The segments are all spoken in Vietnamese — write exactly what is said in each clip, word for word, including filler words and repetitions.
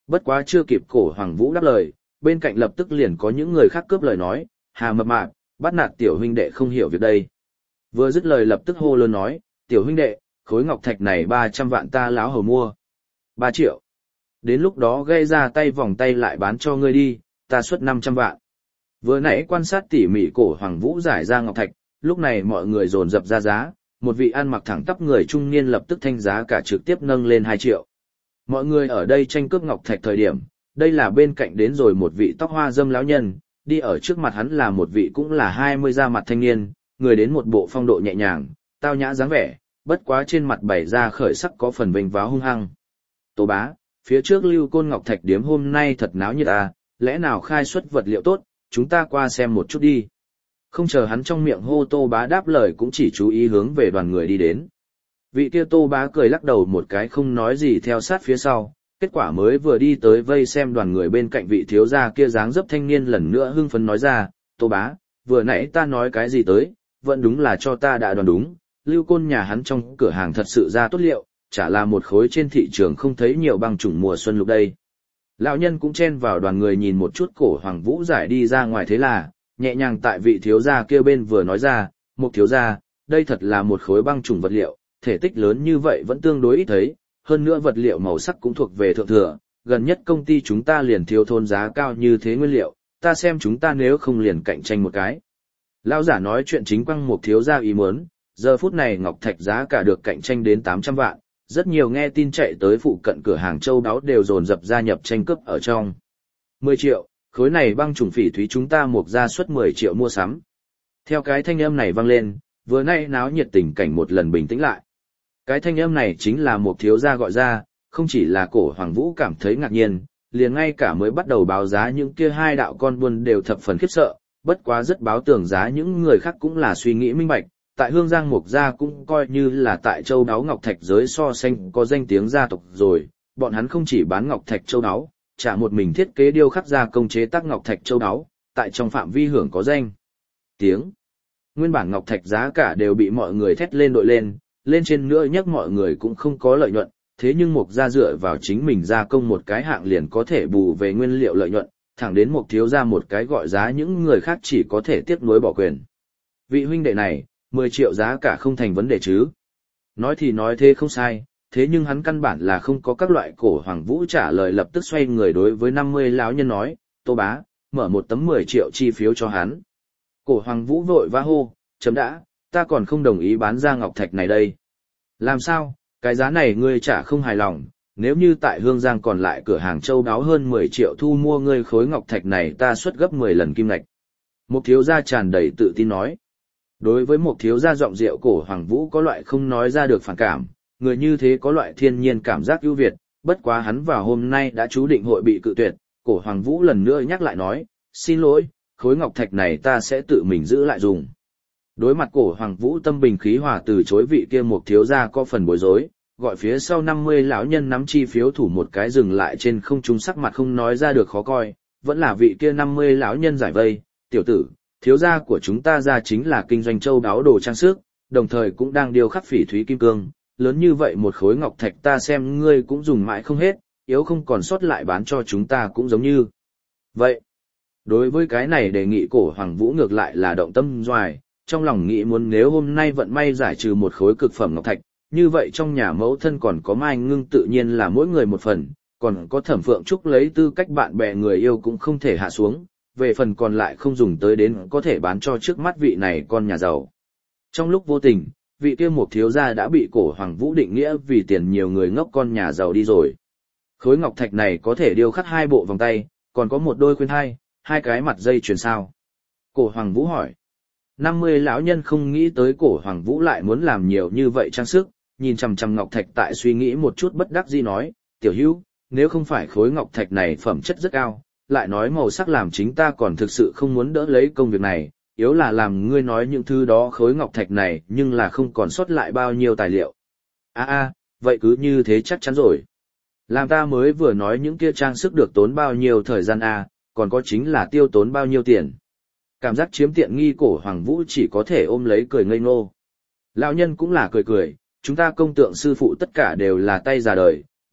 Bất quá chưa kịp cổ Hoàng Vũ đáp lời, bên cạnh lập tức liền có những người khác cướp lời nói, Hà mập mạp, bắt nạt tiểu huynh đệ không hiểu việc đây. Vừa dứt lời lập tức hô lớn nói, tiểu huynh đệ, khối ngọc thạch này ba trăm vạn ta láo hầu mua. Ba triệu. Đến lúc đó gây ra tay vòng tay lại bán cho ngươi đi, ta xuất năm trăm vạn. Vừa nãy quan sát tỉ mỉ cổ Hoàng Vũ giải ra ngọc thạch, lúc này mọi người dồn dập ra giá, một vị ăn mặc thẳng tắp người trung niên lập tức thanh giá cả trực tiếp nâng lên hai triệu. Mọi người ở đây tranh cướp ngọc thạch thời điểm, đây là bên cạnh đến rồi một vị tóc hoa dâm lão nhân, đi ở trước mặt hắn là một vị cũng là hai mươi da mặt thanh niên, người đến một bộ phong độ nhẹ nhàng, tao nhã dáng vẻ, bất quá trên mặt bày ra khởi sắc có phần vênh váo hung hăng. Tô bá, phía trước Lưu Côn Ngọc Thạch điếm hôm nay thật náo nhiệt à, lẽ nào khai xuất vật liệu tốt, chúng ta qua xem một chút đi. Không chờ hắn trong miệng hô Tô bá đáp lời cũng chỉ chú ý hướng về đoàn người đi đến. Vị kia Tô bá cười lắc đầu một cái không nói gì theo sát phía sau, kết quả mới vừa đi tới vây xem đoàn người bên cạnh vị thiếu gia kia dáng dấp thanh niên lần nữa hưng phấn nói ra, Tô bá, vừa nãy ta nói cái gì tới, vẫn đúng là cho ta đã đoán đúng, Lưu Côn nhà hắn trong cửa hàng thật sự ra tốt liệu, chả là một khối trên thị trường không thấy nhiều băng chủng mùa xuân lục đây. Lão nhân cũng chen vào đoàn người nhìn một chút cổ Hoàng Vũ giải đi ra ngoài thế là, nhẹ nhàng tại vị thiếu gia kia bên vừa nói ra, một thiếu gia, đây thật là một khối băng chủng vật liệu, thể tích lớn như vậy vẫn tương đối ít thấy, hơn nữa vật liệu màu sắc cũng thuộc về thượng thừa, gần nhất công ty chúng ta liền thiếu thốn giá cao như thế nguyên liệu, ta xem chúng ta nếu không liền cạnh tranh một cái. Lão giả nói chuyện chính quăng một thiếu gia ý muốn, giờ phút này ngọc thạch giá cả được cạnh tranh đến tám trăm vạn, rất nhiều nghe tin chạy tới phụ cận cửa hàng châu đáo đều dồn dập gia nhập tranh cướp ở trong. mười triệu, khối này băng trùng phỉ thúy chúng ta mục ra suất mười triệu mua sắm. Theo cái thanh âm này vang lên, vừa nay náo nhiệt tình cảnh một lần bình tĩnh lại. Cái thanh âm này chính là một thiếu gia gọi ra, không chỉ là cổ Hoàng Vũ cảm thấy ngạc nhiên, liền ngay cả mới bắt đầu báo giá những kia hai đạo con buôn đều thập phần khiếp sợ, bất quá rất báo tưởng giá những người khác cũng là suy nghĩ minh bạch, tại Hương Giang Mục gia cũng coi như là tại châu đáo ngọc thạch giới so sánh có danh tiếng gia tộc rồi, bọn hắn không chỉ bán ngọc thạch châu đáo, trả một mình thiết kế điêu khắc gia công chế tác ngọc thạch châu đáo, tại trong phạm vi hưởng có danh tiếng. Nguyên bản ngọc thạch giá cả đều bị mọi người thét lên đội lên, lên trên nữa nhắc mọi người cũng không có lợi nhuận, thế nhưng Mục gia dựa vào chính mình gia công một cái hạng liền có thể bù về nguyên liệu lợi nhuận, thẳng đến Mục thiếu gia một cái gọi giá những người khác chỉ có thể tiếc nuối bỏ quyền. Vị huynh đệ này, mười triệu giá cả không thành vấn đề chứ. Nói thì nói thế không sai, thế nhưng hắn căn bản là không có các loại cổ Hoàng Vũ trả lời lập tức xoay người đối với năm mươi lão nhân nói, Tô bá, mở một tấm mười triệu chi phiếu cho hắn. Cổ Hoàng Vũ vội vã hô, chấm đã, ta còn không đồng ý bán ra ngọc thạch này đây. Làm sao, cái giá này ngươi trả không hài lòng, nếu như tại Hương Giang còn lại cửa hàng châu đáo hơn mười triệu thu mua ngươi khối ngọc thạch này ta xuất gấp mười lần kim ngạch. Một thiếu gia tràn đầy tự tin nói. Đối với một thiếu gia giọng rượu cổ Hoàng Vũ có loại không nói ra được phản cảm, người như thế có loại thiên nhiên cảm giác ưu việt, bất quá hắn vào hôm nay đã chú định hội bị cự tuyệt, cổ Hoàng Vũ lần nữa nhắc lại nói, xin lỗi, khối ngọc thạch này ta sẽ tự mình giữ lại dùng. Đối mặt cổ Hoàng Vũ tâm bình khí hòa từ chối vị kia một thiếu gia có phần bối rối, gọi phía sau năm mươi lão nhân nắm chi phiếu thủ một cái dừng lại trên không trung sắc mặt không nói ra được khó coi, vẫn là vị kia năm mươi lão nhân giải vây, tiểu tử, thiếu gia của chúng ta ra chính là kinh doanh châu đáo đồ trang sức, đồng thời cũng đang điêu khắc phỉ thúy kim cương, lớn như vậy một khối ngọc thạch ta xem ngươi cũng dùng mãi không hết, yếu không còn sót lại bán cho chúng ta cũng giống như. Vậy, đối với cái này đề nghị cổ Hoàng Vũ ngược lại là động tâm doài, trong lòng nghĩ muốn nếu hôm nay vận may giải trừ một khối cực phẩm ngọc thạch, như vậy trong nhà mẫu thân còn có Mai Ngưng tự nhiên là mỗi người một phần, còn có Thẩm Phượng Trúc lấy tư cách bạn bè người yêu cũng không thể hạ xuống, về phần còn lại không dùng tới đến có thể bán cho trước mắt vị này con nhà giàu. Trong lúc vô tình, vị kia một thiếu gia đã bị cổ Hoàng Vũ định nghĩa vì tiền nhiều người ngốc con nhà giàu đi rồi. Khối ngọc thạch này có thể điêu khắc hai bộ vòng tay, còn có một đôi khuyên hai, hai cái mặt dây chuyền sao? Cổ Hoàng Vũ hỏi. năm mươi lão nhân không nghĩ tới cổ Hoàng Vũ lại muốn làm nhiều như vậy trang sức, nhìn chằm chằm ngọc thạch tại suy nghĩ một chút bất đắc dĩ nói, tiểu hữu, nếu không phải khối ngọc thạch này phẩm chất rất cao, lại nói màu sắc làm chính ta còn thực sự không muốn đỡ lấy công việc này, yếu là làm ngươi nói những thứ đó khối ngọc thạch này nhưng là không còn sót lại bao nhiêu tài liệu. a a vậy cứ như thế chắc chắn rồi. Làm ta mới vừa nói những kia trang sức được tốn bao nhiêu thời gian a à, còn có chính là tiêu tốn bao nhiêu tiền. Cảm giác chiếm tiện nghi cổ Hoàng Vũ chỉ có thể ôm lấy cười ngây ngô. Lão nhân cũng là cười cười, chúng ta công tượng sư phụ tất cả đều là tay già đời,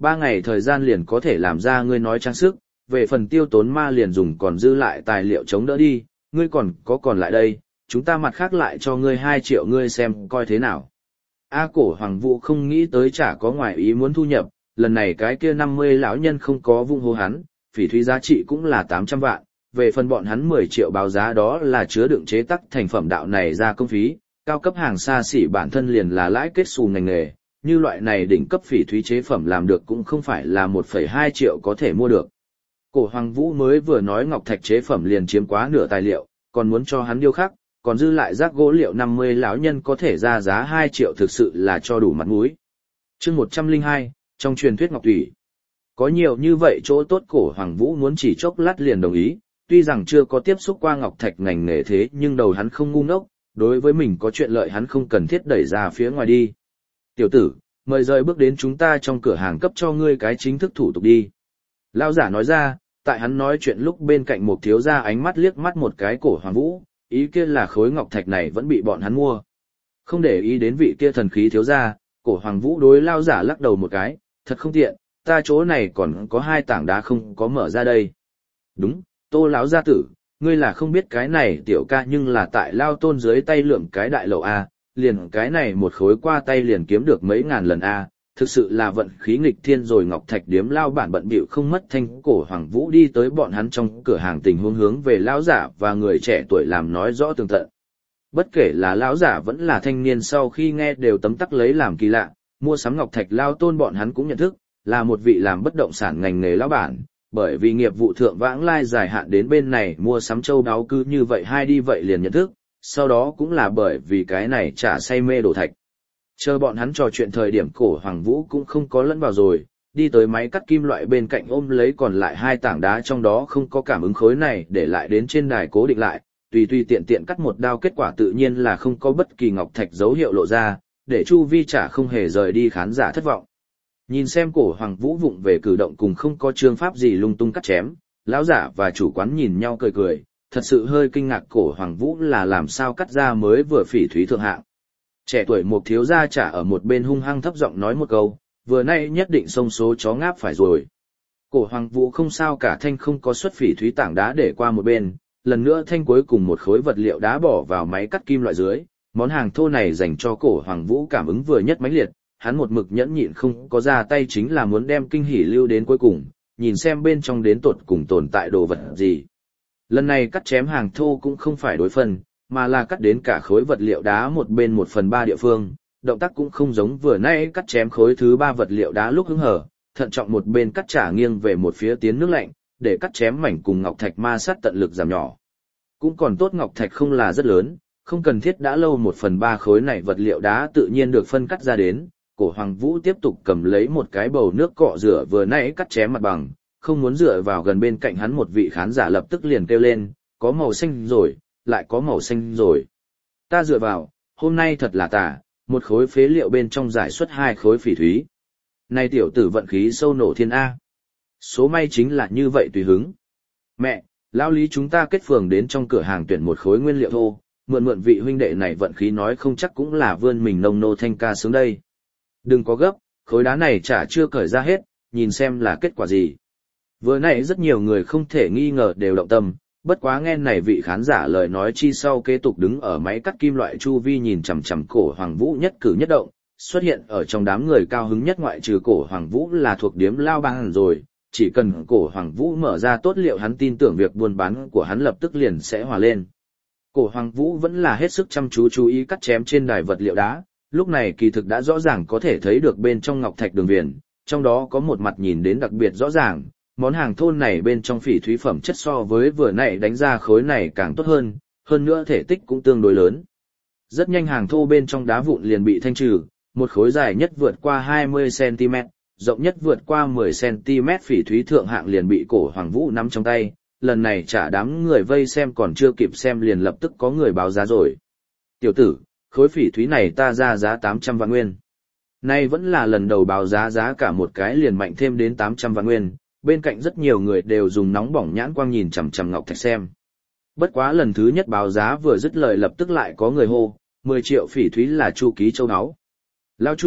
ba ngày thời gian liền có thể làm ra ngươi nói trang sức, về phần tiêu tốn ma liền dùng còn dư lại tài liệu chống đỡ đi, ngươi còn có còn lại đây, chúng ta mặt khác lại cho ngươi hai triệu ngươi xem coi thế nào. A Cổ Hoàng Vũ không nghĩ tới chả có ngoại ý muốn thu nhập, lần này cái kia năm mươi lão nhân không có vung hô hắn, phỉ thúy giá trị cũng là tám trăm vạn, về phần bọn hắn mười triệu báo giá đó là chứa đựng chế tác thành phẩm đạo này ra công phí, cao cấp hàng xa xỉ bản thân liền là lãi kết xù ngành nghề, như loại này đỉnh cấp phỉ thúy chế phẩm làm được cũng không phải là một phẩy hai triệu có thể mua được. Cổ Hoàng Vũ mới vừa nói ngọc thạch chế phẩm liền chiếm quá nửa tài liệu, còn muốn cho hắn điêu khắc, còn dư lại rác gỗ liệu năm mươi lão nhân có thể ra giá hai triệu thực sự là cho đủ mặt mũi. Chương một trăm lẻ hai, trong truyền thuyết ngọc thủy. Có nhiều như vậy chỗ tốt Cổ Hoàng Vũ muốn chỉ chốc lát liền đồng ý, tuy rằng chưa có tiếp xúc qua ngọc thạch ngành nghề thế nhưng đầu hắn không ngu ngốc, đối với mình có chuyện lợi hắn không cần thiết đẩy ra phía ngoài đi. Tiểu tử, mời rời bước đến chúng ta trong cửa hàng cấp cho ngươi cái chính thức thủ tục đi. Lão giả nói ra, tại hắn nói chuyện lúc bên cạnh một thiếu gia ánh mắt liếc mắt một cái Cổ Hoàng Vũ, ý kia là khối ngọc thạch này vẫn bị bọn hắn mua. Không để ý đến vị kia thần khí thiếu gia, Cổ Hoàng Vũ đối lão giả lắc đầu một cái, thật không tiện, ta chỗ này còn có hai tảng đá không có mở ra đây. Đúng, Tô lão gia tử, ngươi là không biết cái này tiểu ca nhưng là tại Lao Tôn dưới tay lượm cái đại lậu a, liền cái này một khối qua tay liền kiếm được mấy ngàn lần a, thực sự là vận khí nghịch thiên rồi. Ngọc Thạch điếm lao bản bận bịu không mất thanh. Cổ Hoàng Vũ đi tới bọn hắn trong cửa hàng tình huống hướng về lão giả và người trẻ tuổi làm nói rõ tường tận. Bất kể là lão giả vẫn là thanh niên sau khi nghe đều tấm tắc lấy làm kỳ lạ, mua sắm Ngọc Thạch Lao Tôn bọn hắn cũng nhận thức, là một vị làm bất động sản ngành nghề lão bản, bởi vì nghiệp vụ thượng vãng lai dài hạn đến bên này mua sắm châu đáo cứ như vậy hai đi vậy liền nhận thức, sau đó cũng là bởi vì cái này chả say mê đồ thạch. Chờ bọn hắn trò chuyện thời điểm Cổ Hoàng Vũ cũng không có lẫn vào rồi, đi tới máy cắt kim loại bên cạnh ôm lấy còn lại hai tảng đá trong đó không có cảm ứng khối này để lại đến trên đài cố định lại, tùy tùy tiện tiện cắt một đao, kết quả tự nhiên là không có bất kỳ ngọc thạch dấu hiệu lộ ra, để chu vi chả không hề rời đi khán giả thất vọng. Nhìn xem Cổ Hoàng Vũ vụng về cử động cùng không có chương pháp gì lung tung cắt chém, lão giả và chủ quán nhìn nhau cười cười, thật sự hơi kinh ngạc Cổ Hoàng Vũ là làm sao cắt ra mới vừa phỉ thúy thượng hạng. Trẻ tuổi một thiếu gia trả ở một bên hung hăng thấp giọng nói một câu, vừa nay nhất định xông số chó ngáp phải rồi. Cổ Hoàng Vũ không sao cả thanh không có xuất phỉ thúy tảng đá để qua một bên, lần nữa thanh cuối cùng một khối vật liệu đá bỏ vào máy cắt kim loại dưới, món hàng thô này dành cho Cổ Hoàng Vũ cảm ứng vừa nhất mãnh liệt, hắn một mực nhẫn nhịn không có ra tay chính là muốn đem kinh hỉ lưu đến cuối cùng, nhìn xem bên trong đến tột cùng tồn tại đồ vật gì. Lần này cắt chém hàng thô cũng không phải đối phần, mà là cắt đến cả khối vật liệu đá một bên một phần ba địa phương, động tác cũng không giống vừa nãy cắt chém khối thứ ba vật liệu đá lúc hứng hở, thận trọng một bên cắt trả nghiêng về một phía tiến nước lạnh, để cắt chém mảnh cùng ngọc thạch ma sát tận lực giảm nhỏ. Cũng còn tốt ngọc thạch không là rất lớn, không cần thiết đã lâu một phần ba khối này vật liệu đá tự nhiên được phân cắt ra đến. Cổ Hoàng Vũ tiếp tục cầm lấy một cái bầu nước cọ rửa vừa nãy cắt chém mặt bằng, không muốn dựa vào gần bên cạnh hắn một vị khán giả lập tức liền kêu lên, có màu xanh rồi, lại có màu xanh rồi. Ta dựa vào, hôm nay thật là tà, một khối phế liệu bên trong giải xuất hai khối phỉ thúy. Này tiểu tử vận khí sâu nổ thiên A. Số may chính là như vậy tùy hứng. Mẹ, lão Lý chúng ta kết phường đến trong cửa hàng tuyển một khối nguyên liệu thô, mượn mượn vị huynh đệ này vận khí nói không chắc cũng là vươn mình nông nô thanh ca sướng đây. Đừng có gấp, khối đá này chả chưa cởi ra hết, nhìn xem là kết quả gì. Vừa nãy rất nhiều người không thể nghi ngờ đều động tâm, bất quá nghe này vị khán giả lời nói chi sau kế tục đứng ở máy cắt kim loại chu vi nhìn chằm chằm Cổ Hoàng Vũ nhất cử nhất động, xuất hiện ở trong đám người cao hứng nhất ngoại trừ Cổ Hoàng Vũ là thuộc điếm lao bang rồi, chỉ cần Cổ Hoàng Vũ mở ra tốt liệu hắn tin tưởng việc buôn bán của hắn lập tức liền sẽ hòa lên. Cổ Hoàng Vũ vẫn là hết sức chăm chú chú ý cắt chém trên đài vật liệu đá, lúc này kỳ thực đã rõ ràng có thể thấy được bên trong ngọc thạch đường viền, trong đó có một mặt nhìn đến đặc biệt rõ ràng, món hàng thôn này bên trong phỉ thúy phẩm chất so với vừa nãy đánh ra khối này càng tốt hơn, hơn nữa thể tích cũng tương đối lớn. Rất nhanh hàng thô bên trong đá vụn liền bị thanh trừ, một khối dài nhất vượt qua hai mươi xăng ti mét, rộng nhất vượt qua mười xăng ti mét phỉ thúy thượng hạng liền bị Cổ Hoàng Vũ nắm trong tay, lần này chả đám người vây xem còn chưa kịp xem liền lập tức có người báo giá rồi. Tiểu tử, khối phỉ thúy này ta ra giá tám trăm vạn nguyên. Nay vẫn là lần đầu báo giá giá cả một cái liền mạnh thêm đến tám trăm vạn nguyên, bên cạnh rất nhiều người đều dùng nóng bỏng nhãn quang nhìn chằm chằm ngọc thạch xem. Bất quá lần thứ nhất báo giá vừa dứt lời lập tức lại có người hô, mười triệu phỉ thúy là Chu Ký Châu đáo. Lao Chu,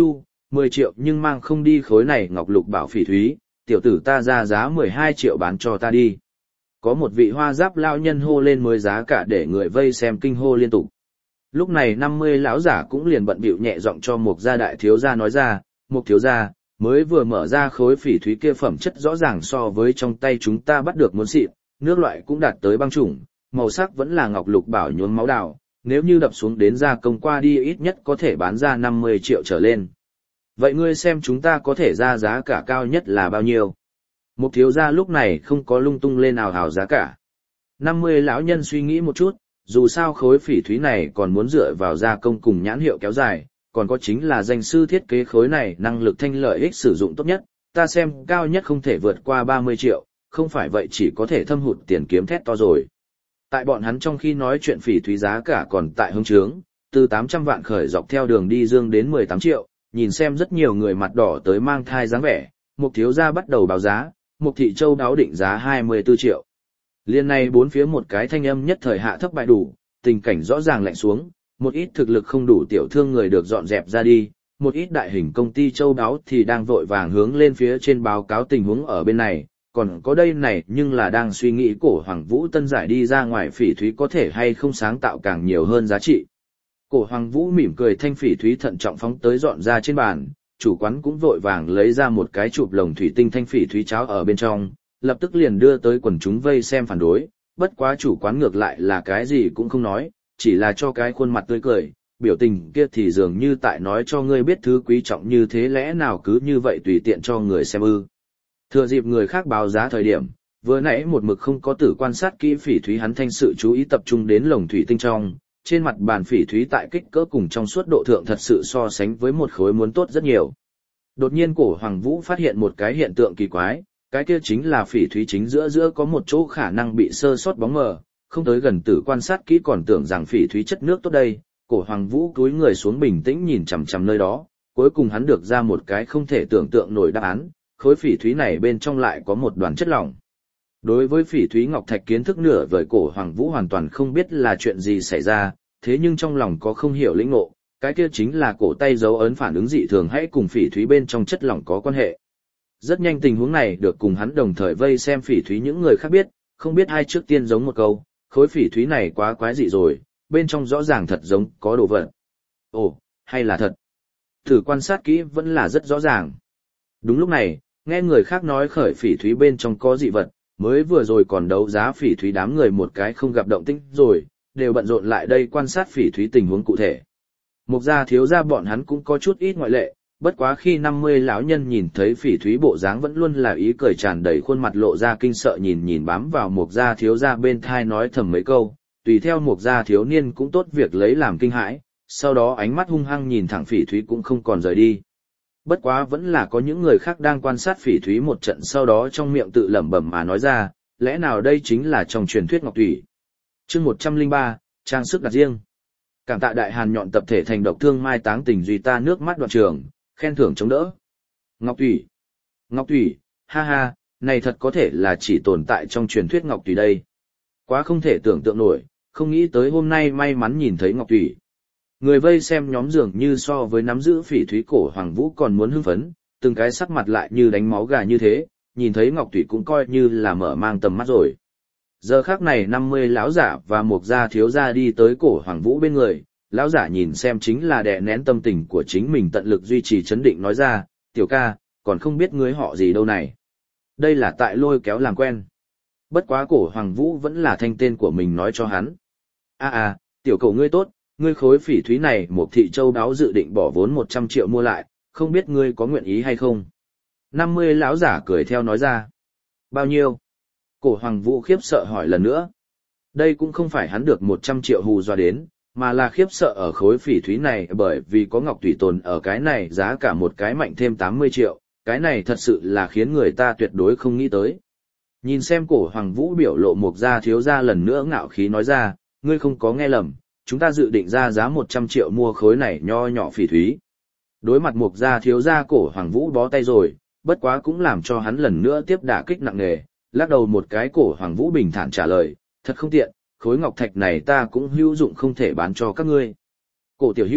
mười triệu nhưng mang không đi khối này ngọc lục bảo phỉ thúy, tiểu tử ta ra giá mười hai triệu bán cho ta đi. Có một vị hoa giáp lao nhân hô lên mới giá cả để người vây xem kinh hô liên tục. Lúc này năm mươi lão giả cũng liền bận bịu nhẹ giọng cho Mục gia đại thiếu gia nói ra, Mục thiếu gia, mới vừa mở ra khối phỉ thúy kia phẩm chất rõ ràng so với trong tay chúng ta bắt được muốn xịn, nước loại cũng đạt tới băng chủng, màu sắc vẫn là ngọc lục bảo nhuốm máu đào, nếu như đập xuống đến gia công qua đi ít nhất có thể bán ra năm mươi triệu trở lên. Vậy ngươi xem chúng ta có thể ra giá cả cao nhất là bao nhiêu? Mục thiếu gia lúc này không có lung tung lên nào hào giá cả. năm mươi lão nhân suy nghĩ một chút, dù sao khối phỉ thúy này còn muốn dựa vào gia công cùng nhãn hiệu kéo dài, còn có chính là danh sư thiết kế khối này năng lực thanh lợi ích sử dụng tốt nhất, ta xem cao nhất không thể vượt qua ba mươi triệu, không phải vậy chỉ có thể thâm hụt tiền kiếm thét to rồi. Tại bọn hắn trong khi nói chuyện phỉ thúy giá cả còn tại hướng trướng, từ tám trăm vạn khởi dọc theo đường đi dương đến mười tám triệu, nhìn xem rất nhiều người mặt đỏ tới mang thai dáng vẻ, Mục thiếu gia bắt đầu báo giá, Mục thị châu đáo định giá hai mươi tư triệu. Liên này bốn phía một cái thanh âm nhất thời hạ thấp bại đủ, tình cảnh rõ ràng lạnh xuống, một ít thực lực không đủ tiểu thương người được dọn dẹp ra đi, một ít đại hình công ty châu đáo thì đang vội vàng hướng lên phía trên báo cáo tình huống ở bên này, còn có đây này nhưng là đang suy nghĩ cổ Hoàng Vũ Tân giải đi ra ngoài phỉ thúy có thể hay không sáng tạo càng nhiều hơn giá trị. Cổ Hoàng Vũ mỉm cười thanh phỉ thúy thận trọng phóng tới dọn ra trên bàn, chủ quán cũng vội vàng lấy ra một cái chụp lồng thủy tinh thanh phỉ thúy cháo ở bên trong, lập tức liền đưa tới quần chúng vây xem phản đối, bất quá chủ quán ngược lại là cái gì cũng không nói, chỉ là cho cái khuôn mặt tươi cười, biểu tình kia thì dường như tại nói cho ngươi biết thứ quý trọng như thế lẽ nào cứ như vậy tùy tiện cho người xem ư. Thừa dịp người khác báo giá thời điểm, vừa nãy một mực không có tử quan sát kỹ phỉ thúy hắn thanh sự chú ý tập trung đến lồng thủy tinh trong, trên mặt bàn phỉ thúy tại kích cỡ cùng trong suốt độ thượng thật sự so sánh với một khối muốn tốt rất nhiều. Đột nhiên cổ Hoàng Vũ phát hiện một cái hiện tượng kỳ quái, cái kia chính là phỉ thúy chính giữa giữa có một chỗ khả năng bị sơ sót bóng mờ, không tới gần tử quan sát kỹ còn tưởng rằng phỉ thúy chất nước tốt đây, cổ Hoàng Vũ cúi người xuống bình tĩnh nhìn chằm chằm nơi đó, cuối cùng hắn được ra một cái không thể tưởng tượng nổi đáp án, khối phỉ thúy này bên trong lại có một đoàn chất lỏng. Đối với phỉ thúy ngọc thạch kiến thức nửa vời cổ Hoàng Vũ hoàn toàn không biết là chuyện gì xảy ra, thế nhưng trong lòng có không hiểu lĩnh ngộ, cái kia chính là cổ tay dấu ấn phản ứng dị thường hãy cùng phỉ thúy bên trong chất lỏng có quan hệ. Rất nhanh tình huống này được cùng hắn đồng thời vây xem phỉ thúy những người khác biết, không biết ai trước tiên giống một câu, khối phỉ thúy này quá quái dị rồi, bên trong rõ ràng thật giống có đồ vật. Ồ, hay là thật? Thử quan sát kỹ vẫn là rất rõ ràng. Đúng lúc này, nghe người khác nói khởi phỉ thúy bên trong có dị vật, mới vừa rồi còn đấu giá phỉ thúy đám người một cái không gặp động tĩnh rồi, đều bận rộn lại đây quan sát phỉ thúy tình huống cụ thể. Mục gia thiếu gia bọn hắn cũng có chút ít ngoại lệ, bất quá khi năm mươi lão nhân nhìn thấy phỉ thúy bộ dáng vẫn luôn là ý cười tràn đầy khuôn mặt lộ ra kinh sợ nhìn nhìn bám vào mục gia thiếu gia bên thai nói thầm mấy câu, tùy theo mục gia thiếu niên cũng tốt việc lấy làm kinh hãi, sau đó ánh mắt hung hăng nhìn thẳng phỉ thúy cũng không còn rời đi. Bất quá vẫn là có những người khác đang quan sát phỉ thúy một trận sau đó trong miệng tự lẩm bẩm mà nói ra, lẽ nào đây chính là trong truyền thuyết ngọc thủy. Chương một trăm lẻ ba, trang sức đặt riêng. Cảm tạ đại hàn nhọn tập thể thành độc thương mai táng tình duy ta nước mắt đoạn trường, khen thưởng chống đỡ. Ngọc thủy. Ngọc thủy, ha ha, này thật có thể là chỉ tồn tại trong truyền thuyết ngọc thủy đây. Quá không thể tưởng tượng nổi, không nghĩ tới hôm nay may mắn nhìn thấy ngọc thủy. Người vây xem nhóm dường như so với nắm giữ phỉ thúy cổ Hoàng Vũ còn muốn hưng phấn, từng cái sắc mặt lại như đánh máu gà như thế, nhìn thấy ngọc thủy cũng coi như là mở mang tầm mắt rồi. Giờ khắc này năm mươi lão giả và một gia thiếu gia đi tới cổ Hoàng Vũ bên người, lão giả nhìn xem chính là đè nén tâm tình của chính mình tận lực duy trì chấn định nói ra, tiểu ca, còn không biết ngươi họ gì đâu này. Đây là tại lôi kéo làm quen. Bất quá cổ Hoàng Vũ vẫn là thanh tên của mình nói cho hắn. a à, tiểu cậu ngươi tốt, ngươi khối phỉ thúy này một thị châu đáo dự định bỏ vốn một trăm triệu mua lại, không biết ngươi có nguyện ý hay không. năm mươi lão giả cười theo nói ra. Bao nhiêu? Cổ Hoàng Vũ khiếp sợ hỏi lần nữa. Đây cũng không phải hắn được một trăm triệu hù dọa đến, mà là khiếp sợ ở khối phỉ thúy này bởi vì có ngọc thủy tồn ở cái này giá cả một cái mạnh thêm tám mươi triệu, cái này thật sự là khiến người ta tuyệt đối không nghĩ tới. Nhìn xem cổ Hoàng Vũ biểu lộ một gia thiếu gia lần nữa ngạo khí nói ra, ngươi không có nghe lầm, chúng ta dự định ra giá một trăm triệu mua khối này nho nhỏ phỉ thúy. Đối mặt một gia thiếu gia cổ Hoàng Vũ bó tay rồi, bất quá cũng làm cho hắn lần nữa tiếp đả kích nặng nề, lắc đầu một cái cổ Hoàng Vũ bình thản trả lời, thật không tiện, khối ngọc thạch này ta cũng hữu dụng không thể bán cho các ngươi. Cổ tiểu hữu,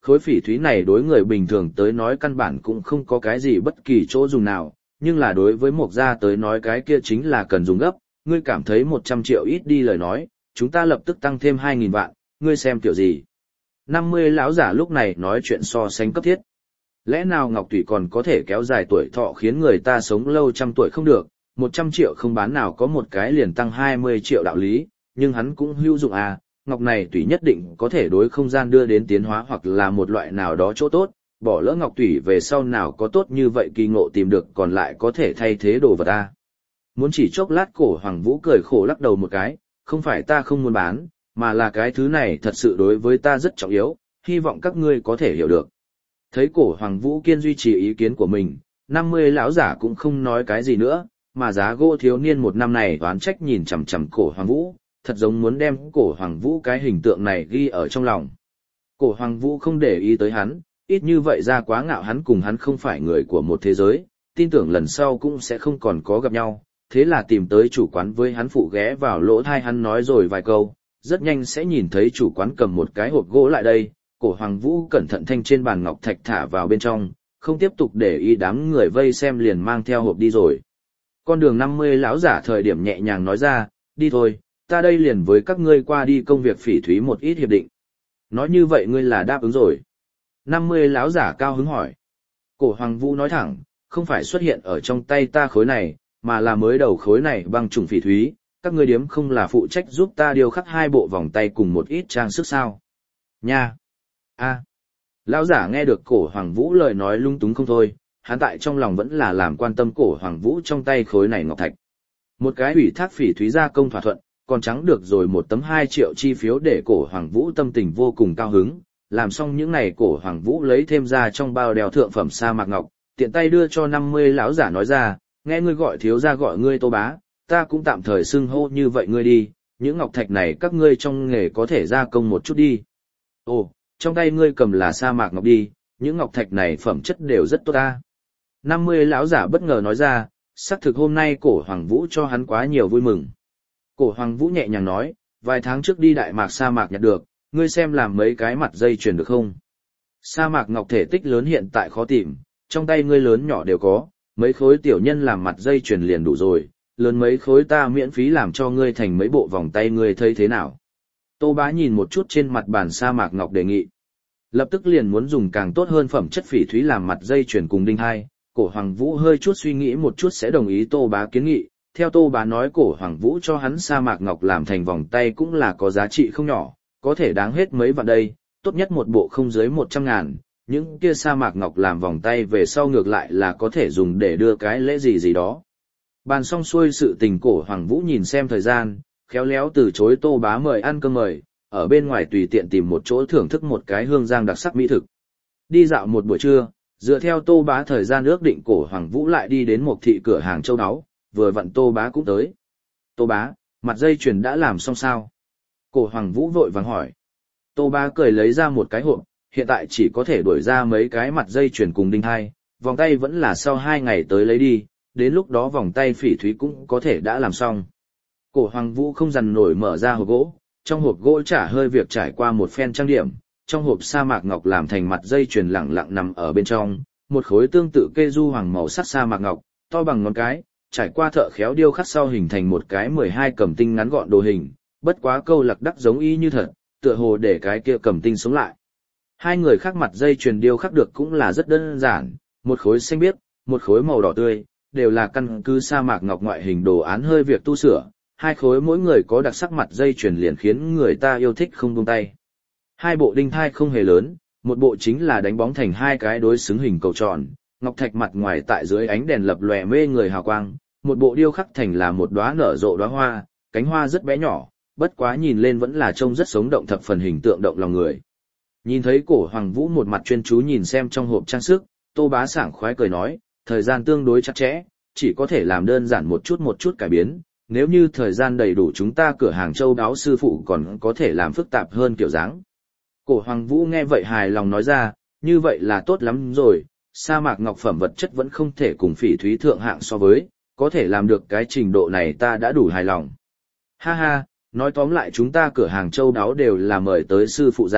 khối phỉ thúy này đối người bình thường tới nói căn bản cũng không có cái gì bất kỳ chỗ dùng nào, nhưng là đối với Mộc gia tới nói cái kia chính là cần dùng gấp, ngươi cảm thấy một trăm triệu ít đi lời nói, chúng ta lập tức tăng thêm hai nghìn vạn, ngươi xem kiểu gì. năm mươi lão giả lúc này nói chuyện so sánh cấp thiết. Lẽ nào ngọc thủy còn có thể kéo dài tuổi thọ khiến người ta sống lâu trăm tuổi không được, một trăm triệu không bán nào có một cái liền tăng hai mươi triệu đạo lý, nhưng hắn cũng hữu dụng à, ngọc này tùy nhất định có thể đối không gian đưa đến tiến hóa hoặc là một loại nào đó chỗ tốt, bỏ lỡ ngọc tủy về sau nào có tốt như vậy kỳ ngộ tìm được còn lại có thể thay thế đồ vật ta. Muốn chỉ chốc lát cổ Hoàng Vũ cười khổ lắc đầu một cái, không phải ta không muốn bán, mà là cái thứ này thật sự đối với ta rất trọng yếu, hy vọng các ngươi có thể hiểu được. Thấy cổ Hoàng Vũ kiên duy trì ý kiến của mình, năm mươi lão giả cũng không nói cái gì nữa, mà giá gỗ thiếu niên một năm này oán trách nhìn chằm chằm cổ Hoàng Vũ, thật giống muốn đem cổ Hoàng Vũ cái hình tượng này ghi ở trong lòng. Cổ Hoàng Vũ không để ý tới hắn, ít như vậy ra quá ngạo hắn cùng hắn không phải người của một thế giới, tin tưởng lần sau cũng sẽ không còn có gặp nhau, thế là tìm tới chủ quán với hắn phụ ghé vào lỗ thai hắn nói rồi vài câu, rất nhanh sẽ nhìn thấy chủ quán cầm một cái hộp gỗ lại đây, cổ Hoàng Vũ cẩn thận thanh trên bàn ngọc thạch thả vào bên trong, không tiếp tục để ý đám người vây xem liền mang theo hộp đi rồi. Con đường năm mươi lão giả thời điểm nhẹ nhàng nói ra, đi thôi, ta đây liền với các ngươi qua đi công việc phỉ thúy một ít hiệp định. Nói như vậy ngươi là đáp ứng rồi. năm mươi lão giả cao hứng hỏi. Cổ Hoàng Vũ nói thẳng, không phải xuất hiện ở trong tay ta khối này, mà là mới đầu khối này băng trùng phỉ thúy, các ngươi điếm không là phụ trách giúp ta điều khắc hai bộ vòng tay cùng một ít trang sức sao. Nha! A! Lão giả nghe được cổ Hoàng Vũ lời nói lung túng không thôi, hắn tại trong lòng vẫn là làm quan tâm cổ Hoàng Vũ trong tay khối này ngọc thạch. Một cái ủy thác phỉ thúy gia công thỏa thuận, còn trắng được rồi một tấm hai triệu chi phiếu để cổ Hoàng Vũ tâm tình vô cùng cao hứng, làm xong những này cổ Hoàng Vũ lấy thêm ra trong bao đeo thượng phẩm sa mạc ngọc, tiện tay đưa cho năm mươi lão giả nói ra, nghe ngươi gọi thiếu gia gọi ngươi Tô Bá, ta cũng tạm thời xưng hô như vậy ngươi đi, những ngọc thạch này các ngươi trong nghề có thể gia công một chút đi. Ồ, trong tay ngươi cầm là sa mạc ngọc đi, những ngọc thạch này phẩm chất đều rất tốt ta. năm mươi lão giả bất ngờ nói ra, xác thực hôm nay cổ Hoàng Vũ cho hắn quá nhiều vui mừng. Cổ Hoàng Vũ nhẹ nhàng nói, vài tháng trước đi Đại Mạc sa mạc nhặt được, ngươi xem làm mấy cái mặt dây chuyền được không? Sa mạc ngọc thể tích lớn hiện tại khó tìm, trong tay ngươi lớn nhỏ đều có, mấy khối tiểu nhân làm mặt dây chuyền liền đủ rồi, lớn mấy khối ta miễn phí làm cho ngươi thành mấy bộ vòng tay ngươi thấy thế nào? Tô Bá nhìn một chút trên mặt bàn sa mạc ngọc đề nghị. Lập tức liền muốn dùng càng tốt hơn phẩm chất phỉ thúy làm mặt dây chuyền cùng đinh hai, cổ Hoàng Vũ hơi chút suy nghĩ một chút sẽ đồng ý Tô Bá kiến nghị. Theo Tô Bá nói cổ Hoàng Vũ cho hắn sa mạc ngọc làm thành vòng tay cũng là có giá trị không nhỏ, có thể đáng hết mấy vạn đây, tốt nhất một bộ không dưới một trăm ngàn, những kia sa mạc ngọc làm vòng tay về sau ngược lại là có thể dùng để đưa cái lễ gì gì đó. Bàn xong xuôi sự tình cổ Hoàng Vũ nhìn xem thời gian, khéo léo từ chối Tô Bá mời ăn cơm mời, ở bên ngoài tùy tiện tìm một chỗ thưởng thức một cái hương giang đặc sắc mỹ thực. Đi dạo một buổi trưa, dựa theo Tô Bá thời gian ước định cổ Hoàng Vũ lại đi đến một thị cửa hàng châu áo, vừa vặn Tô Bá cũng tới. Tô Bá, mặt dây chuyền đã làm xong sao? Cổ Hoàng Vũ vội vàng hỏi. Tô Bá cười lấy ra một cái hộp, hiện tại chỉ có thể đuổi ra mấy cái mặt dây chuyền cùng đinh hai, vòng tay vẫn là sau hai ngày tới lấy đi, đến lúc đó vòng tay phỉ thúy cũng có thể đã làm xong. Cổ Hoàng Vũ không dằn nổi mở ra hộp gỗ, trong hộp gỗ trả hơi việc trải qua một phen trang điểm, trong hộp sa mạc ngọc làm thành mặt dây chuyền lẳng lặng nằm ở bên trong, một khối tương tự kê du hoàng màu sắc sa mạc ngọc, to bằng ngón cái, trải qua thợ khéo điêu khắc sau hình thành một cái mười hai cầm tinh ngắn gọn đồ hình, bất quá câu lạc đắc giống y như thật, tựa hồ để cái kia cầm tinh sống lại. Hai người khác mặt dây chuyền điêu khắc được cũng là rất đơn giản, một khối xanh biếc, một khối màu đỏ tươi, đều là căn cứ sa mạc ngọc ngoại hình đồ án hơi việc tu sửa, hai khối mỗi người có đặc sắc mặt dây chuyền liền khiến người ta yêu thích không buông tay. Hai bộ đinh thai không hề lớn, một bộ chính là đánh bóng thành hai cái đối xứng hình cầu tròn, ngọc thạch mặt ngoài tại dưới ánh đèn lập lòe mê người hào quang, một bộ điêu khắc thành là một đóa nở rộ đóa hoa, cánh hoa rất bé nhỏ, bất quá nhìn lên vẫn là trông rất sống động thập phần hình tượng động lòng người. Nhìn thấy cổ Hoàng Vũ một mặt chuyên chú nhìn xem trong hộp trang sức, Tô Bá sảng khoái cười nói, thời gian tương đối chặt chẽ, chỉ có thể làm đơn giản một chút một chút cải biến, nếu như thời gian đầy đủ chúng ta cửa hàng châu đáo sư phụ còn có thể làm phức tạp hơn kiểu dáng. Cổ Hoàng Vũ nghe vậy hài lòng nói ra, như vậy là tốt lắm rồi, sa mạc ngọc phẩm vật chất vẫn không thể cùng phỉ thúy thượng hạng so với, có thể làm được cái trình độ này ta đã đủ hài lòng. Ha ha, nói tóm lại chúng ta cửa hàng châu đáo đều là mời tới sư phụ già,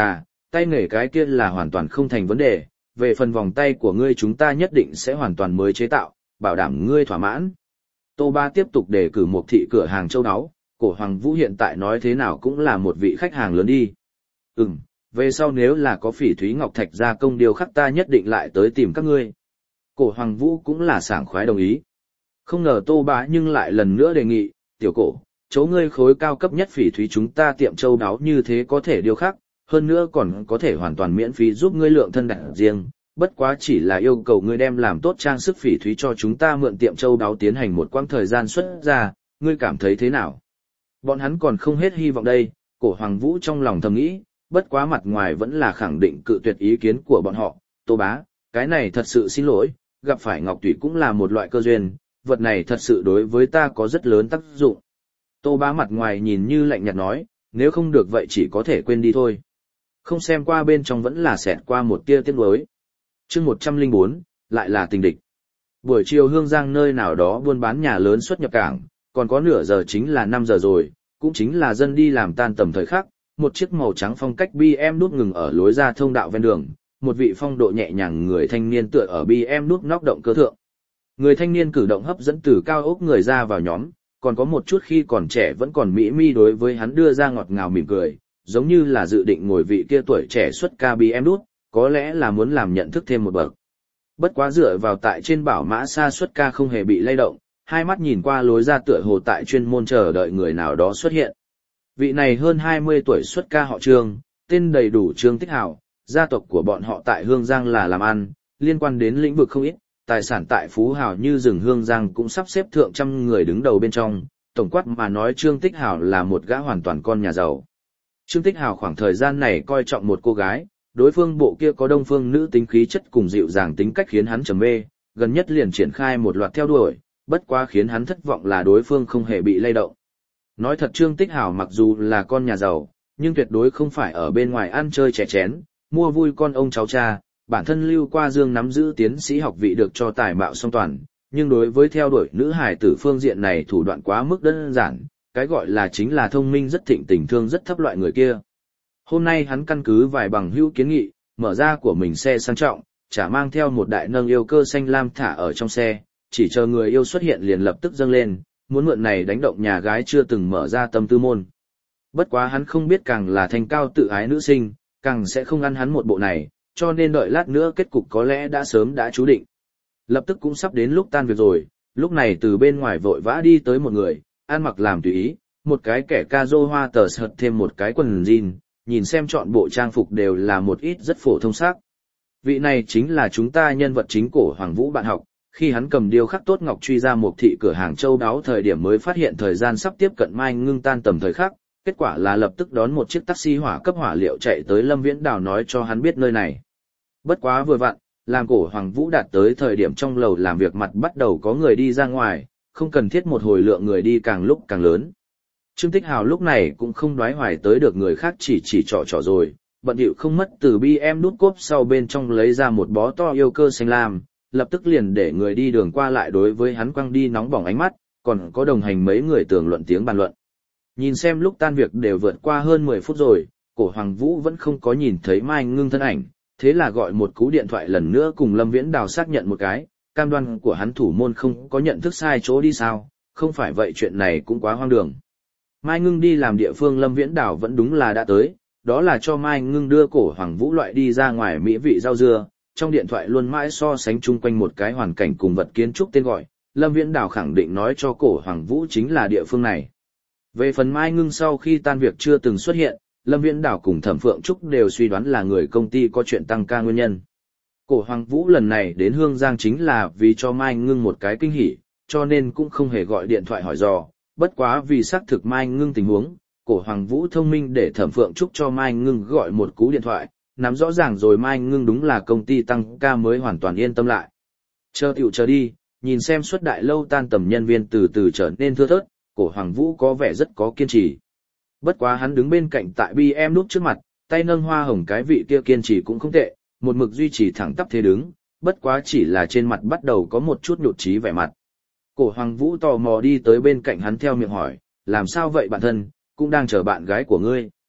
tay nghề cái kia là hoàn toàn không thành vấn đề, về phần vòng tay của ngươi chúng ta nhất định sẽ hoàn toàn mới chế tạo, bảo đảm ngươi thỏa mãn. Tô Bá tiếp tục đề cử một thị cửa hàng châu áo, Cổ Hoàng Vũ hiện tại nói thế nào cũng là một vị khách hàng lớn đi. Ừm, về sau nếu là có phỉ thúy ngọc thạch gia công điều khắc ta nhất định lại tới tìm các ngươi. Cổ Hoàng Vũ cũng là sảng khoái đồng ý. Không ngờ Tô Bá nhưng lại lần nữa đề nghị, tiểu cổ, chỗ ngươi khối cao cấp nhất phỉ thúy chúng ta tiệm châu đáo như thế có thể điêu khắc, hơn nữa còn có thể hoàn toàn miễn phí giúp ngươi lượng thân đặt riêng, bất quá chỉ là yêu cầu ngươi đem làm tốt trang sức phỉ thúy cho chúng ta mượn tiệm châu đáo tiến hành một quãng thời gian xuất ra, ngươi cảm thấy thế nào? Bọn hắn còn không hết hy vọng đây, Cổ Hoàng Vũ trong lòng thầm nghĩ, bất quá mặt ngoài vẫn là khẳng định cự tuyệt ý kiến của bọn họ, Tô Bá, cái này thật sự xin lỗi, gặp phải ngọc thủy cũng là một loại cơ duyên, vật này thật sự đối với ta có rất lớn tác dụng. Tô Bá mặt ngoài nhìn như lạnh nhạt nói, nếu không được vậy chỉ có thể quên đi thôi. Không xem qua bên trong vẫn là xẹt qua một tia tiếc nuối. Chương một trăm lẻ bốn, lại là tình địch. Buổi chiều Hương Giang nơi nào đó buôn bán nhà lớn xuất nhập cảng, còn có nửa giờ chính là năm giờ rồi, cũng chính là dân đi làm tan tầm thời khắc, một chiếc màu trắng phong cách bê em đút ngừng ở lối ra thông đạo ven đường, một vị phong độ nhẹ nhàng người thanh niên tựa ở bê em đút nóc động cơ thượng. Người thanh niên cử động hấp dẫn từ cao ốc người ra vào nhóm, còn có một chút khi còn trẻ vẫn còn mỹ mi đối với hắn đưa ra ngọt ngào mỉm cười, giống như là dự định ngồi vị kia tuổi trẻ xuất ca bê em đút, có lẽ là muốn làm nhận thức thêm một bậc. Bất quá dựa vào tại trên bảo mã xa xuất ca không hề bị lay động, hai mắt nhìn qua lối ra tựa hồ tại chuyên môn chờ đợi người nào đó xuất hiện. Vị này hơn hai mươi tuổi xuất ca họ Trương, tên đầy đủ Trương Tích Hào, gia tộc của bọn họ tại Hương Giang là làm ăn, liên quan đến lĩnh vực không ít, tài sản tại Phú Hào như rừng Hương Giang cũng sắp xếp thượng trăm người đứng đầu bên trong, tổng quát mà nói Trương Tích Hào là một gã hoàn toàn con nhà giàu. Trương Tích Hào khoảng thời gian này coi trọng một cô gái, đối phương bộ kia có đông phương nữ tính khí chất cùng dịu dàng tính cách khiến hắn trầm mê, gần nhất liền triển khai một loạt theo đuổi, bất quá khiến hắn thất vọng là đối phương không hề bị lay động. Nói thật Trương Tích Hào mặc dù là con nhà giàu, nhưng tuyệt đối không phải ở bên ngoài ăn chơi chè chén, mua vui con ông cháu cha, bản thân Lưu Qua Dương nắm giữ tiến sĩ học vị được cho tài mạo song toàn, nhưng đối với theo đuổi nữ hài tử phương diện này thủ đoạn quá mức đơn giản, cái gọi là chính là thông minh rất thịnh tình thương rất thấp loại người kia. Hôm nay hắn căn cứ vài bằng hữu kiến nghị, mở ra của mình xe sang trọng, chả mang theo một đại nâng yêu cơ xanh lam thả ở trong xe, chỉ chờ người yêu xuất hiện liền lập tức dâng lên, muốn mượn này đánh động nhà gái chưa từng mở ra tâm tư môn. Bất quá hắn không biết càng là thanh cao tự ái nữ sinh, càng sẽ không ăn hắn một bộ này, cho nên đợi lát nữa kết cục có lẽ đã sớm đã chú định. Lập tức cũng sắp đến lúc tan việc rồi, lúc này từ bên ngoài vội vã đi tới một người, ăn mặc làm tùy ý, một cái kẻ ca rô hoa tờ sợt thêm một cái quần jean, nhìn xem chọn bộ trang phục đều là một ít rất phổ thông sắc. Vị này chính là chúng ta nhân vật chính Cổ Hoàng Vũ bạn học, khi hắn cầm điêu khắc tốt ngọc truy ra một thị cửa hàng châu đáo thời điểm mới phát hiện thời gian sắp tiếp cận mai ngưng tan tầm thời khắc, kết quả là lập tức đón một chiếc taxi hỏa cấp hỏa liệu chạy tới Lâm Viễn Đào nói cho hắn biết nơi này. Bất quá vừa vặn, làm Cổ Hoàng Vũ đạt tới thời điểm trong lầu làm việc mặt bắt đầu có người đi ra ngoài, không cần thiết một hồi lượng người đi càng lúc càng lớn. Trương Tích Hào lúc này cũng không đoái hoài tới được người khác chỉ chỉ trò trò rồi, bận điệu không mất từ bi em đút cốp sau bên trong lấy ra một bó to yêu cơ xanh lam, lập tức liền để người đi đường qua lại đối với hắn quăng đi nóng bỏng ánh mắt, còn có đồng hành mấy người tường luận tiếng bàn luận. Nhìn xem lúc tan việc đều vượt qua hơn mười phút rồi, Cổ Hoàng Vũ vẫn không có nhìn thấy Mai Ngưng thân ảnh, thế là gọi một cú điện thoại lần nữa cùng Lâm Viễn Đào xác nhận một cái, cam đoan của hắn thủ môn không có nhận thức sai chỗ đi sao, không phải vậy chuyện này cũng quá hoang đường. Mai Ngưng đi làm địa phương Lâm Viễn Đào vẫn đúng là đã tới, đó là cho Mai Ngưng đưa Cổ Hoàng Vũ loại đi ra ngoài mỹ vị rau dưa, trong điện thoại luôn mãi so sánh chung quanh một cái hoàn cảnh cùng vật kiến trúc tên gọi, Lâm Viễn Đào khẳng định nói cho Cổ Hoàng Vũ chính là địa phương này. Về phần Mai Ngưng sau khi tan việc chưa từng xuất hiện, Lâm Viễn Đào cùng Thẩm Phượng Trúc đều suy đoán là người công ty có chuyện tăng ca nguyên nhân. Cổ Hoàng Vũ lần này đến Hương Giang chính là vì cho Mai Ngưng một cái kinh hỉ, cho nên cũng không hề gọi điện thoại hỏi dò, bất quá vì xác thực Mai Ngưng tình huống, Cổ Hoàng Vũ thông minh để Thẩm Phượng Trúc cho Mai Ngưng gọi một cú điện thoại, nắm rõ ràng rồi Mai Ngưng đúng là công ty tăng ca mới hoàn toàn yên tâm lại. Chờ tiểu chờ đi, nhìn xem suất đại lâu tan tầm nhân viên từ từ trở nên thưa thớt, Cổ Hoàng Vũ có vẻ rất có kiên trì. Bất quá hắn đứng bên cạnh tại bi em núp trước mặt, tay nâng hoa hồng cái vị kia kiên trì cũng không tệ, một mực duy trì thẳng tắp thế đứng, bất quá chỉ là trên mặt bắt đầu có một chút nhụt chí vẻ mặt. Cổ Hoàng Vũ tò mò đi tới bên cạnh hắn theo miệng hỏi, làm sao vậy bạn thân, cũng đang chờ bạn gái của ngươi.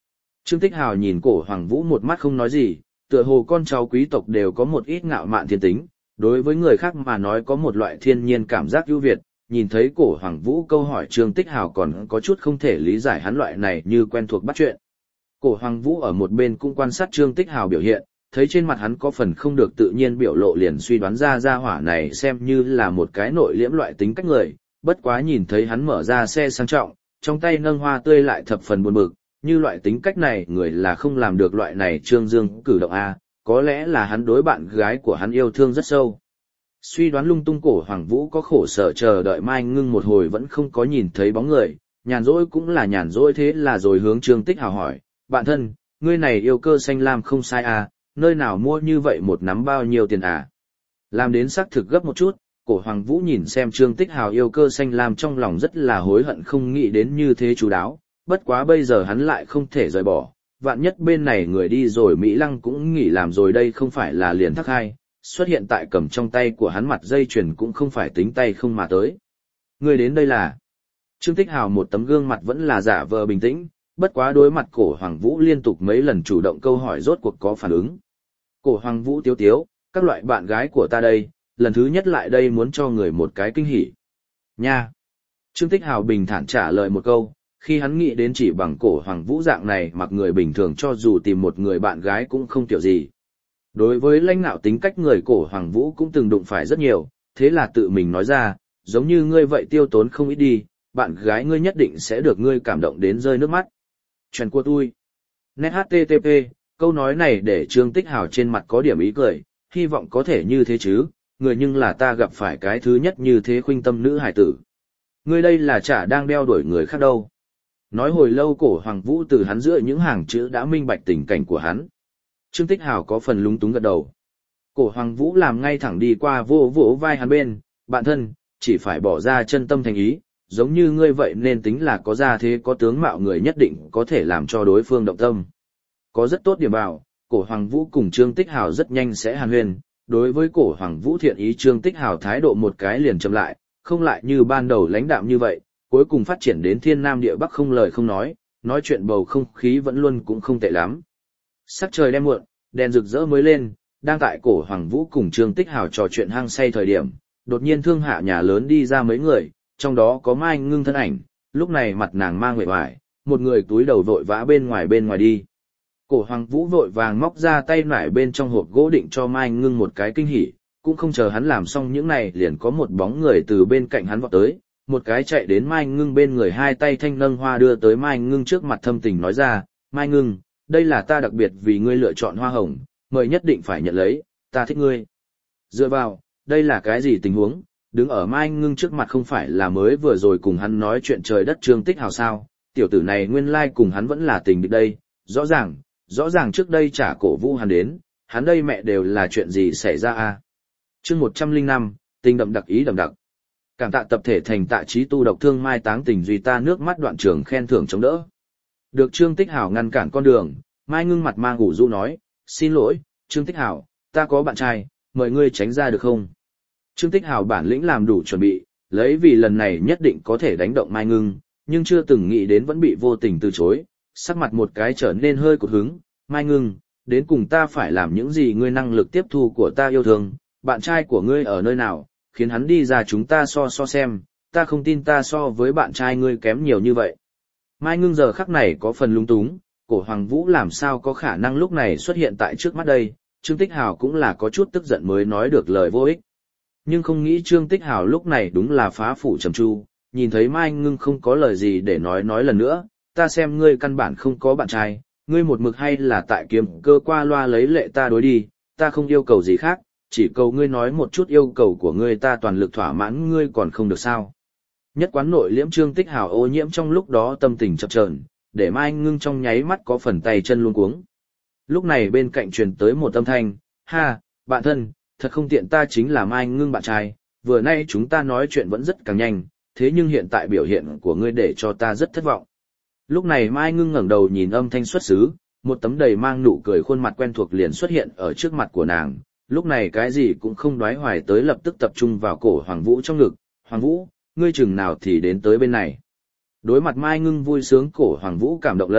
Trương Tích Hào nhìn cổ Hoàng Vũ một mắt không nói gì, tựa hồ con cháu quý tộc đều có một ít ngạo mạn thiên tính, đối với người khác mà nói có một loại thiên nhiên cảm giác ưu việt, nhìn thấy cổ Hoàng Vũ câu hỏi Trương Tích Hào còn có chút không thể lý giải hắn loại này như quen thuộc bắt chuyện. Cổ Hoàng Vũ ở một bên cũng quan sát Trương Tích Hào biểu hiện, thấy trên mặt hắn có phần không được tự nhiên biểu lộ liền suy đoán ra gia hỏa này xem như là một cái nội liễm loại tính cách người, bất quá nhìn thấy hắn mở ra xe sang trọng, trong tay nâng hoa tươi lại thập phần buồn bực, như loại tính cách này người là không làm được loại này trương dương cử động a, có lẽ là hắn đối bạn gái của hắn yêu thương rất sâu. Suy đoán lung tung cổ Hoàng Vũ có khổ sở chờ đợi Mai Ngưng một hồi vẫn không có nhìn thấy bóng người, nhàn rỗi cũng là nhàn rỗi thế là rồi hướng Trương Tích Hào hỏi, bạn thân, ngươi này yêu cơ xanh lam không sai à, nơi nào mua như vậy một nắm bao nhiêu tiền à? Làm đến xác thực gấp một chút, cổ Hoàng Vũ nhìn xem Trương Tích Hào yêu cơ xanh lam trong lòng rất là hối hận không nghĩ đến như thế chú đáo, bất quá bây giờ hắn lại không thể rời bỏ, vạn nhất bên này người đi rồi Mỹ Lăng cũng nghỉ làm rồi đây không phải là liền thắc hai, xuất hiện tại cầm trong tay của hắn mặt dây chuyền cũng không phải tính tay không mà tới. Người đến đây là... Trương Tích Hào một tấm gương mặt vẫn là giả vờ bình tĩnh, bất quá đối mặt cổ Hoàng Vũ liên tục mấy lần chủ động câu hỏi rốt cuộc có phản ứng. Cổ Hoàng Vũ tiếu tiếu, các loại bạn gái của ta đây, lần thứ nhất lại đây muốn cho người một cái kinh hỉ. Nha! Trương Tích Hào bình thản trả lời một câu, khi hắn nghĩ đến chỉ bằng cổ Hoàng Vũ dạng này mặc người bình thường cho dù tìm một người bạn gái cũng không tiểu gì. Đối với lãnh nạo tính cách người cổ Hoàng Vũ cũng từng đụng phải rất nhiều, thế là tự mình nói ra, giống như ngươi vậy tiêu tốn không ít đi, bạn gái ngươi nhất định sẽ được ngươi cảm động đến rơi nước mắt. Chuyện của tôi. Net hát tê tê pê, câu nói này để Trương Tích Hào trên mặt có điểm ý cười, hy vọng có thể như thế chứ, người nhưng là ta gặp phải cái thứ nhất như thế khuynh tâm nữ hải tử. Ngươi đây là chả đang đeo đuổi người khác đâu. Nói hồi lâu cổ Hoàng Vũ từ hắn giữa những hàng chữ đã minh bạch tình cảnh của hắn. Trương Tích Hào có phần lúng túng gật đầu. Cổ Hoàng Vũ làm ngay thẳng đi qua vỗ vỗ vai hắn bên, bạn thân, chỉ phải bỏ ra chân tâm thành ý, giống như ngươi vậy nên tính là có gia thế có tướng mạo người nhất định có thể làm cho đối phương động tâm. Có rất tốt điểm vào, cổ Hoàng Vũ cùng Trương Tích Hào rất nhanh sẽ hàn huyên, đối với cổ Hoàng Vũ thiện ý Trương Tích Hào thái độ một cái liền chậm lại, không lại như ban đầu lãnh đạm như vậy, cuối cùng phát triển đến thiên nam địa bắc không lời không nói, nói chuyện bầu không khí vẫn luôn cũng không tệ lắm. Sắc trời đêm muộn, đèn rực rỡ mới lên, đang tại cổ Hoàng Vũ cùng Trương Tích Hào trò chuyện hăng say thời điểm, đột nhiên thương hạ nhà lớn đi ra mấy người, trong đó có Mai Ngưng thân ảnh, lúc này mặt nàng mang uể oải, một người túi đầu vội vã bên ngoài bên ngoài đi. Cổ Hoàng Vũ vội vàng móc ra tay nải bên trong hộp gỗ định cho Mai Ngưng một cái kinh hỉ, cũng không chờ hắn làm xong những này liền có một bóng người từ bên cạnh hắn vọt tới, một cái chạy đến Mai Ngưng bên người hai tay thanh nâng hoa đưa tới Mai Ngưng trước mặt thâm tình nói ra, Mai Ngưng, đây là ta đặc biệt vì ngươi lựa chọn hoa hồng, mời nhất định phải nhận lấy, ta thích ngươi. Dựa vào, đây là cái gì tình huống, đứng ở Mai Ngưng trước mặt không phải là mới vừa rồi cùng hắn nói chuyện trời đất Trương Tích Hào sao, tiểu tử này nguyên lai cùng hắn vẫn là tình địch đây, rõ ràng, rõ ràng trước đây trả cổ vũ hắn đến, hắn đây mẹ đều là chuyện gì xảy ra a? Chương một trăm lẻ năm, tình đậm đặc ý đậm đặc. Cảm tạ tập thể thành tạ trí tu độc thương mai táng tình duy ta nước mắt đoạn trường khen thưởng chống đỡ. Được Trương Tích Hào ngăn cản con đường, Mai Ngưng mặt mang ủ rũ nói, xin lỗi, Trương Tích Hào, ta có bạn trai, mời ngươi tránh ra được không? Trương Tích Hào bản lĩnh làm đủ chuẩn bị, lấy vì lần này nhất định có thể đánh động Mai Ngưng, nhưng chưa từng nghĩ đến vẫn bị vô tình từ chối, sắc mặt một cái trở nên hơi cột hứng, Mai Ngưng, đến cùng ta phải làm những gì ngươi năng lực tiếp thu của ta yêu thương, bạn trai của ngươi ở nơi nào, khiến hắn đi ra chúng ta so so xem, ta không tin ta so với bạn trai ngươi kém nhiều như vậy. Mai Ngưng giờ khắc này có phần lung túng, cổ Hoàng Vũ làm sao có khả năng lúc này xuất hiện tại trước mắt đây, Trương Tích Hào cũng là có chút tức giận mới nói được lời vô ích. Nhưng không nghĩ Trương Tích Hào lúc này đúng là phá phủ trầm tru, nhìn thấy Mai Ngưng không có lời gì để nói nói lần nữa, ta xem ngươi căn bản không có bạn trai, ngươi một mực hay là tại kiếm cơ qua loa lấy lệ ta đối đi, ta không yêu cầu gì khác, chỉ cầu ngươi nói một chút yêu cầu của ngươi ta toàn lực thỏa mãn ngươi còn không được sao. Nhất quán nội liễm Trương Tích Hào ô nhiễm trong lúc đó tâm tình chập chờn, để Mai Ngưng trong nháy mắt có phần tay chân luống cuống. Lúc này bên cạnh truyền tới một âm thanh, ha, bạn thân, thật không tiện ta chính là Mai Ngưng bạn trai, vừa nay chúng ta nói chuyện vẫn rất càng nhanh, thế nhưng hiện tại biểu hiện của ngươi để cho ta rất thất vọng. Lúc này Mai Ngưng ngẩng đầu nhìn âm thanh xuất xứ, một tấm đầy mang nụ cười khuôn mặt quen thuộc liền xuất hiện ở trước mặt của nàng, lúc này cái gì cũng không đoái hoài tới lập tức tập trung vào cổ Hoàng Vũ trong ngực, Hoàng Vũ, ngươi chừng nào thì đến tới bên này. Đối mặt Mai Ngưng vui sướng cổ Hoàng Vũ cảm động lây,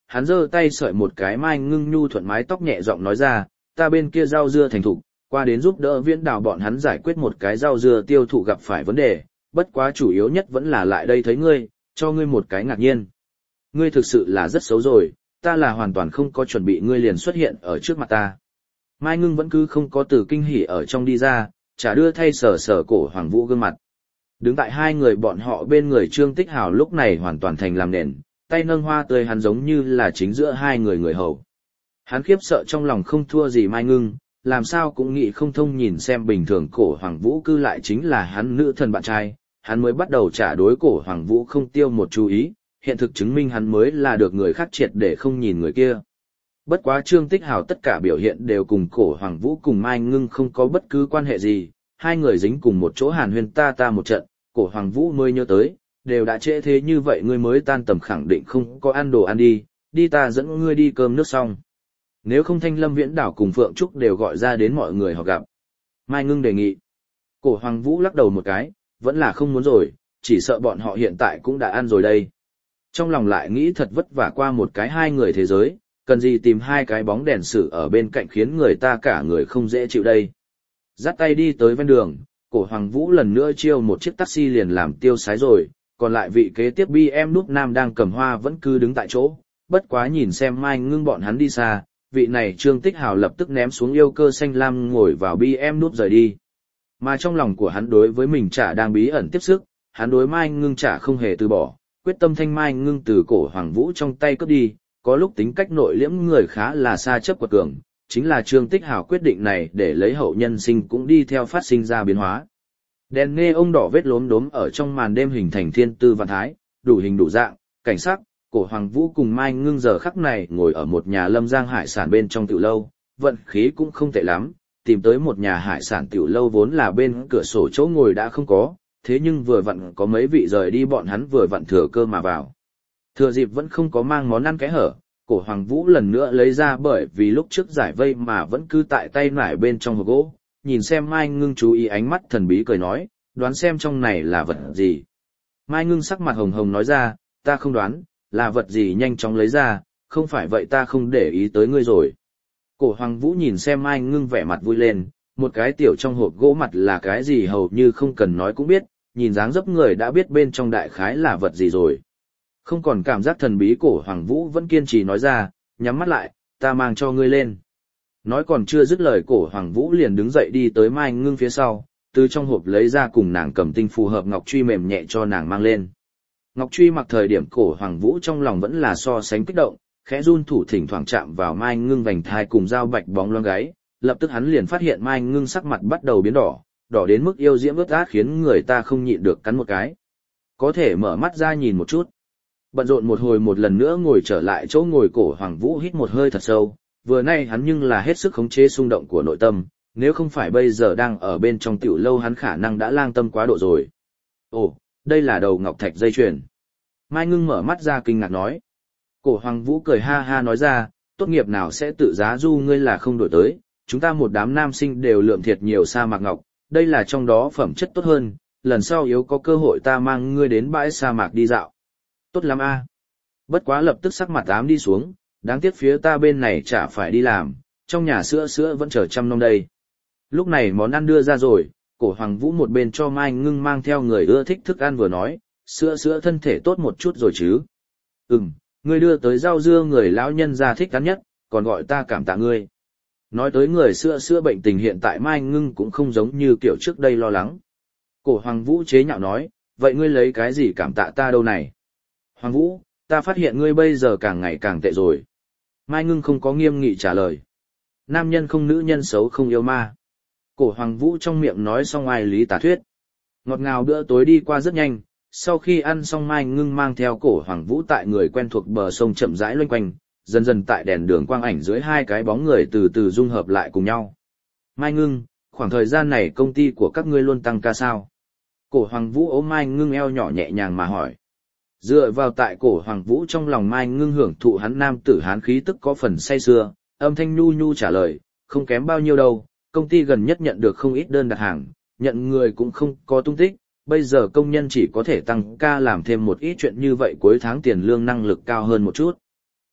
hắn giơ tay sợi một cái Mai Ngưng nhu thuận mái tóc nhẹ giọng nói ra, ta bên kia rau dưa thành thục, qua đến giúp đỡ Viễn Đào bọn hắn giải quyết một cái rau dưa tiêu thụ gặp phải vấn đề, bất quá chủ yếu nhất vẫn là lại đây thấy ngươi, cho ngươi một cái ngạc nhiên. Ngươi thực sự là rất xấu rồi, ta là hoàn toàn không có chuẩn bị ngươi liền xuất hiện ở trước mặt ta. Mai Ngưng vẫn cứ không có từ kinh hỉ ở trong đi ra, chả đưa thay sờ sờ cổ Hoàng Vũ gương mặt. Đứng tại hai người bọn họ bên người Trương Tích Hào lúc này hoàn toàn thành làm nền, tay nâng hoa tươi hắn giống như là chính giữa hai người người hầu. Hắn khiếp sợ trong lòng không thua gì Mai Ngưng, làm sao cũng nghĩ không thông nhìn xem bình thường cổ Hoàng Vũ cư lại chính là hắn nữ thần bạn trai, hắn mới bắt đầu trả đối cổ Hoàng Vũ không tiêu một chú ý, hiện thực chứng minh hắn mới là được người khác triệt để không nhìn người kia. Bất quá Trương Tích Hào tất cả biểu hiện đều cùng cổ Hoàng Vũ cùng Mai Ngưng không có bất cứ quan hệ gì, hai người dính cùng một chỗ hàn huyên ta ta một trận, cổ Hoàng Vũ mới nhớ tới, đều đã trễ thế như vậy ngươi mới tan tầm khẳng định không có ăn đồ ăn đi, đi ta dẫn ngươi đi cơm nước xong. Nếu không Thanh Lâm Viễn Đảo cùng Phượng Trúc đều gọi ra đến mọi người họ gặp. Mai Ngưng đề nghị. Cổ Hoàng Vũ lắc đầu một cái, vẫn là không muốn rồi, chỉ sợ bọn họ hiện tại cũng đã ăn rồi đây. Trong lòng lại nghĩ thật vất vả qua một cái hai người thế giới, cần gì tìm hai cái bóng đèn sử ở bên cạnh khiến người ta cả người không dễ chịu đây. Dắt tay đi tới ven đường, cổ Hoàng Vũ lần nữa chiêu một chiếc taxi liền làm tiêu sái rồi, còn lại vị kế tiếp bê em núp nam đang cầm hoa vẫn cứ đứng tại chỗ, bất quá nhìn xem Mai Ngưng bọn hắn đi xa, vị này Trương Tích Hào lập tức ném xuống yêu cơ xanh lam ngồi vào bê em núp rời đi. Mà trong lòng của hắn đối với mình chả đang bí ẩn tiếp sức, hắn đối Mai Ngưng chả không hề từ bỏ, quyết tâm thanh Mai Ngưng từ cổ Hoàng Vũ trong tay cướp đi, có lúc tính cách nội liễm người khá là xa chấp quật cường, chính là Trương Tích Hào quyết định này để lấy hậu nhân sinh cũng đi theo phát sinh ra biến hóa. Đèn nghe ông đỏ vết lốm đốm ở trong màn đêm hình thành thiên tư văn thái, đủ hình đủ dạng, cảnh sắc, cổ Hoàng Vũ cùng Mai Ngưng giờ khắc này ngồi ở một nhà lâm giang hải sản bên trong tiểu lâu, vận khí cũng không tệ lắm, tìm tới một nhà hải sản tiểu lâu vốn là bên cửa sổ chỗ ngồi đã không có, thế nhưng vừa vặn có mấy vị rời đi bọn hắn vừa vặn thừa cơ mà vào. Thừa dịp vẫn không có mang món ăn cái hở, cổ Hoàng Vũ lần nữa lấy ra bởi vì lúc trước giải vây mà vẫn cứ tại tay nải bên trong hộp gỗ, nhìn xem Mai Ngưng chú ý ánh mắt thần bí cười nói, đoán xem trong này là vật gì. Mai Ngưng sắc mặt hồng hồng nói ra, ta không đoán, là vật gì nhanh chóng lấy ra, không phải vậy ta không để ý tới ngươi rồi. Cổ Hoàng Vũ nhìn xem Mai Ngưng vẻ mặt vui lên, một cái tiểu trong hộp gỗ mặt là cái gì hầu như không cần nói cũng biết, nhìn dáng dấp người đã biết bên trong đại khái là vật gì rồi. Không còn cảm giác thần bí cổ Hoàng Vũ vẫn kiên trì nói ra, nhắm mắt lại, ta mang cho ngươi lên. Nói còn chưa dứt lời cổ Hoàng Vũ liền đứng dậy đi tới Mai Ngưng phía sau, từ trong hộp lấy ra cùng nàng cầm tinh phù hợp ngọc truy mềm nhẹ cho nàng mang lên. Ngọc truy mặc thời điểm cổ Hoàng Vũ trong lòng vẫn là so sánh kích động, khẽ run thủ thỉnh thoảng chạm vào Mai Ngưng vành thai cùng dao bạch bóng loáng gáy, lập tức hắn liền phát hiện Mai Ngưng sắc mặt bắt đầu biến đỏ, đỏ đến mức yêu diễm ướt át khiến người ta không nhịn được cắn một cái. Có thể mở mắt ra nhìn một chút. Bận rộn một hồi một lần nữa ngồi trở lại chỗ ngồi cổ Hoàng Vũ hít một hơi thật sâu, vừa nay hắn nhưng là hết sức khống chế xung động của nội tâm, nếu không phải bây giờ đang ở bên trong tiểu lâu hắn khả năng đã lang tâm quá độ rồi. Ồ, đây là đầu ngọc thạch dây chuyền. Mai Ngưng mở mắt ra kinh ngạc nói. Cổ Hoàng Vũ cười ha ha nói ra, tốt nghiệp nào sẽ tự giá du ngươi là không đổi tới, chúng ta một đám nam sinh đều lượm thiệt nhiều sa mạc ngọc, đây là trong đó phẩm chất tốt hơn, lần sau yếu có cơ hội ta mang ngươi đến bãi sa mạc đi dạo. Tốt lắm a. Bất quá lập tức sắc mặt ám đi xuống, đáng tiếc phía ta bên này chả phải đi làm, trong nhà sữa sữa vẫn chờ chăm nom đây. Lúc này món ăn đưa ra rồi, cổ Hoàng Vũ một bên cho Mai Ngưng mang theo người ưa thích thức ăn vừa nói, sữa sữa thân thể tốt một chút rồi chứ. Ừm, ngươi đưa tới rau dưa người lão nhân ra thích ăn nhất, còn gọi ta cảm tạ ngươi. Nói tới người sữa sữa bệnh tình hiện tại Mai Ngưng cũng không giống như kiểu trước đây lo lắng. Cổ Hoàng Vũ chế nhạo nói, vậy ngươi lấy cái gì cảm tạ ta đâu này? Hoàng Vũ, ta phát hiện ngươi bây giờ càng ngày càng tệ rồi. Mai Ngưng không có nghiêm nghị trả lời. Nam nhân không nữ nhân xấu không yêu ma. Cổ Hoàng Vũ trong miệng nói xong ai lý tả thuyết. Ngọt ngào bữa tối đi qua rất nhanh, sau khi ăn xong Mai Ngưng mang theo cổ Hoàng Vũ tại người quen thuộc bờ sông chậm rãi loanh quanh, dần dần tại đèn đường quang ảnh dưới hai cái bóng người từ từ dung hợp lại cùng nhau. Mai Ngưng, khoảng thời gian này công ty của các ngươi luôn tăng ca sao? Cổ Hoàng Vũ ôm Mai Ngưng eo nhỏ nhẹ nhàng mà hỏi. Dựa vào tại cổ Hoàng Vũ trong lòng Mai Ngưng hưởng thụ hắn nam tử hán khí tức có phần say sưa, âm thanh nhu nhu trả lời, không kém bao nhiêu đâu, công ty gần nhất nhận được không ít đơn đặt hàng, nhận người cũng không có tung tích, bây giờ công nhân chỉ có thể tăng ca làm thêm một ít chuyện như vậy cuối tháng tiền lương năng lực cao hơn một chút.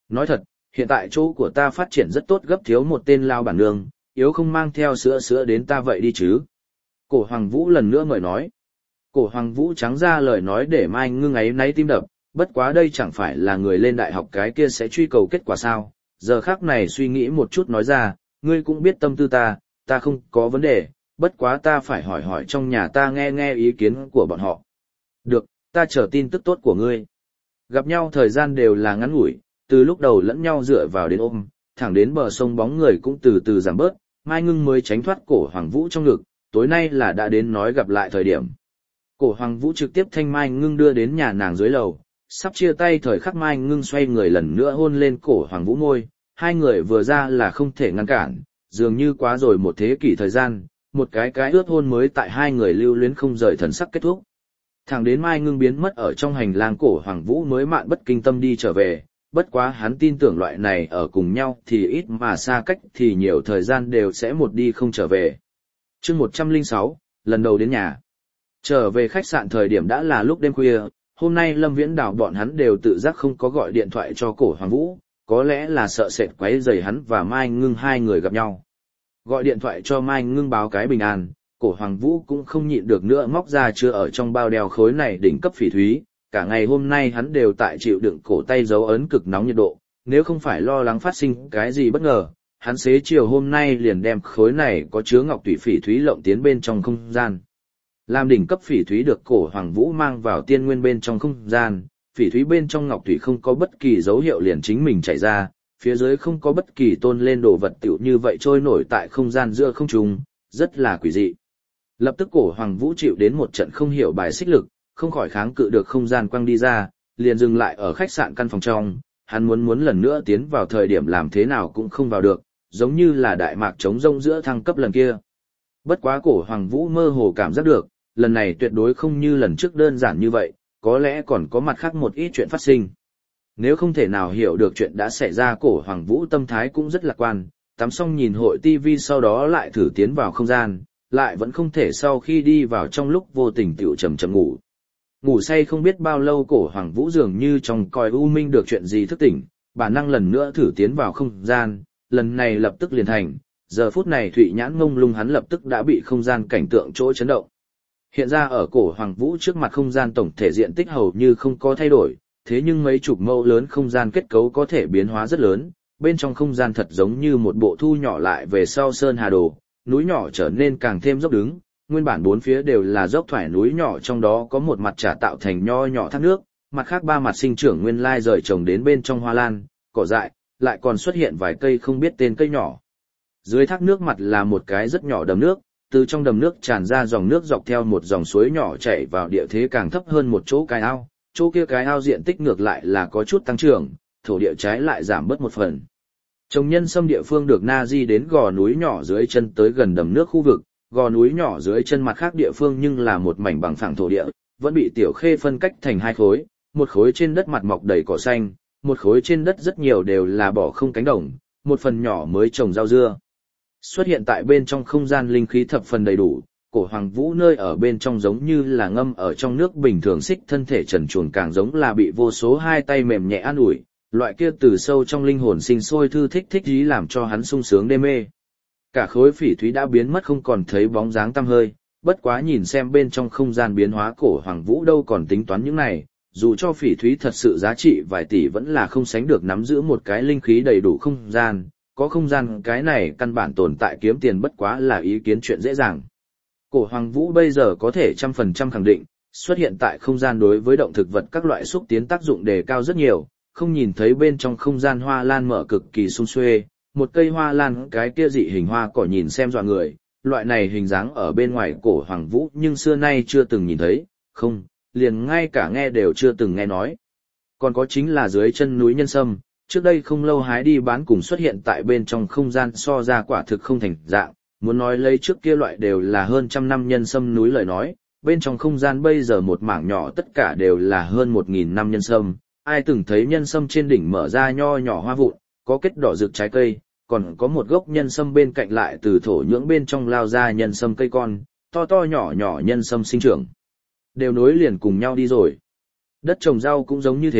Nói thật, hiện tại chỗ của ta phát triển rất tốt, gấp thiếu một tên lao bản nương, yếu không mang theo sữa sữa đến ta vậy đi chứ. Cổ Hoàng Vũ lần nữa mời nói. Cổ Hoàng Vũ trắng ra lời nói để Mai Ngưng ấy náy tim đập, bất quá đây chẳng phải là người lên đại học cái kia sẽ truy cầu kết quả sao. Giờ khắc này suy nghĩ một chút nói ra, ngươi cũng biết tâm tư ta, ta không có vấn đề, bất quá ta phải hỏi hỏi trong nhà ta nghe nghe ý kiến của bọn họ. Được, ta chờ tin tức tốt của ngươi. Gặp nhau thời gian đều là ngắn ngủi, từ lúc đầu lẫn nhau dựa vào đến ôm, thẳng đến bờ sông bóng người cũng từ từ giảm bớt, Mai Ngưng mới tránh thoát cổ Hoàng Vũ trong ngực, tối nay là đã đến nói gặp lại thời điểm. Cổ Hoàng Vũ trực tiếp thanh Mai Ngưng đưa đến nhà nàng dưới lầu, sắp chia tay thời khắc Mai Ngưng xoay người lần nữa hôn lên cổ Hoàng Vũ môi, hai người vừa ra là không thể ngăn cản, dường như quá rồi một thế kỷ thời gian, một cái cái ướt hôn mới tại hai người lưu luyến không rời thần sắc kết thúc. Thẳng đến Mai Ngưng biến mất ở trong hành lang cổ Hoàng Vũ mới mạn bất kinh tâm đi trở về, bất quá hắn tin tưởng loại này ở cùng nhau thì ít mà xa cách thì nhiều thời gian đều sẽ một đi không trở về. Chương một trăm lẻ sáu, lần đầu đến nhà. Trở về khách sạn thời điểm đã là lúc đêm khuya, hôm nay Lâm Viễn Đào bọn hắn đều tự giác không có gọi điện thoại cho cổ Hoàng Vũ, có lẽ là sợ sệt quấy rầy hắn và Mai Ngưng hai người gặp nhau. Gọi điện thoại cho Mai Ngưng báo cái bình an, cổ Hoàng Vũ cũng không nhịn được nữa móc ra chưa ở trong bao đeo khối này đỉnh cấp phỉ thúy, cả ngày hôm nay hắn đều tại chịu đựng cổ tay dấu ấn cực nóng nhiệt độ, nếu không phải lo lắng phát sinh cái gì bất ngờ, hắn xế chiều hôm nay liền đem khối này có chứa ngọc tủy phỉ thúy lộng tiến bên trong không gian. Làm đỉnh cấp phỉ thúy được cổ Hoàng Vũ mang vào tiên nguyên bên trong không gian, phỉ thúy bên trong ngọc thủy không có bất kỳ dấu hiệu liền chính mình chảy ra, phía dưới không có bất kỳ tôn lên đồ vật tiểu như vậy trôi nổi tại không gian giữa không trung, rất là quỷ dị. Lập tức cổ Hoàng Vũ chịu đến một trận không hiểu bài xích lực, không khỏi kháng cự được không gian quăng đi ra, liền dừng lại ở khách sạn căn phòng trong, hắn muốn muốn lần nữa tiến vào thời điểm làm thế nào cũng không vào được, giống như là đại mạc trống rông giữa thăng cấp lần kia. Bất quá cổ Hoàng Vũ mơ hồ cảm giác được, lần này tuyệt đối không như lần trước đơn giản như vậy, có lẽ còn có mặt khác một ít chuyện phát sinh. Nếu không thể nào hiểu được chuyện đã xảy ra, cổ Hoàng Vũ tâm thái cũng rất lạc quan, tắm xong nhìn hội ti vi sau đó lại thử tiến vào không gian, lại vẫn không thể sau khi đi vào trong lúc vô tình tiểu chầm chầm ngủ. Ngủ say không biết bao lâu cổ Hoàng Vũ dường như trong coi u minh được chuyện gì thức tỉnh, bản năng lần nữa thử tiến vào không gian, lần này lập tức liền thành, giờ phút này thụy nhãn ngông lung hắn lập tức đã bị không gian cảnh tượng chỗ chấn động. Hiện ra ở cổ Hoàng Vũ trước mặt không gian tổng thể diện tích hầu như không có thay đổi, thế nhưng mấy chục mẫu lớn không gian kết cấu có thể biến hóa rất lớn, bên trong không gian thật giống như một bộ thu nhỏ lại về sau sơn hà đồ, núi nhỏ trở nên càng thêm dốc đứng, nguyên bản bốn phía đều là dốc thoải núi nhỏ, trong đó có một mặt trả tạo thành nho nhỏ thác nước, mặt khác ba mặt sinh trưởng nguyên lai rời trồng đến bên trong hoa lan, cỏ dại, lại còn xuất hiện vài cây không biết tên cây nhỏ. Dưới thác nước mặt là một cái rất nhỏ đầm nước, từ trong đầm nước tràn ra dòng nước dọc theo một dòng suối nhỏ chảy vào địa thế càng thấp hơn một chỗ cái ao, chỗ kia cái ao diện tích ngược lại là có chút tăng trưởng, thổ địa trái lại giảm bớt một phần. Trồng nhân sâm địa phương được na di đến gò núi nhỏ dưới chân tới gần đầm nước khu vực, gò núi nhỏ dưới chân mặt khác địa phương nhưng là một mảnh bằng phẳng thổ địa, vẫn bị tiểu khê phân cách thành hai khối, một khối trên đất mặt mọc đầy cỏ xanh, một khối trên đất rất nhiều đều là bỏ không cánh đồng, một phần nhỏ mới trồng rau dưa. Xuất hiện tại bên trong không gian linh khí thập phần đầy đủ, cổ Hoàng Vũ nơi ở bên trong giống như là ngâm ở trong nước bình thường, xích thân thể trần truồng càng giống là bị vô số hai tay mềm nhẹ an ủi, loại kia từ sâu trong linh hồn sinh sôi thư thích thích ý làm cho hắn sung sướng đê mê. Cả khối phỉ thúy đã biến mất không còn thấy bóng dáng tăm hơi, bất quá nhìn xem bên trong không gian biến hóa, cổ Hoàng Vũ đâu còn tính toán những này, dù cho phỉ thúy thật sự giá trị vài tỷ vẫn là không sánh được nắm giữ một cái linh khí đầy đủ không gian, có không gian cái này căn bản tồn tại kiếm tiền bất quá là ý kiến chuyện dễ dàng. Cổ Hoàng Vũ bây giờ có thể trăm phần trăm khẳng định, xuất hiện tại không gian đối với động thực vật các loại xúc tiến tác dụng đề cao rất nhiều, không nhìn thấy bên trong không gian hoa lan mở cực kỳ sung xuê, một cây hoa lan cái kia dị hình hoa cỏ nhìn xem dọa người, loại này hình dáng ở bên ngoài cổ Hoàng Vũ nhưng xưa nay chưa từng nhìn thấy, không, liền ngay cả nghe đều chưa từng nghe nói. Còn có chính là dưới chân núi nhân sâm, trước đây không lâu hái đi bán cùng xuất hiện tại bên trong không gian so ra quả thực không thành dạng, muốn nói lấy trước kia loại đều là hơn trăm năm nhân sâm núi lời nói, bên trong không gian bây giờ một mảng nhỏ tất cả đều là hơn một nghìn năm nhân sâm, ai từng thấy nhân sâm trên đỉnh mở ra nho nhỏ hoa vụn, có kết đỏ rực trái cây, còn có một gốc nhân sâm bên cạnh lại từ thổ nhưỡng bên trong lao ra nhân sâm cây con, to to nhỏ nhỏ nhân sâm sinh trưởng, đều nối liền cùng nhau đi rồi. Đất trồng rau cũng giống như thế,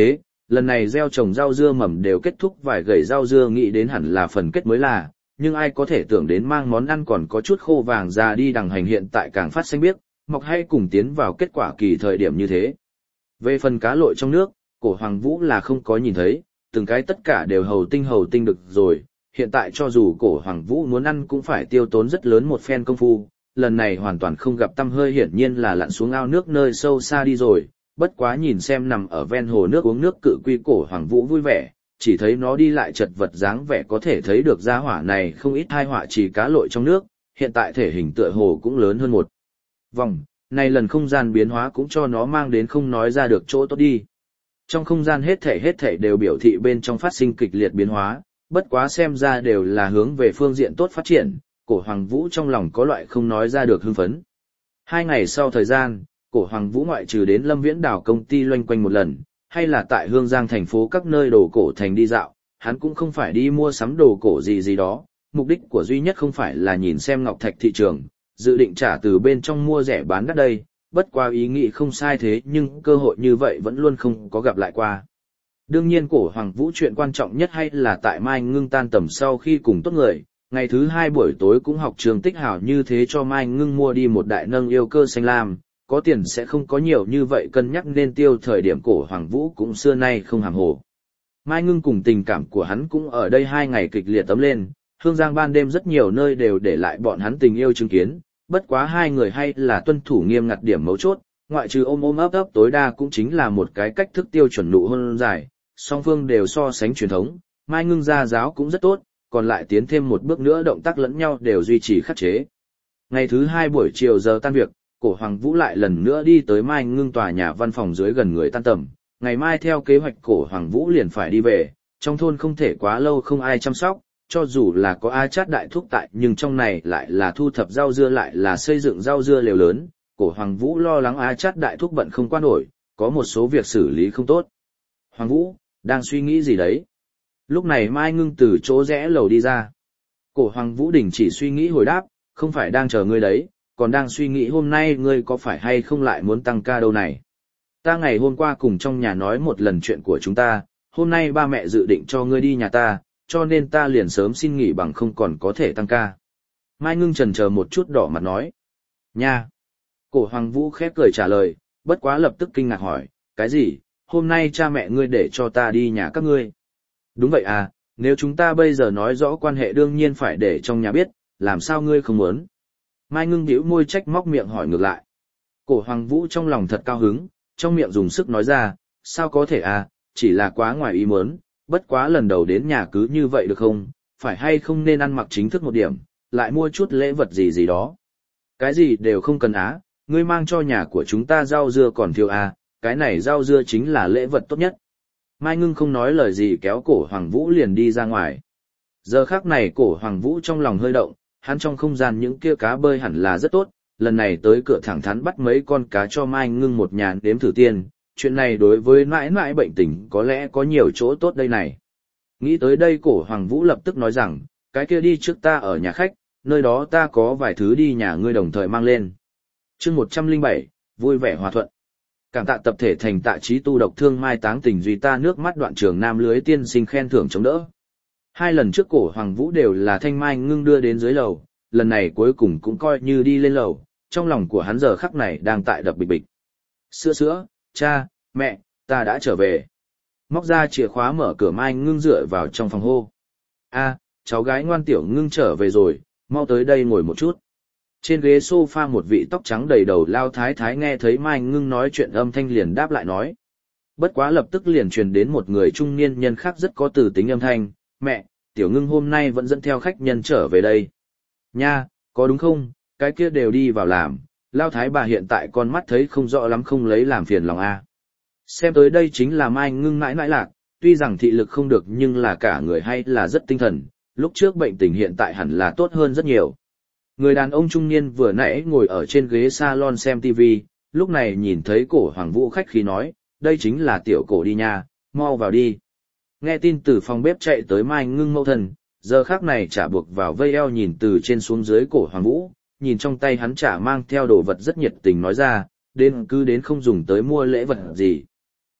lần này gieo trồng rau dưa mầm đều kết thúc vài gầy rau dưa nghĩ đến hẳn là phần kết mới là, nhưng ai có thể tưởng đến mang món ăn còn có chút khô vàng ra đi đằng hành hiện tại càng phát xanh biếc, mọc hay cùng tiến vào kết quả kỳ thời điểm như thế. Về phần cá lội trong nước, cổ Hoàng Vũ là không có nhìn thấy, từng cái tất cả đều hầu tinh hầu tinh được rồi, hiện tại cho dù cổ Hoàng Vũ muốn ăn cũng phải tiêu tốn rất lớn một phen công phu, lần này hoàn toàn không gặp tăm hơi hiển nhiên là lặn xuống ao nước nơi sâu xa đi rồi, bất quá nhìn xem nằm ở ven hồ nước uống nước cự quy cổ Hoàng Vũ vui vẻ, chỉ thấy nó đi lại chật vật dáng vẻ có thể thấy được gia hỏa này không ít hai họa chỉ cá lội trong nước, hiện tại thể hình tựa hồ cũng lớn hơn một vòng, này lần không gian biến hóa cũng cho nó mang đến không nói ra được chỗ tốt đi. Trong không gian hết thể hết thể đều biểu thị bên trong phát sinh kịch liệt biến hóa, bất quá xem ra đều là hướng về phương diện tốt phát triển, cổ Hoàng Vũ trong lòng có loại không nói ra được hưng phấn. Hai ngày sau thời gian, cổ Hoàng Vũ ngoại trừ đến Lâm Viễn Đảo công ty loanh quanh một lần, hay là tại Hương Giang thành phố các nơi đồ cổ thành đi dạo, hắn cũng không phải đi mua sắm đồ cổ gì gì đó, mục đích của duy nhất không phải là nhìn xem ngọc thạch thị trường, dự định trả từ bên trong mua rẻ bán đắt đây, bất qua ý nghĩ không sai thế nhưng cơ hội như vậy vẫn luôn không có gặp lại qua. Đương nhiên cổ Hoàng Vũ chuyện quan trọng nhất hay là tại Mai Ngưng tan tầm sau khi cùng tốt người, ngày thứ hai buổi tối cũng học trường Tích Hảo như thế cho Mai Ngưng mua đi một đại nâng yêu cơ xanh lam, có tiền sẽ không có nhiều như vậy cân nhắc nên tiêu thời điểm cổ Hoàng Vũ cũng xưa nay không hàm hồ. Mai Ngưng cùng tình cảm của hắn cũng ở đây hai ngày kịch liệt tấm lên, Hương Giang ban đêm rất nhiều nơi đều để lại bọn hắn tình yêu chứng kiến, bất quá hai người hay là tuân thủ nghiêm ngặt điểm mấu chốt, ngoại trừ ôm ôm ấp ấp tối đa cũng chính là một cái cách thức tiêu chuẩn nụ hôn dài, song phương đều so sánh truyền thống, Mai Ngưng gia giáo cũng rất tốt, còn lại tiến thêm một bước nữa động tác lẫn nhau đều duy trì khắc chế. Ngày thứ hai buổi chiều giờ tan việc, cổ Hoàng Vũ lại lần nữa đi tới Mai Ngưng tòa nhà văn phòng dưới gần người tan tầm, ngày mai theo kế hoạch cổ Hoàng Vũ liền phải đi về, trong thôn không thể quá lâu không ai chăm sóc, cho dù là có A Chát đại thúc tại nhưng trong này lại là thu thập rau dưa lại là xây dựng rau dưa lều lớn, cổ Hoàng Vũ lo lắng A Chát đại thúc bận không qua nổi, có một số việc xử lý không tốt. Hoàng Vũ, đang suy nghĩ gì đấy? Lúc này Mai Ngưng từ chỗ rẽ lầu đi ra. Cổ Hoàng Vũ đình chỉ suy nghĩ hồi đáp, không phải đang chờ ngươi đấy, còn đang suy nghĩ hôm nay ngươi có phải hay không lại muốn tăng ca đâu này. Ta ngày hôm qua cùng trong nhà nói một lần chuyện của chúng ta, hôm nay ba mẹ dự định cho ngươi đi nhà ta, cho nên ta liền sớm xin nghỉ bằng không còn có thể tăng ca. Mai Ngưng chần chờ một chút đỏ mặt nói. Nha! Cổ Hoàng Vũ khép cười trả lời, bất quá lập tức kinh ngạc hỏi, cái gì, hôm nay cha mẹ ngươi để cho ta đi nhà các ngươi. Đúng vậy à, nếu chúng ta bây giờ nói rõ quan hệ đương nhiên phải để trong nhà biết, làm sao ngươi không muốn. Mai Ngưng bĩu môi trách móc miệng hỏi ngược lại. Cổ Hoàng Vũ trong lòng thật cao hứng, trong miệng dùng sức nói ra, sao có thể à, chỉ là quá ngoài ý muốn, bất quá lần đầu đến nhà cứ như vậy được không, phải hay không nên ăn mặc chính thức một điểm, lại mua chút lễ vật gì gì đó. Cái gì đều không cần á, ngươi mang cho nhà của chúng ta rau dưa còn thiếu à, cái này rau dưa chính là lễ vật tốt nhất. Mai Ngưng không nói lời gì kéo cổ Hoàng Vũ liền đi ra ngoài. Giờ khắc này cổ Hoàng Vũ trong lòng hơi động, hắn trong không gian những kia cá bơi hẳn là rất tốt, lần này tới cửa thẳng thắn bắt mấy con cá cho Mai Ngưng một nhà đếm thử tiền, chuyện này đối với mãi mãi bệnh tình có lẽ có nhiều chỗ tốt đây này. Nghĩ tới đây cổ Hoàng Vũ lập tức nói rằng, cái kia đi trước ta ở nhà khách, nơi đó ta có vài thứ đi nhà ngươi đồng thời mang lên. Chương một trăm lẻ bảy, vui vẻ hòa thuận. Cảm tạ tập thể thành tạ trí tu độc thương mai táng tình duy ta nước mắt đoạn trường nam lưới tiên sinh khen thưởng chống đỡ. Hai lần trước cổ Hoàng Vũ đều là Thanh Mai Ngưng đưa đến dưới lầu, lần này cuối cùng cũng coi như đi lên lầu, trong lòng của hắn giờ khắc này đang tại đập bịch bịch. Sữa sữa, cha, mẹ, ta đã trở về. Móc ra chìa khóa mở cửa Mai Ngưng dựa vào trong phòng hô. A, cháu gái ngoan tiểu Ngưng trở về rồi, mau tới đây ngồi một chút. Trên ghế sofa một vị tóc trắng đầy đầu lao thái thái nghe thấy Mai Ngưng nói chuyện âm thanh liền đáp lại nói. Bất quá lập tức liền truyền đến một người trung niên nhân khác rất có từ tính âm thanh, mẹ, tiểu Ngưng hôm nay vẫn dẫn theo khách nhân trở về đây. Nha, có đúng không, cái kia đều đi vào làm, lao thái bà hiện tại con mắt thấy không rõ lắm không lấy làm phiền lòng a. Xem tới đây chính là Mai Ngưng mãi mãi lạc, tuy rằng thị lực không được nhưng là cả người hay là rất tinh thần, lúc trước bệnh tình hiện tại hẳn là tốt hơn rất nhiều. Người đàn ông trung niên vừa nãy ngồi ở trên ghế salon xem tivi, lúc này nhìn thấy cổ Hoàng Vũ khách khí nói, đây chính là tiểu cổ đi nha, mau vào đi. Nghe tin từ phòng bếp chạy tới Mai Ngưng mẫu thân, giờ khắc này trả buộc vào vây eo nhìn từ trên xuống dưới cổ Hoàng Vũ, nhìn trong tay hắn trả mang theo đồ vật rất nhiệt tình nói ra, đến cứ đến không dùng tới mua lễ vật gì.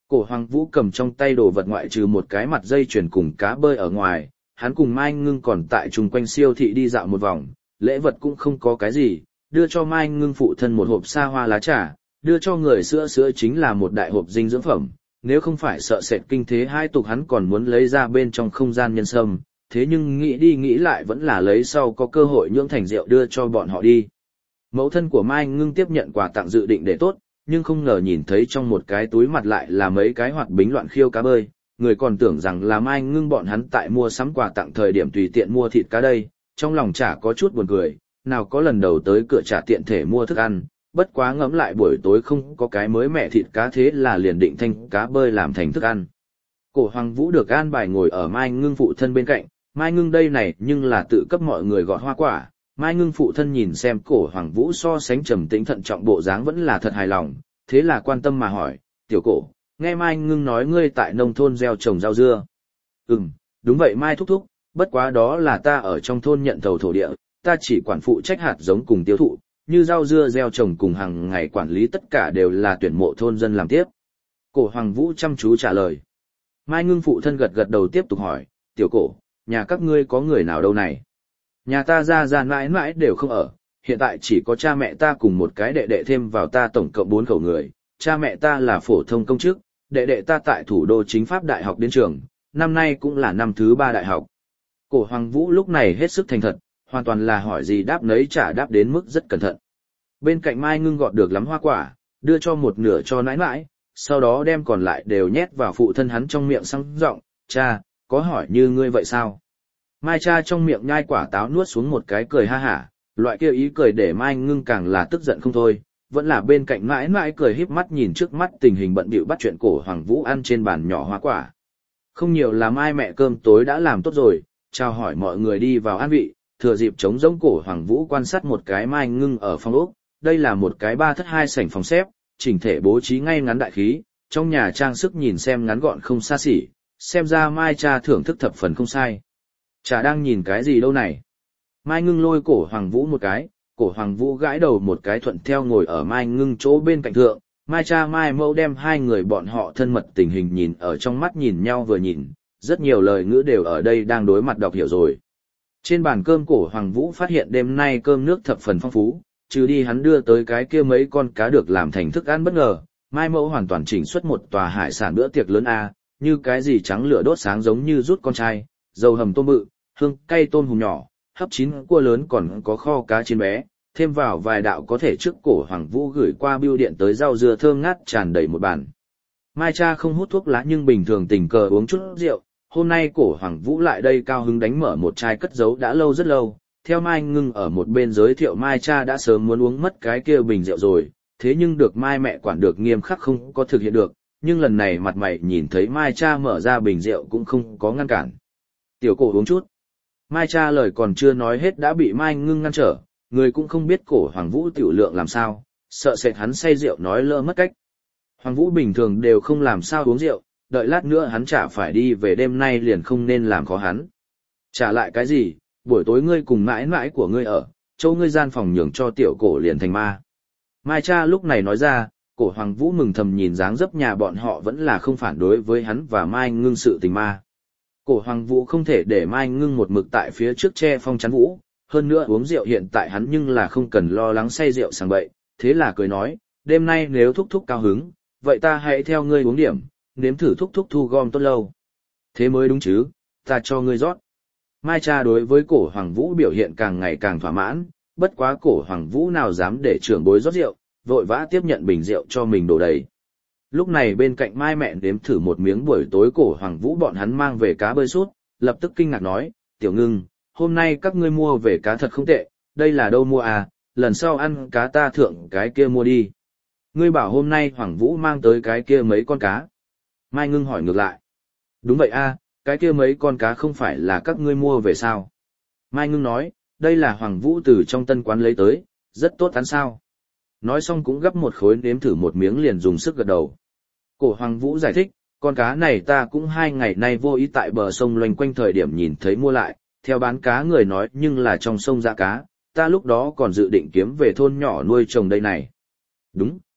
Cổ Hoàng Vũ cầm trong tay đồ vật ngoại trừ một cái mặt dây chuyền cùng cá bơi ở ngoài, hắn cùng Mai Ngưng còn tại chung quanh siêu thị đi dạo một vòng, lễ vật cũng không có cái gì, đưa cho Mai Ngưng phụ thân một hộp sa hoa lá trà, đưa cho người sữa sữa chính là một đại hộp dinh dưỡng phẩm, nếu không phải sợ sệt kinh thế hai tục hắn còn muốn lấy ra bên trong không gian nhân sâm, thế nhưng nghĩ đi nghĩ lại vẫn là lấy sau có cơ hội nhưỡng thành rượu đưa cho bọn họ đi. Mẫu thân của Mai Ngưng tiếp nhận quà tặng dự định để tốt, nhưng không ngờ nhìn thấy trong một cái túi mặt lại là mấy cái hoạt bính loạn khiêu cá bơi, người còn tưởng rằng là Mai Ngưng bọn hắn tại mua sắm quà tặng thời điểm tùy tiện mua thịt cá đây, trong lòng chả có chút buồn cười, nào có lần đầu tới cửa chả tiện thể mua thức ăn, bất quá ngẫm lại buổi tối không có cái mới mẹ thịt cá thế là liền định thanh cá bơi làm thành thức ăn. Cổ Hoàng Vũ được an bài ngồi ở Mai Ngưng phụ thân bên cạnh, Mai Ngưng đây này nhưng là tự cấp mọi người gọt hoa quả. Mai Ngưng phụ thân nhìn xem Cổ Hoàng Vũ so sánh trầm tĩnh thận trọng bộ dáng vẫn là thật hài lòng, thế là quan tâm mà hỏi, tiểu Cổ, nghe Mai Ngưng nói ngươi tại nông thôn gieo trồng rau dưa. Ừm, đúng vậy Mai thúc thúc, bất quá đó là ta ở trong thôn nhận thầu thổ địa, ta chỉ quản phụ trách hạt giống cùng tiêu thụ, như rau dưa gieo trồng cùng hàng ngày quản lý tất cả đều là tuyển mộ thôn dân làm tiếp. Cổ Hoàng Vũ chăm chú trả lời. Mai Ngưng phụ thân gật gật đầu tiếp tục hỏi, tiểu Cổ, nhà các ngươi có người nào đâu này? Nhà ta ra ra mãi mãi đều không ở, hiện tại chỉ có cha mẹ ta cùng một cái đệ đệ thêm vào ta tổng cộng bốn khẩu người, cha mẹ ta là phổ thông công chức, đệ đệ ta tại thủ đô chính pháp đại học đến trường, năm nay cũng là năm thứ ba đại học. Cổ Hoàng Vũ lúc này hết sức thành thật, hoàn toàn là hỏi gì đáp nấy trả đáp đến mức rất cẩn thận. Bên cạnh Mai Ngưng gọt được lắm hoa quả, đưa cho một nửa cho nãi nãi, sau đó đem còn lại đều nhét vào phụ thân hắn trong miệng sang giọng, cha, có hỏi như ngươi vậy sao? Mai cha trong miệng nhai quả táo nuốt xuống một cái cười ha hả, loại kia ý cười để Mai Ngưng càng là tức giận không thôi, vẫn là bên cạnh mãi mãi cười híp mắt nhìn trước mắt tình hình bận bịu bắt chuyện Cổ Hoàng Vũ ăn trên bàn nhỏ hoa quả. Không nhiều là Mai mẹ cơm tối đã làm tốt rồi, chào hỏi mọi người đi vào ăn vị, thừa dịp trống rỗng Cổ Hoàng Vũ quan sát một cái Mai Ngưng ở phòng ốc, đây là một cái ba thất hai sảnh phòng xếp, chỉnh thể bố trí ngay ngắn đại khí, trong nhà trang sức nhìn xem ngắn gọn không xa xỉ, xem ra Mai cha thưởng thức thập phần không sai. Chả đang nhìn cái gì đâu này. Mai Ngưng lôi Cổ Hoàng Vũ một cái, Cổ Hoàng Vũ gãi đầu một cái thuận theo ngồi ở Mai Ngưng chỗ bên cạnh thượng, Mai cha Mai mẫu đem hai người bọn họ thân mật tình hình nhìn ở trong mắt nhìn nhau vừa nhìn, rất nhiều lời ngữ đều ở đây đang đối mặt đọc hiểu rồi. Trên bàn cơm Cổ Hoàng Vũ phát hiện đêm nay cơm nước thập phần phong phú, trừ đi hắn đưa tới cái kia mấy con cá được làm thành thức ăn bất ngờ, Mai mẫu hoàn toàn chỉnh xuất một tòa hải sản bữa tiệc lớn a, như cái gì trắng lửa đốt sáng giống như rút con trai, dầu hầm tôm bự, hương cay tôm hùm nhỏ, hấp chín cua lớn còn có kho cá chiên bé, thêm vào vài đạo có thể trước Cổ Hoàng Vũ gửi qua bưu điện tới rau dưa thơm ngát tràn đầy một bàn. Mai cha không hút thuốc lá nhưng bình thường tình cờ uống chút rượu, hôm nay Cổ Hoàng Vũ lại đây cao hứng đánh mở một chai cất giấu đã lâu rất lâu, theo Mai Ngưng ở một bên giới thiệu Mai cha đã sớm muốn uống mất cái kia bình rượu rồi, thế nhưng được Mai mẹ quản được nghiêm khắc không có thực hiện được, nhưng lần này mặt mày nhìn thấy Mai cha mở ra bình rượu cũng không có ngăn cản. Tiểu Cổ uống chút. Mai cha lời còn chưa nói hết đã bị Mai Ngưng ngăn trở, người cũng không biết Cổ Hoàng Vũ tiểu lượng làm sao, sợ sệt hắn say rượu nói lỡ mất cách. Hoàng Vũ bình thường đều không làm sao uống rượu, đợi lát nữa hắn chả phải đi về đêm nay liền không nên làm khó hắn. Trả lại cái gì, buổi tối ngươi cùng mãi mãi của ngươi ở, châu ngươi gian phòng nhường cho tiểu Cổ liền thành ma. Mai cha lúc này nói ra, Cổ Hoàng Vũ mừng thầm nhìn dáng dấp nhà bọn họ vẫn là không phản đối với hắn và Mai Ngưng sự tình ma. Cổ Hoàng Vũ không thể để Mai Ngưng một mực tại phía trước che phong chắn vũ, hơn nữa uống rượu hiện tại hắn nhưng là không cần lo lắng say rượu sang bậy, thế là cười nói, đêm nay nếu thúc thúc cao hứng, vậy ta hãy theo ngươi uống điểm, nếm thử thúc thúc thu gom tốt lâu. Thế mới đúng chứ, ta cho ngươi rót. Mai cha đối với Cổ Hoàng Vũ biểu hiện càng ngày càng thỏa mãn, bất quá Cổ Hoàng Vũ nào dám để trưởng bối rót rượu, vội vã tiếp nhận bình rượu cho mình đổ đầy. Lúc này bên cạnh Mai mẹ nếm thử một miếng buổi tối Cổ Hoàng Vũ bọn hắn mang về cá bơi sút, lập tức kinh ngạc nói, tiểu Ngưng, hôm nay các ngươi mua về cá thật không tệ, đây là đâu mua à, lần sau ăn cá ta thượng cái kia mua đi. Ngươi bảo hôm nay Hoàng Vũ mang tới cái kia mấy con cá. Mai Ngưng hỏi ngược lại. Đúng vậy a, cái kia mấy con cá không phải là các ngươi mua về sao? Mai Ngưng nói, đây là Hoàng Vũ từ trong tân quán lấy tới, rất tốt ăn sao. Nói xong cũng gấp một khối nếm thử một miếng liền dùng sức gật đầu. Cổ Hoàng Vũ giải thích, con cá này ta cũng hai ngày nay vô ý tại bờ sông loanh quanh thời điểm nhìn thấy mua lại, theo bán cá người nói nhưng là trong sông ra cá, ta lúc đó còn dự định kiếm về thôn nhỏ nuôi trồng đây này. Đúng,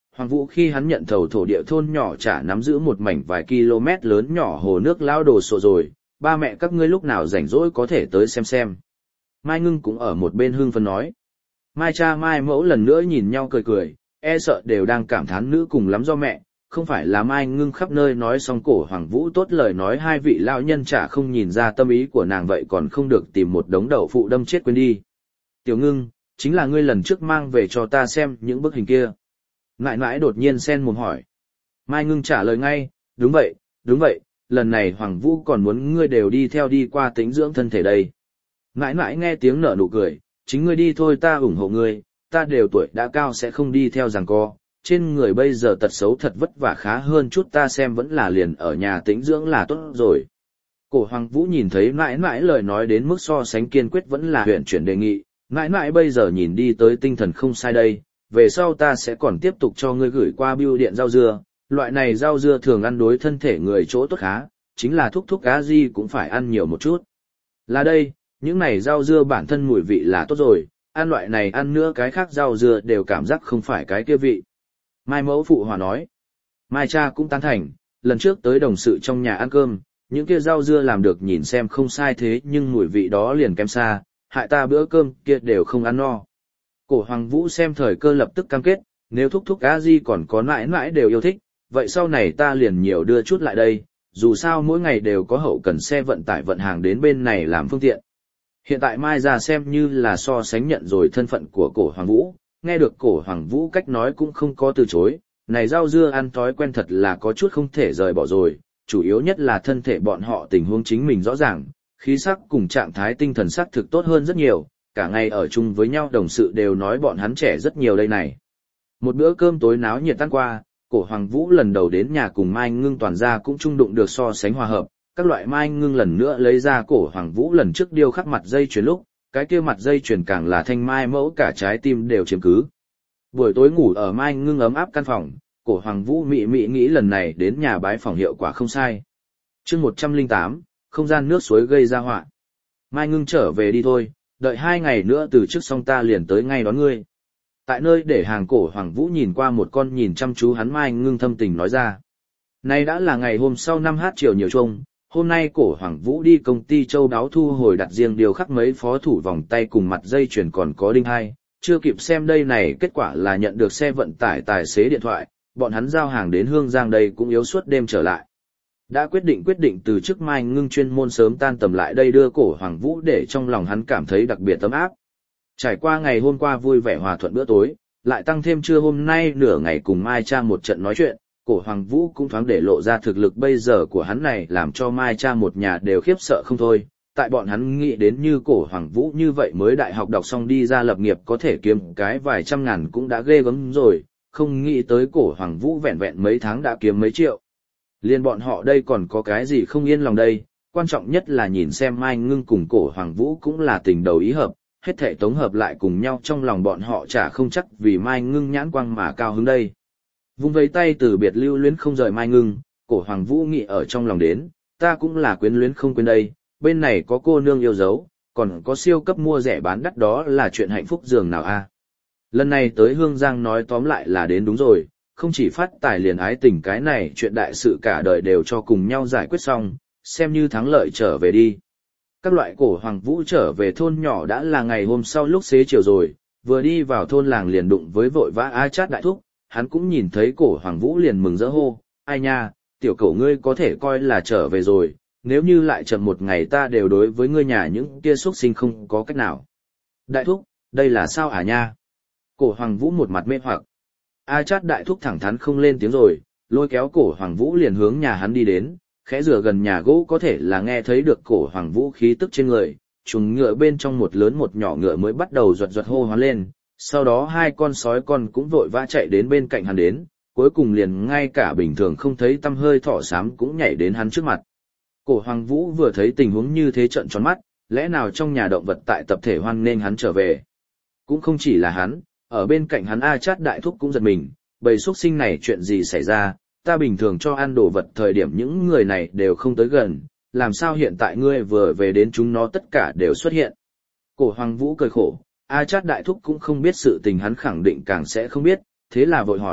Hoàng Vũ khi hắn nhận thầu thổ địa thôn nhỏ chả nắm giữ một mảnh vài km lớn nhỏ hồ nước lao đồ sộ rồi, ba mẹ các ngươi lúc nào rảnh rỗi có thể tới xem xem. Mai Ngưng cũng ở một bên hưng phấn nói. Mai cha Mai mẫu lần nữa nhìn nhau cười cười, e sợ đều đang cảm thán nữ cùng lắm do mẹ, không phải là Mai Ngưng khắp nơi nói xong cổ Hoàng Vũ tốt lời nói hai vị lão nhân chả không nhìn ra tâm ý của nàng vậy còn không được tìm một đống đậu phụ đâm chết quên đi. Tiểu Ngưng, chính là ngươi lần trước mang về cho ta xem những bức hình kia. Ngại ngại đột nhiên xen mồm hỏi. Mai Ngưng trả lời ngay, đúng vậy, đúng vậy, lần này Hoàng Vũ còn muốn ngươi đều đi theo đi qua tĩnh dưỡng thân thể đây. Ngại ngại nghe tiếng nở nụ cười, chính ngươi đi thôi ta ủng hộ ngươi, ta đều tuổi đã cao sẽ không đi theo giằng co, trên người bây giờ tật xấu thật vất vả khá hơn chút ta xem vẫn là liền ở nhà tĩnh dưỡng là tốt rồi. Cổ Hoàng Vũ nhìn thấy mãi mãi lời nói đến mức so sánh kiên quyết vẫn là huyện chuyển đề nghị, mãi mãi bây giờ nhìn đi tới tinh thần không sai đây, về sau ta sẽ còn tiếp tục cho ngươi gửi qua bưu điện rau dưa, loại này rau dưa thường ăn đối thân thể người chỗ tốt khá, chính là thúc thúc cá gì cũng phải ăn nhiều một chút. Là đây, những này rau dưa bản thân mùi vị là tốt rồi, ăn loại này ăn nữa cái khác rau dưa đều cảm giác không phải cái kia vị. Mai mẫu phụ hòa nói. Mai cha cũng tán thành, lần trước tới đồng sự trong nhà ăn cơm, những kia rau dưa làm được nhìn xem không sai thế nhưng mùi vị đó liền kém xa, hại ta bữa cơm kia đều không ăn no. Cổ Hoàng Vũ xem thời cơ lập tức cam kết, nếu thúc thúc a di còn có mãi mãi đều yêu thích, vậy sau này ta liền nhiều đưa chút lại đây, dù sao mỗi ngày đều có hậu cần xe vận tải vận hàng đến bên này làm phương tiện. Hiện tại Mai ra xem như là so sánh nhận rồi thân phận của cổ Hoàng Vũ, nghe được cổ Hoàng Vũ cách nói cũng không có từ chối, này rau dưa ăn thói quen thật là có chút không thể rời bỏ rồi, chủ yếu nhất là thân thể bọn họ tình huống chính mình rõ ràng, khí sắc cùng trạng thái tinh thần sắc thực tốt hơn rất nhiều, cả ngày ở chung với nhau đồng sự đều nói bọn hắn trẻ rất nhiều đây này. Một bữa cơm tối náo nhiệt tan qua, cổ Hoàng Vũ lần đầu đến nhà cùng Mai Ngưng toàn gia cũng chung đụng được so sánh hòa hợp, các loại Mai Ngưng lần nữa lấy ra cổ Hoàng Vũ lần trước điêu khắc mặt dây chuyền lúc, cái kia mặt dây chuyền càng là thanh Mai mẫu cả trái tim đều chiếm cứ. Buổi tối ngủ ở Mai Ngưng ấm áp căn phòng, cổ Hoàng Vũ mị mị nghĩ lần này đến nhà bái phòng hiệu quả không sai. Chương một trăm lẻ tám, không gian nước suối gây ra họa. Mai Ngưng trở về đi thôi, đợi hai ngày nữa từ trước xong ta liền tới ngay đón ngươi. Tại nơi để hàng cổ Hoàng Vũ nhìn qua một con nhìn chăm chú hắn Mai Ngưng thâm tình nói ra. Nay đã là ngày hôm sau năm h chiều nhiều chung, hôm nay cổ Hoàng Vũ đi công ty châu đáo thu hồi đặt riêng điều khắc mấy phó thủ vòng tay cùng mặt dây chuyền còn có đinh hai, chưa kịp xem đây này kết quả là nhận được xe vận tải tài xế điện thoại, bọn hắn giao hàng đến Hương Giang đây cũng yếu suốt đêm trở lại. Đã quyết định quyết định từ trước Mai Ngưng chuyên môn sớm tan tầm lại đây đưa cổ Hoàng Vũ để trong lòng hắn cảm thấy đặc biệt ấm áp. Trải qua ngày hôm qua vui vẻ hòa thuận bữa tối, lại tăng thêm trưa hôm nay nửa ngày cùng Mai cha một trận nói chuyện, cổ Hoàng Vũ cũng thoáng để lộ ra thực lực bây giờ của hắn này làm cho Mai cha một nhà đều khiếp sợ không thôi. Tại bọn hắn nghĩ đến như cổ Hoàng Vũ như vậy mới đại học đọc xong đi ra lập nghiệp có thể kiếm cái vài trăm ngàn cũng đã ghê gớm rồi, không nghĩ tới cổ Hoàng Vũ vẹn vẹn mấy tháng đã kiếm mấy triệu. Liên bọn họ đây còn có cái gì không yên lòng đây, quan trọng nhất là nhìn xem Mai Ngưng cùng cổ Hoàng Vũ cũng là tình đầu ý hợp, hết thảy tống hợp lại cùng nhau trong lòng bọn họ chả không chắc vì Mai Ngưng nhãn quang mà cao hứng đây. Vung vẫy tay từ biệt lưu luyến không rời Mai Ngưng, cổ Hoàng Vũ nghĩ ở trong lòng đến, ta cũng là quyến luyến không quên đây, bên này có cô nương yêu dấu, còn có siêu cấp mua rẻ bán đắt đó là chuyện hạnh phúc dường nào a. Lần này tới Hương Giang nói tóm lại là đến đúng rồi, không chỉ phát tài liền ái tình cái này chuyện đại sự cả đời đều cho cùng nhau giải quyết xong, xem như thắng lợi trở về đi. Các loại cổ Hoàng Vũ trở về thôn nhỏ đã là ngày hôm sau lúc xế chiều rồi, vừa đi vào thôn làng liền đụng với vội vã A Chát đại thúc, hắn cũng nhìn thấy cổ Hoàng Vũ liền mừng rỡ hô, ai nha, tiểu cẩu ngươi có thể coi là trở về rồi, nếu như lại chậm một ngày ta đều đối với ngươi nhà những kia xuất sinh không có cách nào. Đại thúc, đây là sao hả nha? Cổ Hoàng Vũ một mặt mê hoặc. A Chát đại thúc thẳng thắn không lên tiếng rồi, lôi kéo cổ Hoàng Vũ liền hướng nhà hắn đi đến, khẽ rửa gần nhà gỗ có thể là nghe thấy được cổ Hoàng Vũ khí tức trên người, chuồng ngựa bên trong một lớn một nhỏ ngựa mới bắt đầu ruột ruột hô hoán lên, sau đó hai con sói con cũng vội vã chạy đến bên cạnh hắn đến, cuối cùng liền ngay cả bình thường không thấy tăm hơi thỏ xám cũng nhảy đến hắn trước mặt. Cổ Hoàng Vũ vừa thấy tình huống như thế trợn tròn mắt, lẽ nào trong nhà động vật tại tập thể hoan nên hắn trở về. Cũng không chỉ là hắn, ở bên cạnh hắn A Chát đại thúc cũng giật mình, bầy xuất sinh này chuyện gì xảy ra, ta bình thường cho ăn đồ vật thời điểm những người này đều không tới gần, làm sao hiện tại ngươi vừa về đến chúng nó tất cả đều xuất hiện. Cổ Hoàng Vũ cười khổ, A Chát đại thúc cũng không biết sự tình hắn khẳng định càng sẽ không biết, thế là vội hỏi,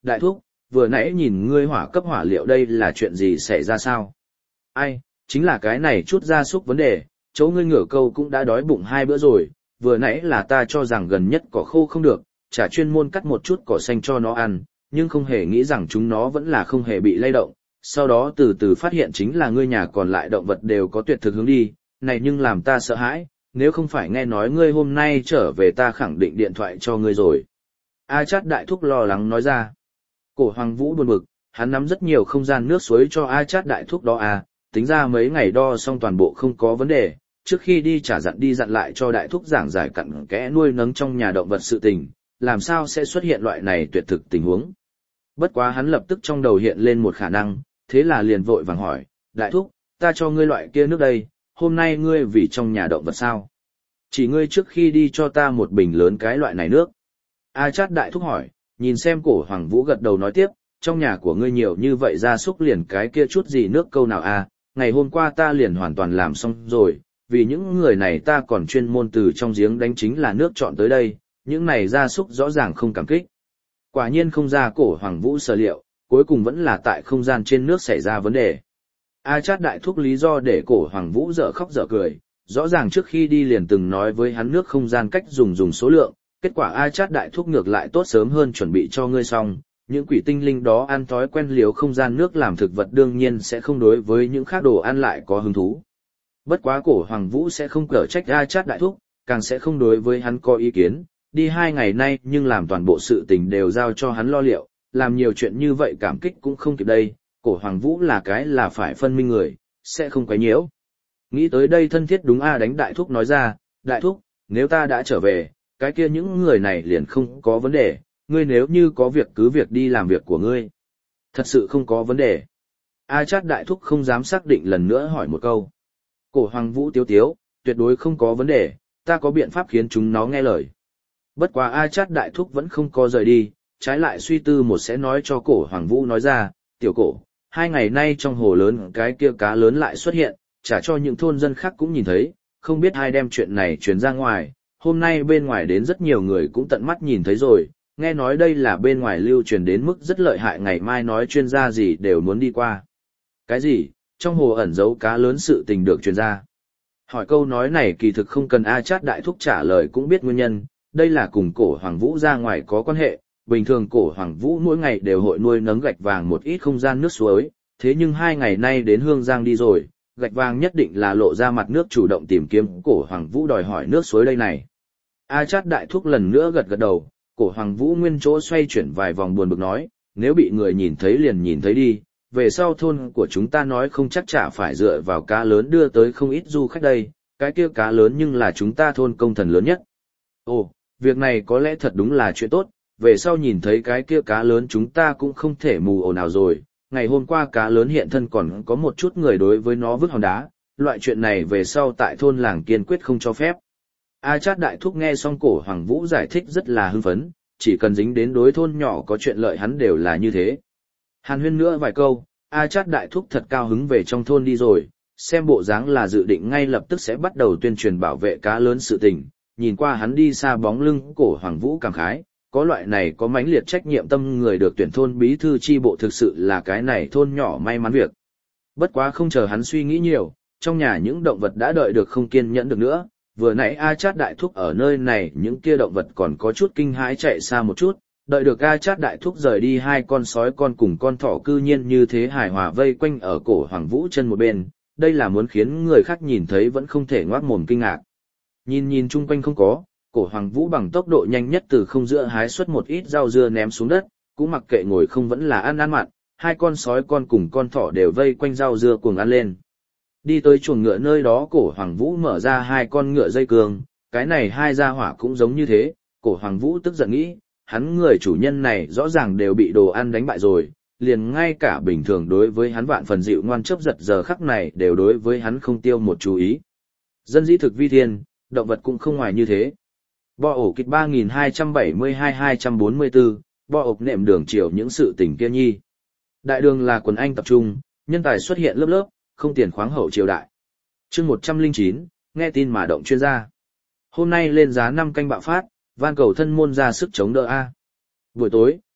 đại thúc, vừa nãy nhìn ngươi hỏa cấp hỏa liệu đây là chuyện gì xảy ra sao? Ai, chính là cái này chút gia súc vấn đề, chỗ ngươi ngửa câu cũng đã đói bụng hai bữa rồi, vừa nãy là ta cho rằng gần nhất cỏ khô không được, chả chuyên môn cắt một chút cỏ xanh cho nó ăn, nhưng không hề nghĩ rằng chúng nó vẫn là không hề bị lay động, sau đó từ từ phát hiện chính là ngươi nhà còn lại động vật đều có tuyệt thực hướng đi, này nhưng làm ta sợ hãi, nếu không phải nghe nói ngươi hôm nay trở về ta khẳng định điện thoại cho ngươi rồi. A Chát đại thúc lo lắng nói ra. Cổ Hoàng Vũ buồn bực, hắn nắm rất nhiều không gian nước suối cho A Chát đại thúc đó à, tính ra mấy ngày đo xong toàn bộ không có vấn đề, trước khi đi trả dặn đi dặn lại cho đại thúc giảng giải cặn kẽ nuôi nấng trong nhà động vật sự tình, làm sao sẽ xuất hiện loại này tuyệt thực tình huống. Bất quá hắn lập tức trong đầu hiện lên một khả năng, thế là liền vội vàng hỏi, đại thúc, ta cho ngươi loại kia nước đây, hôm nay ngươi vì trong nhà động vật sao? Chỉ ngươi trước khi đi cho ta một bình lớn cái loại này nước. A Chát đại thúc hỏi, nhìn xem Cổ Hoàng Vũ gật đầu nói tiếp, trong nhà của ngươi nhiều như vậy gia súc liền cái kia chút gì nước câu nào à, ngày hôm qua ta liền hoàn toàn làm xong rồi, vì những người này ta còn chuyên môn từ trong giếng đánh chính là nước chọn tới đây, những này gia súc rõ ràng không cảm kích. Quả nhiên không ra Cổ Hoàng Vũ sở liệu, cuối cùng vẫn là tại không gian trên nước xảy ra vấn đề. A Chát đại thúc lý do để Cổ Hoàng Vũ dở khóc dở cười, rõ ràng trước khi đi liền từng nói với hắn nước không gian cách dùng dùng số lượng, kết quả A Chát đại thúc ngược lại tốt sớm hơn chuẩn bị cho ngươi xong, những quỷ tinh linh đó ăn thói quen liều không gian nước làm thực vật đương nhiên sẽ không đối với những khác đồ ăn lại có hứng thú. Bất quá Cổ Hoàng Vũ sẽ không cở trách A Chát đại thúc, càng sẽ không đối với hắn có ý kiến, đi hai ngày nay nhưng làm toàn bộ sự tình đều giao cho hắn lo liệu, làm nhiều chuyện như vậy cảm kích cũng không kịp đây, Cổ Hoàng Vũ là cái là phải phân minh người, sẽ không quấy nhiễu. Nghĩ tới đây thân thiết đúng A đánh đại thúc nói ra, đại thúc, nếu ta đã trở về, cái kia những người này liền không có vấn đề, ngươi nếu như có việc cứ việc đi làm việc của ngươi. Thật sự không có vấn đề. A Chát đại thúc không dám xác định lần nữa hỏi một câu. Cổ Hoàng Vũ tiếu tiếu, tuyệt đối không có vấn đề, ta có biện pháp khiến chúng nó nghe lời. Bất quá A Chát đại thúc vẫn không có rời đi, trái lại suy tư một sẽ nói cho Cổ Hoàng Vũ nói ra, tiểu cổ, hai ngày nay trong hồ lớn cái kia cá lớn lại xuất hiện, trả cho những thôn dân khác cũng nhìn thấy, không biết ai đem chuyện này truyền ra ngoài, hôm nay bên ngoài đến rất nhiều người cũng tận mắt nhìn thấy rồi, nghe nói đây là bên ngoài lưu truyền đến mức rất lợi hại ngày mai nói chuyên gia gì đều muốn đi qua. Cái gì, trong hồ ẩn giấu cá lớn sự tình được truyền ra? Hỏi câu nói này kỳ thực không cần A Chát đại thúc trả lời cũng biết nguyên nhân, đây là cùng Cổ Hoàng Vũ ra ngoài có quan hệ, bình thường Cổ Hoàng Vũ mỗi ngày đều hội nuôi nấng gạch vàng một ít không gian nước suối, thế nhưng hai ngày nay đến Hương Giang đi rồi, gạch vàng nhất định là lộ ra mặt nước chủ động tìm kiếm Cổ Hoàng Vũ đòi hỏi nước suối đây này. A Chát đại thúc lần nữa gật gật đầu, Cổ Hoàng Vũ nguyên chỗ xoay chuyển vài vòng buồn bực nói, nếu bị người nhìn thấy liền nhìn thấy đi, về sau thôn của chúng ta nói không chắc chả phải dựa vào cá lớn đưa tới không ít du khách đây, cái kia cá lớn nhưng là chúng ta thôn công thần lớn nhất. Ồ, việc này có lẽ thật đúng là chuyện tốt, về sau nhìn thấy cái kia cá lớn chúng ta cũng không thể mù ồn nào rồi, ngày hôm qua cá lớn hiện thân còn có một chút người đối với nó vứt hòn đá, loại chuyện này về sau tại thôn làng kiên quyết không cho phép. A Chát đại thúc nghe xong Cổ Hoàng Vũ giải thích rất là hưng phấn, chỉ cần dính đến đối thôn nhỏ có chuyện lợi hắn đều là như thế. Hàn huyên nữa vài câu, A Chát đại thúc thật cao hứng về trong thôn đi rồi, xem bộ dáng là dự định ngay lập tức sẽ bắt đầu tuyên truyền bảo vệ cá lớn sự tình, nhìn qua hắn đi xa bóng lưng Cổ Hoàng Vũ cảm khái, có loại này có mãnh liệt trách nhiệm tâm người được tuyển thôn bí thư chi bộ thực sự là cái này thôn nhỏ may mắn việc. Bất quá không chờ hắn suy nghĩ nhiều, trong nhà những động vật đã đợi được không kiên nhẫn được nữa, vừa nãy A Chát đại thúc ở nơi này những kia động vật còn có chút kinh hãi chạy xa một chút, đợi được A Chát đại thúc rời đi hai con sói con cùng con thỏ cư nhiên như thế hài hòa vây quanh ở Cổ Hoàng Vũ chân một bên, đây là muốn khiến người khác nhìn thấy vẫn không thể ngoác mồm kinh ngạc. Nhìn nhìn chung quanh không có, Cổ Hoàng Vũ bằng tốc độ nhanh nhất từ không giữa hái xuất một ít rau dưa ném xuống đất, cũng mặc kệ ngồi không vẫn là ăn ăn mặn, hai con sói con cùng con thỏ đều vây quanh rau dưa cuồng ăn lên. Đi tới chuồng ngựa nơi đó Cổ Hoàng Vũ mở ra hai con ngựa dây cương, cái này hai gia hỏa cũng giống như thế, Cổ Hoàng Vũ tức giận nghĩ, hắn người chủ nhân này rõ ràng đều bị đồ ăn đánh bại rồi, liền ngay cả bình thường đối với hắn vạn phần dịu ngoan chấp giật giờ khắc này đều đối với hắn không tiêu một chú ý. Dân dĩ thực vi thiên, động vật cũng không ngoài như thế. Bo ổ kịch ba nghìn hai trăm bảy mươi hai hai trăm bốn mươi tư, bo ộp nệm đường chiều những sự tình kia nhi. Đại đường là quần anh tập trung, nhân tài xuất hiện lớp lớp, không tiền khoáng hậu triều đại. Chương một trăm lẻ chín, nghe tin mà động chuyên gia. Hôm nay lên giá năm canh bạo phát, van cầu thân môn ra sức chống đỡ A. Buổi tối,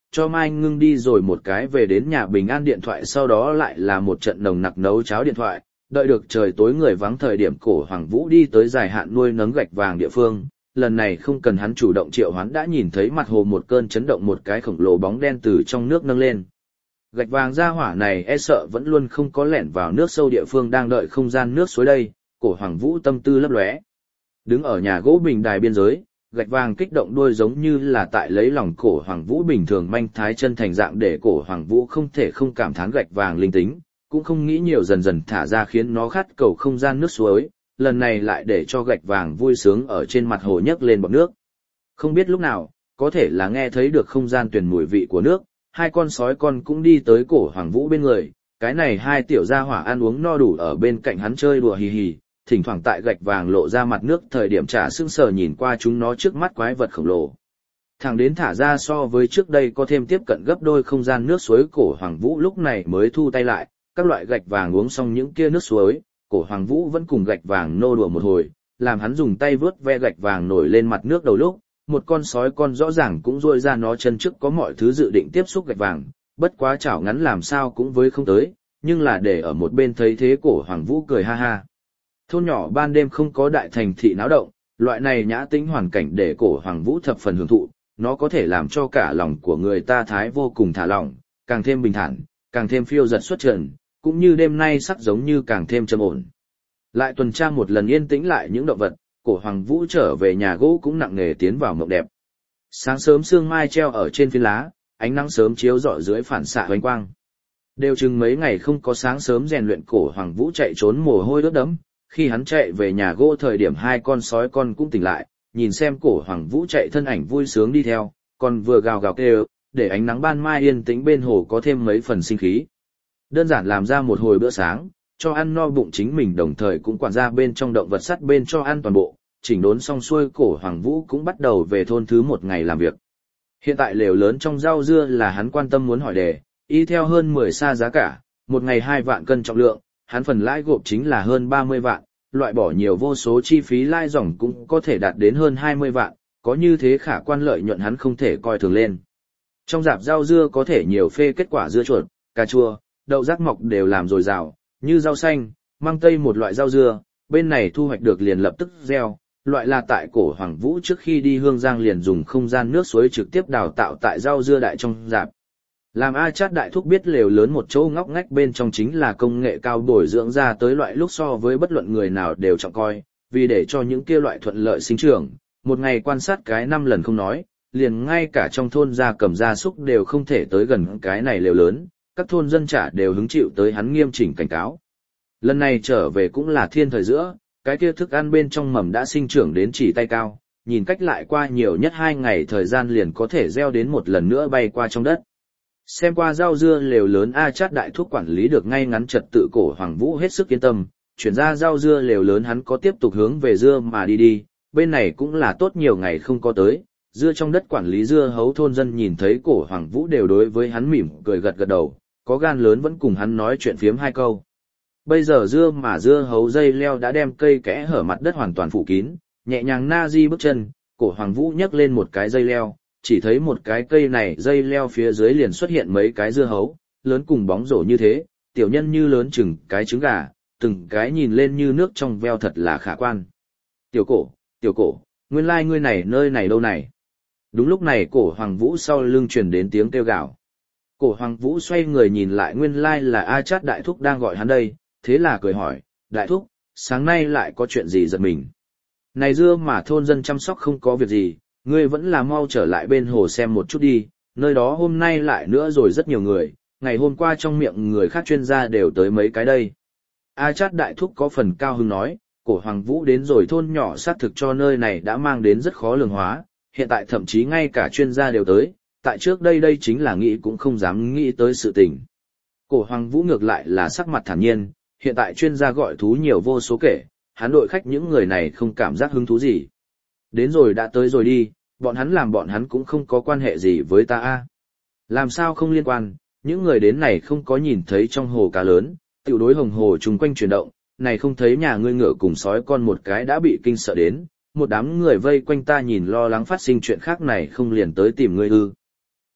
cho Mai Ngưng đi rồi một cái về đến nhà bình an điện thoại, sau đó lại là một trận nồng nặc nấu cháo điện thoại, đợi được trời tối người vắng thời điểm Cổ Hoàng Vũ đi tới dài hạn nuôi nấng gạch vàng địa phương, lần này không cần hắn chủ động triệu hoán đã nhìn thấy mặt hồ một cơn chấn động, một cái khổng lồ bóng đen từ trong nước nâng lên. Gạch vàng gia hỏa này e sợ vẫn luôn không có lẻn vào nước sâu địa phương đang đợi không gian nước suối đây, Cổ Hoàng Vũ tâm tư lấp lóe. Đứng ở nhà gỗ bình đài biên giới, gạch vàng kích động đuôi giống như là tại lấy lòng Cổ Hoàng Vũ bình thường manh thái chân thành dạng, để Cổ Hoàng Vũ không thể không cảm thán gạch vàng linh tính, cũng không nghĩ nhiều, dần dần thả ra khiến nó khát cầu không gian nước suối, lần này lại để cho gạch vàng vui sướng ở trên mặt hồ nhấc lên bọt nước. Không biết lúc nào, có thể là nghe thấy được không gian tuyển mùi vị của nước, hai con sói con cũng đi tới Cổ Hoàng Vũ bên người, cái này hai tiểu gia hỏa ăn uống no đủ ở bên cạnh hắn chơi đùa hì hì, thỉnh thoảng tại gạch vàng lộ ra mặt nước thời điểm trả sững sờ nhìn qua chúng nó trước mắt quái vật khổng lồ. Thẳng đến thả ra so với trước đây có thêm tiếp cận gấp đôi không gian nước suối, Cổ Hoàng Vũ lúc này mới thu tay lại, các loại gạch vàng uống xong những kia nước suối, Cổ Hoàng Vũ vẫn cùng gạch vàng nô đùa một hồi, làm hắn dùng tay vớt ve gạch vàng nổi lên mặt nước đầu lúc, một con sói con rõ ràng cũng rôi ra nó chân trước có mọi thứ dự định tiếp xúc gạch vàng, bất quá chảo ngắn làm sao cũng với không tới, nhưng là để ở một bên thấy thế Cổ Hoàng Vũ cười ha ha. Thôn nhỏ ban đêm không có đại thành thị náo động, loại này nhã tĩnh hoàn cảnh để Cổ Hoàng Vũ thập phần hưởng thụ, nó có thể làm cho cả lòng của người ta thái vô cùng thả lỏng, càng thêm bình thản, càng thêm phiêu dật xuất trần, cũng như đêm nay sắc giống như càng thêm trầm ổn. Lại tuần tra một lần yên tĩnh lại những động vật, Cổ Hoàng Vũ trở về nhà gỗ cũng nặng nề tiến vào mộng đẹp. Sáng sớm sương mai treo ở trên phiến lá, ánh nắng sớm chiếu rọi dưới phản xạ hoành quang. Đều chừng mấy ngày không có sáng sớm rèn luyện, Cổ Hoàng Vũ chạy trốn mồ hôi ướt đẫm, khi hắn chạy về nhà gỗ thời điểm hai con sói con cũng tỉnh lại, nhìn xem Cổ Hoàng Vũ chạy thân ảnh vui sướng đi theo, còn vừa gào gào kêu, để ánh nắng ban mai yên tĩnh bên hồ có thêm mấy phần sinh khí. Đơn giản làm ra một hồi bữa sáng, cho ăn no bụng chính mình, đồng thời cũng quản ra bên trong động vật sắt bên cho ăn toàn bộ, chỉnh đốn xong xuôi Cổ Hoàng Vũ cũng bắt đầu về thôn thứ một ngày làm việc. Hiện tại lều lớn trong rau dưa là hắn quan tâm muốn hỏi đề, y theo hơn mười sa giá cả, một ngày hai vạn cân trọng lượng, hắn phần lãi gộp chính là hơn ba mươi vạn, loại bỏ nhiều vô số chi phí lãi dòng cũng có thể đạt đến hơn hai mươi vạn, có như thế khả quan lợi nhuận hắn không thể coi thường lên. Trong rạp rau dưa có thể nhiều phê kết quả dưa chuột, cà chua, đậu rác mọc đều làm dồi dào, như rau xanh, măng tây một loại rau dưa, bên này thu hoạch được liền lập tức gieo, loại là tại Cổ Hoàng Vũ trước khi đi Hương Giang liền dùng không gian nước suối trực tiếp đào tạo tại rau dưa đại trong rạp. Làm A Chát đại thúc biết lều lớn một chỗ ngóc ngách bên trong chính là công nghệ cao bồi dưỡng ra tới loại lúc so với bất luận người nào đều trọng coi, vì để cho những kia loại thuận lợi sinh trưởng, một ngày quan sát cái năm lần không nói, liền ngay cả trong thôn gia cầm gia súc đều không thể tới gần cái này lều lớn, các thôn dân trả đều hứng chịu tới hắn nghiêm chỉnh cảnh cáo. Lần này trở về cũng là thiên thời giữa, cái kia thức ăn bên trong mầm đã sinh trưởng đến chỉ tay cao, nhìn cách lại qua nhiều nhất hai ngày thời gian liền có thể gieo đến một lần nữa bay qua trong đất. Xem qua rau dưa lều lớn A Chát đại thúc quản lý được ngay ngắn trật tự, Cổ Hoàng Vũ hết sức yên tâm, chuyển ra rau dưa lều lớn hắn có tiếp tục hướng về dưa mà đi đi, bên này cũng là tốt nhiều ngày không có tới, dưa trong đất quản lý dưa hấu thôn dân nhìn thấy Cổ Hoàng Vũ đều đối với hắn mỉm cười gật gật đầu, có gan lớn vẫn cùng hắn nói chuyện phiếm hai câu. Bây giờ dưa mà dưa hấu dây leo đã đem cây kẽ hở mặt đất hoàn toàn phủ kín, nhẹ nhàng na di bước chân, Cổ Hoàng Vũ nhấc lên một cái dây leo, chỉ thấy một cái cây này dây leo phía dưới liền xuất hiện mấy cái dưa hấu, lớn cùng bóng rổ như thế, tiểu nhân như lớn chừng cái trứng gà, từng cái nhìn lên như nước trong veo thật là khả quan. Tiểu Cổ, tiểu Cổ, nguyên lai like ngươi này nơi này đâu này. Đúng lúc này Cổ Hoàng Vũ sau lưng truyền đến tiếng kêu gào. Cổ Hoàng Vũ xoay người nhìn lại, nguyên lai like là A Chát đại thúc đang gọi hắn đây, thế là cười hỏi, đại thúc, sáng nay lại có chuyện gì giật mình? Này dưa mà thôn dân chăm sóc không có việc gì, ngươi vẫn là mau trở lại bên hồ xem một chút đi, nơi đó hôm nay lại nữa rồi rất nhiều người, ngày hôm qua trong miệng người khác chuyên gia đều tới mấy cái đây. A Chát đại thúc có phần cao hứng nói, Cổ Hoàng Vũ đến rồi thôn nhỏ xác thực cho nơi này đã mang đến rất khó lường hóa, hiện tại thậm chí ngay cả chuyên gia đều tới, tại trước đây đây chính là nghĩ cũng không dám nghĩ tới sự tình. Cổ Hoàng Vũ ngược lại là sắc mặt thản nhiên, hiện tại chuyên gia gọi thú nhiều vô số kể, hắn đội khách những người này không cảm giác hứng thú gì. Đến rồi đã tới rồi đi, bọn hắn làm bọn hắn cũng không có quan hệ gì với ta a. Làm sao không liên quan, những người đến này không có nhìn thấy trong hồ cá lớn, tiểu đối hồng hồ chung quanh chuyển động, này không thấy nhà ngươi ngựa cùng sói con một cái đã bị kinh sợ đến, một đám người vây quanh ta nhìn lo lắng phát sinh chuyện khác này không liền tới tìm ngươi ư.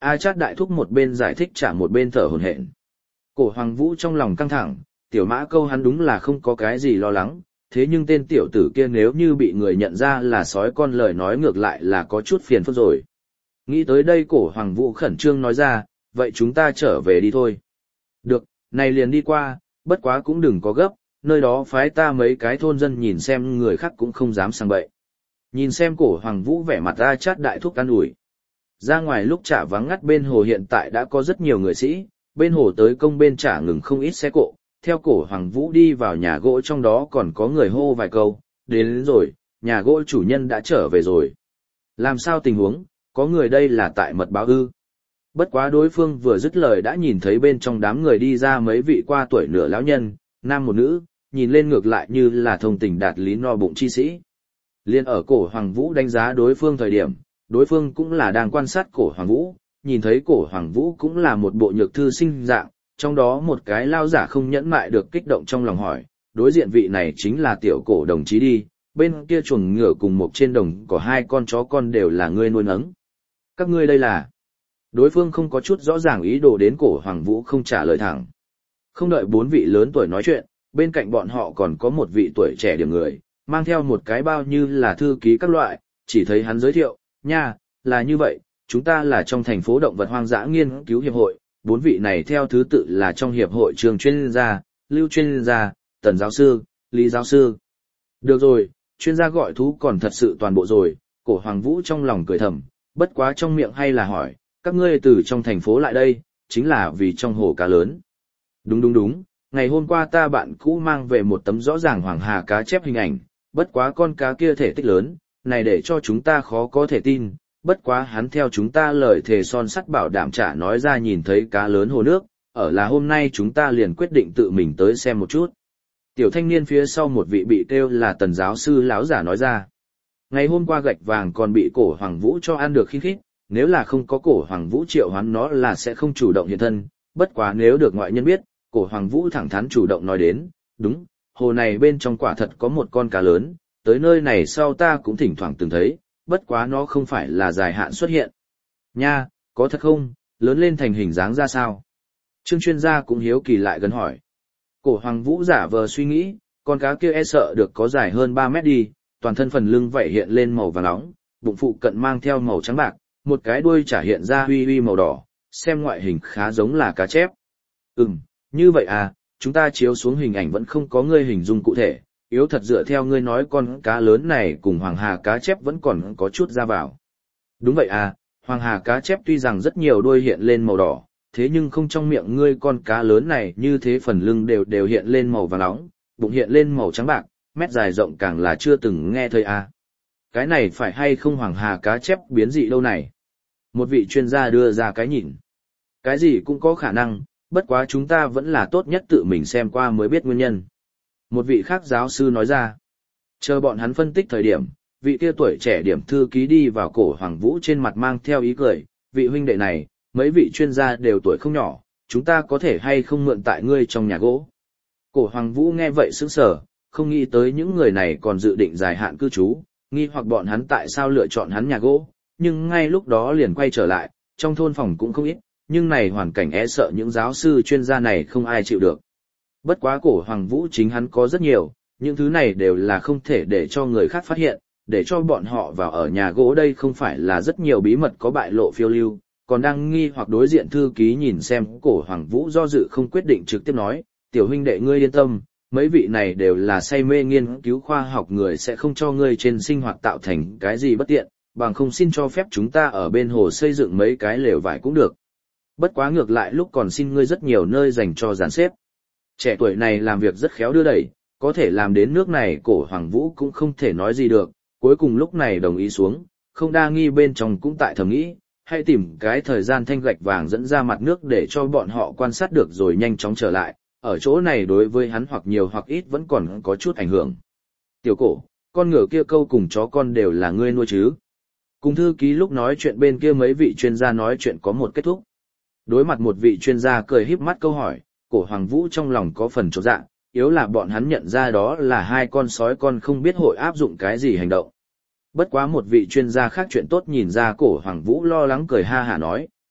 A Chát đại thúc một bên giải thích trả một bên thở hổn hển. Cổ Hoàng Vũ trong lòng căng thẳng, tiểu mã câu hắn đúng là không có cái gì lo lắng, thế nhưng tên tiểu tử kia nếu như bị người nhận ra là sói con lời nói ngược lại là có chút phiền phức rồi. Nghĩ tới đây cổ Hoàng Vũ khẩn trương nói ra, vậy chúng ta trở về đi thôi. Được, này liền đi qua, bất quá cũng đừng có gấp, nơi đó phái ta mấy cái thôn dân nhìn xem người khác cũng không dám sang bậy. Nhìn xem cổ Hoàng Vũ vẻ mặt A Chát đại thúc an ủi. Ra ngoài lúc chả vắng ngắt bên hồ hiện tại đã có rất nhiều người sĩ, bên hồ tới công bên chả ngừng không ít xe cộ, theo cổ Hoàng Vũ đi vào nhà gỗ trong đó còn có người hô vài câu, đến, đến rồi, nhà gỗ chủ nhân đã trở về rồi. Làm sao tình huống, có người đây là tại mật báo ư. Bất quá đối phương vừa dứt lời đã nhìn thấy bên trong đám người đi ra mấy vị qua tuổi nửa lão nhân, nam một nữ, nhìn lên ngược lại như là thông tình đạt lý no bụng chi sĩ. Liên ở cổ Hoàng Vũ đánh giá đối phương thời điểm, đối phương cũng là đang quan sát cổ Hoàng Vũ, nhìn thấy cổ Hoàng Vũ cũng là một bộ nhược thư sinh dạng, trong đó một cái lao giả không nhẫn mại được kích động trong lòng hỏi, đối diện vị này chính là tiểu cổ đồng chí đi, bên kia chuồng ngựa cùng một trên đồng có hai con chó con đều là ngươi nuôi nấng. Các ngươi đây là... Đối phương không có chút rõ ràng ý đồ đến cổ Hoàng Vũ không trả lời thẳng. Không đợi bốn vị lớn tuổi nói chuyện, bên cạnh bọn họ còn có một vị tuổi trẻ điểm người, mang theo một cái bao như là thư ký các loại, chỉ thấy hắn giới thiệu, nha, là như vậy, chúng ta là trong thành phố động vật hoang dã nghiên cứu hiệp hội, bốn vị này theo thứ tự là trong hiệp hội trường chuyên gia, lưu chuyên gia, tần giáo sư, lý giáo sư. Được rồi, chuyên gia gọi thú còn thật sự toàn bộ rồi, cổ Hoàng Vũ trong lòng cười thầm, bất quá trong miệng hay là hỏi, các ngươi từ trong thành phố lại đây, chính là vì trong hồ cá lớn. Đúng đúng đúng, ngày hôm qua ta bạn cũ mang về một tấm rõ ràng hoàng hà cá chép hình ảnh, bất quá con cá kia thể tích lớn, này để cho chúng ta khó có thể tin, bất quá hắn theo chúng ta lời thề son sắt bảo đảm trả nói ra nhìn thấy cá lớn hồ nước, ở là hôm nay chúng ta liền quyết định tự mình tới xem một chút. Tiểu thanh niên phía sau một vị bị kêu là tần giáo sư lão giả nói ra. Ngày hôm qua gạch vàng còn bị cổ Hoàng Vũ cho ăn được khít khít, nếu là không có cổ Hoàng Vũ triệu hoán nó là sẽ không chủ động hiện thân, bất quá nếu được ngoại nhân biết, cổ Hoàng Vũ thẳng thắn chủ động nói đến, đúng, hồ này bên trong quả thật có một con cá lớn, tới nơi này sau ta cũng thỉnh thoảng từng thấy, bất quá nó không phải là dài hạn xuất hiện. Nha, có thật không, lớn lên thành hình dáng ra sao? Trương chuyên gia cũng hiếu kỳ lại gần hỏi. Cổ Hoàng Vũ giả vờ suy nghĩ, con cá kia e sợ được có dài hơn ba mét đi, toàn thân phần lưng vảy hiện lên màu vàng nóng, bụng phụ cận mang theo màu trắng bạc, một cái đuôi chả hiện ra huy huy màu đỏ, xem ngoại hình khá giống là cá chép. Ừm, như vậy à, chúng ta chiếu xuống hình ảnh vẫn không có ngươi hình dung cụ thể, yếu thật dựa theo ngươi nói con cá lớn này cùng hoàng hà cá chép vẫn còn có chút ra vào. Đúng vậy à, hoàng hà cá chép tuy rằng rất nhiều đuôi hiện lên màu đỏ, thế nhưng không trong miệng ngươi con cá lớn này như thế phần lưng đều đều hiện lên màu vàng nóng, bụng hiện lên màu trắng bạc, mét dài rộng càng là chưa từng nghe thấy à. Cái này phải hay không hoàng hà cá chép biến dị đâu này? Một vị chuyên gia đưa ra cái nhìn. Cái gì cũng có khả năng, bất quá chúng ta vẫn là tốt nhất tự mình xem qua mới biết nguyên nhân. Một vị khác giáo sư nói ra. Chờ bọn hắn phân tích thời điểm, vị kia tuổi trẻ điểm thư ký đi vào cổ Hoàng Vũ trên mặt mang theo ý cười, vị huynh đệ này, mấy vị chuyên gia đều tuổi không nhỏ, chúng ta có thể hay không mượn tại ngươi trong nhà gỗ. Cổ Hoàng Vũ nghe vậy sững sờ, không nghĩ tới những người này còn dự định dài hạn cư trú, nghi hoặc bọn hắn tại sao lựa chọn hắn nhà gỗ, nhưng ngay lúc đó liền quay trở lại, trong thôn phòng cũng không ít, nhưng này hoàn cảnh e sợ những giáo sư chuyên gia này không ai chịu được. Bất quá cổ Hoàng Vũ chính hắn có rất nhiều, những thứ này đều là không thể để cho người khác phát hiện, để cho bọn họ vào ở nhà gỗ đây không phải là rất nhiều bí mật có bại lộ phiêu lưu, còn đang nghi hoặc đối diện thư ký nhìn xem cổ Hoàng Vũ do dự không quyết định trực tiếp nói, tiểu huynh đệ ngươi yên tâm, mấy vị này đều là say mê nghiên cứu khoa học người sẽ không cho ngươi trên sinh hoạt tạo thành cái gì bất tiện, bằng không xin cho phép chúng ta ở bên hồ xây dựng mấy cái lều vải cũng được. Bất quá ngược lại lúc còn xin ngươi rất nhiều nơi dành cho dàn xếp. Trẻ tuổi này làm việc rất khéo đưa đẩy, có thể làm đến nước này cổ Hoàng Vũ cũng không thể nói gì được, cuối cùng lúc này đồng ý xuống, không đa nghi bên trong cũng tại thầm nghĩ, hãy tìm cái thời gian thanh gạch vàng dẫn ra mặt nước để cho bọn họ quan sát được rồi nhanh chóng trở lại, ở chỗ này đối với hắn hoặc nhiều hoặc ít vẫn còn có chút ảnh hưởng. Tiểu cổ, con ngựa kia câu cùng chó con đều là ngươi nuôi chứ? Cùng thư ký lúc nói chuyện bên kia mấy vị chuyên gia nói chuyện có một kết thúc. Đối mặt một vị chuyên gia cười híp mắt câu hỏi, cổ Hoàng Vũ trong lòng có phần chột dạ, yếu là bọn hắn nhận ra đó là hai con sói con không biết hội áp dụng cái gì hành động. Bất quá một vị chuyên gia khác chuyện tốt nhìn ra cổ Hoàng Vũ lo lắng cười ha hả nói,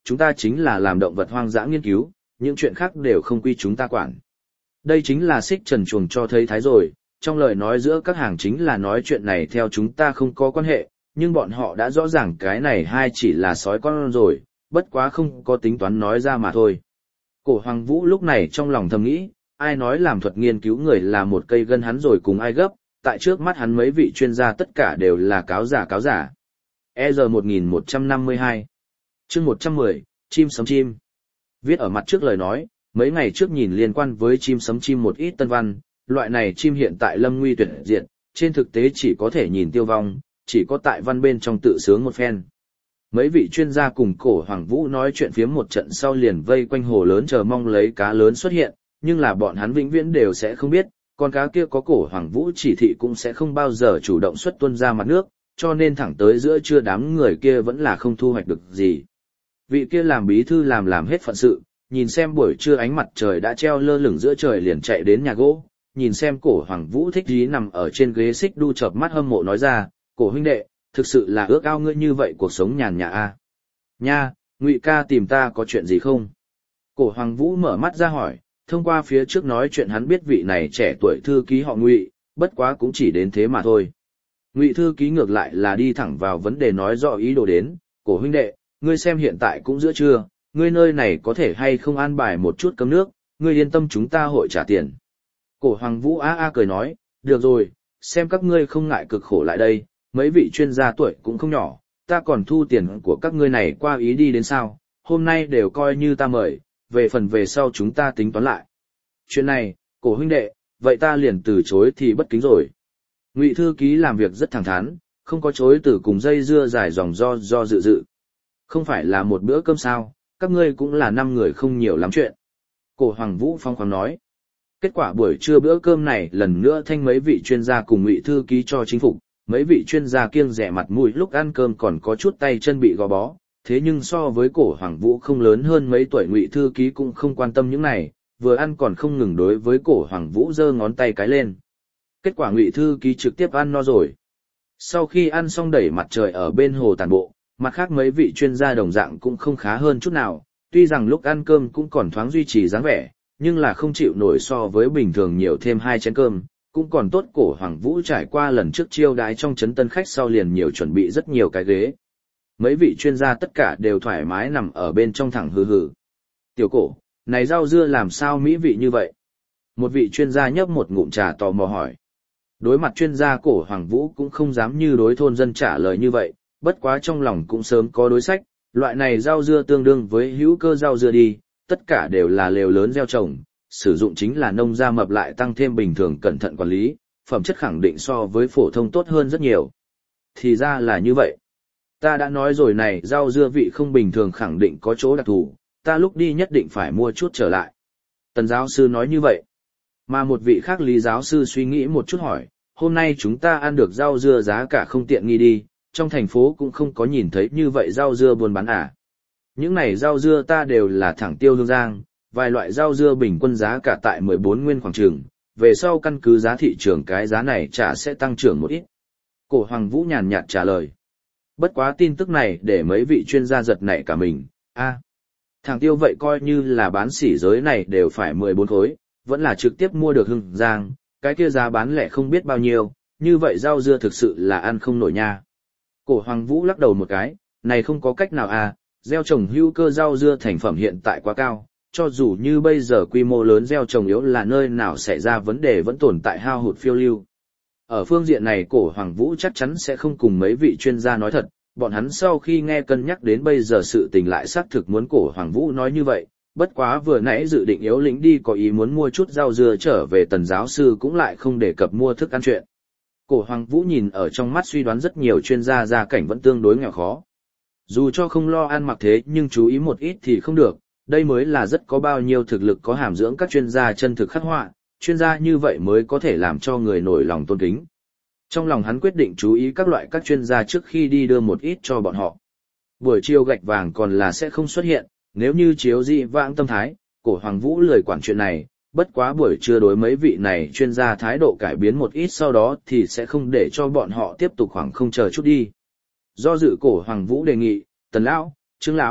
chúng ta chính là làm động vật hoang dã nghiên cứu, những chuyện khác đều không quy chúng ta quản. Đây chính là xích trần chuồng cho thấy thái rồi, trong lời nói giữa các hàng chính là nói chuyện này theo chúng ta không có quan hệ, nhưng bọn họ đã rõ ràng cái này hai chỉ là sói con rồi, bất quá không có tính toán nói ra mà thôi. Cổ Hoàng Vũ lúc này trong lòng thầm nghĩ, ai nói làm thuật nghiên cứu người là một cây gân hắn rồi cùng ai gấp, tại trước mắt hắn mấy vị chuyên gia tất cả đều là cáo giả cáo giả. E R một nghìn một trăm năm mươi hai chương một trăm mười, chim sấm chim. Viết ở mặt trước lời nói, mấy ngày trước nhìn liên quan với chim sấm chim một ít tân văn, loại này chim hiện tại lâm nguy tuyệt diệt, trên thực tế chỉ có thể nhìn tiêu vong, chỉ có tại văn bên trong tự sướng một phen. Mấy vị chuyên gia cùng Cổ Hoàng Vũ nói chuyện phiếm một trận sau liền vây quanh hồ lớn chờ mong lấy cá lớn xuất hiện, nhưng là bọn hắn vĩnh viễn đều sẽ không biết, con cá kia có Cổ Hoàng Vũ chỉ thị cũng sẽ không bao giờ chủ động xuất tuôn ra mặt nước, cho nên thẳng tới giữa trưa đám người kia vẫn là không thu hoạch được gì. Vị kia làm bí thư làm làm hết phận sự, nhìn xem buổi trưa ánh mặt trời đã treo lơ lửng giữa trời liền chạy đến nhà gỗ, nhìn xem Cổ Hoàng Vũ thích dí nằm ở trên ghế xích đu chợp mắt hâm mộ nói ra, Cổ huynh đệ, thực sự là ước ao ngươi như vậy cuộc sống nhàn nhã a. Nha, Ngụy ca tìm ta có chuyện gì không? Cổ Hoàng Vũ mở mắt ra hỏi, thông qua phía trước nói chuyện hắn biết vị này trẻ tuổi thư ký họ Ngụy, bất quá cũng chỉ đến thế mà thôi. Ngụy thư ký ngược lại là đi thẳng vào vấn đề nói rõ ý đồ đến, Cổ huynh đệ, ngươi xem hiện tại cũng giữa trưa, ngươi nơi này có thể hay không an bài một chút cơm nước, ngươi yên tâm chúng ta hội trả tiền. Cổ Hoàng Vũ a a cười nói, được rồi, xem các ngươi không ngại cực khổ lại đây, mấy vị chuyên gia tuổi cũng không nhỏ, ta còn thu tiền của các ngươi này qua ý đi đến sao, hôm nay đều coi như ta mời, về phần về sau chúng ta tính toán lại. Chuyện này, Cổ huynh đệ, vậy ta liền từ chối thì bất kính rồi. Ngụy thư ký làm việc rất thẳng thắn, không có chối từ cùng dây dưa dài dòng do do dự dự. Không phải là một bữa cơm sao, các ngươi cũng là năm người không nhiều lắm chuyện. Cổ Hoàng Vũ phong khoáng nói. Kết quả buổi trưa bữa cơm này lần nữa thanh mấy vị chuyên gia cùng Ngụy thư ký cho chính phục, mấy vị chuyên gia kiêng dè mặt mũi lúc ăn cơm còn có chút tay chân bị gò bó, thế nhưng so với Cổ Hoàng Vũ không lớn hơn mấy tuổi Ngụy thư ký cũng không quan tâm những này, vừa ăn còn không ngừng đối với Cổ Hoàng Vũ giơ ngón tay cái lên. Kết quả Ngụy thư ký trực tiếp ăn no rồi. Sau khi ăn xong đẩy mặt trời ở bên hồ tàn bộ, mặt khác mấy vị chuyên gia đồng dạng cũng không khá hơn chút nào, tuy rằng lúc ăn cơm cũng còn thoáng duy trì dáng vẻ, nhưng là không chịu nổi so với bình thường nhiều thêm hai chén cơm, cũng còn tốt Cổ Hoàng Vũ trải qua lần trước chiêu đái trong trấn tân khách sau liền nhiều chuẩn bị rất nhiều cái ghế. Mấy vị chuyên gia tất cả đều thoải mái nằm ở bên trong thẳng hừ hừ. Tiểu Cổ, này rau dưa làm sao mỹ vị như vậy? Một vị chuyên gia nhấp một ngụm trà tò mò hỏi. Đối mặt chuyên gia Cổ Hoàng Vũ cũng không dám như đối thôn dân trả lời như vậy, bất quá trong lòng cũng sớm có đối sách, loại này rau dưa tương đương với hữu cơ rau dưa đi, tất cả đều là lều lớn gieo trồng, sử dụng chính là nông gia mập lại tăng thêm bình thường cẩn thận quản lý, phẩm chất khẳng định so với phổ thông tốt hơn rất nhiều. Thì ra là như vậy. Ta đã nói rồi này, rau dưa vị không bình thường khẳng định có chỗ đặc thù, ta lúc đi nhất định phải mua chút trở lại. Tần giáo sư nói như vậy. Mà một vị khác Lý giáo sư suy nghĩ một chút hỏi, hôm nay chúng ta ăn được rau dưa giá cả không tiện nghi đi, trong thành phố cũng không có nhìn thấy như vậy rau dưa buôn bán à. Những này rau dưa ta đều là thẳng tiêu Hương Giang, vài loại rau dưa bình quân giá cả tại mười bốn nguyên khoảng trường, về sau căn cứ giá thị trường cái giá này chả sẽ tăng trưởng một ít. Cổ Hoàng Vũ nhàn nhạt trả lời. Bất quá tin tức này để mấy vị chuyên gia giật nảy cả mình, a, à, thằng tiêu vậy coi như là bán sỉ giới này đều phải mười bốn khối, vẫn là trực tiếp mua được Hưng Giang, cái kia giá bán lẻ không biết bao nhiêu, như vậy rau dưa thực sự là ăn không nổi nha. Cổ Hoàng Vũ lắc đầu một cái, này không có cách nào à, gieo trồng hữu cơ rau dưa thành phẩm hiện tại quá cao, cho dù như bây giờ quy mô lớn gieo trồng yếu là nơi nào xảy ra vấn đề vẫn tồn tại hao hụt phiêu lưu. Ở phương diện này Cổ Hoàng Vũ chắc chắn sẽ không cùng mấy vị chuyên gia nói thật, bọn hắn sau khi nghe cân nhắc đến bây giờ sự tình lại xác thực muốn Cổ Hoàng Vũ nói như vậy, bất quá vừa nãy dự định yếu lĩnh đi có ý muốn mua chút rau dưa trở về Tần giáo sư cũng lại không đề cập mua thức ăn chuyện. Cổ Hoàng Vũ nhìn ở trong mắt suy đoán rất nhiều chuyên gia gia cảnh vẫn tương đối nghèo khó. Dù cho không lo ăn mặc thế nhưng chú ý một ít thì không được, đây mới là rất có bao nhiêu thực lực có hàm dưỡng các chuyên gia chân thực khắc họa, chuyên gia như vậy mới có thể làm cho người nổi lòng tôn kính. Trong lòng hắn quyết định chú ý các loại các chuyên gia trước khi đi đưa một ít cho bọn họ. Buổi chiều gạch vàng còn là sẽ không xuất hiện, nếu như chiếu dị vãng tâm thái, Cổ Hoàng Vũ lười quản chuyện này, bất quá buổi trưa đối mấy vị này chuyên gia thái độ cải biến một ít sau đó thì sẽ không để cho bọn họ tiếp tục khoảng không chờ chút đi. Do dự Cổ Hoàng Vũ đề nghị, Tần lão, Trương lão,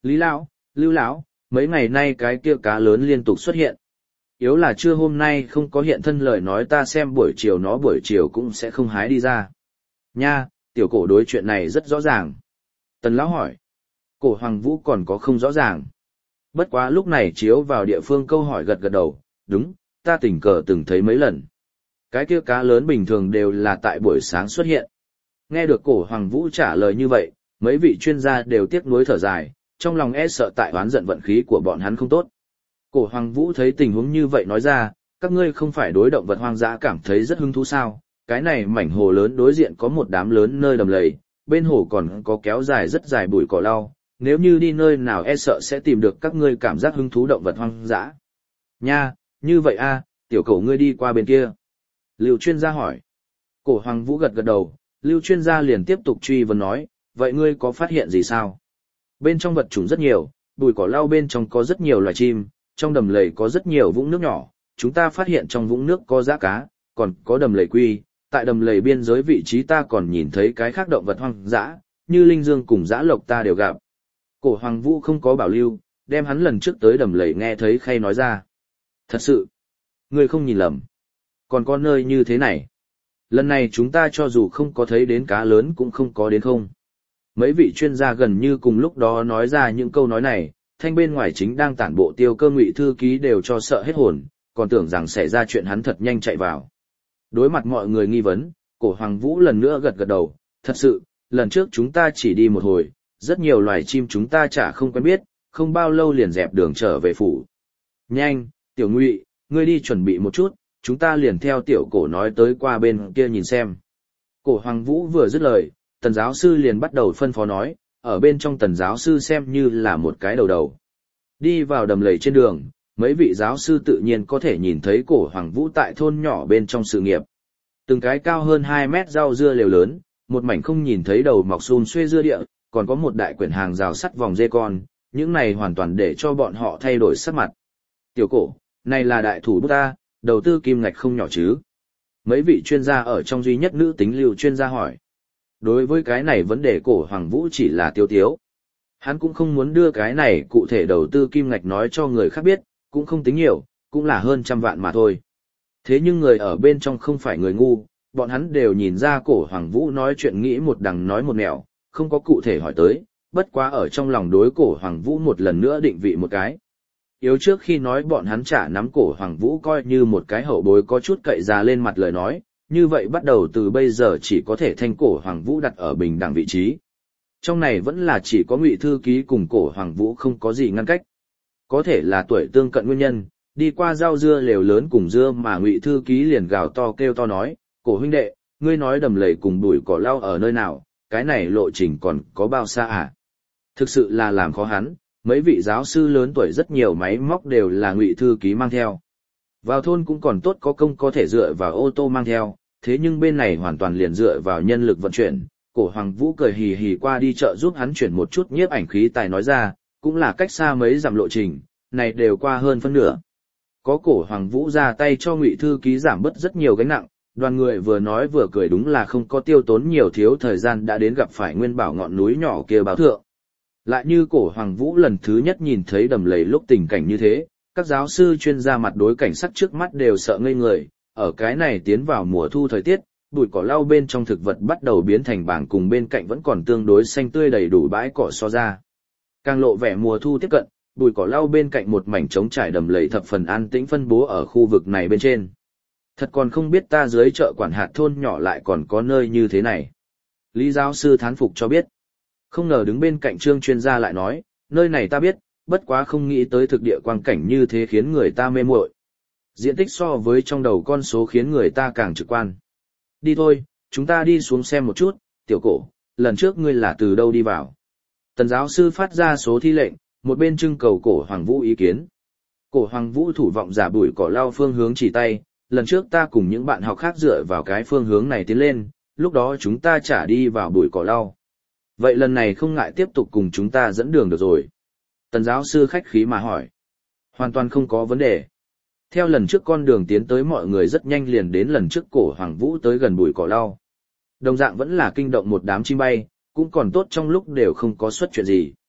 Lý lão, Lưu lão, mấy ngày nay cái kia cá lớn liên tục xuất hiện. Yếu là trưa hôm nay không có hiện thân lời nói ta xem buổi chiều nó buổi chiều cũng sẽ không hái đi ra. Nha, tiểu cổ đối chuyện này rất rõ ràng. Tần lão hỏi. Cổ Hoàng Vũ còn có không rõ ràng. Bất quá lúc này chiếu vào địa phương câu hỏi gật gật đầu, đúng, ta tình cờ từng thấy mấy lần. Cái kia cá lớn bình thường đều là tại buổi sáng xuất hiện. Nghe được Cổ Hoàng Vũ trả lời như vậy, mấy vị chuyên gia đều tiếc nuối thở dài, trong lòng e sợ tại oán giận vận khí của bọn hắn không tốt. Cổ Hoàng Vũ thấy tình huống như vậy nói ra, các ngươi không phải đối động vật hoang dã cảm thấy rất hứng thú sao, cái này mảnh hồ lớn đối diện có một đám lớn nơi đầm lầy, bên hồ còn có kéo dài rất dài bụi cỏ lau, nếu như đi nơi nào e sợ sẽ tìm được các ngươi cảm giác hứng thú động vật hoang dã. Nha, như vậy a, tiểu cổ ngươi đi qua bên kia. Lưu chuyên gia hỏi. Cổ Hoàng Vũ gật gật đầu, Lưu chuyên gia liền tiếp tục truy vấn nói, vậy ngươi có phát hiện gì sao? Bên trong vật chủng rất nhiều, bụi cỏ lau bên trong có rất nhiều loài chim, trong đầm lầy có rất nhiều vũng nước nhỏ, chúng ta phát hiện trong vũng nước có dã cá, còn có đầm lầy quy, tại đầm lầy biên giới vị trí ta còn nhìn thấy cái khác động vật hoang dã, như linh dương cùng dã lộc ta đều gặp. Cổ Hoàng Vũ không có bảo lưu, đem hắn lần trước tới đầm lầy nghe thấy khay nói ra. Thật sự, ngươi không nhìn lầm. Còn có nơi như thế này. Lần này chúng ta cho dù không có thấy đến cá lớn cũng không có đến không. Mấy vị chuyên gia gần như cùng lúc đó nói ra những câu nói này, thanh bên ngoài chính đang tản bộ Tiêu Cơ Ngụy thư ký đều cho sợ hết hồn, còn tưởng rằng xảy ra chuyện hắn thật nhanh chạy vào. Đối mặt mọi người nghi vấn, Cổ Hoàng Vũ lần nữa gật gật đầu, thật sự, lần trước chúng ta chỉ đi một hồi, rất nhiều loài chim chúng ta chả không quen biết, không bao lâu liền dẹp đường trở về phủ. Nhanh, Tiểu Ngụy, ngươi đi chuẩn bị một chút, chúng ta liền theo Tiểu Cổ nói tới qua bên kia nhìn xem. Cổ Hoàng Vũ vừa dứt lời, Tần giáo sư liền bắt đầu phân phó nói, ở bên trong Tần giáo sư xem như là một cái đầu đầu. Đi vào đầm lầy trên đường, mấy vị giáo sư tự nhiên có thể nhìn thấy Cổ Hoàng Vũ tại thôn nhỏ bên trong sự nghiệp. Từng cái cao hơn hai mét rau dưa lều lớn, một mảnh không nhìn thấy đầu mọc xun xuê dưa địa, còn có một đại quyển hàng rào sắt vòng dê con, những này hoàn toàn để cho bọn họ thay đổi sắc mặt. Tiểu Cổ, này là đại thủ bút ta, đầu tư kim ngạch không nhỏ chứ. Mấy vị chuyên gia ở trong duy nhất nữ tính Lưu chuyên gia hỏi. Đối với cái này vấn đề Cổ Hoàng Vũ chỉ là tiêu tiếu. Hắn cũng không muốn đưa cái này cụ thể đầu tư kim ngạch nói cho người khác biết, cũng không tính nhiều, cũng là hơn trăm vạn mà thôi. Thế nhưng người ở bên trong không phải người ngu, bọn hắn đều nhìn ra Cổ Hoàng Vũ nói chuyện nghĩ một đằng nói một nẻo, không có cụ thể hỏi tới, bất quá ở trong lòng đối Cổ Hoàng Vũ một lần nữa định vị một cái. Yếu trước khi nói bọn hắn chả nắm Cổ Hoàng Vũ coi như một cái hậu bối có chút cậy ra lên mặt lời nói, như vậy bắt đầu từ bây giờ chỉ có thể thanh Cổ Hoàng Vũ đặt ở bình đẳng vị trí. Trong này vẫn là chỉ có Ngụy thư ký cùng Cổ Hoàng Vũ không có gì ngăn cách. Có thể là tuổi tương cận nguyên nhân, đi qua rau dưa lều lớn cùng dưa mà Ngụy thư ký liền gào to kêu to nói, Cổ huynh đệ, ngươi nói đầm lầy cùng bụi cỏ lau ở nơi nào, cái này lộ trình còn có bao xa à? Thực sự là làm khó hắn, mấy vị giáo sư lớn tuổi rất nhiều máy móc đều là Ngụy thư ký mang theo. Vào thôn cũng còn tốt có công có thể dựa vào ô tô mang theo, thế nhưng bên này hoàn toàn liền dựa vào nhân lực vận chuyển. Cổ Hoàng Vũ cười hì hì qua đi chợ giúp hắn chuyển một chút nhiếp ảnh khí tài nói ra, cũng là cách xa mấy dặm lộ trình, này đều qua hơn phân nửa. Có Cổ Hoàng Vũ ra tay cho Ngụy thư ký giảm bớt rất nhiều gánh nặng, đoàn người vừa nói vừa cười đúng là không có tiêu tốn nhiều thiếu thời gian đã đến gặp phải Nguyên Bảo ngọn núi nhỏ kia báo thượng. Lại như Cổ Hoàng Vũ lần thứ nhất nhìn thấy đầm lầy lúc tình cảnh như thế, các giáo sư chuyên gia mặt đối cảnh sắc trước mắt đều sợ ngây người, ở cái này tiến vào mùa thu thời tiết, bụi cỏ lau bên trong thực vật bắt đầu biến thành bảng cùng bên cạnh vẫn còn tương đối xanh tươi đầy đủ bãi cỏ so ra. Càng lộ vẻ mùa thu tiếp cận, bụi cỏ lau bên cạnh một mảnh trống trải đầm lầy thập phần an tĩnh phân bố ở khu vực này bên trên. Thật còn không biết ta dưới chợ quản hạt thôn nhỏ lại còn có nơi như thế này. Lý giáo sư thán phục cho biết. Không ngờ đứng bên cạnh Trương chuyên gia lại nói, nơi này ta biết, bất quá không nghĩ tới thực địa quang cảnh như thế khiến người ta mê muội. Diện tích so với trong đầu con số khiến người ta càng trực quan. Đi thôi, chúng ta đi xuống xem một chút, Tiểu Cổ, lần trước ngươi là từ đâu đi vào. Tần giáo sư phát ra số thi lệnh, một bên trưng cầu Cổ Hoàng Vũ ý kiến. Cổ Hoàng Vũ thủ vọng giả bụi cỏ lau phương hướng chỉ tay, lần trước ta cùng những bạn học khác dựa vào cái phương hướng này tiến lên, lúc đó chúng ta chả đi vào bụi cỏ lau. Vậy lần này không ngại tiếp tục cùng chúng ta dẫn đường được rồi. Tần giáo sư khách khí mà hỏi. Hoàn toàn không có vấn đề. Theo lần trước con đường tiến tới mọi người rất nhanh liền đến lần trước Cổ Hoàng Vũ tới gần bụi cỏ lau. Đồng dạng vẫn là kinh động một đám chim bay, cũng còn tốt trong lúc đều không có xuất chuyện gì.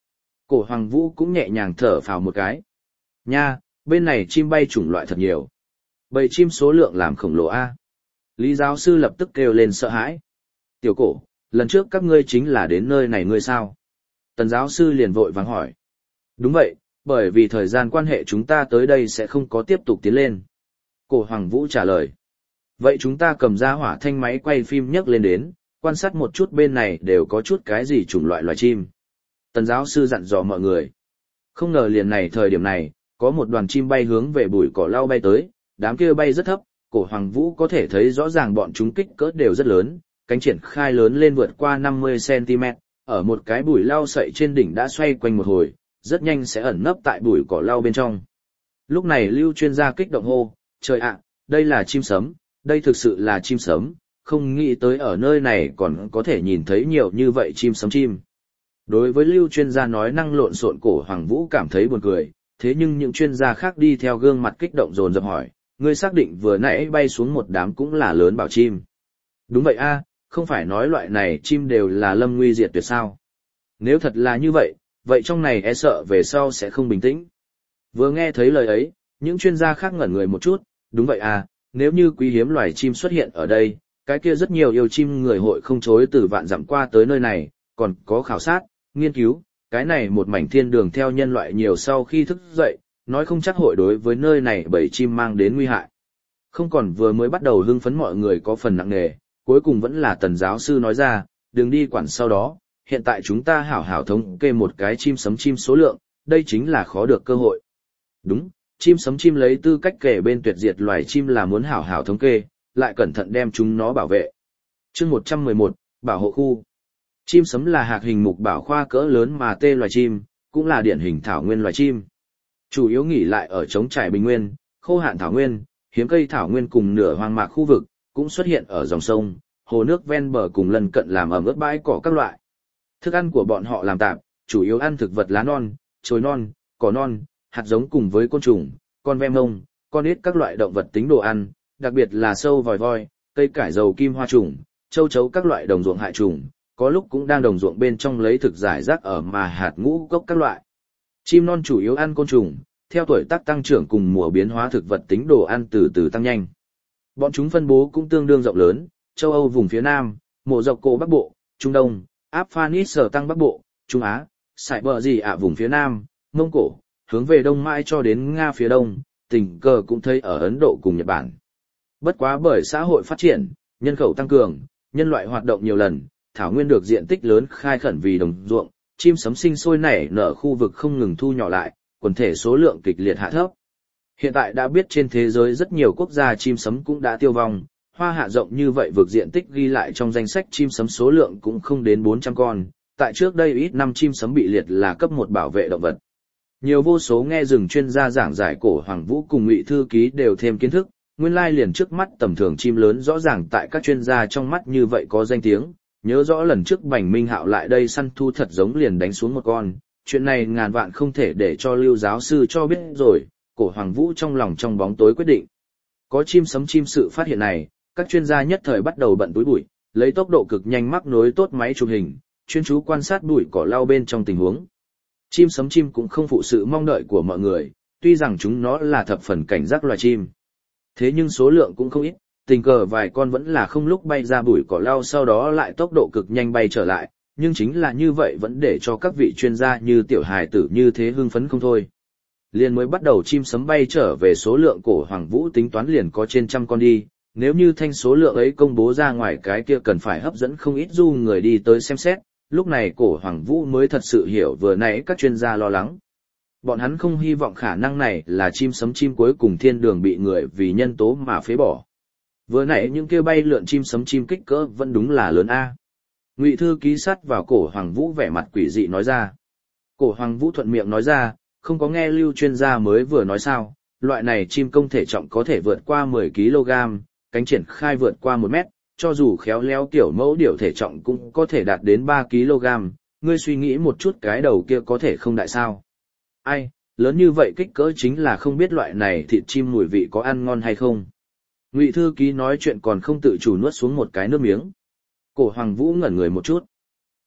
Cổ Hoàng Vũ cũng nhẹ nhàng thở phào một cái. Nha, bên này chim bay chủng loại thật nhiều. Bầy chim số lượng làm khổng lồ A. Lý giáo sư lập tức kêu lên sợ hãi. Tiểu Cổ, lần trước các ngươi chính là đến nơi này ngươi sao? Tần giáo sư liền vội vàng hỏi. Đúng vậy, bởi vì thời gian quan hệ chúng ta tới đây sẽ không có tiếp tục tiến lên. Cổ Hoàng Vũ trả lời. Vậy chúng ta cầm ra hỏa thanh máy quay phim nhấc lên đến, quan sát một chút bên này đều có chút cái gì chủng loại loài chim. Tần giáo sư dặn dò mọi người. Không ngờ liền này thời điểm này, có một đoàn chim bay hướng về bụi cỏ lau bay tới, đám kia bay rất thấp, Cổ Hoàng Vũ có thể thấy rõ ràng bọn chúng kích cỡ đều rất lớn, cánh triển khai lớn lên vượt qua năm mươi xăng ti mét, ở một cái bụi lau sậy trên đỉnh đã xoay quanh một hồi, rất nhanh sẽ ẩn nấp tại bụi cỏ lau bên trong. Lúc này Lưu chuyên gia kích động hô, trời ạ, đây là chim sấm, đây thực sự là chim sấm, không nghĩ tới ở nơi này còn có thể nhìn thấy nhiều như vậy chim sấm chim. Đối với Lưu chuyên gia nói năng lộn xộn, Cổ Hoàng Vũ cảm thấy buồn cười, thế nhưng những chuyên gia khác đi theo gương mặt kích động dồn dập hỏi, ngươi xác định vừa nãy bay xuống một đám cũng là lớn bảo chim. Đúng vậy a, không phải nói loại này chim đều là lâm nguy diệt tuyệt sao. Nếu thật là như vậy, vậy trong này e sợ về sau sẽ không bình tĩnh. Vừa nghe thấy lời ấy, những chuyên gia khác ngẩn người một chút, đúng vậy à, nếu như quý hiếm loài chim xuất hiện ở đây, cái kia rất nhiều yêu chim người hội không chối từ vạn dặm qua tới nơi này, còn có khảo sát, nghiên cứu, cái này một mảnh thiên đường theo nhân loại nhiều sau khi thức dậy, nói không chắc hội đối với nơi này bầy chim mang đến nguy hại. Không còn vừa mới bắt đầu hưng phấn mọi người có phần nặng nề, cuối cùng vẫn là Tần giáo sư nói ra, đừng đi quản sau đó, hiện tại chúng ta hảo hảo thống kê một cái chim sấm chim số lượng, đây chính là khó được cơ hội. Đúng, chim sấm chim lấy tư cách kể bên tuyệt diệt loài chim là muốn hảo hảo thống kê, lại cẩn thận đem chúng nó bảo vệ. Chương một trăm mười một, bảo hộ khu. Chim sấm là hạc hình mục bảo khoa cỡ lớn mà tê loài chim, cũng là điển hình thảo nguyên loài chim. Chủ yếu nghỉ lại ở trống trải bình nguyên, khô hạn thảo nguyên, hiếm cây thảo nguyên cùng nửa hoang mạc khu vực, cũng xuất hiện ở dòng sông, hồ nước ven bờ cùng lân cận làm ẩm ướt bãi cỏ các loại. Thức ăn của bọn họ làm tạp, chủ yếu ăn thực vật lá non, chồi non, cỏ non, hạt giống cùng với côn trùng, con ve mông, con ếch các loại động vật tính đồ ăn, đặc biệt là sâu vòi voi, cây cải dầu kim hoa trùng, châu chấu các loại đồng ruộng hại trùng, có lúc cũng đang đồng ruộng bên trong lấy thực giải rác ở mà hạt ngũ cốc các loại. Chim non chủ yếu ăn côn trùng, theo tuổi tác tăng trưởng cùng mùa biến hóa thực vật tính đồ ăn từ từ tăng nhanh. Bọn chúng phân bố cũng tương đương rộng lớn, châu Âu vùng phía Nam, mộ dọc cổ Bắc Bộ, Trung Đông, áp Phanis sở tăng Bắc Bộ, Trung Á, sải bờ gì ạ vùng phía Nam, Mông Cổ, hướng về Đông mãi cho đến Nga phía Đông, tình cờ cũng thấy ở Ấn Độ cùng Nhật Bản. Bất quá bởi xã hội phát triển, nhân khẩu tăng cường, nhân loại hoạt động nhiều lần, thảo nguyên được diện tích lớn khai khẩn vì đồng ruộng, chim sấm sinh sôi nảy nở khu vực không ngừng thu nhỏ lại, quần thể số lượng kịch liệt hạ thấp. Hiện tại đã biết trên thế giới rất nhiều quốc gia chim sấm cũng đã tiêu vong, hoa hạ rộng như vậy vực diện tích ghi lại trong danh sách chim sấm số lượng cũng không đến bốn trăm con, tại trước đây ít năm chim sấm bị liệt là cấp một bảo vệ động vật. Nhiều vô số nghe rừng chuyên gia giảng giải Cổ Hoàng Vũ cùng Ngụy thư ký đều thêm kiến thức, nguyên lai liền trước mắt tầm thường chim lớn rõ ràng tại các chuyên gia trong mắt như vậy có danh tiếng, nhớ rõ lần trước Bành Minh Hạo lại đây săn thu thật giống liền đánh xuống một con, chuyện này ngàn vạn không thể để cho Lưu giáo sư cho biết rồi, Cổ Hoàng Vũ trong lòng trong bóng tối quyết định. Có chim sấm chim sự phát hiện này, các chuyên gia nhất thời bắt đầu bận túi bụi, lấy tốc độ cực nhanh mắc nối tốt máy chụp hình, chuyên chú quan sát bụi cỏ lau bên trong tình huống. Chim sấm chim cũng không phụ sự mong đợi của mọi người, tuy rằng chúng nó là thập phần cảnh giác loài chim. Thế nhưng số lượng cũng không ít, tình cờ vài con vẫn là không lúc bay ra bụi cỏ lau sau đó lại tốc độ cực nhanh bay trở lại, nhưng chính là như vậy vẫn để cho các vị chuyên gia như tiểu hài tử như thế hưng phấn không thôi. Liền mới bắt đầu chim sấm bay trở về số lượng Cổ Hoàng Vũ tính toán liền có trên trăm con đi, nếu như thanh số lượng ấy công bố ra ngoài cái kia cần phải hấp dẫn không ít du người đi tới xem xét, lúc này Cổ Hoàng Vũ mới thật sự hiểu vừa nãy các chuyên gia lo lắng. Bọn hắn không hy vọng khả năng này là chim sấm chim cuối cùng thiên đường bị người vì nhân tố mà phế bỏ. Vừa nãy những kia bay lượn chim sấm chim kích cỡ vẫn đúng là lớn a. Ngụy thư ký sát vào Cổ Hoàng Vũ vẻ mặt quỷ dị nói ra. Cổ Hoàng Vũ thuận miệng nói ra, không có nghe Lưu chuyên gia mới vừa nói sao, loại này chim công thể trọng có thể vượt qua mười ki lô gam, cánh triển khai vượt qua một mét, cho dù khéo léo kiểu mẫu điểu thể trọng cũng có thể đạt đến ba ki lô gam, ngươi suy nghĩ một chút cái đầu kia có thể không đại sao. Ai, lớn như vậy kích cỡ chính là không biết loại này thịt chim mùi vị có ăn ngon hay không. Ngụy thư ký nói chuyện còn không tự chủ nuốt xuống một cái nước miếng. Cổ Hoàng Vũ ngẩn người một chút.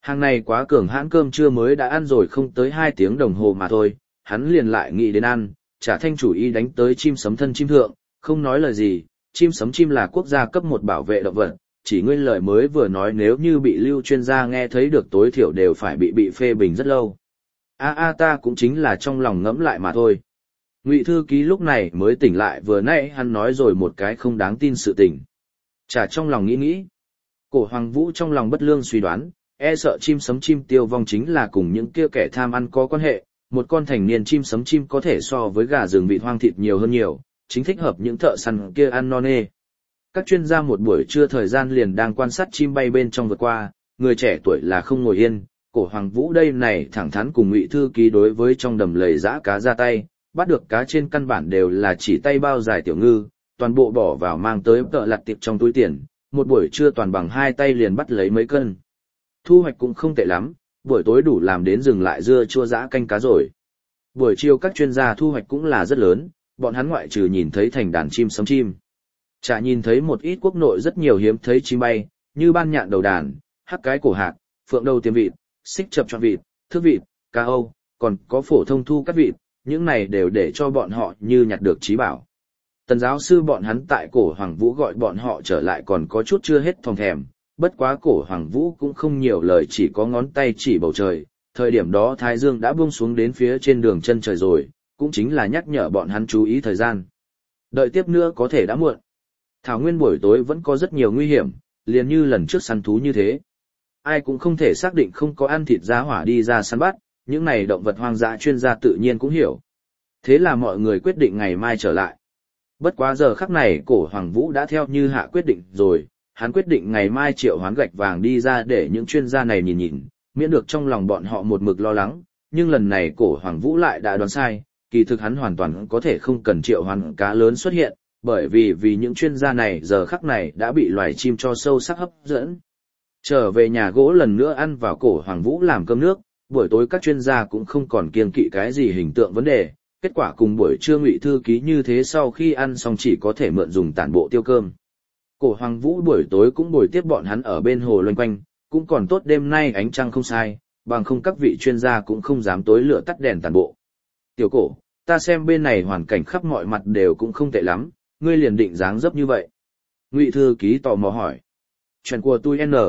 Hàng này quá cường hãn, cơm trưa mới đã ăn rồi không tới hai tiếng đồng hồ mà thôi, hắn liền lại nghĩ đến ăn, trả thanh chủ ý đánh tới chim sấm thân chim thượng, không nói lời gì, chim sấm chim là quốc gia cấp một bảo vệ động vật, chỉ ngươi lời mới vừa nói nếu như bị Lưu chuyên gia nghe thấy được tối thiểu đều phải bị bị phê bình rất lâu. A a ta cũng chính là trong lòng ngẫm lại mà thôi. Ngụy thư ký lúc này mới tỉnh lại, vừa nãy hắn nói rồi một cái không đáng tin sự tình. Chả trong lòng nghĩ nghĩ. Cổ Hoàng Vũ trong lòng bất lương suy đoán, e sợ chim sấm chim tiêu vong chính là cùng những kia kẻ tham ăn có quan hệ, một con thành niên chim sấm chim có thể so với gà rừng vịt hoang thịt nhiều hơn nhiều, chính thích hợp những thợ săn kia ăn non nê. Các chuyên gia một buổi trưa thời gian liền đang quan sát chim bay bên trong vượt qua, người trẻ tuổi là không ngồi yên, Cổ Hoàng Vũ đây này thẳng thắn cùng Ngụy thư ký đối với trong đầm lầy giã cá ra tay, bắt được cá trên căn bản đều là chỉ tay bao dài tiểu ngư, toàn bộ bỏ vào mang tới tợ lặt tiệp trong túi tiền, một buổi trưa toàn bằng hai tay liền bắt lấy mấy cân. Thu hoạch cũng không tệ lắm, buổi tối đủ làm đến dừng lại dưa chua giã canh cá rồi. Buổi chiều các chuyên gia thu hoạch cũng là rất lớn, bọn hắn ngoại trừ nhìn thấy thành đàn chim sấm chim. Chả nhìn thấy một ít quốc nội rất nhiều hiếm thấy chim bay, như ban nhạn đầu đàn, hắc cái cổ hạc, phượng đầu tiêm vịt, xích chập trọn vịt, thước vịt, cá âu, còn có phổ thông thu cắt vịt, những này đều để cho bọn họ như nhặt được trí bảo. Tần giáo sư bọn hắn tại Cổ Hoàng Vũ gọi bọn họ trở lại còn có chút chưa hết thòng thèm, bất quá Cổ Hoàng Vũ cũng không nhiều lời, chỉ có ngón tay chỉ bầu trời, thời điểm đó Thái Dương đã buông xuống đến phía trên đường chân trời rồi, cũng chính là nhắc nhở bọn hắn chú ý thời gian. Đợi tiếp nữa có thể đã muộn. Thảo nguyên buổi tối vẫn có rất nhiều nguy hiểm, liền như lần trước săn thú như thế. Ai cũng không thể xác định không có ăn thịt giá hỏa đi ra săn bắt, những này động vật hoang dã chuyên gia tự nhiên cũng hiểu. Thế là mọi người quyết định ngày mai trở lại. Bất quá giờ khắc này Cổ Hoàng Vũ đã theo như hạ quyết định rồi, hắn quyết định ngày mai triệu hoán gạch vàng đi ra để những chuyên gia này nhìn nhìn, miễn được trong lòng bọn họ một mực lo lắng, nhưng lần này Cổ Hoàng Vũ lại đã đoán sai, kỳ thực hắn hoàn toàn có thể không cần triệu hoán cá lớn xuất hiện, bởi vì vì những chuyên gia này giờ khắc này đã bị loài chim cho sâu sắc hấp dẫn. Trở về nhà gỗ lần nữa ăn vào Cổ Hoàng Vũ làm cơm nước, buổi tối các chuyên gia cũng không còn kiêng kỵ cái gì hình tượng vấn đề, kết quả cùng buổi trưa Ngụy thư ký như thế, sau khi ăn xong chỉ có thể mượn dùng tản bộ tiêu cơm. Cổ Hoàng Vũ buổi tối cũng bồi tiếp bọn hắn ở bên hồ loanh quanh, cũng còn tốt đêm nay ánh trăng không sai, bằng không các vị chuyên gia cũng không dám tối lửa tắt đèn tản bộ. Tiểu Cổ, ta xem bên này hoàn cảnh khắp mọi mặt đều cũng không tệ lắm, ngươi liền định dáng dấp như vậy. Ngụy thư ký tò mò hỏi. Chuyện của tôi N.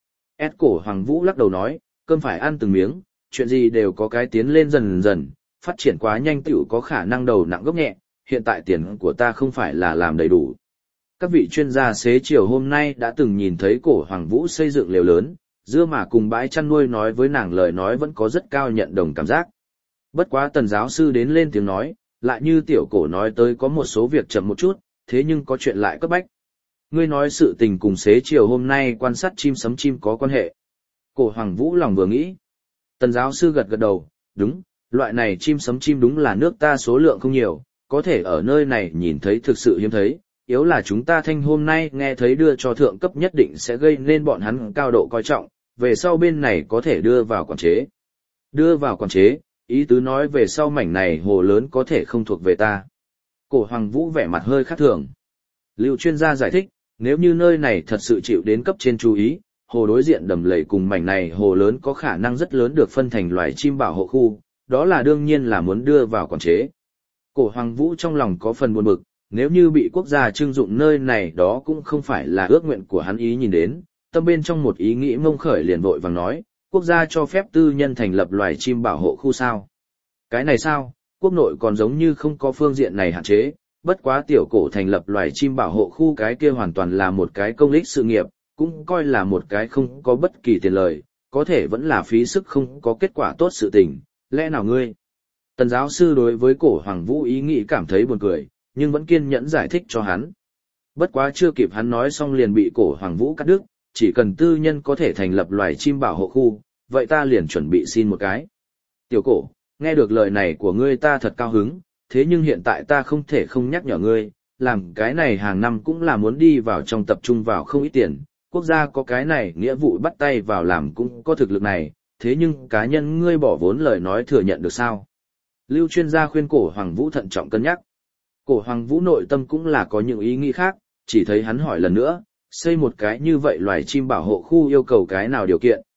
S Cổ Hoàng Vũ lắc đầu nói, cơm phải ăn từng miếng, chuyện gì đều có cái tiến lên dần dần, phát triển quá nhanh tiểu có khả năng đầu nặng gốc nhẹ, hiện tại tiền của ta không phải là làm đầy đủ. Các vị chuyên gia xế chiều hôm nay đã từng nhìn thấy Cổ Hoàng Vũ xây dựng lều lớn, dưa mà cùng bãi chăn nuôi nói với nàng lời nói vẫn có rất cao nhận đồng cảm giác. Bất quá Tần giáo sư đến lên tiếng nói, lại như Tiểu Cổ nói tới có một số việc chậm một chút, thế nhưng có chuyện lại cấp bách. Ngươi nói sự tình cùng xế chiều hôm nay quan sát chim sấm chim có quan hệ. Cổ Hoàng Vũ lòng vừa nghĩ. Tần giáo sư gật gật đầu, đúng, loại này chim sấm chim đúng là nước ta số lượng không nhiều, có thể ở nơi này nhìn thấy thực sự hiếm thấy, yếu là chúng ta thanh hôm nay nghe thấy đưa cho thượng cấp nhất định sẽ gây nên bọn hắn cao độ coi trọng, về sau bên này có thể đưa vào quản chế. Đưa vào quản chế, ý tứ nói về sau mảnh này hồ lớn có thể không thuộc về ta. Cổ Hoàng Vũ vẻ mặt hơi khác thường. Lưu chuyên gia giải thích, nếu như nơi này thật sự chịu đến cấp trên chú ý, hồ đối diện đầm lầy cùng mảnh này hồ lớn có khả năng rất lớn được phân thành loài chim bảo hộ khu, đó là đương nhiên là muốn đưa vào quản chế. Cổ Hoàng Vũ trong lòng có phần buồn bực, nếu như bị quốc gia trưng dụng nơi này đó cũng không phải là ước nguyện của hắn ý nhìn đến, tâm bên trong một ý nghĩ mông khởi liền vội vàng nói, quốc gia cho phép tư nhân thành lập loài chim bảo hộ khu sao? Cái này sao, quốc nội còn giống như không có phương diện này hạn chế, bất quá Tiểu Cổ thành lập loài chim bảo hộ khu cái kia hoàn toàn là một cái công ích sự nghiệp, cũng coi là một cái không có bất kỳ tiền lời, có thể vẫn là phí sức không có kết quả tốt sự tình, lẽ nào ngươi? Tần giáo sư đối với Cổ Hoàng Vũ ý nghĩ cảm thấy buồn cười, nhưng vẫn kiên nhẫn giải thích cho hắn. Bất quá chưa kịp hắn nói xong liền bị Cổ Hoàng Vũ cắt đứt, chỉ cần tư nhân có thể thành lập loài chim bảo hộ khu, vậy ta liền chuẩn bị xin một cái. Tiểu Cổ, nghe được lời này của ngươi ta thật cao hứng, thế nhưng hiện tại ta không thể không nhắc nhở ngươi, làm cái này hàng năm cũng là muốn đi vào trong tập trung vào không ít tiền, quốc gia có cái này nghĩa vụ bắt tay vào làm cũng có thực lực này, thế nhưng cá nhân ngươi bỏ vốn lời nói thừa nhận được sao? Lưu chuyên gia khuyên Cổ Hoàng Vũ thận trọng cân nhắc. Cổ Hoàng Vũ nội tâm cũng là có những ý nghĩ khác, chỉ thấy hắn hỏi lần nữa, xây một cái như vậy loài chim bảo hộ khu yêu cầu cái nào điều kiện,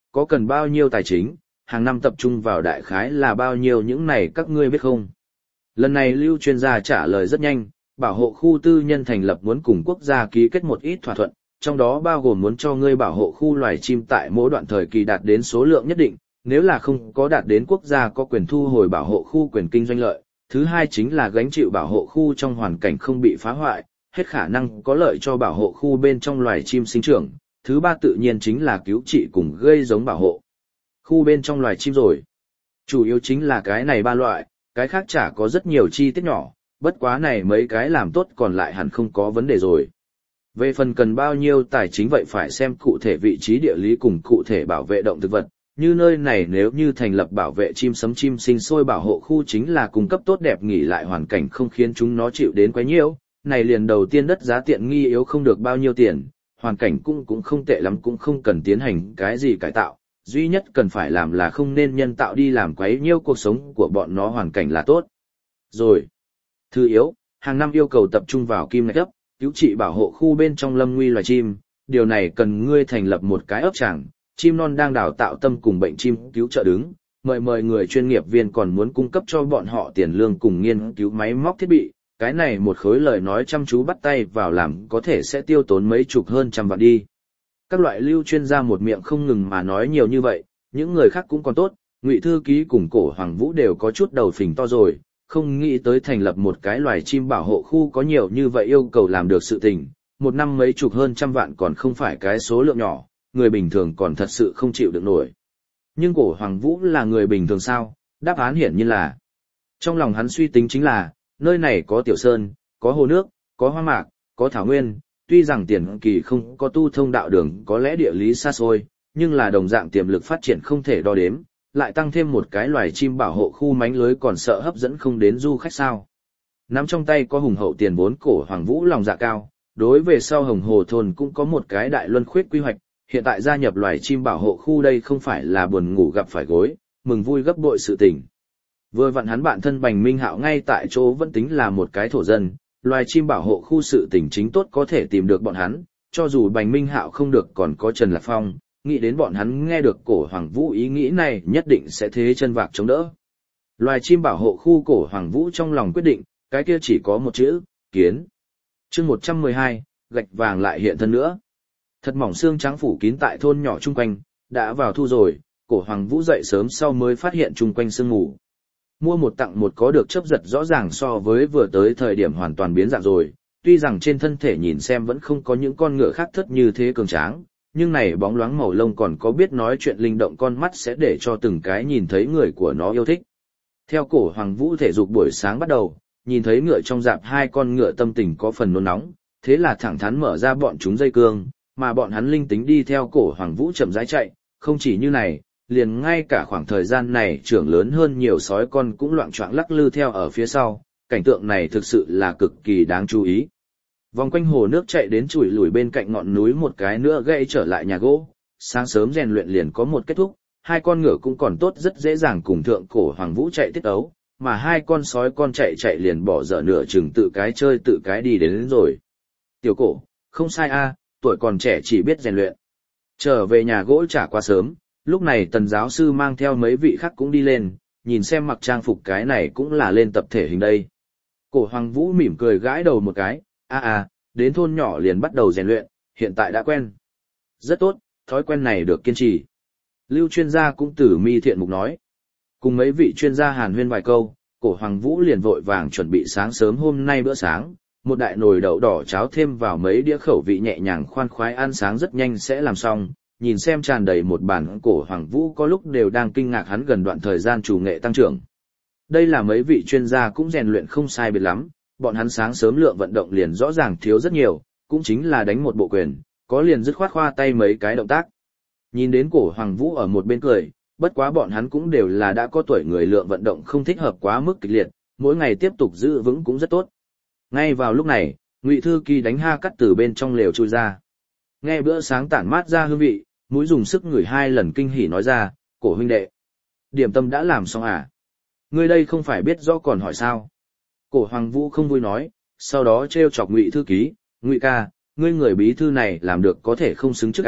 có cần bao nhiêu tài chính, hàng năm tập trung vào đại khái là bao nhiêu những này các ngươi biết không? Lần này Lưu chuyên gia trả lời rất nhanh, bảo hộ khu tư nhân thành lập muốn cùng quốc gia ký kết một ít thỏa thuận, trong đó bao gồm muốn cho ngươi bảo hộ khu loài chim tại mỗi đoạn thời kỳ đạt đến số lượng nhất định, nếu là không có đạt đến quốc gia có quyền thu hồi bảo hộ khu quyền kinh doanh lợi. Thứ hai chính là gánh chịu bảo hộ khu trong hoàn cảnh không bị phá hoại, hết khả năng có lợi cho bảo hộ khu bên trong loài chim sinh trưởng. Thứ ba tự nhiên chính là cứu trị cùng gây giống bảo hộ khu bên trong loài chim rồi. Chủ yếu chính là cái này ba loại, cái khác chả có rất nhiều chi tiết nhỏ, bất quá này mấy cái làm tốt còn lại hẳn không có vấn đề rồi. Về phần cần bao nhiêu tài chính vậy phải xem cụ thể vị trí địa lý cùng cụ thể bảo vệ động thực vật, như nơi này nếu như thành lập bảo vệ chim sấm chim sinh sôi bảo hộ khu chính là cung cấp tốt đẹp nghỉ lại hoàn cảnh không khiến chúng nó chịu đến quá nhiều, này liền đầu tiên đất giá tiện nghi yếu không được bao nhiêu tiền, hoàn cảnh cũng cũng không tệ lắm cũng không cần tiến hành cái gì cải tạo, duy nhất cần phải làm là không nên nhân tạo đi làm quấy nhiêu cuộc sống của bọn nó hoàn cảnh là tốt. Rồi. Thứ yếu, hàng năm yêu cầu tập trung vào kim ngạch ấp, cứu trị bảo hộ khu bên trong lâm nguy loài chim, điều này cần ngươi thành lập một cái ấp tràng, chim non đang đào tạo tâm cùng bệnh chim cứu trợ đứng, mời mời người chuyên nghiệp viên còn muốn cung cấp cho bọn họ tiền lương cùng nghiên cứu máy móc thiết bị, cái này một khối lời nói chăm chú bắt tay vào làm có thể sẽ tiêu tốn mấy chục hơn trăm vạn đi. Các loại Lưu chuyên gia một miệng không ngừng mà nói nhiều như vậy, những người khác cũng còn tốt, Ngụy thư ký cùng Cổ Hoàng Vũ đều có chút đầu phình to rồi, không nghĩ tới thành lập một cái loài chim bảo hộ khu có nhiều như vậy yêu cầu làm được sự tình, một năm mấy chục hơn trăm vạn còn không phải cái số lượng nhỏ, người bình thường còn thật sự không chịu được nổi. Nhưng Cổ Hoàng Vũ là người bình thường sao? Đáp án hiển nhiên là. Trong lòng hắn suy tính chính là, nơi này có tiểu sơn, có hồ nước, có hoa mạc, có thảo nguyên, tuy rằng tiền kỳ không có tu thông đạo đường có lẽ địa lý xa xôi, nhưng là đồng dạng tiềm lực phát triển không thể đo đếm, lại tăng thêm một cái loài chim bảo hộ khu mánh lưới còn sợ hấp dẫn không đến du khách sao. Nắm trong tay có hùng hậu tiền vốn Cổ Hoàng Vũ lòng dạ cao, đối về sau Hồng Hồ thôn cũng có một cái đại luân khuyết quy hoạch, hiện tại gia nhập loài chim bảo hộ khu đây không phải là buồn ngủ gặp phải gối, mừng vui gấp bội sự tình. Vừa vặn hắn bạn thân Bành Minh Hạo ngay tại chỗ vẫn tính là một cái thổ dân, loài chim bảo hộ khu sự tình chính tốt có thể tìm được bọn hắn, cho dù Bành Minh Hạo không được còn có Trần Lạc Phong, nghĩ đến bọn hắn nghe được Cổ Hoàng Vũ ý nghĩ này nhất định sẽ thế chân vạc chống đỡ. Loài chim bảo hộ khu Cổ Hoàng Vũ trong lòng quyết định, cái kia chỉ có một chữ, kiến. Chương một trăm mười hai, gạch vàng lại hiện thân nữa. Thật mỏng xương trắng phủ kín tại thôn nhỏ chung quanh, đã vào thu rồi, Cổ Hoàng Vũ dậy sớm sau mới phát hiện chung quanh sương mù. Mua một tặng một có được chấp giật rõ ràng so với vừa tới thời điểm hoàn toàn biến dạng rồi, tuy rằng trên thân thể nhìn xem vẫn không có những con ngựa khác thất như thế cường tráng, nhưng này bóng loáng màu lông còn có biết nói chuyện linh động con mắt sẽ để cho từng cái nhìn thấy người của nó yêu thích. Theo Cổ Hoàng Vũ thể dục buổi sáng bắt đầu, nhìn thấy ngựa trong dạp hai con ngựa tâm tình có phần nôn nóng, thế là thẳng thắn mở ra bọn chúng dây cương, mà bọn hắn linh tính đi theo Cổ Hoàng Vũ chậm rãi chạy, không chỉ như này, liền ngay cả khoảng thời gian này trưởng lớn hơn nhiều sói con cũng loạng choạng lắc lư theo ở phía sau, cảnh tượng này thực sự là cực kỳ đáng chú ý. Vòng quanh hồ nước chạy đến chùi lùi bên cạnh ngọn núi một cái nữa gãy trở lại nhà gỗ, sáng sớm rèn luyện liền có một kết thúc, hai con ngựa cũng còn tốt rất dễ dàng cùng thượng Cổ Hoàng Vũ chạy tiết ấu, mà hai con sói con chạy chạy liền bỏ dở nửa chừng tự cái chơi tự cái đi đến, đến rồi. Tiểu Cổ, không sai a, tuổi còn trẻ chỉ biết rèn luyện. Trở về nhà gỗ chả quá sớm, lúc này Tần giáo sư mang theo mấy vị khác cũng đi lên, nhìn xem mặc trang phục cái này cũng là lên tập thể hình đây. Cổ Hoàng Vũ mỉm cười gãi đầu một cái, a a, đến thôn nhỏ liền bắt đầu rèn luyện, hiện tại đã quen. Rất tốt, thói quen này được kiên trì. Lưu chuyên gia cũng tử mi thiện mục nói. Cùng mấy vị chuyên gia hàn huyên vài câu, Cổ Hoàng Vũ liền vội vàng chuẩn bị sáng sớm hôm nay bữa sáng, một đại nồi đậu đỏ cháo thêm vào mấy đĩa khẩu vị nhẹ nhàng khoan khoái ăn sáng rất nhanh sẽ làm xong. Nhìn xem tràn đầy một bàn, Cổ Hoàng Vũ có lúc đều đang kinh ngạc hắn gần đoạn thời gian chủ nghệ tăng trưởng. Đây là mấy vị chuyên gia cũng rèn luyện không sai biệt lắm, bọn hắn sáng sớm lượng vận động liền rõ ràng thiếu rất nhiều, cũng chính là đánh một bộ quyền, có liền dứt khoát khoa tay mấy cái động tác. Nhìn đến Cổ Hoàng Vũ ở một bên cười, bất quá bọn hắn cũng đều là đã có tuổi người, lượng vận động không thích hợp quá mức kịch liệt, mỗi ngày tiếp tục giữ vững cũng rất tốt. Ngay vào lúc này, Ngụy thư ký đánh ha cắt từ bên trong lều chui ra. Nghe bữa sáng tản mát ra hương vị, mũi dùng sức ngửi hai lần kinh hỉ nói ra, Cổ huynh đệ, điểm tâm đã làm xong à? Ngươi đây không phải biết rõ còn hỏi sao? Cổ Hoàng Vũ không vui nói, sau đó trêu chọc Ngụy thư ký, Ngụy ca, ngươi người bí thư này làm được có thể không xứng trước a,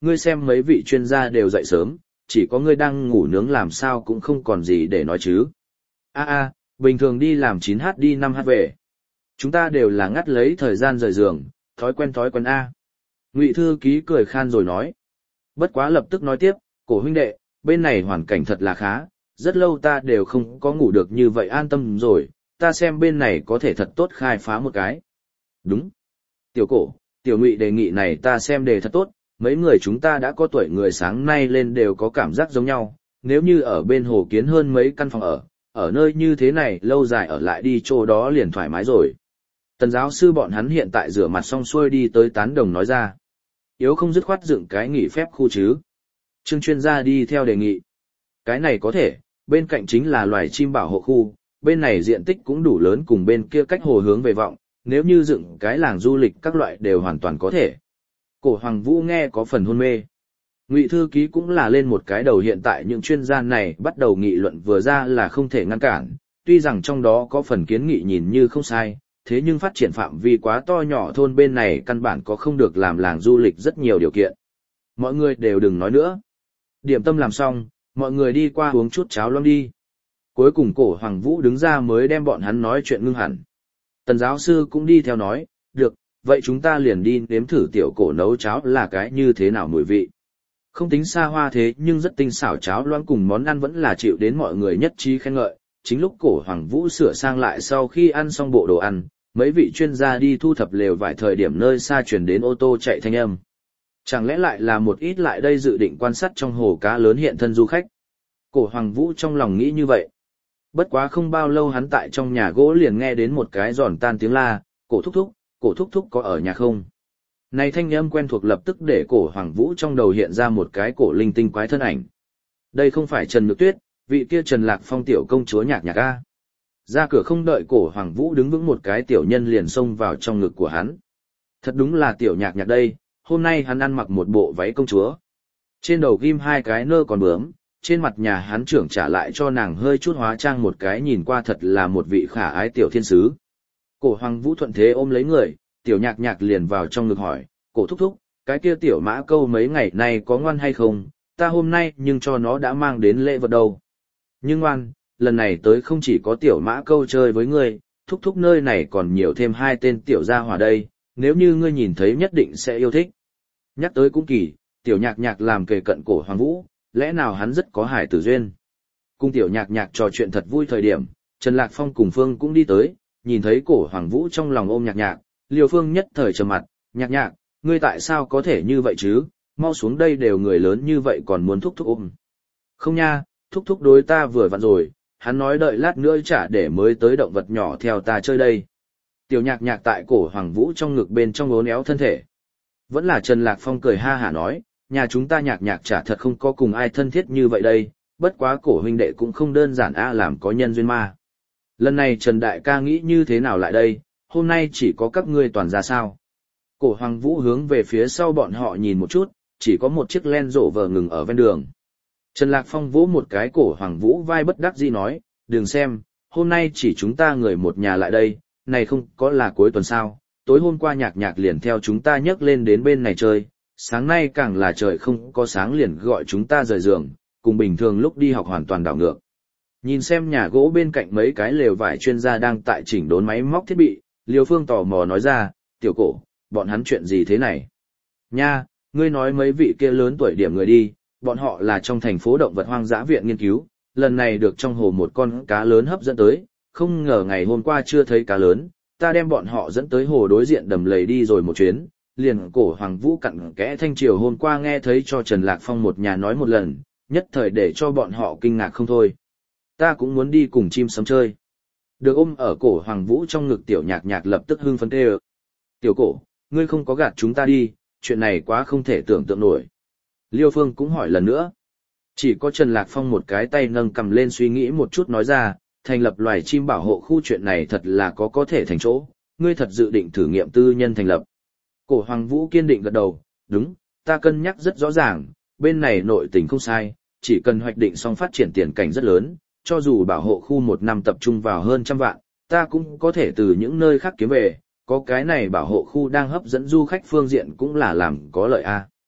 ngươi xem mấy vị chuyên gia đều dậy sớm, chỉ có ngươi đang ngủ nướng làm sao cũng không còn gì để nói chứ. A a, bình thường đi làm chín h đi năm h về. Chúng ta đều là ngắt lấy thời gian rời giường, thói quen thói quen A. Ngụy thư ký cười khan rồi nói. Bất quá lập tức nói tiếp, cổ huynh đệ, bên này hoàn cảnh thật là khá, rất lâu ta đều không có ngủ được như vậy an tâm rồi, ta xem bên này có thể thật tốt khai phá một cái. Đúng. Tiểu cổ, tiểu Ngụy đề nghị này ta xem đề thật tốt, mấy người chúng ta đã có tuổi người sáng nay lên đều có cảm giác giống nhau, nếu như ở bên hồ kiến hơn mấy căn phòng ở, ở nơi như thế này lâu dài ở lại đi chỗ đó liền thoải mái rồi. Tần giáo sư bọn hắn hiện tại rửa mặt xong xuôi đi tới tán đồng nói ra. Yếu không dứt khoát dựng cái nghỉ phép khu chứ. Trương chuyên gia đi theo đề nghị. Cái này có thể, bên cạnh chính là loài chim bảo hộ khu, bên này diện tích cũng đủ lớn cùng bên kia cách hồ hướng về vọng, nếu như dựng cái làng du lịch các loại đều hoàn toàn có thể. Cổ Hoàng Vũ nghe có phần hôn mê. Ngụy thư ký cũng là lên một cái đầu, hiện tại những chuyên gia này bắt đầu nghị luận vừa ra là không thể ngăn cản, tuy rằng trong đó có phần kiến nghị nhìn như không sai, thế nhưng phát triển phạm vi quá to nhỏ thôn bên này căn bản có không được làm làng du lịch rất nhiều điều kiện. Mọi người đều đừng nói nữa. Điểm tâm làm xong, mọi người đi qua uống chút cháo loãng đi. Cuối cùng Cổ Hoàng Vũ đứng ra mới đem bọn hắn nói chuyện ngưng hẳn. Tần giáo sư cũng đi theo nói, được, vậy chúng ta liền đi nếm thử tiểu cổ nấu cháo là cái như thế nào mùi vị. Không tính xa hoa thế nhưng rất tinh xảo cháo loãng cùng món ăn vẫn là chịu đến mọi người nhất trí khen ngợi. Chính lúc Cổ Hoàng Vũ sửa sang lại sau khi ăn xong bộ đồ ăn, mấy vị chuyên gia đi thu thập lều vài thời điểm nơi xa truyền đến ô tô chạy thanh âm. Chẳng lẽ lại là một ít lại đây dự định quan sát trong hồ cá lớn hiện thân du khách? Cổ Hoàng Vũ trong lòng nghĩ như vậy. Bất quá không bao lâu hắn tại trong nhà gỗ liền nghe đến một cái giòn tan tiếng la, Cổ thúc thúc, Cổ thúc thúc có ở nhà không? Này thanh âm quen thuộc lập tức để Cổ Hoàng Vũ trong đầu hiện ra một cái cổ linh tinh quái thân ảnh. Đây không phải Trần Nhược Tuyết, vị kia Trần Lạc Phong tiểu công chúa nhạc nhạc a. Ra cửa không đợi Cổ Hoàng Vũ đứng vững một cái tiểu nhân liền xông vào trong ngực của hắn. Thật đúng là tiểu nhạc nhạc đây, hôm nay hắn ăn mặc một bộ váy công chúa. Trên đầu ghim hai cái nơ còn bướm, trên mặt nhà hắn trưởng trả lại cho nàng hơi chút hóa trang một cái nhìn qua thật là một vị khả ái tiểu thiên sứ. Cổ Hoàng Vũ thuận thế ôm lấy người, tiểu nhạc nhạc liền vào trong ngực hỏi, Cổ thúc thúc, cái kia tiểu mã câu mấy ngày nay có ngoan hay không, ta hôm nay nhưng cho nó đã mang đến lễ vật đâu. Nhưng ngoan, lần này tới không chỉ có tiểu mã câu chơi với ngươi, thúc thúc nơi này còn nhiều thêm hai tên tiểu gia hỏa đây, nếu như ngươi nhìn thấy nhất định sẽ yêu thích. Nhắc tới cũng kỳ, tiểu nhạc nhạc làm kề cận Cổ Hoàng Vũ, lẽ nào hắn rất có hải tử duyên. Cùng tiểu nhạc nhạc trò chuyện thật vui thời điểm, Trần Lạc Phong cùng Phương cũng đi tới, nhìn thấy Cổ Hoàng Vũ trong lòng ôm nhạc nhạc, Liêu Phương nhất thời trầm mặt, nhạc nhạc, ngươi tại sao có thể như vậy chứ, mau xuống đây đều người lớn như vậy còn muốn thúc thúc ôm. Không nha, thúc thúc đối ta vừa vặn rồi, hắn nói đợi lát nữa trả để mới tới động vật nhỏ theo ta chơi đây. Tiểu nhạc nhạc tại Cổ Hoàng Vũ trong ngực bên trong uốn éo thân thể. Vẫn là Trần Lạc Phong cười ha hả nói, nhà chúng ta nhạc nhạc chả thật không có cùng ai thân thiết như vậy đây, bất quá Cổ huynh đệ cũng không đơn giản a làm có nhân duyên ma. Lần này Trần Đại ca nghĩ như thế nào lại đây, hôm nay chỉ có các ngươi toàn ra sao. Cổ Hoàng Vũ hướng về phía sau bọn họ nhìn một chút, chỉ có một chiếc Land Rover ngừng ở ven đường. Trần Lạc Phong vỗ một cái Cổ Hoàng Vũ vai bất đắc dĩ nói, đừng xem, hôm nay chỉ chúng ta người một nhà lại đây, này không có là cuối tuần sao, tối hôm qua nhạc nhạc liền theo chúng ta nhấc lên đến bên này chơi, sáng nay càng là trời không có sáng liền gọi chúng ta rời giường, cùng bình thường lúc đi học hoàn toàn đảo ngược. Nhìn xem nhà gỗ bên cạnh mấy cái lều vải chuyên gia đang tại chỉnh đốn máy móc thiết bị, Liêu Phương tò mò nói ra, tiểu Cổ, bọn hắn chuyện gì thế này? Nha, ngươi nói mấy vị kia lớn tuổi điểm người đi, bọn họ là trong thành phố động vật hoang dã viện nghiên cứu, lần này được trong hồ một con cá lớn hấp dẫn tới, không ngờ ngày hôm qua chưa thấy cá lớn, ta đem bọn họ dẫn tới hồ đối diện đầm lầy đi rồi một chuyến, liền Cổ Hoàng Vũ cặn kẽ thanh triều hôm qua nghe thấy cho Trần Lạc Phong một nhà nói một lần, nhất thời để cho bọn họ kinh ngạc không thôi. Ta cũng muốn đi cùng chim sấm chơi. Được ôm ở Cổ Hoàng Vũ trong ngực tiểu nhạc nhạc lập tức hưng phấn tê ơ. Tiểu Cổ, ngươi không có gạt chúng ta đi, chuyện này quá không thể tưởng tượng nổi. Liêu Phương cũng hỏi lần nữa. Chỉ có Trần Lạc Phong một cái tay nâng cầm lên suy nghĩ một chút nói ra, thành lập loài chim bảo hộ khu chuyện này thật là có có thể thành chỗ, ngươi thật dự định thử nghiệm tư nhân thành lập. Cổ Hoàng Vũ kiên định gật đầu, đúng, ta cân nhắc rất rõ ràng, bên này nội tình không sai, chỉ cần hoạch định xong phát triển tiền cảnh rất lớn, cho dù bảo hộ khu một năm tập trung vào hơn trăm vạn, ta cũng có thể từ những nơi khác kiếm về, có cái này bảo hộ khu đang hấp dẫn du khách phương diện cũng là làm có lợi a.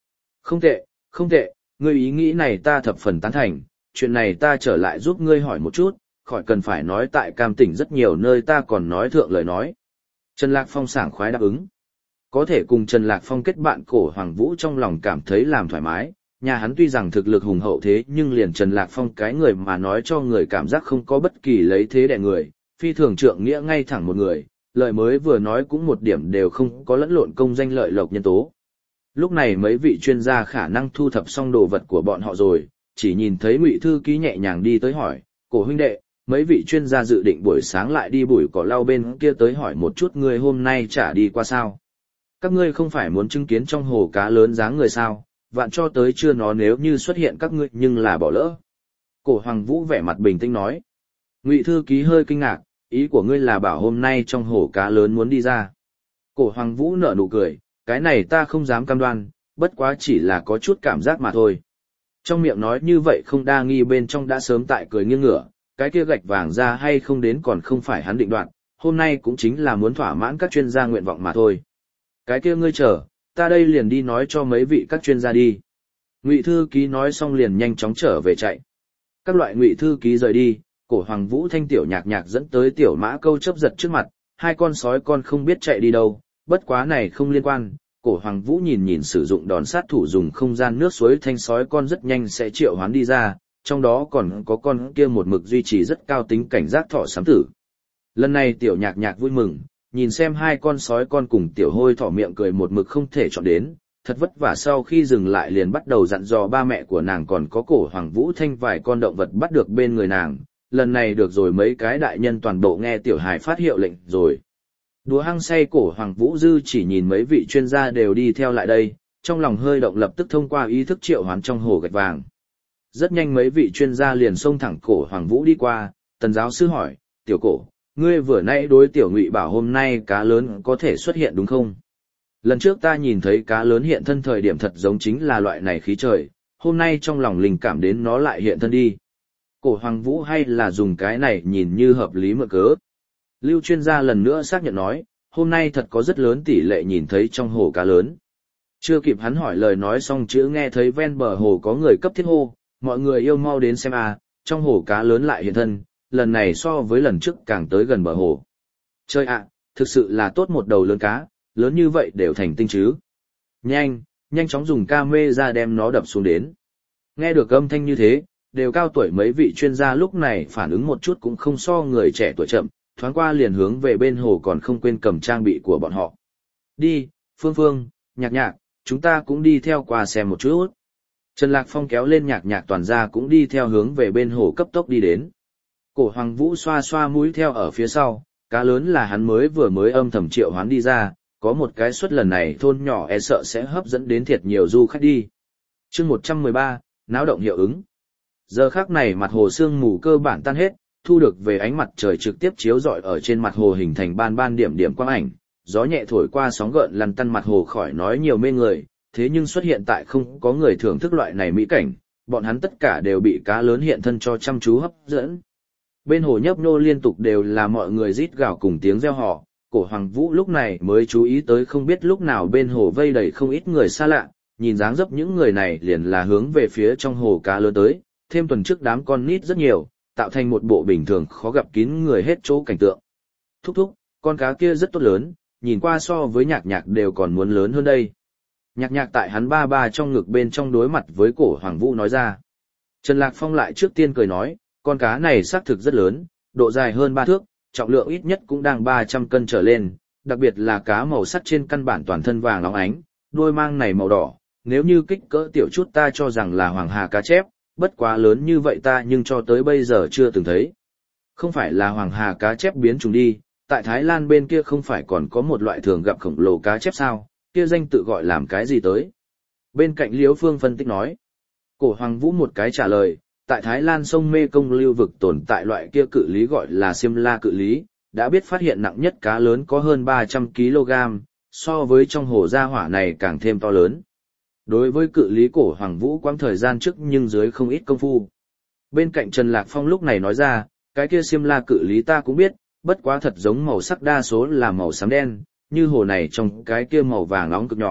Không tệ, không tệ, ngươi ý nghĩ này ta thập phần tán thành, chuyện này ta trở lại giúp ngươi hỏi một chút, khỏi cần phải nói tại Cam tỉnh rất nhiều nơi ta còn nói thượng lời nói. Trần Lạc Phong sảng khoái đáp ứng. Có thể cùng Trần Lạc Phong kết bạn Cổ Hoàng Vũ trong lòng cảm thấy làm thoải mái, nhà hắn tuy rằng thực lực hùng hậu thế nhưng liền Trần Lạc Phong cái người mà nói cho người cảm giác không có bất kỳ lấy thế đè người, phi thường trượng nghĩa ngay thẳng một người, lời mới vừa nói cũng một điểm đều không có lẫn lộn công danh lợi lộc nhân tố. Lúc này mấy vị chuyên gia khả năng thu thập xong đồ vật của bọn họ rồi, chỉ nhìn thấy Ngụy thư ký nhẹ nhàng đi tới hỏi, Cổ huynh đệ, mấy vị chuyên gia dự định buổi sáng lại đi bụi cỏ lau bên kia tới hỏi một chút ngươi hôm nay trả đi qua sao. Các ngươi không phải muốn chứng kiến trong hồ cá lớn dáng người sao, vạn cho tới chưa nó nếu như xuất hiện các ngươi nhưng là bỏ lỡ. Cổ Hoàng Vũ vẻ mặt bình tĩnh nói. Ngụy thư ký hơi kinh ngạc, ý của ngươi là bảo hôm nay trong hồ cá lớn muốn đi ra. Cổ Hoàng Vũ nở nụ cười, cái này ta không dám cam đoan, bất quá chỉ là có chút cảm giác mà thôi. Trong miệng nói như vậy không đa nghi bên trong đã sớm tại cười nghiêng ngửa, cái kia gạch vàng ra hay không đến còn không phải hắn định đoạt, hôm nay cũng chính là muốn thỏa mãn các chuyên gia nguyện vọng mà thôi. Cái kia ngươi chờ, ta đây liền đi nói cho mấy vị các chuyên gia đi. Ngụy thư ký nói xong liền nhanh chóng trở về chạy. Các loại Ngụy thư ký rời đi, Cổ Hoàng Vũ thanh tiểu nhạc nhạc dẫn tới tiểu mã câu chấp giật trước mặt, hai con sói con không biết chạy đi đâu, bất quá này không liên quan. Cổ Hoàng Vũ nhìn nhìn sử dụng đòn sát thủ dùng không gian nước suối thanh sói con rất nhanh sẽ triệu hoán đi ra, trong đó còn có con kia một mực duy trì rất cao tính cảnh giác thỏ xám tử. Lần này tiểu nhạc nhạc vui mừng, nhìn xem hai con sói con cùng tiểu hôi thỏ miệng cười một mực không thể chọn đến, thật vất vả sau khi dừng lại liền bắt đầu dặn dò ba mẹ của nàng còn có Cổ Hoàng Vũ thanh vài con động vật bắt được bên người nàng, lần này được rồi mấy cái đại nhân toàn bộ nghe tiểu hài phát hiệu lệnh rồi. Đùa hăng say Cổ Hoàng Vũ dư chỉ nhìn mấy vị chuyên gia đều đi theo lại đây, trong lòng hơi động lập tức thông qua ý thức triệu hoán trong hồ gạch vàng. Rất nhanh mấy vị chuyên gia liền xông thẳng Cổ Hoàng Vũ đi qua, Tần giáo sư hỏi, tiểu Cổ, ngươi vừa nãy đối tiểu Ngụy bảo hôm nay cá lớn có thể xuất hiện đúng không? Lần trước ta nhìn thấy cá lớn hiện thân thời điểm thật giống chính là loại này khí trời, hôm nay trong lòng linh cảm đến nó lại hiện thân đi. Cổ Hoàng Vũ hay là dùng cái này nhìn như hợp lý mượn cớ. Lưu chuyên gia lần nữa xác nhận nói, hôm nay thật có rất lớn tỷ lệ nhìn thấy trong hồ cá lớn. Chưa kịp hắn hỏi lời nói xong chữ nghe thấy ven bờ hồ có người cấp thiết hô, mọi người yêu mau đến xem à, trong hồ cá lớn lại hiện thân, lần này so với lần trước càng tới gần bờ hồ. Chơi ạ, thực sự là tốt một đầu lớn cá, lớn như vậy đều thành tinh chứ. Nhanh, nhanh chóng dùng ca mê ra đem nó đập xuống đến. Nghe được âm thanh như thế, đều cao tuổi mấy vị chuyên gia lúc này phản ứng một chút cũng không so người trẻ tuổi chậm, thoáng qua liền hướng về bên hồ còn không quên cầm trang bị của bọn họ. Đi, Phương Phương, Nhạc Nhạc, chúng ta cũng đi theo qua xem một chút. Trần Lạc Phong kéo lên Nhạc Nhạc toàn ra cũng đi theo hướng về bên hồ cấp tốc đi đến. Cổ Hoàng Vũ xoa xoa mũi theo ở phía sau, cá lớn là hắn mới vừa mới âm thầm triệu hoán đi ra, có một cái suất lần này thôn nhỏ e sợ sẽ hấp dẫn đến thiệt nhiều du khách đi. Chương một trăm mười ba, náo động hiệu ứng. Giờ khắc này mặt hồ sương mù cơ bản tan hết, thu được về ánh mặt trời trực tiếp chiếu rọi ở trên mặt hồ hình thành ban ban điểm điểm quang ảnh, gió nhẹ thổi qua sóng gợn lăn tăn mặt hồ khỏi nói nhiều mê người, thế nhưng xuất hiện tại không có người thưởng thức loại này mỹ cảnh, bọn hắn tất cả đều bị cá lớn hiện thân cho chăm chú hấp dẫn. Bên hồ nhấp nhô liên tục đều là mọi người rít gào cùng tiếng reo hò, Cổ Hoàng Vũ lúc này mới chú ý tới không biết lúc nào bên hồ vây đầy không ít người xa lạ, nhìn dáng dấp những người này liền là hướng về phía trong hồ cá lớn tới, thêm tuần trước đám con nít rất nhiều, tạo thành một bộ bình thường khó gặp kín người hết chỗ cảnh tượng. Thúc thúc, con cá kia rất tốt lớn, nhìn qua so với Nhạc Nhạc đều còn muốn lớn hơn đây. Nhạc Nhạc tại hắn ba ba trong ngực bên trong đối mặt với Cổ Hoàng Vũ nói ra. Trần Lạc Phong lại trước tiên cười nói, con cá này xác thực rất lớn, độ dài hơn ba thước, trọng lượng ít nhất cũng đang ba trăm cân trở lên, đặc biệt là cá màu sắc trên căn bản toàn thân vàng óng ánh, đuôi mang này màu đỏ, nếu như kích cỡ tiểu chút ta cho rằng là hoàng hà cá chép, bất quá lớn như vậy ta nhưng cho tới bây giờ chưa từng thấy. Không phải là hoàng hà cá chép biến chủng đi, tại Thái Lan bên kia không phải còn có một loại thường gặp khổng lồ cá chép sao, kia danh tự gọi làm cái gì tới. Bên cạnh Liễu Phương phân tích nói, Cổ Hoàng Vũ một cái trả lời, tại Thái Lan sông Mê Công lưu vực tồn tại loại kia cự lý gọi là Xiêm La cự lý, đã biết phát hiện nặng nhất cá lớn có hơn ba trăm ki lô gam, so với trong hồ gia hỏa này càng thêm to lớn. Đối với cự lý Cổ Hoàng Vũ quãng thời gian trước nhưng dưới không ít công phu. Bên cạnh Trần Lạc Phong lúc này nói ra, cái kia Xiêm La cự lý ta cũng biết, bất quá thật giống màu sắc đa số là màu xám đen, như hồ này trong cái kia màu vàng nóng cực nhỏ,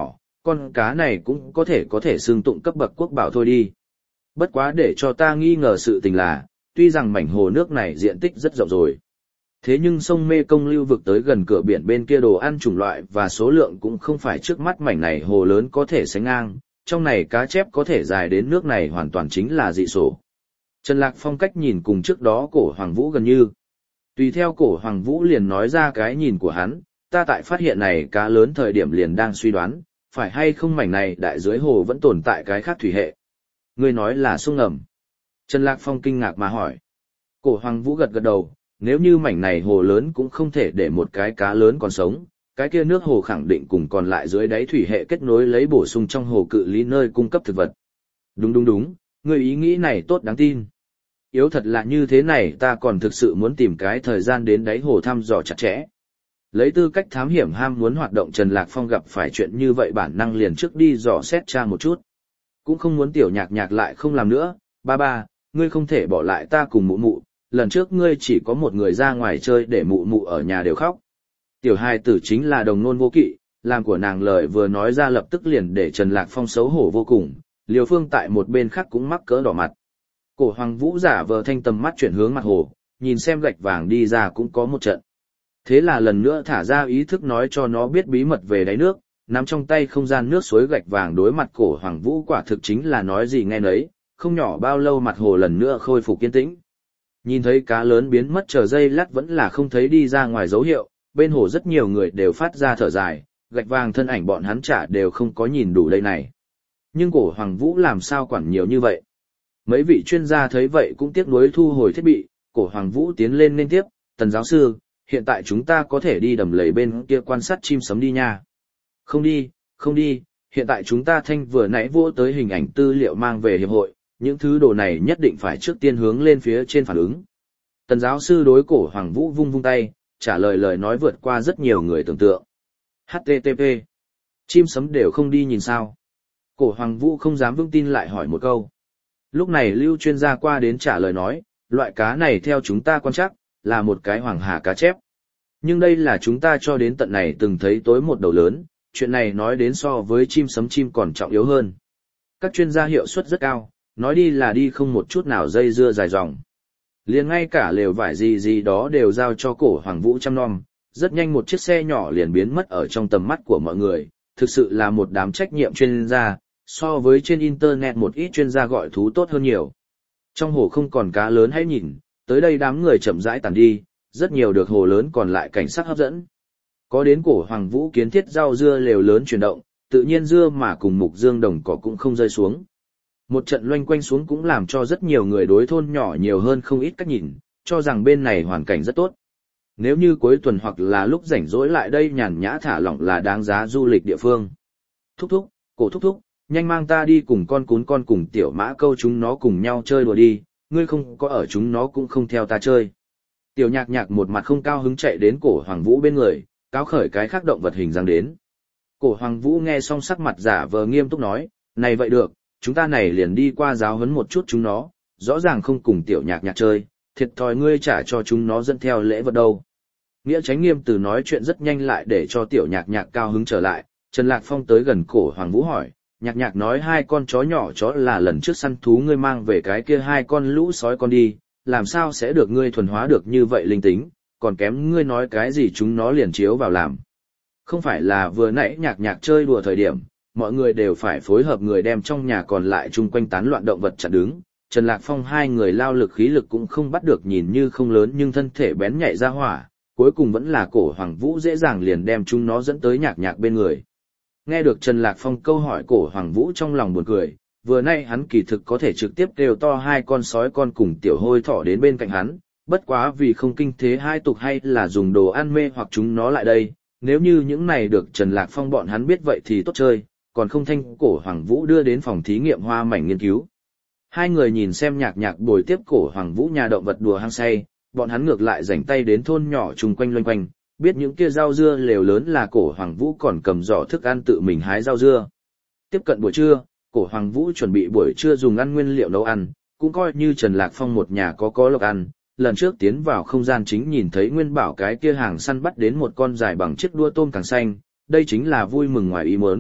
con cá này cũng có thể có thể xương tụng cấp bậc quốc bảo thôi đi. Bất quá để cho ta nghi ngờ sự tình là, tuy rằng mảnh hồ nước này diện tích rất rộng rồi. Thế nhưng sông Mê Công lưu vực tới gần cửa biển bên kia đồ ăn chủng loại và số lượng cũng không phải trước mắt mảnh này hồ lớn có thể sánh ngang, trong này cá chép có thể dài đến nước này hoàn toàn chính là dị sổ. Trần Lạc Phong cách nhìn cùng trước đó cổ Hoàng Vũ gần như. Tùy theo cổ Hoàng Vũ liền nói ra cái nhìn của hắn, ta tại phát hiện này cá lớn thời điểm liền đang suy đoán, phải hay không mảnh này đại dưới hồ vẫn tồn tại cái khác thủy hệ. Ngươi nói là sông ngầm. Trần Lạc Phong kinh ngạc mà hỏi. Cổ Hoàng Vũ gật gật đầu, nếu như mảnh này hồ lớn cũng không thể để một cái cá lớn còn sống, cái kia nước hồ khẳng định cùng còn lại dưới đáy thủy hệ kết nối lấy bổ sung trong hồ cự lý nơi cung cấp thực vật. Đúng đúng đúng, người ý nghĩ này tốt đáng tin. Yếu thật là như thế này, ta còn thực sự muốn tìm cái thời gian đến đáy hồ thăm dò chặt chẽ. Lấy tư cách thám hiểm ham muốn hoạt động, Trần Lạc Phong gặp phải chuyện như vậy bản năng liền trước đi dò xét tra một chút. Cũng không muốn tiểu nhạc nhạc lại không làm nữa, ba ba, ngươi không thể bỏ lại ta cùng mụ mụ, lần trước ngươi chỉ có một người ra ngoài chơi để mụ mụ ở nhà đều khóc. Tiểu hài tử chính là đồng nôn vô kỵ, làm của nàng lời vừa nói ra lập tức liền để Trần Lạc Phong xấu hổ vô cùng, Liêu Phương tại một bên khác cũng mắc cỡ đỏ mặt. Cổ Hoàng Vũ giả vờ thanh tầm mắt chuyển hướng mặt hồ, nhìn xem gạch vàng đi ra cũng có một trận. Thế là lần nữa thả ra ý thức nói cho nó biết bí mật về đáy nước, nắm trong tay không gian nước suối gạch vàng đối mặt cổ Hoàng Vũ quả thực chính là nói gì nghe nấy, không nhỏ bao lâu mặt hồ lần nữa khôi phục kiên tĩnh. Nhìn thấy cá lớn biến mất chờ giây lát vẫn là không thấy đi ra ngoài dấu hiệu, bên hồ rất nhiều người đều phát ra thở dài, gạch vàng thân ảnh bọn hắn chả đều không có nhìn đủ đây này. Nhưng cổ Hoàng Vũ làm sao quản nhiều như vậy? Mấy vị chuyên gia thấy vậy cũng tiếc nuối thu hồi thiết bị, cổ Hoàng Vũ tiến lên nên tiếp, Tần giáo sư, hiện tại chúng ta có thể đi đầm lầy bên kia quan sát chim sấm đi nha. Không đi, không đi, hiện tại chúng ta thanh vừa nãy vô tới hình ảnh tư liệu mang về hiệp hội, những thứ đồ này nhất định phải trước tiên hướng lên phía trên phản ứng. Tần giáo sư đối cổ Hoàng Vũ vung vung tay, trả lời lời nói vượt qua rất nhiều người tưởng tượng. hát tê tê pê. Chim sấm đều không đi nhìn sao. Cổ Hoàng Vũ không dám vững tin lại hỏi một câu. Lúc này Lưu chuyên gia qua đến trả lời nói, loại cá này theo chúng ta quan trắc, là một cái hoàng hà cá chép. Nhưng đây là chúng ta cho đến tận này từng thấy tối một đầu lớn, chuyện này nói đến so với chim sấm chim còn trọng yếu hơn. Các chuyên gia hiệu suất rất cao, nói đi là đi không một chút nào dây dưa dài dòng. Liền ngay cả lều vải gì gì đó đều giao cho cổ Hoàng Vũ chăm nom, rất nhanh một chiếc xe nhỏ liền biến mất ở trong tầm mắt của mọi người, thực sự là một đám trách nhiệm chuyên gia, so với trên internet một ít chuyên gia gọi thú tốt hơn nhiều. Trong hồ không còn cá lớn hãy nhìn, tới đây đám người chậm rãi tàn đi, rất nhiều được hồ lớn còn lại cảnh sắc hấp dẫn. Có đến cổ Hoàng Vũ kiến thiết rau dưa lều lớn chuyển động, tự nhiên dưa mà cùng mục dương đồng cỏ cũng không rơi xuống. Một trận loanh quanh xuống cũng làm cho rất nhiều người đối thôn nhỏ nhiều hơn không ít cách nhìn, cho rằng bên này hoàn cảnh rất tốt. Nếu như cuối tuần hoặc là lúc rảnh rỗi lại đây nhàn nhã thả lỏng là đáng giá du lịch địa phương. Thúc thúc, cổ thúc thúc, nhanh mang ta đi cùng con cún con cùng tiểu mã câu chúng nó cùng nhau chơi đùa đi, ngươi không có ở chúng nó cũng không theo ta chơi. Tiểu nhạc nhạc một mặt không cao hứng chạy đến cổ Hoàng Vũ bên người, cáo khởi cái khác động vật hình dáng đến. Cổ Hoàng Vũ nghe xong sắc mặt giả vờ nghiêm túc nói, này vậy được, chúng ta này liền đi qua giáo huấn một chút chúng nó, rõ ràng không cùng tiểu nhạc nhạc chơi, thiệt thòi ngươi trả cho chúng nó dẫn theo lễ vật đâu. Nghĩa Chánh Nghiêm từ nói chuyện rất nhanh lại để cho tiểu nhạc nhạc cao hứng trở lại, Trần Lạc Phong tới gần cổ Hoàng Vũ hỏi, nhạc nhạc nói hai con chó nhỏ chó là lần trước săn thú ngươi mang về cái kia hai con lũ sói con đi, làm sao sẽ được ngươi thuần hóa được như vậy linh tính, còn kém ngươi nói cái gì chúng nó liền chiếu vào làm. Không phải là vừa nãy nhạc nhạc chơi đùa thời điểm, mọi người đều phải phối hợp người đem trong nhà còn lại chung quanh tán loạn động vật chặn đứng. Trần Lạc Phong hai người lao lực khí lực cũng không bắt được nhìn như không lớn nhưng thân thể bén nhạy ra hỏa, cuối cùng vẫn là cổ Hoàng Vũ dễ dàng liền đem chúng nó dẫn tới nhạc nhạc bên người. Nghe được Trần Lạc Phong câu hỏi cổ Hoàng Vũ trong lòng buồn cười, vừa nay hắn kỳ thực có thể trực tiếp kêu to hai con sói con cùng tiểu hôi thỏ đến bên cạnh hắn, bất quá vì không kinh thế hai tục hay là dùng đồ ăn mê hoặc chúng nó lại đây, nếu như những này được Trần Lạc Phong bọn hắn biết vậy thì tốt chơi, còn không thanh cổ Hoàng Vũ đưa đến phòng thí nghiệm hoa mảnh nghiên cứu. Hai người nhìn xem nhạc nhạc bồi tiếp cổ Hoàng Vũ nhà động vật đùa hăng say, bọn hắn ngược lại rảnh tay đến thôn nhỏ chung quanh loanh quanh, biết những kia rau dưa lều lớn là cổ Hoàng Vũ còn cầm giỏ thức ăn tự mình hái rau dưa. Tiếp cận buổi trưa, cổ Hoàng Vũ chuẩn bị buổi trưa dùng ăn nguyên liệu nấu ăn, cũng coi như Trần Lạc Phong một nhà có có lộc ăn. Lần trước tiến vào không gian chính nhìn thấy Nguyên Bảo cái kia hàng săn bắt đến một con dài bằng chiếc đua tôm càng xanh, đây chính là vui mừng ngoài ý muốn,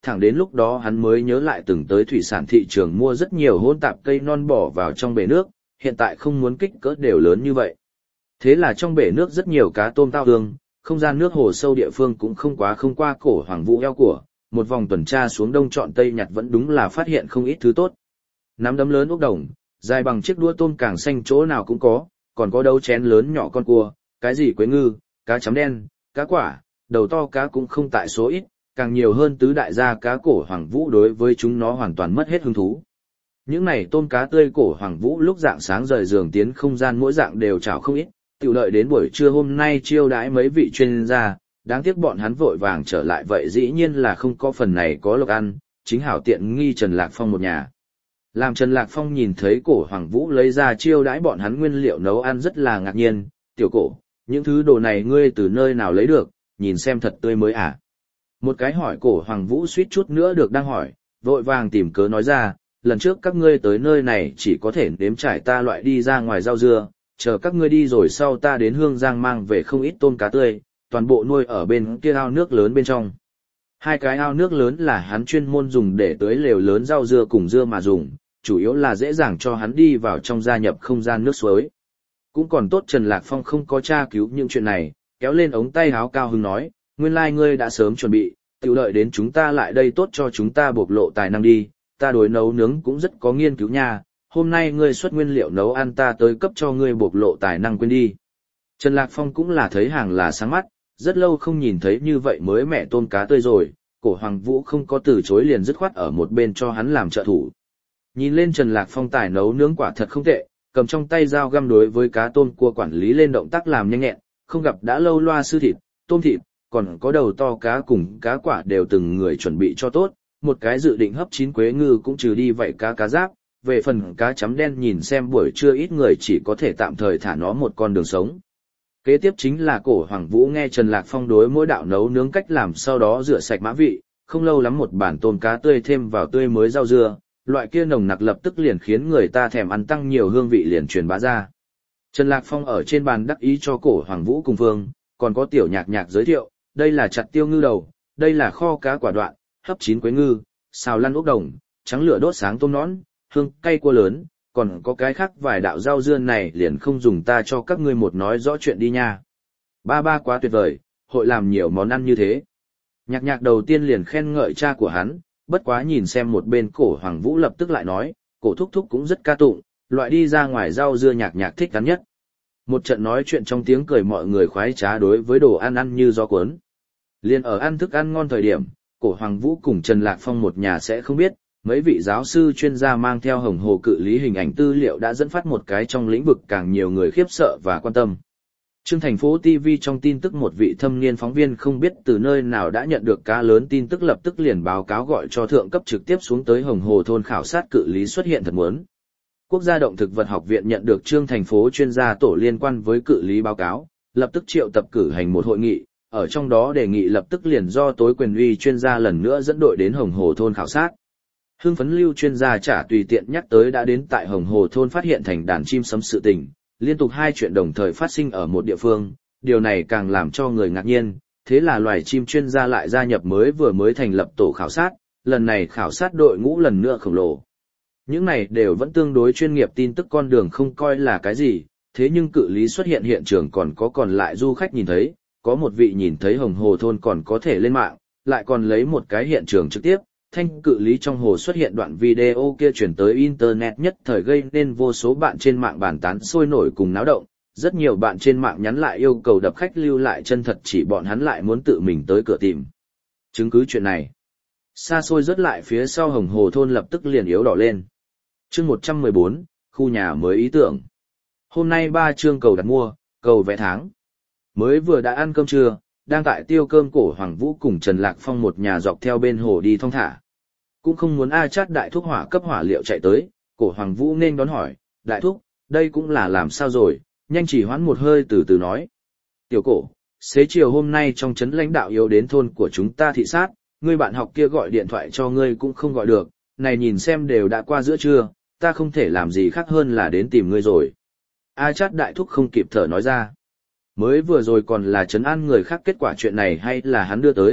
thẳng đến lúc đó hắn mới nhớ lại từng tới thủy sản thị trường mua rất nhiều hỗn tạp cây non bỏ vào trong bể nước, hiện tại không muốn kích cỡ đều lớn như vậy. Thế là trong bể nước rất nhiều cá tôm tao hương, không gian nước hồ sâu địa phương cũng không quá không qua cổ Hoàng Vũ eo của, một vòng tuần tra xuống đông chọn tây nhặt vẫn đúng là phát hiện không ít thứ tốt. Nắm đấm lớn ốc đồng, dài bằng chiếc đũa tôm càng xanh chỗ nào cũng có, còn có đấu chén lớn nhỏ con cua, cái gì quế ngư, cá chấm đen, cá quả, đầu to cá cũng không tại số ít, càng nhiều hơn tứ đại gia cá cổ Hoàng Vũ đối với chúng nó hoàn toàn mất hết hứng thú. Những này tôm cá tươi cổ Hoàng Vũ lúc dạng sáng rời giường tiến không gian mỗi dạng đều chảo không ít, tiểu đợi đến buổi trưa hôm nay chiêu đãi mấy vị chuyên gia, đáng tiếc bọn hắn vội vàng trở lại vậy dĩ nhiên là không có phần này có lộc ăn, chính hảo tiện nghi Trần Lạc Phong một nhà. Làm Trần Lạc Phong nhìn thấy cổ Hoàng Vũ lấy ra chiêu đãi bọn hắn nguyên liệu nấu ăn rất là ngạc nhiên, tiểu cổ, những thứ đồ này ngươi từ nơi nào lấy được, nhìn xem thật tươi mới à. Một cái hỏi cổ Hoàng Vũ suýt chút nữa được đang hỏi, vội vàng tìm cớ nói ra, lần trước các ngươi tới nơi này chỉ có thể nếm trải ta loại đi ra ngoài rau dưa, chờ các ngươi đi rồi sau ta đến Hương Giang mang về không ít tôm cá tươi, toàn bộ nuôi ở bên kia ao nước lớn bên trong. Hai cái ao nước lớn là hắn chuyên môn dùng để tưới lều lớn rau dưa cùng dưa mà dùng, chủ yếu là dễ dàng cho hắn đi vào trong gia nhập không gian nước suối. Cũng còn tốt Trần Lạc Phong không có tra cứu những chuyện này, kéo lên ống tay áo cao hứng nói, nguyên lai like ngươi đã sớm chuẩn bị, tiểu đợi đến chúng ta lại đây tốt cho chúng ta bộc lộ tài năng đi, ta đối nấu nướng cũng rất có nghiên cứu nha, hôm nay ngươi xuất nguyên liệu nấu ăn ta tới cấp cho ngươi bộc lộ tài năng quên đi. Trần Lạc Phong cũng là thấy hàng là sáng mắt, rất lâu không nhìn thấy như vậy mới mẹ tôm cá tươi rồi, cổ Hoàng Vũ không có từ chối liền dứt khoát ở một bên cho hắn làm trợ thủ. Nhìn lên Trần Lạc Phong tài nấu nướng quả thật không tệ, cầm trong tay dao găm đối với cá tôm cua quản lý lên động tác làm nhanh nhẹn, không gặp đã lâu loa sư thịt, tôm thịt, còn có đầu to cá cùng cá quả đều từng người chuẩn bị cho tốt, một cái dự định hấp chín quế ngư cũng trừ đi vậy cá cá giáp, về phần cá chấm đen nhìn xem buổi trưa ít người chỉ có thể tạm thời thả nó một con đường sống. Kế tiếp chính là cổ Hoàng Vũ nghe Trần Lạc Phong đối mỗi đạo nấu nướng cách làm sau đó rửa sạch mã vị, không lâu lắm một bản tôm cá tươi thêm vào tươi mới rau dưa, loại kia nồng nặc lập tức liền khiến người ta thèm ăn tăng nhiều hương vị liền truyền bá ra. Trần Lạc Phong ở trên bàn đắc ý cho cổ Hoàng Vũ cùng Vương, còn có tiểu nhạc nhạc giới thiệu, đây là chặt tiêu ngư đầu, đây là kho cá quả đoạn, hấp chín quế ngư, xào lăn ốc đồng, trắng lửa đốt sáng tôm nõn, hương cay cua lớn, còn có cái khác vài đạo rau dưa này liền không dùng ta cho các ngươi một nói rõ chuyện đi nha. Ba ba quá tuyệt vời, hội làm nhiều món ăn như thế. Nhạc nhạc đầu tiên liền khen ngợi cha của hắn, bất quá nhìn xem một bên cổ Hoàng Vũ lập tức lại nói, cổ thúc thúc cũng rất ca tụng, loại đi ra ngoài rau dưa nhạc nhạc thích gắn nhất. Một trận nói chuyện trong tiếng cười mọi người khoái trá đối với đồ ăn ăn như gió cuốn. Liên ở ăn thức ăn ngon thời điểm, cổ Hoàng Vũ cùng Trần Lạc Phong một nhà sẽ không biết, mấy vị giáo sư chuyên gia mang theo hồng hồ cự lý hình ảnh tư liệu đã dẫn phát một cái trong lĩnh vực càng nhiều người khiếp sợ và quan tâm. Trương thành phố ti vi trong tin tức một vị thâm niên phóng viên không biết từ nơi nào đã nhận được cá lớn tin tức lập tức liền báo cáo gọi cho thượng cấp trực tiếp xuống tới hồng hồ thôn khảo sát cự lý xuất hiện thật muốn. Quốc gia động thực vật học viện nhận được Trương thành phố chuyên gia tổ liên quan với cự lý báo cáo, lập tức triệu tập cử hành một hội nghị, ở trong đó đề nghị lập tức liền do tối quyền uy chuyên gia lần nữa dẫn đội đến hồng hồ thôn khảo sát. Hưng phấn lưu chuyên gia trả tùy tiện nhắc tới đã đến tại hồng hồ thôn phát hiện thành đàn chim sấm sự tình, liên tục hai chuyện đồng thời phát sinh ở một địa phương, điều này càng làm cho người ngạc nhiên, thế là loài chim chuyên gia lại gia nhập mới vừa mới thành lập tổ khảo sát, lần này khảo sát đội ngũ lần nữa khổng lồ. Những này đều vẫn tương đối chuyên nghiệp tin tức con đường không coi là cái gì, thế nhưng cự lý xuất hiện hiện trường còn có còn lại du khách nhìn thấy, có một vị nhìn thấy hồng hồ thôn còn có thể lên mạng, lại còn lấy một cái hiện trường trực tiếp, thanh cự lý trong hồ xuất hiện đoạn video kia chuyển tới internet nhất thời gây nên vô số bạn trên mạng bàn tán sôi nổi cùng náo động, rất nhiều bạn trên mạng nhắn lại yêu cầu đập khách lưu lại chân thật chỉ bọn hắn lại muốn tự mình tới cửa tìm chứng cứ chuyện này. Xa xôi rớt lại phía sau hồng hồ thôn lập tức liền yếu đỏ lên. Chương một trăm mười bốn, khu nhà mới ý tưởng. Hôm nay ba chương cầu đặt mua, cầu vẽ tháng. Mới vừa đã ăn cơm trưa, đang tại tiêu cơm cổ Hoàng Vũ cùng Trần Lạc Phong một nhà dọc theo bên hồ đi thong thả. Cũng không muốn A Chát đại thúc hỏa cấp hỏa liệu chạy tới, cổ Hoàng Vũ nên đón hỏi, đại thúc, đây cũng là làm sao rồi, nhanh chỉ hoãn một hơi từ từ nói. Tiểu cổ, xế chiều hôm nay trong trấn lãnh đạo yếu đến thôn của chúng ta thị sát, ngươi bạn học kia gọi điện thoại cho ngươi cũng không gọi được, này nhìn xem đều đã qua giữa trưa, ta không thể làm gì khác hơn là đến tìm ngươi rồi. A Chát đại thúc không kịp thở nói ra. Mới vừa rồi còn là trấn an người khác kết quả chuyện này hay là hắn đưa tới,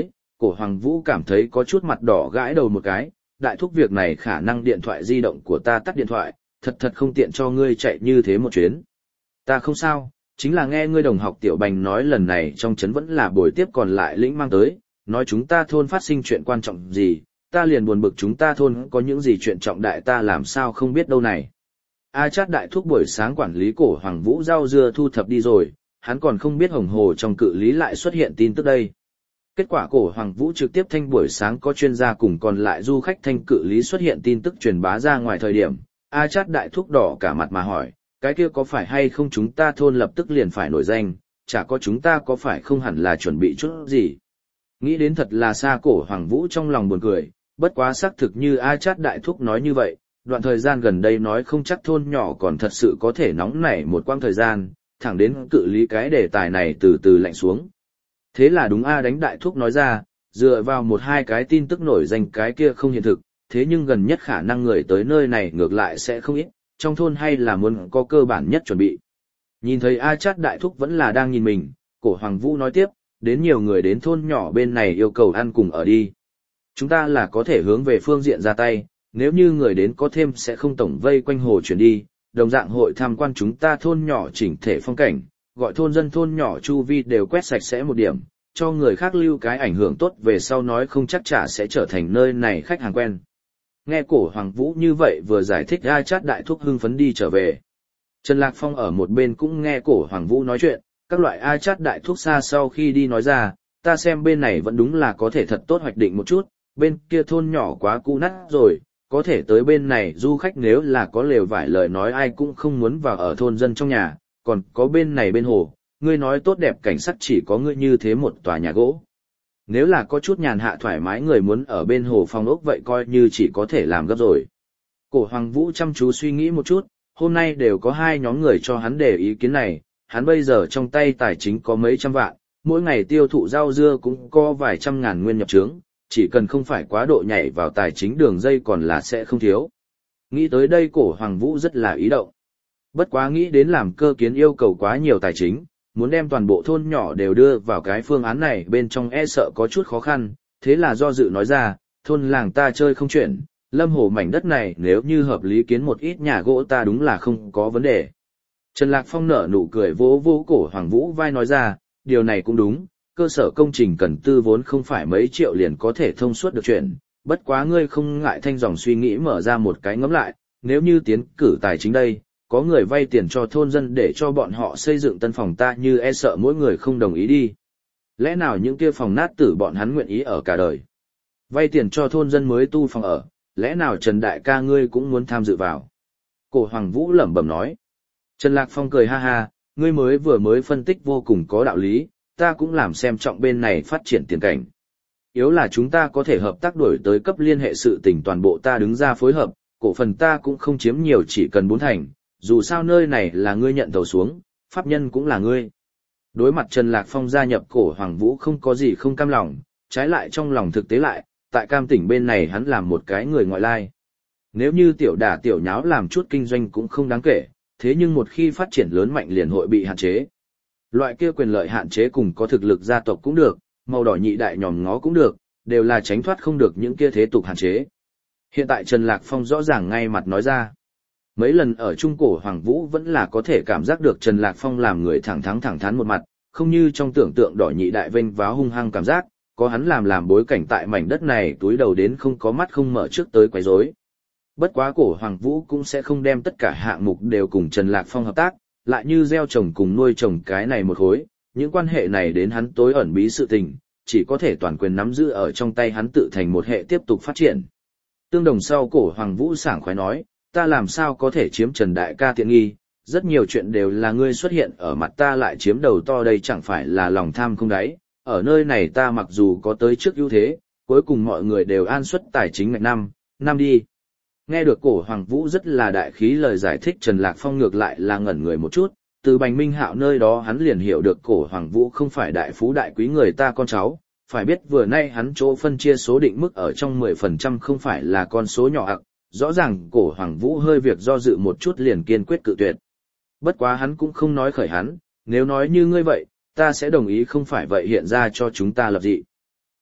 Cổ Hoàng Vũ cảm thấy có chút mặt đỏ gãi đầu một cái, đại thúc việc này khả năng điện thoại di động của ta tắt điện thoại, thật thật không tiện cho ngươi chạy như thế một chuyến. Ta không sao, chính là nghe ngươi đồng học Tiểu Bành nói lần này trong trấn vẫn là buổi tiếp còn lại lĩnh mang tới, nói chúng ta thôn phát sinh chuyện quan trọng gì, ta liền buồn bực chúng ta thôn có những gì chuyện trọng đại ta làm sao không biết đâu này. A Chát đại thúc buổi sáng quản lý Cổ Hoàng Vũ rau dưa thu thập đi rồi, hắn còn không biết hồng hồ trong cự lý lại xuất hiện tin tức đây. Kết quả Cổ Hoàng Vũ trực tiếp thanh buổi sáng có chuyên gia cùng còn lại du khách thanh cự lý xuất hiện tin tức truyền bá ra ngoài thời điểm, A Chát đại thúc đỏ cả mặt mà hỏi, cái kia có phải hay không chúng ta thôn lập tức liền phải nổi danh, chả có chúng ta có phải không hẳn là chuẩn bị chút gì. Nghĩ đến thật là xa Cổ Hoàng Vũ trong lòng buồn cười, bất quá xác thực như A Chát đại thúc nói như vậy, đoạn thời gian gần đây nói không chắc thôn nhỏ còn thật sự có thể nóng nảy một quãng thời gian, thẳng đến cự lý cái đề tài này từ từ lạnh xuống. Thế là đúng A đánh đại thúc nói ra, dựa vào một hai cái tin tức nổi danh cái kia không hiện thực, thế nhưng gần nhất khả năng người tới nơi này ngược lại sẽ không ít, trong thôn hay là muốn có cơ bản nhất chuẩn bị. Nhìn thấy A Chát đại thúc vẫn là đang nhìn mình, Cổ Hoàng Vũ nói tiếp, đến nhiều người đến thôn nhỏ bên này yêu cầu ăn cùng ở đi. Chúng ta là có thể hướng về phương diện ra tay, nếu như người đến có thêm sẽ không tổng vây quanh hồ chuyển đi, đồng dạng hội tham quan chúng ta thôn nhỏ chỉnh thể phong cảnh, gọi thôn dân thôn nhỏ chu vi đều quét sạch sẽ một điểm, cho người khác lưu cái ảnh hưởng tốt về sau nói không chắc chả sẽ trở thành nơi này khách hàng quen. Nghe Cổ Hoàng Vũ như vậy vừa giải thích A Chát đại thúc hưng phấn đi trở về. Trần Lạc Phong ở một bên cũng nghe Cổ Hoàng Vũ nói chuyện, các loại A Chát đại thúc xa sau khi đi nói ra, ta xem bên này vẫn đúng là có thể thật tốt hoạch định một chút, bên kia thôn nhỏ quá cũ nát rồi, có thể tới bên này du khách nếu là có lều vải lời nói ai cũng không muốn vào ở thôn dân trong nhà, còn có bên này bên hồ, ngươi nói tốt đẹp cảnh sắc chỉ có ngươi như thế một tòa nhà gỗ. Nếu là có chút nhàn hạ thoải mái người muốn ở bên hồ phong ốc vậy coi như chỉ có thể làm gấp rồi. Cổ Hoàng Vũ chăm chú suy nghĩ một chút, hôm nay đều có hai nhóm người cho hắn đề ý kiến này, hắn bây giờ trong tay tài chính có mấy trăm vạn, mỗi ngày tiêu thụ rau dưa cũng có vài trăm ngàn nguyên nhập trướng, chỉ cần không phải quá độ nhảy vào tài chính đường dây còn là sẽ không thiếu. Nghĩ tới đây Cổ Hoàng Vũ rất là ý động. Bất quá nghĩ đến làm cơ kiến yêu cầu quá nhiều tài chính, muốn đem toàn bộ thôn nhỏ đều đưa vào cái phương án này bên trong e sợ có chút khó khăn, thế là do dự nói ra, thôn làng ta chơi không chuyển, lâm hồ mảnh đất này nếu như hợp lý kiến một ít nhà gỗ ta đúng là không có vấn đề. Trần Lạc Phong nở nụ cười vỗ vỗ Cổ Hoàng Vũ vai nói ra, điều này cũng đúng, cơ sở công trình cần tư vốn không phải mấy triệu liền có thể thông suốt được chuyện, bất quá ngươi không ngại thanh dòng suy nghĩ mở ra một cái ngẫm lại, nếu như tiến cử tài chính đây, có người vay tiền cho thôn dân để cho bọn họ xây dựng tân phòng ta như e sợ mỗi người không đồng ý đi. Lẽ nào những kia phòng nát tử bọn hắn nguyện ý ở cả đời? Vay tiền cho thôn dân mới tu phòng ở, lẽ nào Trần Đại ca ngươi cũng muốn tham dự vào? Cổ Hoàng Vũ lẩm bẩm nói. Trần Lạc Phong cười ha ha, ngươi mới vừa mới phân tích vô cùng có đạo lý, ta cũng làm xem trọng bên này phát triển tiền cảnh. Yếu là chúng ta có thể hợp tác đổi tới cấp liên hệ sự tình toàn bộ ta đứng ra phối hợp, cổ phần ta cũng không chiếm nhiều chỉ cần bốn thành, dù sao nơi này là ngươi nhận đầu xuống, pháp nhân cũng là ngươi. Đối mặt Trần Lạc Phong gia nhập Cổ Hoàng Vũ không có gì không cam lòng, trái lại trong lòng thực tế lại, tại Cam Tỉnh bên này hắn làm một cái người ngoại lai. Nếu như tiểu đả tiểu nháo làm chút kinh doanh cũng không đáng kể, thế nhưng một khi phát triển lớn mạnh liền hội bị hạn chế. Loại kia quyền lợi hạn chế cùng có thực lực gia tộc cũng được, màu đỏ nhị đại nhòm ngó cũng được, đều là tránh thoát không được những kia thế tục hạn chế. Hiện tại Trần Lạc Phong rõ ràng ngay mặt nói ra. Mấy lần ở Trung Cổ Hoàng Vũ vẫn là có thể cảm giác được Trần Lạc Phong làm người thẳng thắn thẳng thắn một mặt, không như trong tưởng tượng đỏ nhị đại vênh váo hung hăng cảm giác, có hắn làm làm bối cảnh tại mảnh đất này túi đầu đến không có mắt không mở trước tới quấy rối. Bất quá Cổ Hoàng Vũ cũng sẽ không đem tất cả hạng mục đều cùng Trần Lạc Phong hợp tác, lại như gieo trồng cùng nuôi trồng cái này một khối, những quan hệ này đến hắn tối ẩn bí sự tình, chỉ có thể toàn quyền nắm giữ ở trong tay hắn tự thành một hệ tiếp tục phát triển. Tương đồng sau Cổ Hoàng Vũ sảng khoái nói, ta làm sao có thể chiếm Trần Đại ca tiện nghi, rất nhiều chuyện đều là ngươi xuất hiện ở mặt ta lại chiếm đầu to đây chẳng phải là lòng tham không đáy, ở nơi này ta mặc dù có tới trước ưu thế, cuối cùng mọi người đều an suất tài chính ngạch năm, năm đi. Nghe được Cổ Hoàng Vũ rất là đại khí lời giải thích Trần Lạc Phong ngược lại là ngẩn người một chút, từ Bành Minh Hạo nơi đó hắn liền hiểu được Cổ Hoàng Vũ không phải đại phú đại quý người ta con cháu, phải biết vừa nay hắn chỗ phân chia số định mức ở trong mười phần trăm không phải là con số nhỏ ặc, rõ ràng Cổ Hoàng Vũ hơi việc do dự một chút liền kiên quyết cự tuyệt. Bất quá hắn cũng không nói khởi hắn, nếu nói như ngươi vậy, ta sẽ đồng ý không phải vậy hiện ra cho chúng ta lập dị.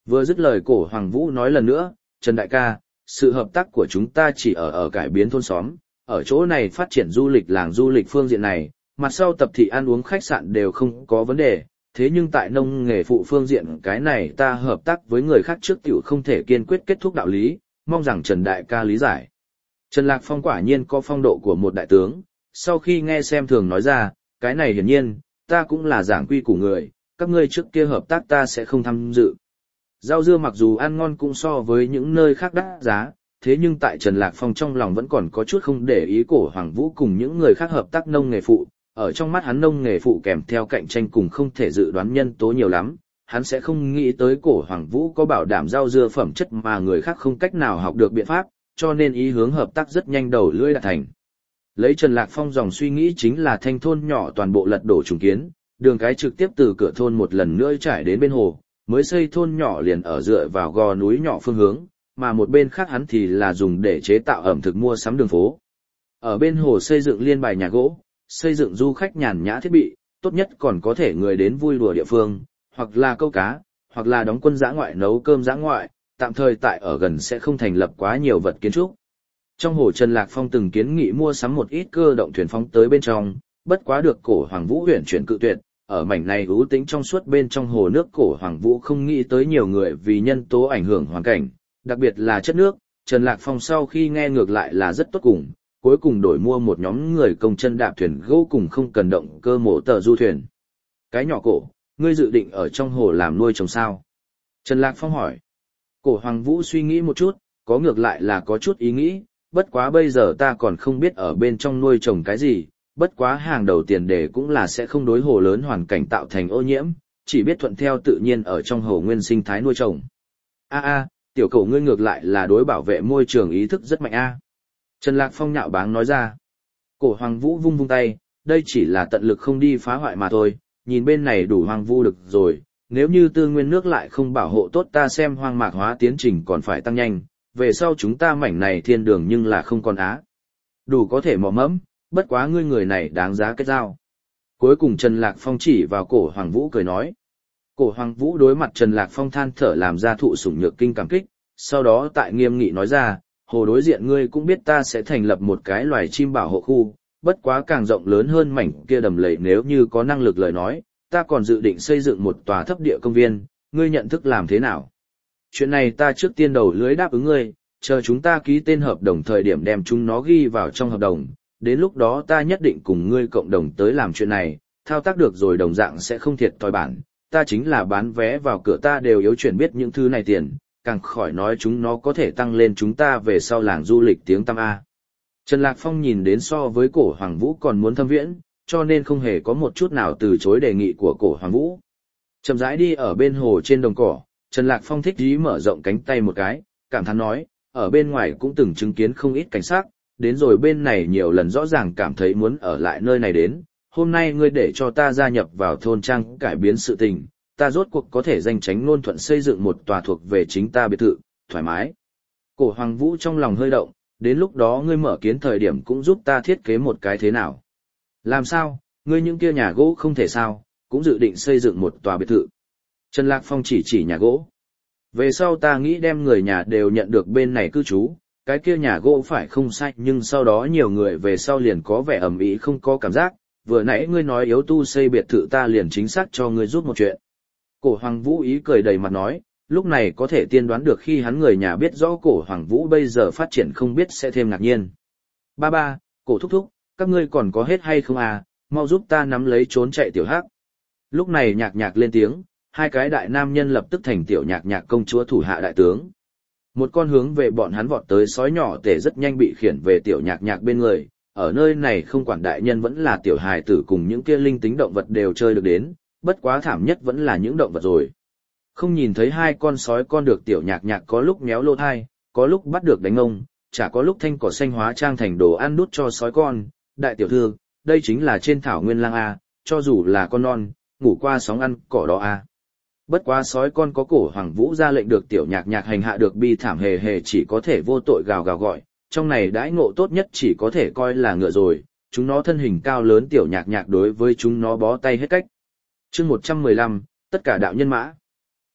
Vừa dứt lời cổ Hoàng Vũ nói lần nữa, Trần đại ca, sự hợp tác của chúng ta chỉ ở ở cải biến thôn xóm, ở chỗ này phát triển du lịch làng du lịch phương diện này, mặt sau tập thị ăn uống khách sạn đều không có vấn đề, thế nhưng tại nông nghề phụ phương diện cái này ta hợp tác với người khác trước tiểu không thể kiên quyết kết thúc đạo lý, mong rằng Trần đại ca lý giải. Trần Lạc Phong quả nhiên có phong độ của một đại tướng, sau khi nghe xem thường nói ra, cái này hiển nhiên, ta cũng là giảng quy của người, các ngươi trước kia hợp tác ta sẽ không tham dự. Rau dưa mặc dù ăn ngon cũng so với những nơi khác đắt giá, thế nhưng tại Trần Lạc Phong trong lòng vẫn còn có chút không để ý cổ Hoàng Vũ cùng những người khác hợp tác nông nghề phụ, ở trong mắt hắn nông nghề phụ kèm theo cạnh tranh cùng không thể dự đoán nhân tố nhiều lắm, hắn sẽ không nghĩ tới cổ Hoàng Vũ có bảo đảm rau dưa phẩm chất mà người khác không cách nào học được biện pháp, cho nên ý hướng hợp tác rất nhanh đầu lưỡi đạt thành. Lấy Trần Lạc Phong dòng suy nghĩ chính là thanh thôn nhỏ toàn bộ lật đổ trùng kiến, đường cái trực tiếp từ cửa thôn một lần nữa trải đến bên hồ, mới xây thôn nhỏ liền ở dựa vào gò núi nhỏ phương hướng, mà một bên khác hắn thì là dùng để chế tạo ẩm thực mua sắm đường phố. Ở bên hồ xây dựng liên bài nhà gỗ, xây dựng du khách nhàn nhã thiết bị, tốt nhất còn có thể người đến vui đùa địa phương, hoặc là câu cá, hoặc là đóng quân dã ngoại nấu cơm dã ngoại, tạm thời tại ở gần sẽ không thành lập quá nhiều vật kiến trúc. Trong hồ Trần Lạc Phong từng kiến nghị mua sắm một ít cơ động thuyền phóng tới bên trong, bất quá được cổ Hoàng Vũ huyền chuyển cự tuyệt, ở mảnh này ưu tĩnh trong suốt bên trong hồ nước cổ Hoàng Vũ không nghĩ tới nhiều người vì nhân tố ảnh hưởng hoàn cảnh, đặc biệt là chất nước, Trần Lạc Phong sau khi nghe ngược lại là rất tốt cùng, cuối cùng đổi mua một nhóm người công chân đạp thuyền gỗ cùng không cần động cơ mổ tờ du thuyền. Cái nhỏ cổ, ngươi dự định ở trong hồ làm nuôi trồng sao? Trần Lạc Phong hỏi. Cổ Hoàng Vũ suy nghĩ một chút, có ngược lại là có chút ý nghĩ, bất quá bây giờ ta còn không biết ở bên trong nuôi trồng cái gì, bất quá hàng đầu tiền đề cũng là sẽ không đối hồ lớn hoàn cảnh tạo thành ô nhiễm, chỉ biết thuận theo tự nhiên ở trong hồ nguyên sinh thái nuôi trồng. A a, tiểu cổ ngươi ngược lại là đối bảo vệ môi trường ý thức rất mạnh a. Trần Lạc Phong nhạo báng nói ra. Cổ Hoàng Vũ vung vung tay, đây chỉ là tận lực không đi phá hoại mà thôi, nhìn bên này đủ hoang vu được rồi, nếu như tư nguyên nước lại không bảo hộ tốt ta xem hoang mạc hóa tiến trình còn phải tăng nhanh, về sau chúng ta mảnh này thiên đường nhưng là không còn á. Đủ có thể mò mẫm, bất quá ngươi người này đáng giá kết giao. Cuối cùng Trần Lạc Phong chỉ vào cổ Hoàng Vũ cười nói. Cổ Hoàng Vũ đối mặt Trần Lạc Phong than thở làm ra thụ sủng nhược kinh cảm kích, sau đó tại nghiêm nghị nói ra, hồ đối diện ngươi cũng biết ta sẽ thành lập một cái loài chim bảo hộ khu, bất quá càng rộng lớn hơn mảnh kia đầm lầy nếu như có năng lực lời nói, ta còn dự định xây dựng một tòa thấp địa công viên, ngươi nhận thức làm thế nào? Chuyện này ta trước tiên đầu lưới đáp ứng ngươi, chờ chúng ta ký tên hợp đồng thời điểm đem chúng nó ghi vào trong hợp đồng, đến lúc đó ta nhất định cùng ngươi cộng đồng tới làm chuyện này, thao tác được rồi đồng dạng sẽ không thiệt thòi bản, ta chính là bán vé vào cửa ta đều yếu chuyển biết những thứ này tiền, càng khỏi nói chúng nó có thể tăng lên chúng ta về sau làng du lịch tiếng tăm A. Trần Lạc Phong nhìn đến so với cổ Hoàng Vũ còn muốn thâm viễn, cho nên không hề có một chút nào từ chối đề nghị của cổ Hoàng Vũ. Chậm rãi đi ở bên hồ trên đồng cỏ, Trần Lạc Phong thích dí mở rộng cánh tay một cái, cảm thán nói, ở bên ngoài cũng từng chứng kiến không ít cảnh sát, đến rồi bên này nhiều lần rõ ràng cảm thấy muốn ở lại nơi này đến, hôm nay ngươi để cho ta gia nhập vào thôn trang cải biến sự tình, ta rốt cuộc có thể danh tránh ngôn thuận xây dựng một tòa thuộc về chính ta biệt thự, thoải mái. Cổ Hoàng Vũ trong lòng hơi động, đến lúc đó ngươi mở kiến thời điểm cũng giúp ta thiết kế một cái thế nào. Làm sao, ngươi những kia nhà gỗ không thể sao, cũng dự định xây dựng một tòa biệt thự. Trần Lạc Phong chỉ chỉ nhà gỗ. Về sau ta nghĩ đem người nhà đều nhận được bên này cư trú, cái kia nhà gỗ phải không sai nhưng sau đó nhiều người về sau liền có vẻ ầm ĩ không có cảm giác, vừa nãy ngươi nói yếu tu xây biệt thự ta liền chính xác cho ngươi giúp một chuyện. Cổ Hoàng Vũ ý cười đầy mặt nói, lúc này có thể tiên đoán được khi hắn người nhà biết rõ cổ Hoàng Vũ bây giờ phát triển không biết sẽ thêm ngạc nhiên. Ba ba, cổ thúc thúc, các ngươi còn có hết hay không à, mau giúp ta nắm lấy trốn chạy tiểu hắc. Lúc này nhạc nhạc lên tiếng, hai cái đại nam nhân lập tức thành tiểu nhạc nhạc công chúa thủ hạ đại tướng. Một con hướng về bọn hắn vọt tới sói nhỏ tể rất nhanh bị khiển về tiểu nhạc nhạc bên người, ở nơi này không quản đại nhân vẫn là tiểu hài tử cùng những kia linh tính động vật đều chơi được đến, bất quá thảm nhất vẫn là những động vật rồi. Không nhìn thấy hai con sói con được tiểu nhạc nhạc có lúc méo lô thai, có lúc bắt được đánh ông, chả có lúc thanh cỏ xanh hóa trang thành đồ ăn đút cho sói con, đại tiểu thư, đây chính là trên thảo nguyên lang A, cho dù là con non, ngủ qua sóng ăn cỏ đó A. Bất quá sói con có cổ Hoàng Vũ ra lệnh được tiểu nhạc nhạc hành hạ được bi thảm hề hề chỉ có thể vô tội gào gào gọi, trong này đãi ngộ tốt nhất chỉ có thể coi là ngựa rồi, chúng nó thân hình cao lớn tiểu nhạc nhạc đối với chúng nó bó tay hết cách. Chương một trăm mười lăm, tất cả đạo nhân mã.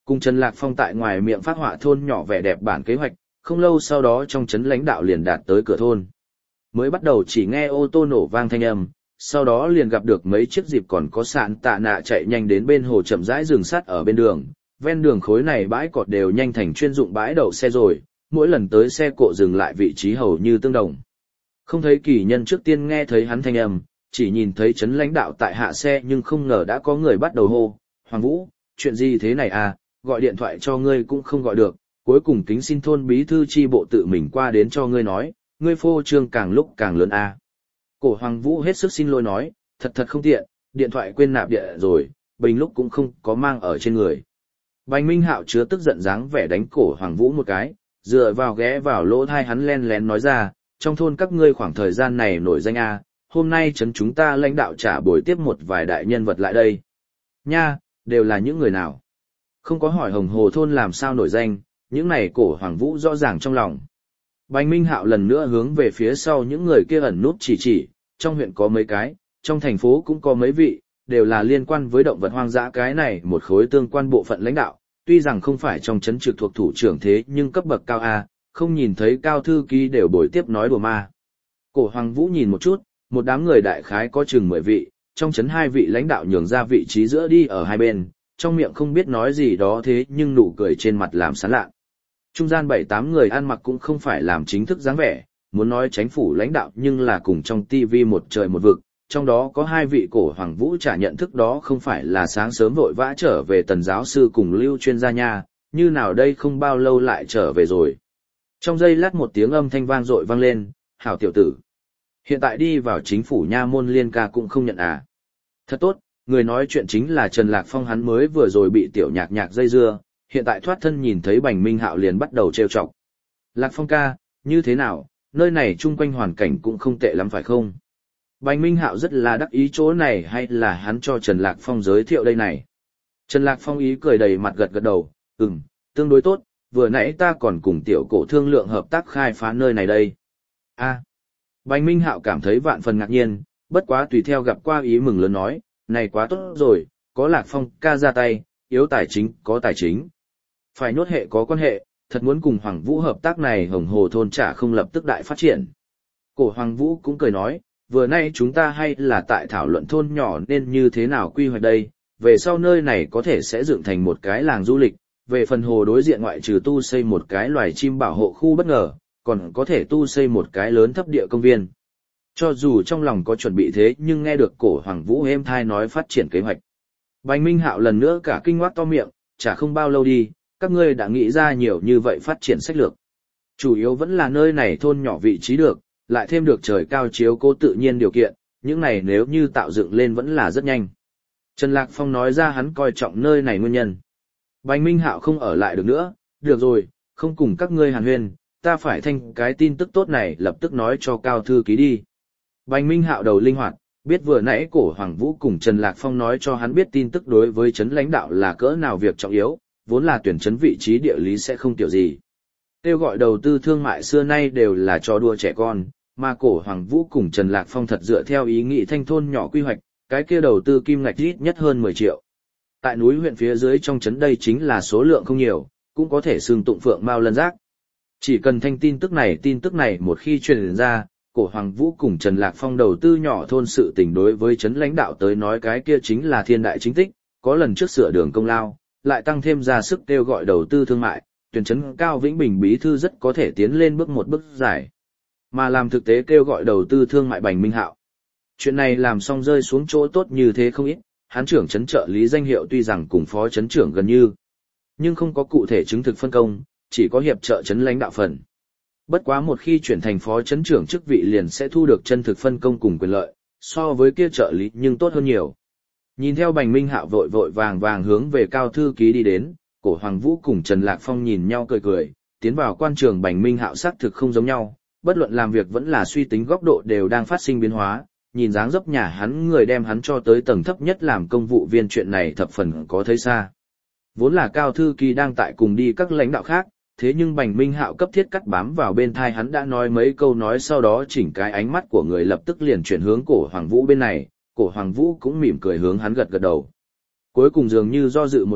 Cùng Trần Lạc Phong tại ngoài miệng phát họa thôn nhỏ vẻ đẹp bản kế hoạch, không lâu sau đó trong trấn lãnh đạo liền đạt tới cửa thôn. Mới bắt đầu chỉ nghe ô tô nổ vang thanh âm, sau đó liền gặp được mấy chiếc dịp còn có sạn tạ nạ chạy nhanh đến bên hồ chậm rãi dừng sắt ở bên đường. Ven đường khối này bãi cọt đều nhanh thành chuyên dụng bãi đậu xe rồi, mỗi lần tới xe cộ dừng lại vị trí hầu như tương đồng. Không thấy kỳ nhân trước tiên nghe thấy hắn thanh âm, chỉ nhìn thấy trấn lãnh đạo tại hạ xe nhưng không ngờ đã có người bắt đầu hô, Hoàng Vũ, chuyện gì thế này à, gọi điện thoại cho ngươi cũng không gọi được, cuối cùng kính xin thôn bí thư chi bộ tự mình qua đến cho ngươi nói, ngươi phô trương càng lúc càng lớn à. Cổ Hoàng Vũ hết sức xin lỗi nói, thật thật không tiện, điện thoại quên nạp điện rồi, bình lúc cũng không có mang ở trên người. Bành Minh Hạo chứa tức giận dáng vẻ đánh cổ Hoàng Vũ một cái, dựa vào ghé vào lỗ thai hắn len lén nói ra, trong thôn các ngươi khoảng thời gian này nổi danh a, hôm nay trấn chúng ta lãnh đạo trả buổi tiếp một vài đại nhân vật lại đây. Nha, đều là những người nào? Không có hỏi Hồng Hồ thôn làm sao nổi danh, những này cổ Hoàng Vũ rõ ràng trong lòng. Bành Minh Hạo lần nữa hướng về phía sau những người kia ẩn nút chỉ chỉ, trong huyện có mấy cái, trong thành phố cũng có mấy vị, đều là liên quan với động vật hoang dã cái này một khối tương quan bộ phận lãnh đạo, tuy rằng không phải trong trấn trực thuộc thủ trưởng thế nhưng cấp bậc cao A, không nhìn thấy cao thư ký đều bồi tiếp nói đùa ma. Cổ Hoàng Vũ nhìn một chút, một đám người đại khái có chừng mười vị, trong trấn hai vị lãnh đạo nhường ra vị trí giữa đi ở hai bên, trong miệng không biết nói gì đó thế nhưng nụ cười trên mặt làm sán lạ. Trung gian bảy tám người ăn mặc cũng không phải làm chính thức dáng vẻ, muốn nói chính phủ lãnh đạo nhưng là cùng trong tivi một trời một vực, trong đó có hai vị cổ Hoàng Vũ trả nhận thức đó không phải là sáng sớm vội vã trở về tần giáo sư cùng lưu chuyên gia nha, như nào đây không bao lâu lại trở về rồi. Trong giây lát một tiếng âm thanh vang dội vang lên, hảo tiểu tử. Hiện tại đi vào chính phủ nha môn liên ca cũng không nhận à. Thật tốt, người nói chuyện chính là Trần Lạc Phong, hắn mới vừa rồi bị tiểu nhạc nhạc dây dưa, hiện tại thoát thân nhìn thấy Bành Minh Hạo liền bắt đầu trêu chọc. Lạc Phong ca, như thế nào, nơi này chung quanh hoàn cảnh cũng không tệ lắm phải không? Bành Minh Hạo rất là đắc ý chỗ này hay là hắn cho Trần Lạc Phong giới thiệu đây này. Trần Lạc Phong ý cười đầy mặt gật gật đầu, ừm, tương đối tốt, vừa nãy ta còn cùng tiểu cổ thương lượng hợp tác khai phá nơi này đây. A. À. Bành Minh Hạo cảm thấy vạn phần ngạc nhiên, bất quá tùy theo gặp qua ý mừng lớn nói, này quá tốt rồi, có Lạc Phong ca ra tay, yếu tài chính có tài chính. Phải nhốt hệ có quan hệ, thật muốn cùng Hoàng Vũ hợp tác này Hồng Hồ thôn chả không lập tức đại phát triển. Cổ Hoàng Vũ cũng cười nói, vừa nay chúng ta hay là tại thảo luận thôn nhỏ nên như thế nào quy hoạch đây, về sau nơi này có thể sẽ dựng thành một cái làng du lịch, về phần hồ đối diện ngoại trừ tu xây một cái loài chim bảo hộ khu bất ngờ, còn có thể tu xây một cái lớn thấp địa công viên. Cho dù trong lòng có chuẩn bị thế nhưng nghe được cổ Hoàng Vũ êm thai nói phát triển kế hoạch. Bành Minh Hạo lần nữa cả kinh ngoác to miệng, chả không bao lâu đi, các ngươi đã nghĩ ra nhiều như vậy phát triển sách lược. Chủ yếu vẫn là nơi này thôn nhỏ vị trí được, lại thêm được trời cao chiếu cố tự nhiên điều kiện, những này nếu như tạo dựng lên vẫn là rất nhanh. Trần Lạc Phong nói ra hắn coi trọng nơi này nguyên nhân. Bành Minh Hạo không ở lại được nữa, được rồi, không cùng các ngươi hàn huyên, ta phải thanh cái tin tức tốt này lập tức nói cho cao thư ký đi. Bành Minh Hạo đầu linh hoạt, biết vừa nãy cổ Hoàng Vũ cùng Trần Lạc Phong nói cho hắn biết tin tức đối với trấn lãnh đạo là cỡ nào việc trọng yếu, vốn là tuyển trấn vị trí địa lý sẽ không tiểu gì. Kêu gọi đầu tư thương mại xưa nay đều là trò đùa trẻ con, mà cổ Hoàng Vũ cùng Trần Lạc Phong thật dựa theo ý nghĩ thanh thôn nhỏ quy hoạch, cái kia đầu tư kim ngạch ít nhất hơn mười triệu. Tại núi huyện phía dưới trong trấn đây chính là số lượng không nhiều, cũng có thể xương tụng phượng mao lân giác. Chỉ cần thanh tin tức này tin tức này một khi truyền ra, cổ Hoàng Vũ cùng Trần Lạc Phong đầu tư nhỏ thôn sự tình đối với trấn lãnh đạo tới nói cái kia chính là thiên đại chính tích, có lần trước sửa đường công lao, lại tăng thêm ra sức kêu gọi đầu tư thương mại, tuyển trấn Cao Vĩnh Bình bí thư rất có thể tiến lên bước một bước dài. Mà làm thực tế kêu gọi đầu tư thương mại Bành Minh Hạo. Chuyện này làm xong rơi xuống chỗ tốt như thế không ít, hán trưởng trấn trợ lý danh hiệu tuy rằng cùng phó trấn trưởng gần như, nhưng không có cụ thể chứng thực phân công, chỉ có hiệp trợ trấn lãnh đạo phần. Bất quá một khi chuyển thành phó trấn trưởng chức vị liền sẽ thu được chân thực phân công cùng quyền lợi, so với kia trợ lý nhưng tốt hơn nhiều. Nhìn theo Bành Minh Hạo vội vội vàng vàng hướng về cao thư ký đi đến, cổ Hoàng Vũ cùng Trần Lạc Phong nhìn nhau cười cười, tiến vào quan trường Bành Minh Hạo xác thực không giống nhau, bất luận làm việc vẫn là suy tính góc độ đều đang phát sinh biến hóa, nhìn dáng dấp nhà hắn người đem hắn cho tới tầng thấp nhất làm công vụ viên chuyện này thập phần có thấy xa. Vốn là cao thư ký đang tại cùng đi các lãnh đạo khác, thế nhưng Bành Minh Hạo cấp thiết cắt bám vào bên thai hắn đã nói mấy câu nói sau đó chỉnh cái ánh mắt của người lập tức liền chuyển hướng cổ Hoàng Vũ bên này, cổ Hoàng Vũ cũng mỉm cười hướng hắn gật gật đầu. Cuối cùng dường như do dự một chút,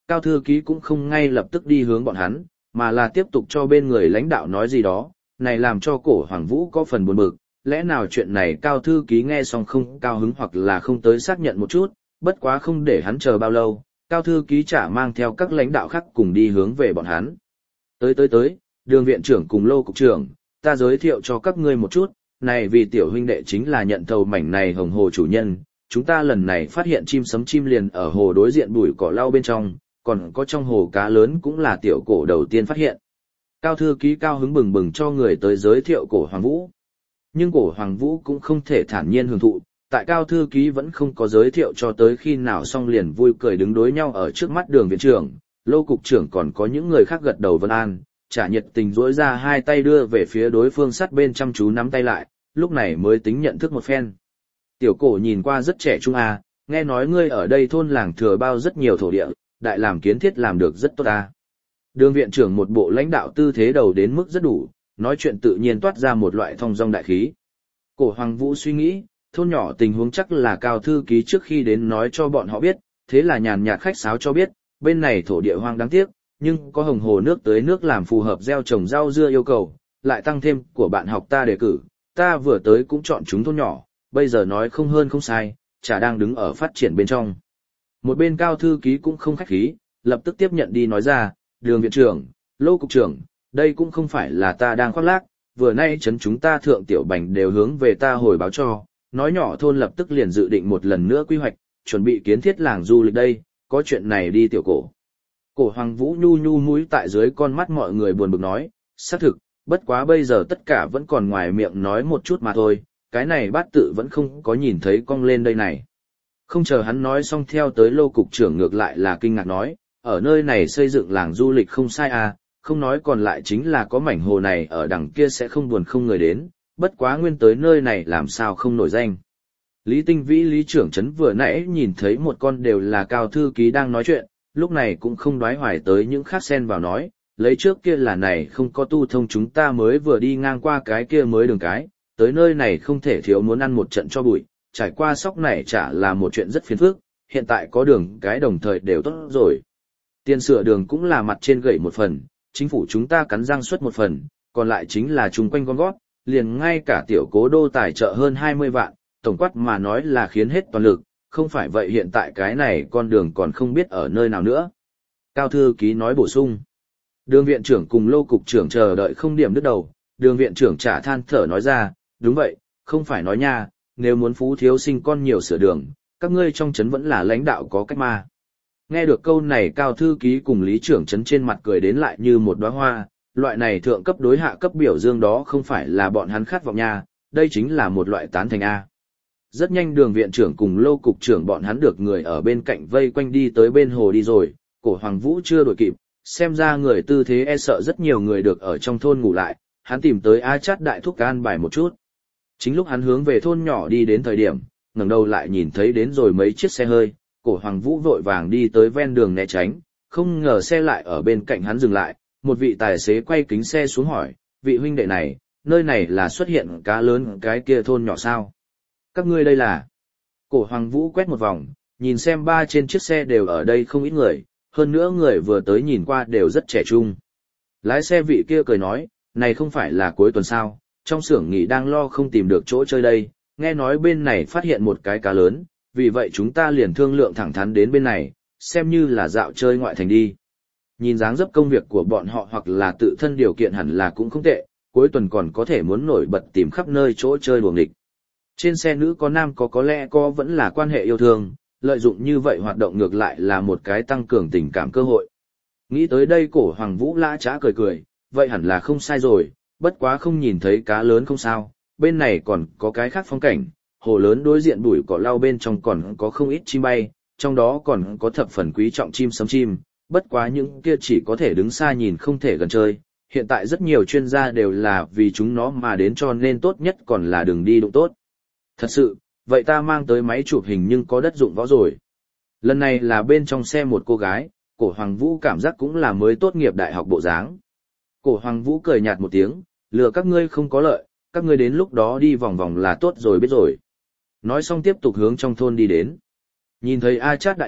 Cao thư ký cũng không ngay lập tức đi hướng bọn hắn, mà là tiếp tục cho bên người lãnh đạo nói gì đó, này làm cho cổ Hoàng Vũ có phần buồn bực, lẽ nào chuyện này Cao thư ký nghe xong không cao hứng hoặc là không tới xác nhận một chút, bất quá không để hắn chờ bao lâu, Cao thư ký trả mang theo các lãnh đạo khác cùng đi hướng về bọn hắn. Tới tới tới, Đường viện trưởng cùng Lô cục trưởng, ta giới thiệu cho các ngươi một chút, này vì tiểu huynh đệ chính là nhận thầu mảnh này hồng hồ chủ nhân, chúng ta lần này phát hiện chim sấm chim liền ở hồ đối diện bụi cỏ lau bên trong, còn có trong hồ cá lớn cũng là tiểu cổ đầu tiên phát hiện. Cao thư ký cao hứng bừng bừng cho người tới giới thiệu cổ Hoàng Vũ. Nhưng cổ Hoàng Vũ cũng không thể thản nhiên hưởng thụ, tại Cao thư ký vẫn không có giới thiệu cho tới khi nào xong liền vui cười đứng đối nhau ở trước mắt Đường viện trưởng, Lô cục trưởng còn có những người khác gật đầu vân an, trả nhiệt tình dỗi ra hai tay đưa về phía đối phương sát bên chăm chú nắm tay lại, lúc này mới tính nhận thức một phen. Tiểu cổ nhìn qua rất trẻ trung à, nghe nói ngươi ở đây thôn làng thừa bao rất nhiều thổ địa, đại làm kiến thiết làm được rất tốt à. Đường viện trưởng một bộ lãnh đạo tư thế đầu đến mức rất đủ, nói chuyện tự nhiên toát ra một loại thong dong đại khí. Cổ Hoàng Vũ suy nghĩ, thôn nhỏ tình huống chắc là Cao thư ký trước khi đến nói cho bọn họ biết, thế là nhàn nhạt khách sáo cho biết, bên này thổ địa hoang đáng tiếc, nhưng có hồng hồ nước tưới nước làm phù hợp gieo trồng rau dưa yêu cầu, lại tăng thêm của bạn học ta đề cử, ta vừa tới cũng chọn chúng thôn nhỏ, bây giờ nói không hơn không sai, chả đang đứng ở phát triển bên trong. Một bên Cao thư ký cũng không khách khí, lập tức tiếp nhận đi nói ra, Đường viện trưởng, Lô cục trưởng, đây cũng không phải là ta đang khoác lác, vừa nay chấn chúng ta thượng tiểu bành đều hướng về ta hồi báo cho, nói nhỏ thôn lập tức liền dự định một lần nữa quy hoạch, chuẩn bị kiến thiết làng du lịch đây, có chuyện này đi tiểu cổ. Cổ Hoàng Vũ nhu nhu mũi tại dưới con mắt mọi người buồn bực nói, xác thực, bất quá bây giờ tất cả vẫn còn ngoài miệng nói một chút mà thôi, cái này bát tự vẫn không có nhìn thấy cong lên đây này. Không chờ hắn nói xong theo tới Lô cục trưởng ngược lại là kinh ngạc nói, ở nơi này xây dựng làng du lịch không sai à, không nói còn lại chính là có mảnh hồ này ở đằng kia sẽ không buồn không người đến, bất quá nguyên tới nơi này làm sao không nổi danh. Lý Tinh Vĩ Lý trưởng trấn vừa nãy nhìn thấy một con đều là Cao thư ký đang nói chuyện, lúc này cũng không đoái hoài tới những khác xen vào nói, lấy trước kia là này không có tu thông chúng ta mới vừa đi ngang qua cái kia mới đường cái, tới nơi này không thể thiếu muốn ăn một trận cho bụi, trải qua sóc này chả là một chuyện rất phiền phức, hiện tại có đường cái đồng thời đều tốt rồi. Tiền sửa đường cũng là mặt trên gậy một phần, chính phủ chúng ta cắn răng suất một phần, còn lại chính là chung quanh con gót, liền ngay cả tiểu cố đô tài trợ hơn hai mươi vạn, tổng quát mà nói là khiến hết toàn lực, không phải vậy hiện tại cái này con đường còn không biết ở nơi nào nữa. Cao thư ký nói bổ sung. Đường viện trưởng cùng Lô cục trưởng chờ đợi không điểm đứt đầu, đường viện trưởng trả than thở nói ra, đúng vậy, không phải nói nha, nếu muốn phú thiếu sinh con nhiều sửa đường, các ngươi trong trấn vẫn là lãnh đạo có cách mà. Nghe được câu này Cao thư ký cùng lý trưởng trấn trên mặt cười đến lại như một đóa hoa, loại này thượng cấp đối hạ cấp biểu dương đó không phải là bọn hắn khát vọng nha, đây chính là một loại tán thành A. Rất nhanh đường viện trưởng cùng Lô cục trưởng bọn hắn được người ở bên cạnh vây quanh đi tới bên hồ đi rồi, cổ Hoàng Vũ chưa đuổi kịp, xem ra người tư thế e sợ rất nhiều người được ở trong thôn ngủ lại, hắn tìm tới A Chát đại thúc an bài một chút. Chính lúc hắn hướng về thôn nhỏ đi đến thời điểm, ngẩng đầu lại nhìn thấy đến rồi mấy chiếc xe hơi, cổ Hoàng Vũ vội vàng đi tới ven đường né tránh, không ngờ xe lại ở bên cạnh hắn dừng lại, một vị tài xế quay kính xe xuống hỏi, vị huynh đệ này, nơi này là xuất hiện cá lớn cái kia thôn nhỏ sao? Các ngươi đây là? Cổ Hoàng Vũ quét một vòng, nhìn xem ba trên chiếc xe đều ở đây không ít người, hơn nữa người vừa tới nhìn qua đều rất trẻ trung. Lái xe vị kia cười nói, này không phải là cuối tuần sao, trong xưởng nghỉ đang lo không tìm được chỗ chơi đây, nghe nói bên này phát hiện một cái cá lớn, vì vậy chúng ta liền thương lượng thẳng thắn đến bên này, xem như là dạo chơi ngoại thành đi. Nhìn dáng dấp công việc của bọn họ hoặc là tự thân điều kiện hẳn là cũng không tệ, cuối tuần còn có thể muốn nổi bật tìm khắp nơi chỗ chơi đùa nghịch. Trên xe nữ có nam có có lẽ có vẫn là quan hệ yêu thương, lợi dụng như vậy hoạt động ngược lại là một cái tăng cường tình cảm cơ hội. Nghĩ tới đây cổ Hoàng Vũ lã trá cười cười, vậy hẳn là không sai rồi, bất quá không nhìn thấy cá lớn không sao, bên này còn có cái khác phong cảnh, hồ lớn đối diện bụi cỏ lau bên trong còn có không ít chim bay, trong đó còn có thập phần quý trọng chim sấm chim, bất quá những kia chỉ có thể đứng xa nhìn không thể gần chơi, hiện tại rất nhiều chuyên gia đều là vì chúng nó mà đến cho nên tốt nhất còn là đừng đi đụng tốt. Thật sự, vậy ta mang tới máy chụp hình nhưng có đất dụng võ rồi. Lần này là bên trong xe một cô gái, cổ Hoàng Vũ cảm giác cũng là mới tốt nghiệp đại học bộ dáng. Cổ Hoàng Vũ cười nhạt một tiếng, lừa các ngươi không có lợi, các ngươi đến lúc đó đi vòng vòng là tốt rồi biết rồi. Nói xong tiếp tục hướng trong thôn đi đến. Nhìn thấy A Chát đại thúc,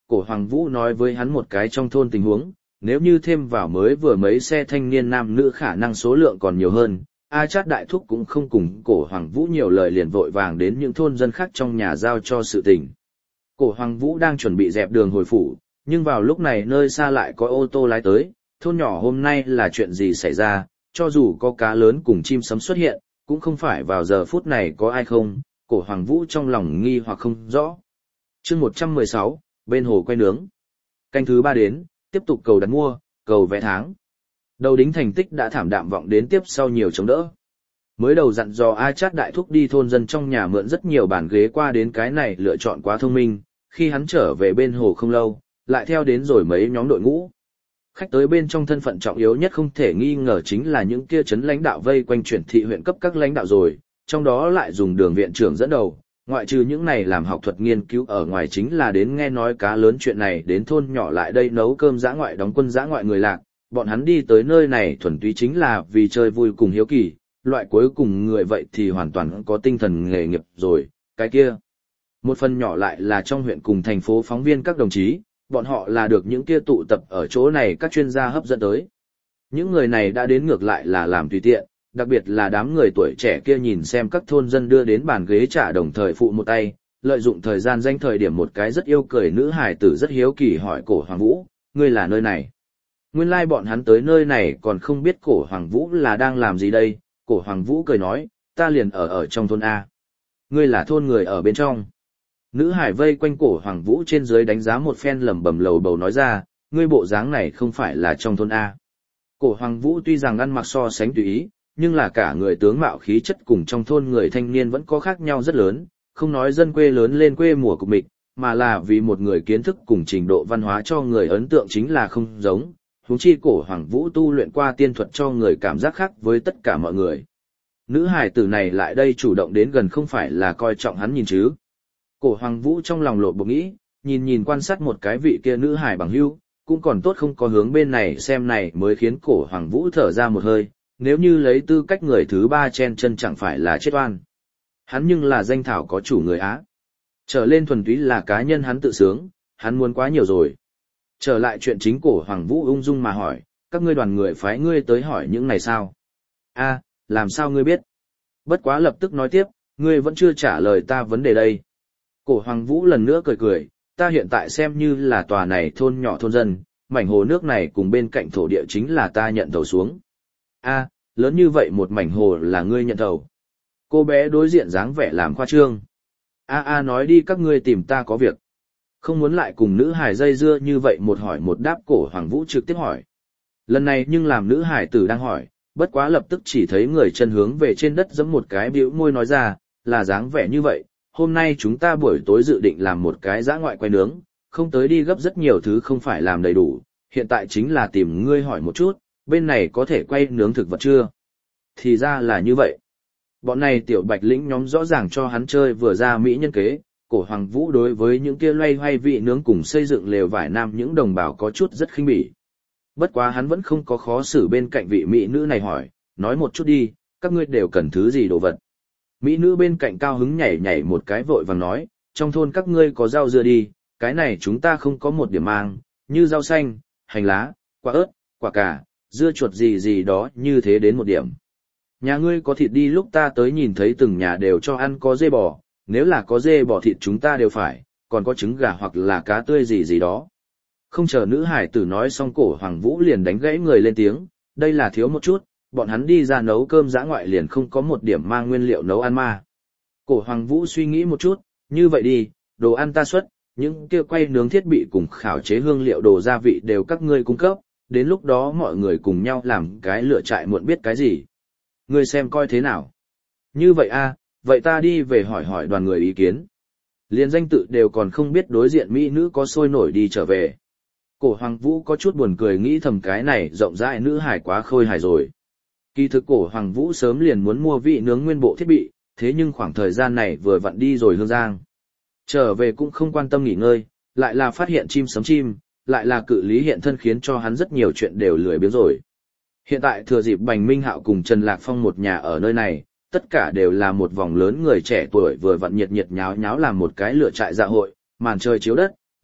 Cổ Hoàng Vũ nói với hắn một cái trong thôn tình huống, nếu như thêm vào mới vừa mấy xe thanh niên nam nữ khả năng số lượng còn nhiều hơn, A Chát đại thúc cũng không cùng Cổ Hoàng Vũ nhiều lời liền vội vàng đến những thôn dân khác trong nhà giao cho sự tình. Cổ Hoàng Vũ đang chuẩn bị dẹp đường hồi phủ, nhưng vào lúc này nơi xa lại có ô tô lái tới, thôn nhỏ hôm nay là chuyện gì xảy ra, cho dù có cá lớn cùng chim sấm xuất hiện, cũng không phải vào giờ phút này có ai không, Cổ Hoàng Vũ trong lòng nghi hoặc không rõ. Chương một trăm mười sáu, bên hồ quay nướng. Canh thứ ba đến, tiếp tục cầu đặt mua, cầu vẽ tháng. Đầu đính thành tích đã thảm đạm vọng đến tiếp sau nhiều chống đỡ. Mới đầu dặn dò A Chát đại thúc đi thôn dân trong nhà mượn rất nhiều bàn ghế qua đến cái này lựa chọn quá thông minh, khi hắn trở về bên hồ không lâu, lại theo đến rồi mấy nhóm đội ngũ. Khách tới bên trong thân phận trọng yếu nhất không thể nghi ngờ chính là những kia chấn lãnh đạo vây quanh chuyển thị huyện cấp các lãnh đạo rồi, trong đó lại dùng Đường viện trưởng dẫn đầu, ngoại trừ những này làm học thuật nghiên cứu ở ngoài chính là đến nghe nói cá lớn chuyện này đến thôn nhỏ lại đây nấu cơm dã ngoại đóng quân dã ngoại người lạc, bọn hắn đi tới nơi này thuần túy chính là vì chơi vui cùng hiếu kỳ, loại cuối cùng người vậy thì hoàn toàn có tinh thần nghề nghiệp rồi, cái kia. Một phần nhỏ lại là trong huyện cùng thành phố phóng viên các đồng chí, bọn họ là được những kia tụ tập ở chỗ này các chuyên gia hấp dẫn tới. Những người này đã đến ngược lại là làm tùy tiện, đặc biệt là đám người tuổi trẻ kia nhìn xem các thôn dân đưa đến bàn ghế trả đồng thời phụ một tay, lợi dụng thời gian danh thời điểm một cái rất yêu cười nữ hài tử rất hiếu kỳ hỏi Cổ Hoàng Vũ, ngươi là nơi này. Nguyên lai like bọn hắn tới nơi này còn không biết Cổ Hoàng Vũ là đang làm gì đây, Cổ Hoàng Vũ cười nói, ta liền ở ở trong thôn A. Ngươi là thôn người ở bên trong. Nữ hải vây quanh Cổ Hoàng Vũ trên dưới đánh giá một phen lẩm bẩm lầu bầu nói ra, ngươi bộ dáng này không phải là trong thôn A. Cổ Hoàng Vũ tuy rằng ăn mặc so sánh tùy ý, nhưng là cả người tướng mạo khí chất cùng trong thôn người thanh niên vẫn có khác nhau rất lớn, không nói dân quê lớn lên quê mùa của mình, mà là vì một người kiến thức cùng trình độ văn hóa cho người ấn tượng chính là không giống, huống chi Cổ Hoàng Vũ tu luyện qua tiên thuật cho người cảm giác khác với tất cả mọi người. Nữ hài tử này lại đây chủ động đến gần không phải là coi trọng hắn nhìn chứ. Cổ Hoàng Vũ trong lòng lột bột nghĩ, nhìn nhìn quan sát một cái vị kia nữ hài bằng hữu, cũng còn tốt không có hướng bên này xem này mới khiến Cổ Hoàng Vũ thở ra một hơi, nếu như lấy tư cách người thứ ba chen chân chẳng phải là chết oan. Hắn nhưng là danh thảo có chủ người Á. Trở lên thuần túy là cá nhân hắn tự sướng, hắn muốn quá nhiều rồi. Trở lại chuyện chính, Cổ Hoàng Vũ ung dung mà hỏi, các ngươi đoàn người phái ngươi tới hỏi những này sao? A, làm sao ngươi biết? Bất quá lập tức nói tiếp, ngươi vẫn chưa trả lời ta vấn đề đây. Cổ Hoàng Vũ lần nữa cười cười, ta hiện tại xem như là tòa này thôn nhỏ thôn dân, mảnh hồ nước này cùng bên cạnh thổ địa chính là ta nhận thầu xuống. A, lớn như vậy một mảnh hồ là ngươi nhận thầu. Cô bé đối diện dáng vẻ làm khoa trương. A a nói đi, các ngươi tìm ta có việc. Không muốn lại cùng nữ hải dây dưa như vậy một hỏi một đáp, Cổ Hoàng Vũ trực tiếp hỏi. Lần này nhưng làm nữ hải tử đang hỏi, bất quá lập tức chỉ thấy người chân hướng về trên đất giẫm một cái, bĩu môi nói ra, là dáng vẻ như vậy, hôm nay chúng ta buổi tối dự định làm một cái dã ngoại quay nướng, không tới đi gấp rất nhiều thứ không phải làm đầy đủ, hiện tại chính là tìm ngươi hỏi một chút, bên này có thể quay nướng thực vật chưa? Thì ra là như vậy. Bọn này tiểu bạch lĩnh nhóm rõ ràng cho hắn chơi vừa ra mỹ nhân kế, Cổ Hoàng Vũ đối với những kia loay hoay vị nướng cùng xây dựng lều vải nam những đồng bào có chút rất khinh bỉ. Bất quá hắn vẫn không có khó xử bên cạnh vị mỹ nữ này hỏi, nói một chút đi, các ngươi đều cần thứ gì đồ vật. Mỹ nữ bên cạnh cao hứng nhảy nhảy một cái vội vàng nói, trong thôn các ngươi có rau dưa đi, cái này chúng ta không có một điểm mang, như rau xanh, hành lá, quả ớt, quả cà, dưa chuột gì gì đó như thế đến một điểm. Nhà ngươi có thịt đi, lúc ta tới nhìn thấy từng nhà đều cho ăn có dê bò, nếu là có dê bò thịt chúng ta đều phải, còn có trứng gà hoặc là cá tươi gì gì đó. Không chờ nữ hải tử nói xong, Cổ Hoàng Vũ liền đánh gãy người lên tiếng, đây là thiếu một chút, bọn hắn đi ra nấu cơm dã ngoại liền không có một điểm mang nguyên liệu nấu ăn ma. Cổ Hoàng Vũ suy nghĩ một chút, như vậy đi, đồ ăn ta xuất, những kia quay nướng thiết bị cùng khảo chế hương liệu đồ gia vị đều các ngươi cung cấp, đến lúc đó mọi người cùng nhau làm cái lựa trại muộn biết cái gì. Ngươi xem coi thế nào. Như vậy a, vậy ta đi về hỏi hỏi đoàn người ý kiến. Liên danh tự đều còn không biết, đối diện mỹ nữ có sôi nổi đi trở về. Cổ Hoàng Vũ có chút buồn cười, nghĩ thầm cái này rộng rãi nữ hải quá khôi hài rồi. Kỳ thực Cổ Hoàng Vũ sớm liền muốn mua vị nướng nguyên bộ thiết bị, thế nhưng khoảng thời gian này vừa vặn đi rồi Hương Giang. Trở về cũng không quan tâm nghỉ ngơi, lại là phát hiện chim sấm chim, lại là cự lý hiện thân khiến cho hắn rất nhiều chuyện đều lười biếng rồi. Hiện tại thừa dịp Bành Minh Hạo cùng Trần Lạc Phong một nhà ở nơi này, tất cả đều là một vòng lớn người trẻ tuổi vừa vặn nhiệt nhiệt nháo nháo làm một cái lửa trại dạ hội, màn trời chiếu đất,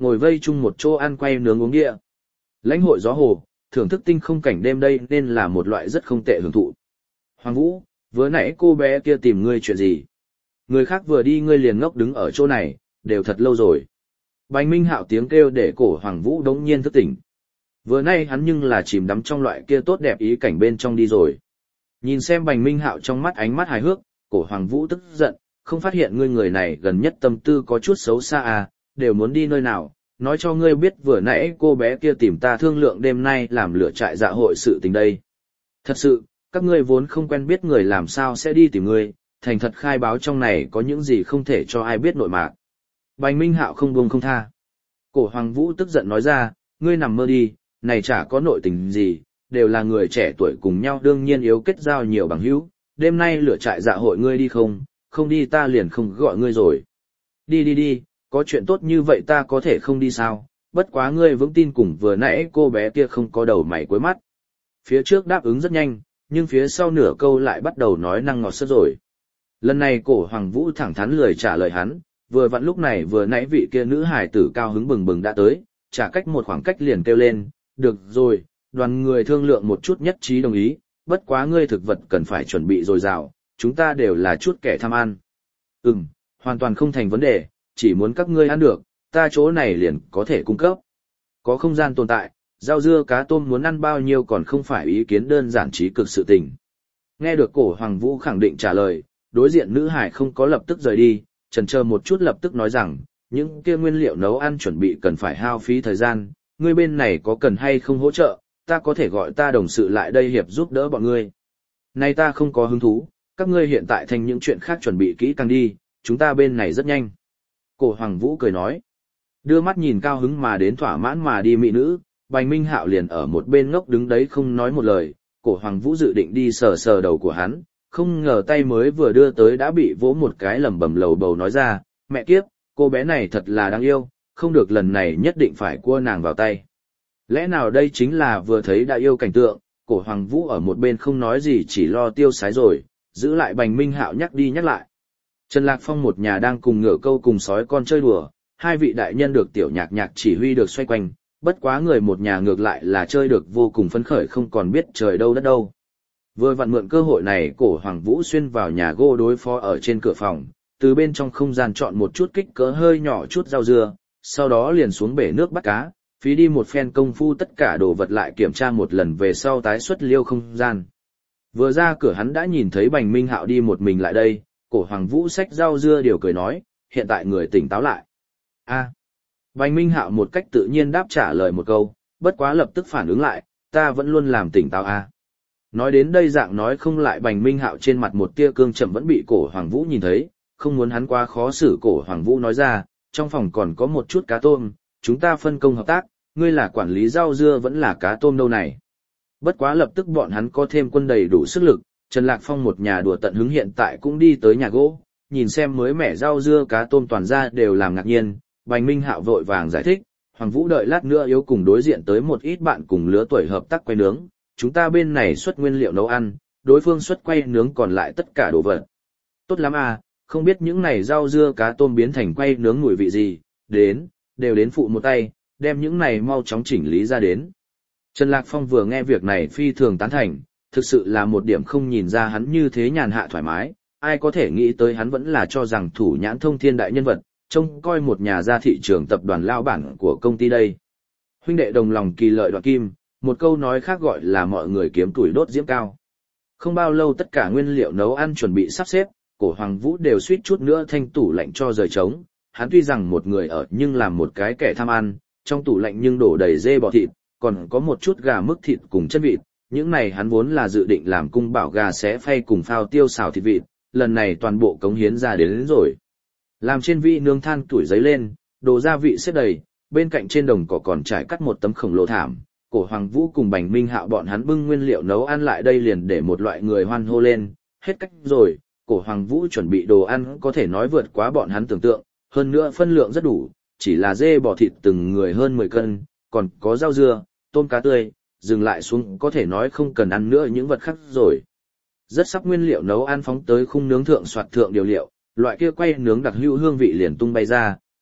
ngồi vây chung một chỗ ăn quay nướng uống địa. Lãnh hội gió hồ, thưởng thức tinh không cảnh đêm đây nên là một loại rất không tệ hưởng thụ. Hoàng Vũ, vừa nãy cô bé kia tìm ngươi chuyện gì? Người khác vừa đi ngươi liền ngốc đứng ở chỗ này, đều thật lâu rồi. Bành Minh Hạo tiếng kêu để cổ Hoàng Vũ đống nhiên thức tỉnh. Vừa nay hắn nhưng là chìm đắm trong loại kia tốt đẹp ý cảnh bên trong đi rồi. Nhìn xem Bành Minh Hạo trong mắt ánh mắt hài hước, cổ Hoàng Vũ tức giận, không phát hiện ngươi người này gần nhất tâm tư có chút xấu xa à, đều muốn đi nơi nào, nói cho ngươi biết vừa nãy cô bé kia tìm ta thương lượng đêm nay làm lửa trại dạ hội sự tình đây. Thật sự, các ngươi vốn không quen biết người làm sao sẽ đi tìm ngươi, thành thật khai báo trong này có những gì không thể cho ai biết nội mạc. Bành Minh Hạo không buông không tha. Cổ Hoàng Vũ tức giận nói ra, ngươi nằm mơ đi, này chả có nội tình gì, đều là người trẻ tuổi cùng nhau đương nhiên yếu kết giao nhiều bằng hữu, đêm nay lửa trại dạ hội ngươi đi không, không đi ta liền không gọi ngươi rồi. Đi đi đi, có chuyện tốt như vậy ta có thể không đi sao, bất quá ngươi vững tin cùng vừa nãy cô bé kia không có đầu mày cuối mắt. Phía trước đáp ứng rất nhanh, nhưng phía sau nửa câu lại bắt đầu nói năng ngọt sớt rồi. Lần này cổ Hoàng Vũ thẳng thắn lười trả lời hắn, vừa vặn lúc này vừa nãy vị kia nữ hài tử cao hứng bừng bừng đã tới, trả cách một khoảng cách liền kêu lên, được rồi, đoàn người thương lượng một chút nhất trí đồng ý, bất quá ngươi thực vật cần phải chuẩn bị dồi dào, chúng ta đều là chút kẻ tham ăn. Ừm, hoàn toàn không thành vấn đề, chỉ muốn các ngươi ăn được, ta chỗ này liền có thể cung cấp. Có không gian tồn tại, rau dưa cá tôm muốn ăn bao nhiêu còn không phải ý kiến đơn giản trí cực sự tình. Nghe được cổ Hoàng Vũ khẳng định trả lời, đối diện nữ hải không có lập tức rời đi, chần chờ một chút lập tức nói rằng, những kia nguyên liệu nấu ăn chuẩn bị cần phải hao phí thời gian, ngươi bên này có cần hay không hỗ trợ, ta có thể gọi ta đồng sự lại đây hiệp giúp đỡ bọn ngươi. Nay ta không có hứng thú, các ngươi hiện tại thành những chuyện khác chuẩn bị kỹ càng đi, chúng ta bên này rất nhanh. Cổ Hoàng Vũ cười nói, đưa mắt nhìn cao hứng mà đến thỏa mãn mà đi mỹ nữ, Bành Minh Hạo liền ở một bên ngốc đứng đấy không nói một lời, cổ Hoàng Vũ dự định đi sờ sờ đầu của hắn, không ngờ tay mới vừa đưa tới đã bị vỗ một cái lầm bầm lầu bầu nói ra, mẹ kiếp, cô bé này thật là đáng yêu, không được lần này nhất định phải cua nàng vào tay. Lẽ nào đây chính là vừa thấy đã yêu cảnh tượng, cổ Hoàng Vũ ở một bên không nói gì chỉ lo tiêu sái rồi, giữ lại Bành Minh Hạo nhắc đi nhắc lại. Trần Lạc Phong một nhà đang cùng ngựa câu cùng sói con chơi đùa, hai vị đại nhân được tiểu nhạc nhạc chỉ huy được xoay quanh, bất quá người một nhà ngược lại là chơi được vô cùng phấn khởi không còn biết trời đâu đất đâu. Vừa vặn mượn cơ hội này cổ Hoàng Vũ xuyên vào nhà gỗ đối phó ở trên cửa phòng, từ bên trong không gian chọn một chút kích cỡ hơi nhỏ chút rau dưa, sau đó liền xuống bể nước bắt cá, phí đi một phen công phu tất cả đồ vật lại kiểm tra một lần về sau tái xuất liêu không gian. Vừa ra cửa hắn đã nhìn thấy Bành Minh Hạo đi một mình lại đây, cổ Hoàng Vũ xách rau dưa điều cười nói, hiện tại người tỉnh táo lại. A. Bành Minh Hạo một cách tự nhiên đáp trả lời một câu, bất quá lập tức phản ứng lại, ta vẫn luôn làm tỉnh táo a. Nói đến đây dạng nói không lại Bành Minh Hạo trên mặt một tia cương trầm vẫn bị cổ Hoàng Vũ nhìn thấy, không muốn hắn quá khó xử cổ Hoàng Vũ nói ra, trong phòng còn có một chút cá tôm, chúng ta phân công hợp tác, ngươi là quản lý rau dưa vẫn là cá tôm đâu này. Bất quá lập tức bọn hắn có thêm quân đầy đủ sức lực, Trần Lạc Phong một nhà đùa tận hứng hiện tại cũng đi tới nhà gỗ, nhìn xem mới mẻ rau dưa cá tôm toàn ra đều làm ngạc nhiên, Bành Minh Hạo vội vàng giải thích, Hoàng Vũ đợi lát nữa yếu cùng đối diện tới một ít bạn cùng lứa tuổi hợp tác quay nướng, chúng ta bên này xuất nguyên liệu nấu ăn, đối phương xuất quay nướng còn lại tất cả đồ vật. Tốt lắm à, không biết những này rau dưa cá tôm biến thành quay nướng mùi vị gì, đến, đều đến phụ một tay, đem những này mau chóng chỉnh lý ra đến. Trần Lạc Phong vừa nghe việc này phi thường tán thành, thực sự là một điểm không nhìn ra hắn như thế nhàn hạ thoải mái, ai có thể nghĩ tới hắn vẫn là cho rằng thủ nhãn thông thiên đại nhân vật, trông coi một nhà ra thị trường tập đoàn lao bản của công ty đây. Huynh đệ đồng lòng kỳ lợi đoạt kim, một câu nói khác gọi là mọi người kiếm tuổi đốt diễm cao. Không bao lâu tất cả nguyên liệu nấu ăn chuẩn bị sắp xếp, cổ Hoàng Vũ đều suýt chút nữa thanh tủ lạnh cho rời trống, hắn tuy rằng một người ở nhưng làm một cái kẻ tham ăn, trong tủ lạnh nhưng đổ đầy dê bò thịt, còn có một chút gà mức thịt cùng chân vịt, những này hắn vốn là dự định làm cung bảo gà xé phay cùng phao tiêu xào thịt vịt, lần này toàn bộ cống hiến ra đến, đến rồi. Làm trên vị nướng than tuổi giấy lên, đồ gia vị xếp đầy, bên cạnh trên đồng cỏ còn trải cắt một tấm khổng lồ thảm, cổ Hoàng Vũ cùng Bành Minh Hạo bọn hắn bưng nguyên liệu nấu ăn lại đây liền để một loại người hoan hô lên, hết cách rồi, cổ Hoàng Vũ chuẩn bị đồ ăn có thể nói vượt quá bọn hắn tưởng tượng, hơn nữa phân lượng rất đủ, chỉ là dê bò thịt từng người hơn mười cân, còn có rau dưa, tôm cá tươi, dừng lại xuống có thể nói không cần ăn nữa những vật khác rồi. Rất sắp nguyên liệu nấu ăn phóng tới khung nướng thượng soạt thượng điều liệu, loại kia quay nướng đặc hữu hương vị liền tung bay ra,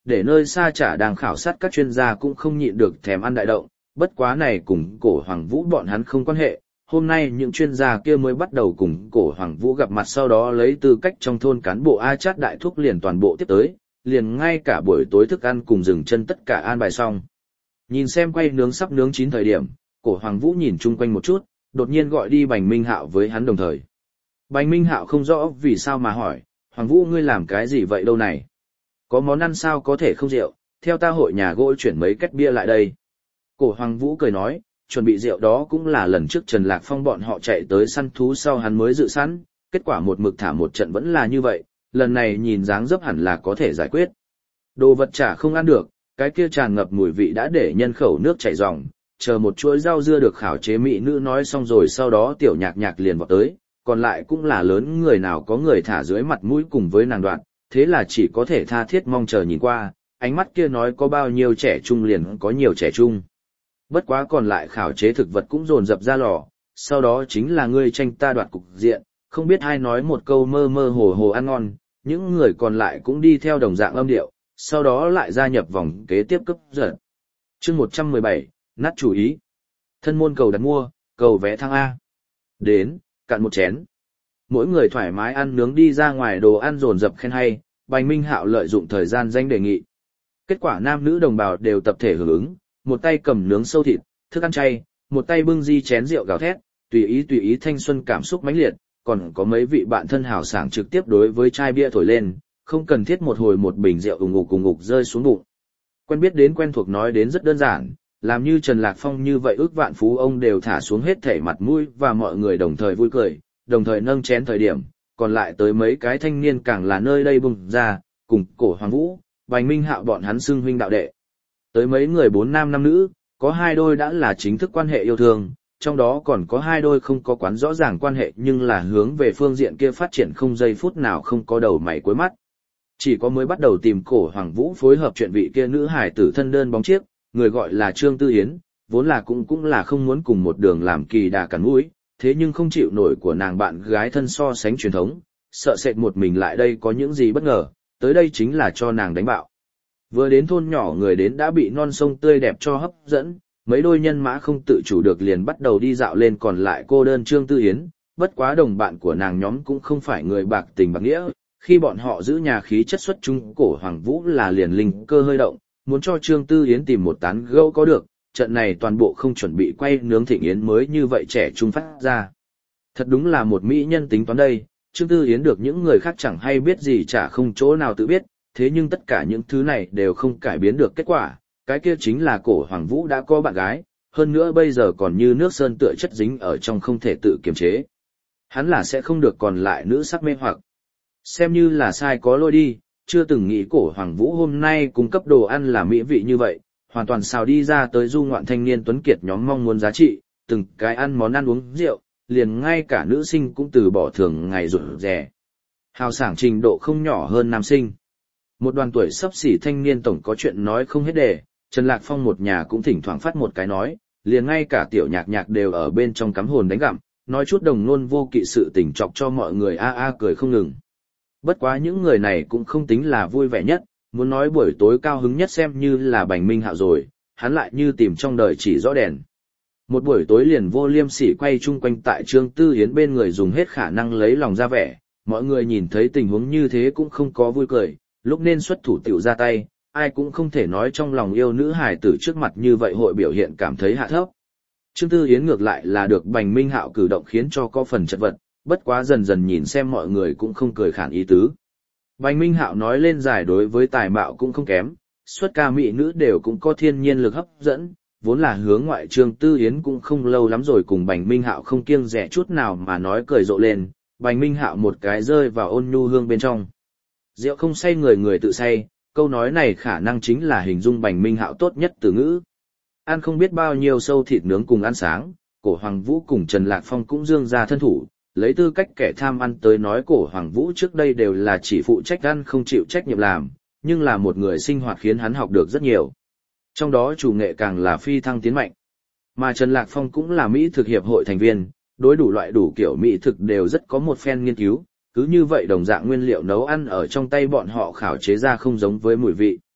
để nơi xa chả đang khảo sát các chuyên gia cũng không nhịn được thèm ăn đại động, bất quá này cùng cổ Hoàng Vũ bọn hắn không quan hệ. Hôm nay những chuyên gia kia mới bắt đầu cùng cổ Hoàng Vũ gặp mặt, sau đó lấy tư cách trong thôn cán bộ A Chát đại thúc liền toàn bộ tiếp tới, liền ngay cả buổi tối thức ăn cùng dừng chân tất cả an bài xong. Nhìn xem quay nướng sắp nướng chín thời điểm, cổ Hoàng Vũ nhìn chung quanh một chút, đột nhiên gọi đi Bành Minh Hạo với hắn đồng thời. Bành Minh Hạo không rõ vì sao mà hỏi, Hoàng Vũ ngươi làm cái gì vậy đâu này? Có món ăn sao có thể không rượu, theo ta hội nhà gỗ chuyển mấy két bia lại đây. Cổ Hoàng Vũ cười nói, chuẩn bị rượu đó cũng là lần trước Trần Lạc Phong bọn họ chạy tới săn thú sau hắn mới dự sẵn, kết quả một mực thả một trận vẫn là như vậy, lần này nhìn dáng dấp hẳn là có thể giải quyết. Đồ vật chả không ăn được, cái kia tràn ngập mùi vị đã để nhân khẩu nước chảy ròng, chờ một chuỗi rau dưa được khảo chế mỹ nữ nói xong rồi sau đó tiểu nhạc nhạc liền vọt tới, còn lại cũng là lớn người nào có người thả dưới mặt mũi cùng với nàng đoạn, thế là chỉ có thể tha thiết mong chờ nhìn qua, ánh mắt kia nói có bao nhiêu trẻ trung liền có nhiều trẻ trung. Bất quá còn lại khảo chế thực vật cũng dồn dập ra lò, sau đó chính là ngươi tranh ta đoạt cục diện, không biết ai nói một câu mơ mơ hồ hồ ăn ngon, những người còn lại cũng đi theo đồng dạng âm điệu, sau đó lại gia nhập vòng kế tiếp cấp giật. Chương một trăm mười bảy, nát chủ ý. Thân môn cầu đặt mua, cầu vé thăng A. Đến, cạn một chén. Mỗi người thoải mái ăn nướng đi ra ngoài đồ ăn dồn dập khen hay, Bành Minh Hạo lợi dụng thời gian danh đề nghị. Kết quả nam nữ đồng bào đều tập thể hưởng ứng, một tay cầm nướng sâu thịt, thức ăn chay, một tay bưng di chén rượu gào thét, tùy ý tùy ý thanh xuân cảm xúc mãnh liệt, còn có mấy vị bạn thân hào sảng trực tiếp đối với chai bia thổi lên, không cần thiết một hồi một bình rượu ùng ục ùng ục rơi xuống bụng. Quen biết đến quen thuộc nói đến rất đơn giản, làm như Trần Lạc Phong như vậy ước vạn phú ông đều thả xuống hết thảy mặt mũi và mọi người đồng thời vui cười, đồng thời nâng chén thời điểm, còn lại tới mấy cái thanh niên càng là nơi đây bùng ra, cùng cổ Hoàng Vũ, Bành Minh Hạo bọn hắn xưng huynh đạo đệ. Tới mấy người bốn nam năm nữ, có hai đôi đã là chính thức quan hệ yêu thương, trong đó còn có hai đôi không có quán rõ ràng quan hệ nhưng là hướng về phương diện kia phát triển không giây phút nào không có đầu mày cuối mắt. Chỉ có mới bắt đầu tìm cổ Hoàng Vũ phối hợp chuyện vị kia nữ hải tử thân đơn bóng chiếc, người gọi là Trương Tư Yến, vốn là cũng cũng là không muốn cùng một đường làm kỳ đà cắn mũi, thế nhưng không chịu nổi của nàng bạn gái thân so sánh truyền thống, sợ sệt một mình lại đây có những gì bất ngờ, tới đây chính là cho nàng đánh bạo. Vừa đến thôn nhỏ người đến đã bị non sông tươi đẹp cho hấp dẫn, mấy đôi nhân mã không tự chủ được liền bắt đầu đi dạo lên, còn lại cô đơn Trương Tư Yến, bất quá đồng bạn của nàng nhóm cũng không phải người bạc tình bạc nghĩa, khi bọn họ giữ nhà khí chất xuất chúng cổ Hoàng Vũ là liền linh cơ hơi động, muốn cho Trương Tư Yến tìm một tán gẫu có được, trận này toàn bộ không chuẩn bị quay nướng thịnh yến mới như vậy trẻ trung phát ra. Thật đúng là một mỹ nhân tính toán đây, Trương Tư Yến được những người khác chẳng hay biết gì chả không chỗ nào tự biết, thế nhưng tất cả những thứ này đều không cải biến được kết quả, cái kia chính là cổ Hoàng Vũ đã có bạn gái, hơn nữa bây giờ còn như nước sơn tựa chất dính ở trong không thể tự kiềm chế. Hắn là sẽ không được còn lại nữ sắc mê hoặc. Xem như là sai có lỗi đi, chưa từng nghĩ cổ Hoàng Vũ hôm nay cung cấp đồ ăn là mỹ vị như vậy, hoàn toàn xào đi ra tới du ngoạn thanh niên tuấn kiệt nhóm mong muốn giá trị, từng cái ăn món ăn uống rượu, liền ngay cả nữ sinh cũng từ bỏ thường ngày rụt rè. Hào sảng trình độ không nhỏ hơn nam sinh. Một đoàn tuổi sắp xỉ thanh niên tổng có chuyện nói không hết đề, Trần Lạc Phong một nhà cũng thỉnh thoảng phát một cái nói, liền ngay cả tiểu nhạc nhạc đều ở bên trong cắm hồn đánh gặm, nói chút đồng nôn vô kỵ sự tình chọc cho mọi người a a cười không ngừng. Bất quá những người này cũng không tính là vui vẻ nhất, muốn nói buổi tối cao hứng nhất xem như là Bành Minh Hạo rồi, hắn lại như tìm trong đời chỉ rõ đèn. Một buổi tối liền vô liêm sỉ quay chung quanh tại Trương Tư Yến bên người dùng hết khả năng lấy lòng ra vẻ, mọi người nhìn thấy tình huống như thế cũng không có vui cười, lúc nên xuất thủ tiểu ra tay, ai cũng không thể nói trong lòng yêu nữ hài tử trước mặt như vậy hội biểu hiện cảm thấy hạ thấp. Trương Tư Yến ngược lại là được Bành Minh Hạo cử động khiến cho có phần chật vật, bất quá dần dần nhìn xem mọi người cũng không cười khản ý tứ. Bành Minh Hạo nói lên giải đối với tài mạo cũng không kém, xuất ca mỹ nữ đều cũng có thiên nhiên lực hấp dẫn, vốn là hướng ngoại Trương Tư Yến cũng không lâu lắm rồi cùng Bành Minh Hạo không kiêng dè chút nào mà nói cười rộ lên, Bành Minh Hạo một cái rơi vào ôn nhu hương bên trong. Rượu không say người người tự say, câu nói này khả năng chính là hình dung Bành Minh Hạo tốt nhất từ ngữ. Ăn không biết bao nhiêu sâu thịt nướng cùng ăn sáng, cổ Hoàng Vũ cùng Trần Lạc Phong cũng dương ra thân thủ, lấy tư cách kẻ tham ăn tới nói cổ Hoàng Vũ trước đây đều là chỉ phụ trách ăn không chịu trách nhiệm làm, nhưng là một người sinh hoạt khiến hắn học được rất nhiều. Trong đó chủ nghệ càng là phi thăng tiến mạnh. Mà Trần Lạc Phong cũng là Mỹ thực hiệp hội thành viên, đối đủ loại đủ kiểu Mỹ thực đều rất có một phen nghiên cứu, cứ như vậy đồng dạng nguyên liệu nấu ăn ở trong tay bọn họ khảo chế ra không giống với mùi vị.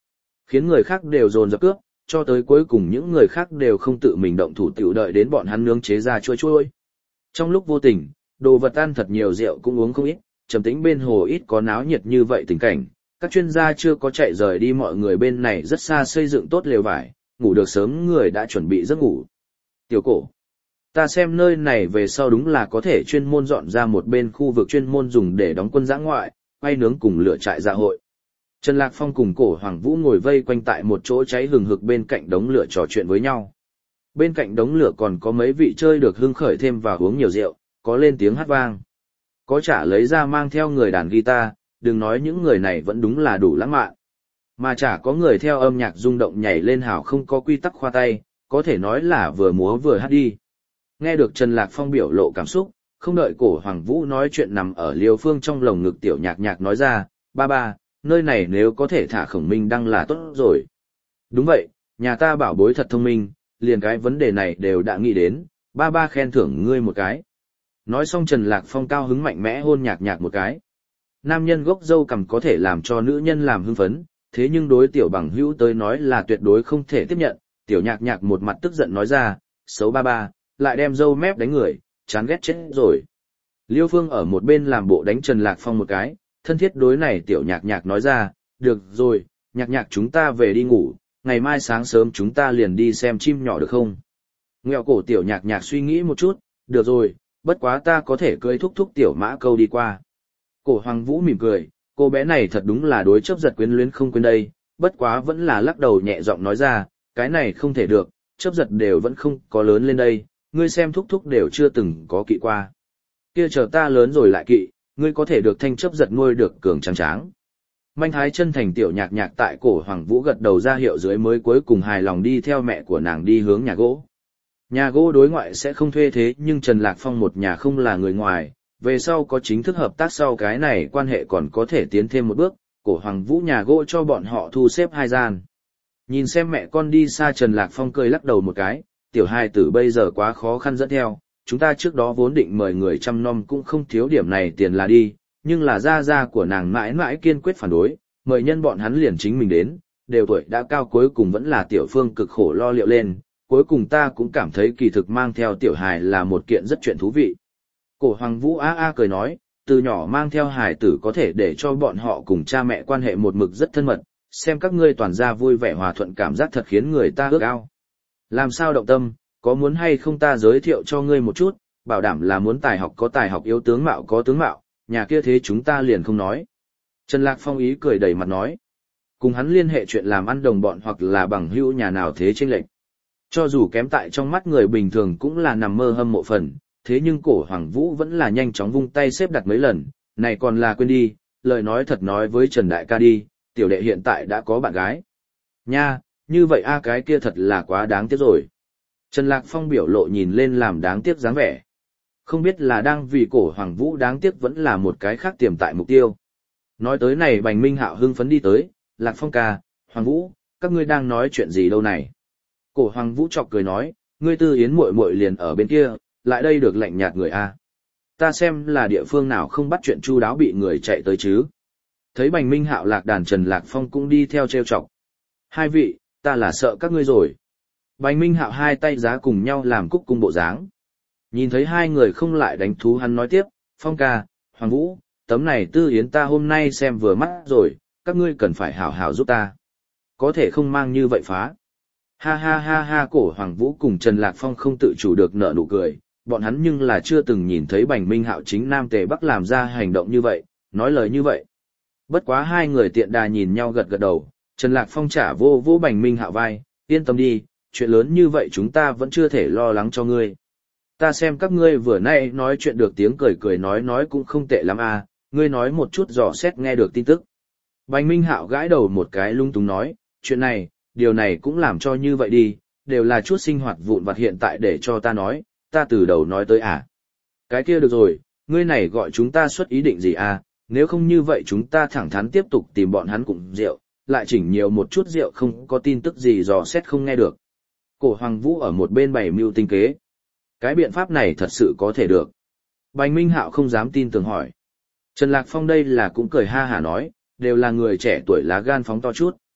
Khiến người khác đều dồn dập cướp, cho tới cuối cùng những người khác đều không tự mình động thủ tiểu đợi đến bọn hắn nướng chế ra chua chuôi. Trong lúc vô tình, đồ vật ăn thật nhiều, rượu cũng uống không ít, trầm tĩnh bên hồ ít có náo nhiệt như vậy tình cảnh. Các chuyên gia chưa có chạy rời đi, mọi người bên này rất xa xây dựng tốt lều vải, ngủ được sớm người đã chuẩn bị giấc ngủ. Tiểu Cổ, ta xem nơi này về sau đúng là có thể chuyên môn dọn ra một bên khu vực chuyên môn dùng để đóng quân dã ngoại, quay nướng cùng lửa trại dạ hội. Trần Lạc Phong cùng Cổ Hoàng Vũ ngồi vây quanh tại một chỗ cháy hừng hực bên cạnh đống lửa trò chuyện với nhau. Bên cạnh đống lửa còn có mấy vị chơi được hưng khởi thêm và uống nhiều rượu, có lên tiếng hát vang. Có chả lấy ra mang theo người đàn guitar, đừng nói những người này vẫn đúng là đủ lãng mạn. Mà chả có người theo âm nhạc rung động nhảy lên hào không có quy tắc khoa tay, có thể nói là vừa múa vừa hát đi. Nghe được Trần Lạc Phong biểu lộ cảm xúc, không đợi Cổ Hoàng Vũ nói chuyện, nằm ở Liêu Phương trong lồng ngực tiểu nhạc nhạc nói ra, ba ba, nơi này nếu có thể thả Khổng Minh Đăng là tốt rồi. Đúng vậy, nhà ta bảo bối thật thông minh, liền cái vấn đề này đều đã nghĩ đến, ba ba khen thưởng ngươi một cái. Nói xong Trần Lạc Phong cao hứng mạnh mẽ hôn nhạc nhạc một cái. Nam nhân gốc dâu cằm có thể làm cho nữ nhân làm hưng phấn, thế nhưng đối tiểu bằng hữu tới nói là tuyệt đối không thể tiếp nhận. Tiểu nhạc nhạc một mặt tức giận nói ra, xấu ba ba, lại đem dâu mép đánh người, chán ghét chết rồi. Liêu Phương ở một bên làm bộ đánh Trần Lạc Phong một cái, thân thiết đối này tiểu nhạc nhạc nói ra, được rồi, nhạc nhạc chúng ta về đi ngủ, ngày mai sáng sớm chúng ta liền đi xem chim nhỏ được không? Nghèo cổ tiểu nhạc nhạc suy nghĩ một chút, được rồi, bất quá ta có thể cưỡi thúc thúc tiểu mã câu đi qua. Cổ Hoàng Vũ mỉm cười, cô bé này thật đúng là đối chấp giật quyến luyến không quên đây, bất quá vẫn là lắc đầu nhẹ giọng nói ra, cái này không thể được, chấp giật đều vẫn không có lớn lên đây, ngươi xem thúc thúc đều chưa từng có kỵ qua. Kia chờ ta lớn rồi lại kỵ, ngươi có thể được thanh chấp giật nuôi được cường trắng tráng. Manh thái chân thành tiểu nhạc nhạc tại Cổ Hoàng Vũ gật đầu ra hiệu dưới mới cuối cùng hài lòng đi theo mẹ của nàng đi hướng nhà gỗ. Nhà gỗ đối ngoại sẽ không thuê, thế nhưng Trần Lạc Phong một nhà không là người ngoài, về sau có chính thức hợp tác sau cái này quan hệ còn có thể tiến thêm một bước, Cổ Hoàng Vũ nhà gỗ cho bọn họ thu xếp hai gian. Nhìn xem mẹ con đi xa, Trần Lạc Phong cười lắc đầu một cái, tiểu hài tử bây giờ quá khó khăn dẫn theo, chúng ta trước đó vốn định mời người chăm nom cũng không thiếu điểm này tiền là đi, nhưng là gia gia của nàng mãi mãi kiên quyết phản đối, mời nhân bọn hắn liền chính mình đến, đều tuổi đã cao, cuối cùng vẫn là tiểu phương cực khổ lo liệu lên, cuối cùng ta cũng cảm thấy kỳ thực mang theo tiểu hài là một kiện rất chuyện thú vị. Cổ Hoàng Vũ a a cười nói, từ nhỏ mang theo hài tử có thể để cho bọn họ cùng cha mẹ quan hệ một mực rất thân mật, xem các ngươi toàn gia vui vẻ hòa thuận cảm giác thật khiến người ta ước ao. Làm sao động tâm, có muốn hay không ta giới thiệu cho ngươi một chút, bảo đảm là muốn tài học có tài học, yếu tướng mạo có tướng mạo, nhà kia thế chúng ta liền không nói. Trần Lạc Phong ý cười đầy mặt nói, cùng hắn liên hệ chuyện làm ăn đồng bọn hoặc là bằng hữu nhà nào thế chênh lệch. Cho dù kém tại trong mắt người bình thường cũng là nằm mơ hâm mộ phần, thế nhưng Cổ Hoàng Vũ vẫn là nhanh chóng vung tay xếp đặt mấy lần, này còn là quên đi, lời nói thật nói với Trần Đại ca đi, tiểu đệ hiện tại đã có bạn gái. Nha, như vậy a cái kia thật là quá đáng tiếc rồi. Trần Lạc Phong biểu lộ nhìn lên làm đáng tiếc dáng vẻ. Không biết là đang vì Cổ Hoàng Vũ đáng tiếc vẫn là một cái khác tiềm tại mục tiêu. Nói tới này Bành Minh Hạo hưng phấn đi tới, Lạc Phong ca, Hoàng Vũ, các ngươi đang nói chuyện gì đâu này? Cổ Hoàng Vũ chọc cười nói, ngươi Tư Yến muội muội liền ở bên kia, lại đây được lạnh nhạt người a. Ta xem là địa phương nào không bắt chuyện chu đáo bị người chạy tới chứ. Thấy Bành Minh Hạo lạc đàn, Trần Lạc Phong cũng đi theo trêu chọc. Hai vị, ta là sợ các ngươi rồi. Bành Minh Hạo hai tay giá cùng nhau làm cúc cung bộ dáng. Nhìn thấy hai người không lại đánh thú, hắn nói tiếp, Phong ca, Hoàng Vũ, tấm này Tư Yến ta hôm nay xem vừa mắt rồi, các ngươi cần phải hảo hảo giúp ta. Có thể không mang như vậy phá. Ha ha ha ha, Cổ Hoàng Vũ cùng Trần Lạc Phong không tự chủ được nở nụ cười, bọn hắn nhưng là chưa từng nhìn thấy Bành Minh Hạo chính Nam Tề Bắc làm ra hành động như vậy, nói lời như vậy. Bất quá hai người tiện đà nhìn nhau gật gật đầu, Trần Lạc Phong trả vô vô Bành Minh Hạo vai, yên tâm đi, chuyện lớn như vậy chúng ta vẫn chưa thể lo lắng cho ngươi. Ta xem các ngươi vừa nay nói chuyện được tiếng cười cười nói nói cũng không tệ lắm à, ngươi nói một chút dò xét nghe được tin tức. Bành Minh Hạo gãi đầu một cái lung túng nói, chuyện này, điều này cũng làm cho như vậy đi, đều là chút sinh hoạt vụn vặt hiện tại để cho ta nói, ta từ đầu nói tới à. Cái kia được rồi, ngươi này gọi chúng ta xuất ý định gì à, nếu không như vậy chúng ta thẳng thắn tiếp tục tìm bọn hắn cùng rượu, lại chỉnh nhiều một chút rượu không có tin tức gì dò xét không nghe được. Cổ Hoàng Vũ ở một bên bày mưu tinh kế. Cái biện pháp này thật sự có thể được. Bành Minh Hạo không dám tin tưởng hỏi. Trần Lạc Phong đây là cũng cười ha hả nói, đều là người trẻ tuổi lá gan phóng to chút.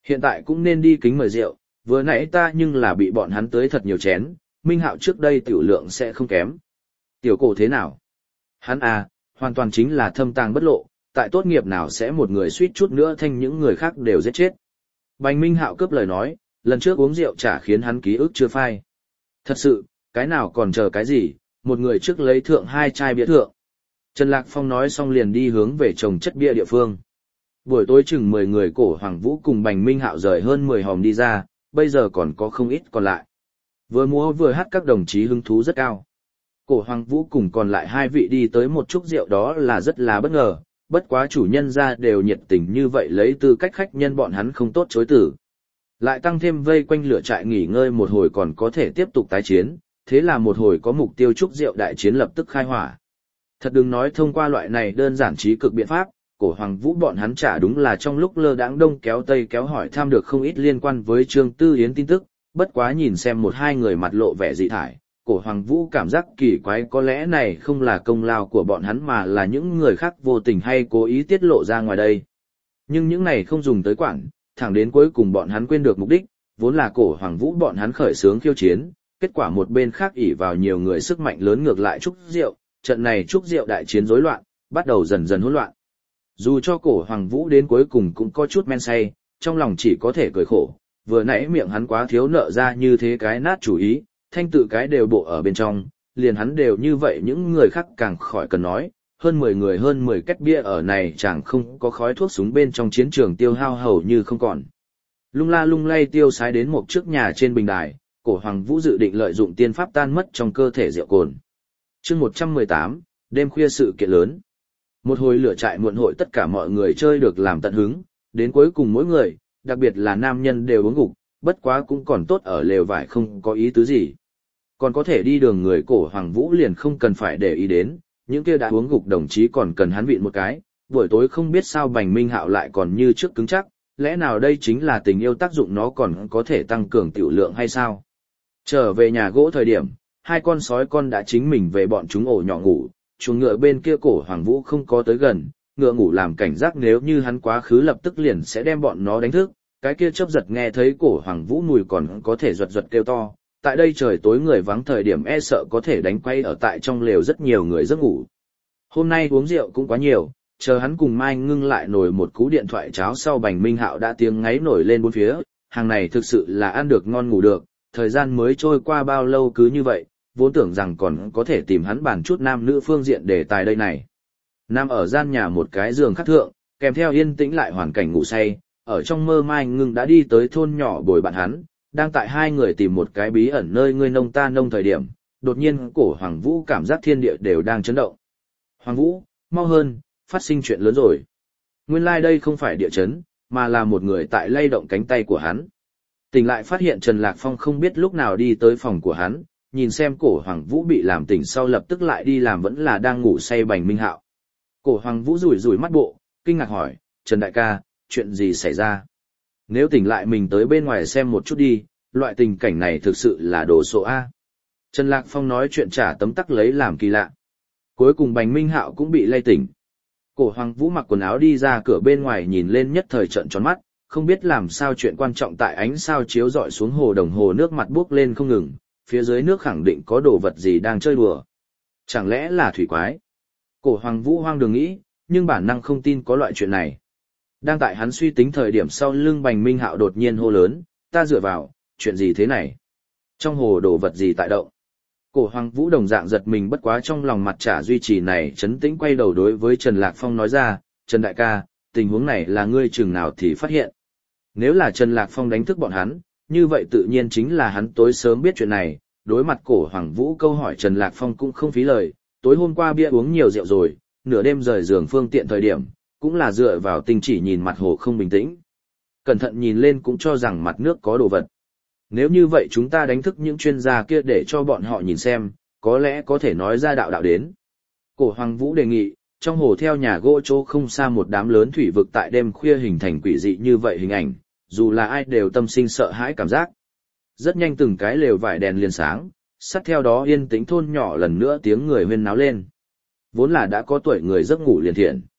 Hiện tại cũng nên đi kính mời rượu, vừa nãy ta nhưng là bị bọn hắn tới thật nhiều chén, Minh Hạo trước đây tiểu lượng sẽ không kém. Tiểu cổ thế nào? Hắn à, hoàn toàn chính là thâm tàng bất lộ, tại tốt nghiệp nào sẽ một người suýt chút nữa thành những người khác đều giết chết. Bành Minh Hạo cướp lời nói, lần trước uống rượu chả khiến hắn ký ức chưa phai. Thật sự, cái nào còn chờ cái gì, một người trước lấy thượng hai chai bia thượng. Trần Lạc Phong nói xong liền đi hướng về trồng chất bia địa phương. Buổi tối chừng mười người cổ Hoàng Vũ cùng Bành Minh Hạo rời hơn mười hòm đi ra, bây giờ còn có không ít còn lại. Vừa múa vừa hát các đồng chí hứng thú rất cao. Cổ Hoàng Vũ cùng còn lại hai vị đi tới một chút rượu đó là rất là bất ngờ, bất quá chủ nhân ra đều nhiệt tình như vậy lấy tư cách khách nhân bọn hắn không tốt chối từ. Lại tăng thêm vây quanh lửa trại nghỉ ngơi một hồi còn có thể tiếp tục tái chiến, thế là một hồi có mục tiêu chúc rượu đại chiến lập tức khai hỏa. Thật đừng nói thông qua loại này đơn giản trí cực biện pháp, cổ Hoàng Vũ bọn hắn chả đúng là trong lúc lơ đãng đông kéo tây kéo hỏi thăm được không ít liên quan với Trương Tư Yến tin tức, bất quá nhìn xem một hai người mặt lộ vẻ dị thải, cổ Hoàng Vũ cảm giác kỳ quái có lẽ này không là công lao của bọn hắn mà là những người khác vô tình hay cố ý tiết lộ ra ngoài đây. Nhưng những này không dùng tới quản, thẳng đến cuối cùng bọn hắn quên được mục đích, vốn là cổ Hoàng Vũ bọn hắn khởi xướng khiêu chiến, kết quả một bên khác ỷ vào nhiều người sức mạnh lớn ngược lại chúc rượu, trận này chúc rượu đại chiến rối loạn, bắt đầu dần dần hỗn loạn. Dù cho cổ Hoàng Vũ đến cuối cùng cũng có chút men say, trong lòng chỉ có thể cười khổ, vừa nãy miệng hắn quá thiếu nợ ra như thế cái nát chủ ý, thanh tự cái đều bộ ở bên trong, liền hắn đều như vậy những người khác càng khỏi cần nói, hơn mười người hơn mười két bia ở này chẳng không có khói thuốc súng bên trong chiến trường tiêu hao hầu như không còn. Lung la lung lay tiêu sái đến một trước nhà trên bình đài, cổ Hoàng Vũ dự định lợi dụng tiên pháp tan mất trong cơ thể rượu cồn. Chương một trăm mười tám, đêm khuya sự kiện lớn. Một hồi lửa trại muộn hội tất cả mọi người chơi được làm tận hứng, đến cuối cùng mỗi người, đặc biệt là nam nhân đều uống gục, bất quá cũng còn tốt ở lều vải không có ý tứ gì. Còn có thể đi đường người cổ Hoàng Vũ liền không cần phải để ý đến, những kia đã uống gục đồng chí còn cần hắn vịn một cái, buổi tối không biết sao Bành Minh Hạo lại còn như trước cứng chắc, lẽ nào đây chính là tình yêu tác dụng nó còn có thể tăng cường tiểu lượng hay sao? Trở về nhà gỗ thời điểm, hai con sói con đã chính mình về bọn chúng ổ nhỏ ngủ, chuồng ngựa bên kia cổ Hoàng Vũ không có tới gần, ngựa ngủ làm cảnh giác nếu như hắn quá khứ lập tức liền sẽ đem bọn nó đánh thức, cái kia chớp giật nghe thấy cổ Hoàng Vũ mùi còn có thể giật giật kêu to, tại đây trời tối người vắng thời điểm e sợ có thể đánh quay ở tại trong lều rất nhiều người giấc ngủ. Hôm nay uống rượu cũng quá nhiều, chờ hắn cùng Mai Ngưng lại nổi một cú điện thoại cháo sau Bành Minh Hạo đã tiếng ngáy nổi lên bốn phía, hàng này thực sự là ăn được ngon ngủ được, thời gian mới trôi qua bao lâu cứ như vậy, vốn tưởng rằng còn có thể tìm hắn bàn chút nam nữ phương diện đề tài đây này. Nam ở gian nhà một cái giường khắc thượng, kèm theo yên tĩnh lại hoàn cảnh ngủ say, ở trong mơ Mai Ngưng đã đi tới thôn nhỏ bồi bạn hắn, đang tại hai người tìm một cái bí ẩn nơi ngươi nông ta nông thời điểm, đột nhiên cổ Hoàng Vũ cảm giác thiên địa đều đang chấn động. Hoàng Vũ, mau hơn, phát sinh chuyện lớn rồi. Nguyên lai like đây không phải địa chấn, mà là một người tại lay động cánh tay của hắn. Tỉnh lại phát hiện Trần Lạc Phong không biết lúc nào đi tới phòng của hắn, nhìn xem cổ Hoàng Vũ bị làm tỉnh sau lập tức lại đi làm vẫn là đang ngủ say Bành Minh Hạo. Cổ Hoàng Vũ rủi rủi mắt bộ, kinh ngạc hỏi, Trần đại ca, chuyện gì xảy ra? Nếu tỉnh lại mình tới bên ngoài xem một chút đi, loại tình cảnh này thực sự là đồ sộ A. Trần Lạc Phong nói chuyện trả tấm tắc lấy làm kỳ lạ. Cuối cùng Bành Minh Hạo cũng bị lay tỉnh. Cổ Hoàng Vũ mặc quần áo đi ra cửa bên ngoài nhìn lên nhất thời trợn tròn mắt, không biết làm sao chuyện quan trọng tại ánh sao chiếu rọi xuống hồ đồng hồ nước mặt buốc lên không ngừng, phía dưới nước khẳng định có đồ vật gì đang chơi đùa. Chẳng lẽ là thủy quái? Cổ Hoàng Vũ hoang đường nghĩ, nhưng bản năng không tin có loại chuyện này. Đang tại hắn suy tính thời điểm sau lưng Bành Minh Hạo đột nhiên hô lớn, ta dựa vào, chuyện gì thế này? Trong hồ đồ vật gì tại động? Cổ Hoàng Vũ đồng dạng giật mình bất quá trong lòng mặt trả duy trì này chấn tĩnh quay đầu đối với Trần Lạc Phong nói ra, Trần đại ca, tình huống này là ngươi chừng nào thì phát hiện. Nếu là Trần Lạc Phong đánh thức bọn hắn, như vậy tự nhiên chính là hắn tối sớm biết chuyện này, đối mặt cổ Hoàng Vũ câu hỏi Trần Lạc Phong cũng không phí lời, tối hôm qua bia uống nhiều rượu rồi, nửa đêm rời giường phương tiện thời điểm, cũng là dựa vào tình chỉ nhìn mặt hồ không bình tĩnh. Cẩn thận nhìn lên cũng cho rằng mặt nước có đồ vật. Nếu như vậy chúng ta đánh thức những chuyên gia kia để cho bọn họ nhìn xem, có lẽ có thể nói ra đạo đạo đến. Cổ Hoàng Vũ đề nghị, trong hồ theo nhà gỗ chỗ không xa một đám lớn thủy vực tại đêm khuya hình thành quỷ dị như vậy hình ảnh, dù là ai đều tâm sinh sợ hãi cảm giác. Rất nhanh từng cái lều vải đèn liền sáng, sát theo đó yên tĩnh thôn nhỏ lần nữa tiếng người huyên náo lên. Vốn là đã có tuổi người giấc ngủ liền thiện.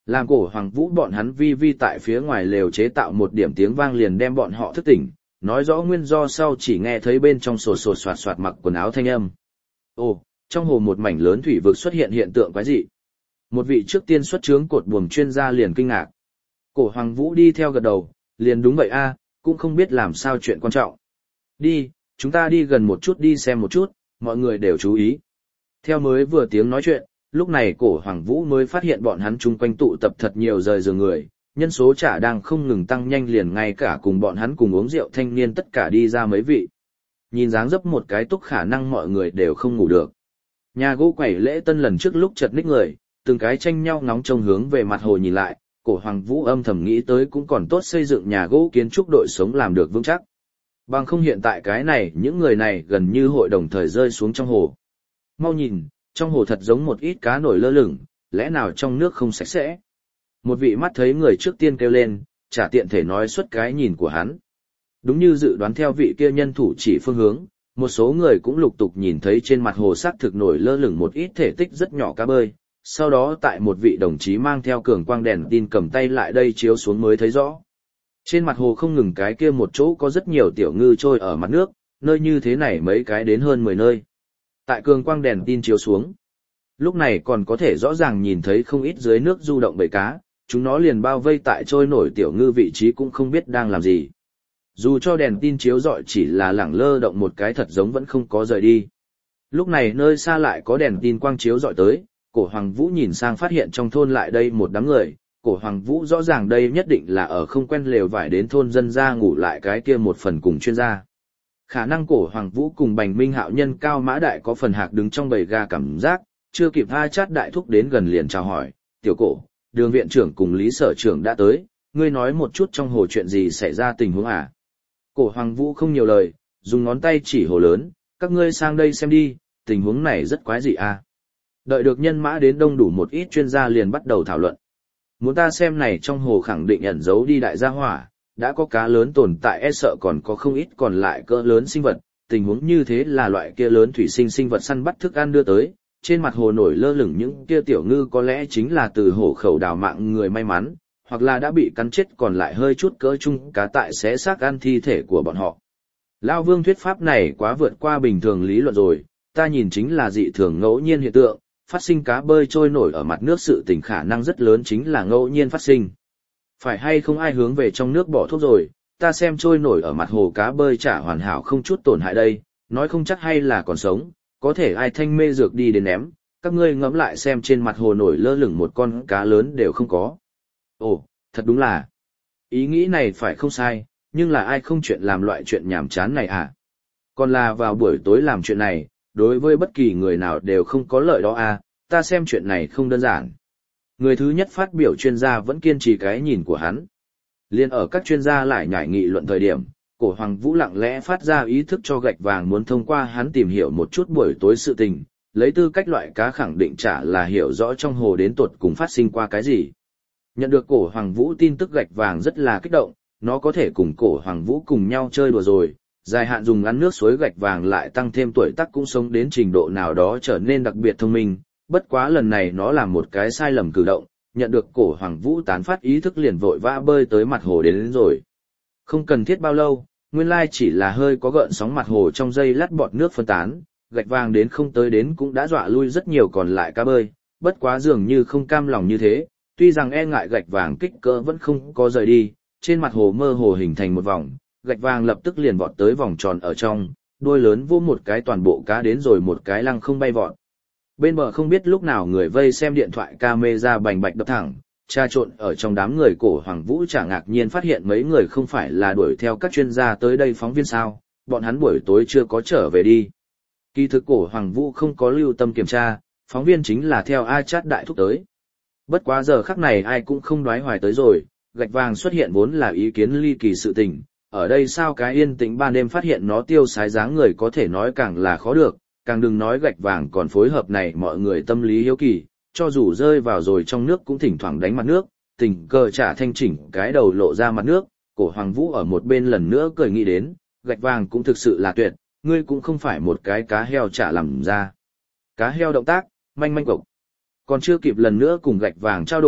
Làm Cổ Hoàng Vũ bọn hắn vi vi tại phía ngoài lều chế tạo một điểm tiếng vang liền đem bọn họ thức tỉnh, nói rõ nguyên do sau chỉ nghe thấy bên trong sột sột soạt soạt mặc quần áo thanh âm. Ồ, trong hồ một mảnh lớn thủy vực xuất hiện hiện tượng quái dị. Một vị trước tiên xuất chướng cột buồm chuyên gia liền kinh ngạc. Cổ Hoàng Vũ đi theo gật đầu, liền đúng vậy a, cũng không biết làm sao chuyện quan trọng. Đi, chúng ta đi gần một chút đi xem một chút, mọi người đều chú ý. Theo mới vừa tiếng nói chuyện, lúc này Cổ Hoàng Vũ mới phát hiện bọn hắn chung quanh tụ tập thật nhiều rời giường người, nhân số chả đang không ngừng tăng nhanh, liền ngay cả cùng bọn hắn cùng uống rượu thanh niên tất cả đi ra mấy vị. Nhìn dáng dấp một cái túc khả năng mọi người đều không ngủ được. Nhà gỗ quẩy lễ tân lần trước lúc chật ních người, từng cái tranh nhau ngóng trông hướng về mặt hồ nhìn lại, Cổ Hoàng Vũ âm thầm nghĩ tới cũng còn tốt xây dựng nhà gỗ kiến trúc đội sống làm được vững chắc. Bằng không hiện tại cái này những người này gần như hội đồng thời rơi xuống trong hồ. Mau nhìn, trong hồ thật giống một ít cá nổi lơ lửng, lẽ nào trong nước không sạch sẽ? Một vị mắt thấy người trước tiên kêu lên, chả tiện thể nói xuất cái nhìn của hắn. Đúng như dự đoán theo vị kia nhân thủ chỉ phương hướng, một số người cũng lục tục nhìn thấy trên mặt hồ xác thực nổi lơ lửng một ít thể tích rất nhỏ cá bơi. Sau đó tại một vị đồng chí mang theo cường quang đèn tin cầm tay lại đây chiếu xuống mới thấy rõ. Trên mặt hồ không ngừng cái kia một chỗ có rất nhiều tiểu ngư trôi ở mặt nước, nơi như thế này mấy cái đến hơn mười nơi. Tại cường quang đèn tin chiếu xuống, lúc này còn có thể rõ ràng nhìn thấy không ít dưới nước du động bầy cá, chúng nó liền bao vây tại trôi nổi tiểu ngư vị trí cũng không biết đang làm gì. Dù cho đèn tin chiếu rọi chỉ là lẳng lơ động một cái thật giống vẫn không có rời đi. Lúc này nơi xa lại có đèn tin quang chiếu rọi tới, Cổ Hoàng Vũ nhìn sang phát hiện trong thôn lại đây một đám người, Cổ Hoàng Vũ rõ ràng đây nhất định là ở không quen lều vải đến thôn dân ra ngủ lại cái kia một phần cùng chuyên gia. Khả năng Cổ Hoàng Vũ cùng Bành Minh Hạo nhân Cao Mã Đại có phần hạc đứng trong bầy gà cảm giác, chưa kịp hai chát đại thúc đến gần liền chào hỏi, tiểu Cổ, Đường viện trưởng cùng Lý sở trưởng đã tới, ngươi nói một chút trong hồ chuyện gì xảy ra tình huống à? Cổ Hoàng Vũ không nhiều lời, dùng ngón tay chỉ hồ lớn, các ngươi sang đây xem đi, tình huống này rất quái dị à? Đợi được nhân mã đến đông đủ một ít chuyên gia liền bắt đầu thảo luận. Muốn ta xem này trong hồ khẳng định ẩn giấu đi đại gia hỏa, đã có cá lớn tồn tại e sợ còn có không ít còn lại cỡ lớn sinh vật, tình huống như thế là loại kia lớn thủy sinh sinh vật săn bắt thức ăn đưa tới, trên mặt hồ nổi lơ lửng những kia tiểu ngư có lẽ chính là từ hổ khẩu đào mạng người may mắn, hoặc là đã bị cắn chết còn lại hơi chút cỡ chung cá tại xé xác ăn thi thể của bọn họ. Lao Vương thuyết pháp này quá vượt qua bình thường lý luận rồi, ta nhìn chính là dị thường ngẫu nhiên hiện tượng. Phát sinh cá bơi trôi nổi ở mặt nước sự tình khả năng rất lớn chính là ngẫu nhiên phát sinh. Phải hay không ai hướng về trong nước bỏ thuốc rồi, ta xem trôi nổi ở mặt hồ cá bơi chả hoàn hảo không chút tổn hại đây, nói không chắc hay là còn sống, có thể ai thanh mê dược đi đến ném, các ngươi ngẫm lại xem trên mặt hồ nổi lơ lửng một con cá lớn đều không có. Ồ, thật đúng là, ý nghĩ này phải không sai, nhưng là ai không chuyện làm loại chuyện nhảm chán này à? Còn là vào buổi tối làm chuyện này, đối với bất kỳ người nào đều không có lợi đó à, ta xem chuyện này không đơn giản. Người thứ nhất phát biểu chuyên gia vẫn kiên trì cái nhìn của hắn. Liên ở các chuyên gia lại nhảy nghị luận thời điểm, Cổ Hoàng Vũ lặng lẽ phát ra ý thức cho Gạch Vàng muốn thông qua hắn tìm hiểu một chút buổi tối sự tình, lấy tư cách loại cá khẳng định chả là hiểu rõ trong hồ đến tột cùng phát sinh qua cái gì. Nhận được Cổ Hoàng Vũ tin tức Gạch Vàng rất là kích động, nó có thể cùng Cổ Hoàng Vũ cùng nhau chơi đùa rồi. Dài hạn dùng ăn nước suối Gạch Vàng lại tăng thêm tuổi tác cũng sống đến trình độ nào đó trở nên đặc biệt thông minh, bất quá lần này nó làm một cái sai lầm cử động, nhận được Cổ Hoàng Vũ tán phát ý thức liền vội vã bơi tới mặt hồ đến, đến rồi. Không cần thiết bao lâu, nguyên lai chỉ là hơi có gợn sóng mặt hồ trong giây lát bọt nước phân tán, Gạch Vàng đến không tới đến cũng đã dọa lui rất nhiều còn lại cá bơi, bất quá dường như không cam lòng như thế, tuy rằng e ngại Gạch Vàng kích cỡ vẫn không có rời đi, trên mặt hồ mơ hồ hình thành một vòng. Gạch Vàng lập tức liền vọt tới vòng tròn ở trong, đuôi lớn vô một cái toàn bộ cá đến rồi một cái lăng không bay vọt. Bên bờ không biết lúc nào người vây xem điện thoại camera bành bạch đập thẳng, tra trộn ở trong đám người Cổ Hoàng Vũ chả ngạc nhiên phát hiện mấy người không phải là đuổi theo các chuyên gia tới đây phóng viên sao, bọn hắn buổi tối chưa có trở về đi. Kỳ thực Cổ Hoàng Vũ không có lưu tâm kiểm tra, phóng viên chính là theo A Chát đại thúc tới. Bất quá giờ khắc này ai cũng không đoái hoài tới rồi, Gạch Vàng xuất hiện vốn là ý kiến ly kỳ sự tình. Ở đây sao cái yên tĩnh ban đêm phát hiện nó tiêu sái dáng người có thể nói càng là khó được, càng đừng nói Gạch Vàng còn phối hợp này mọi người tâm lý hiếu kỳ, cho dù rơi vào rồi trong nước cũng thỉnh thoảng đánh mặt nước, tình cờ trả thanh chỉnh cái đầu lộ ra mặt nước, Cổ Hoàng Vũ ở một bên lần nữa cười nghĩ đến, Gạch Vàng cũng thực sự là tuyệt, ngươi cũng không phải một cái cá heo chả làm ra. Cá heo động tác, manh manh cộc. Còn chưa kịp lần nữa cùng Gạch Vàng trao đổi,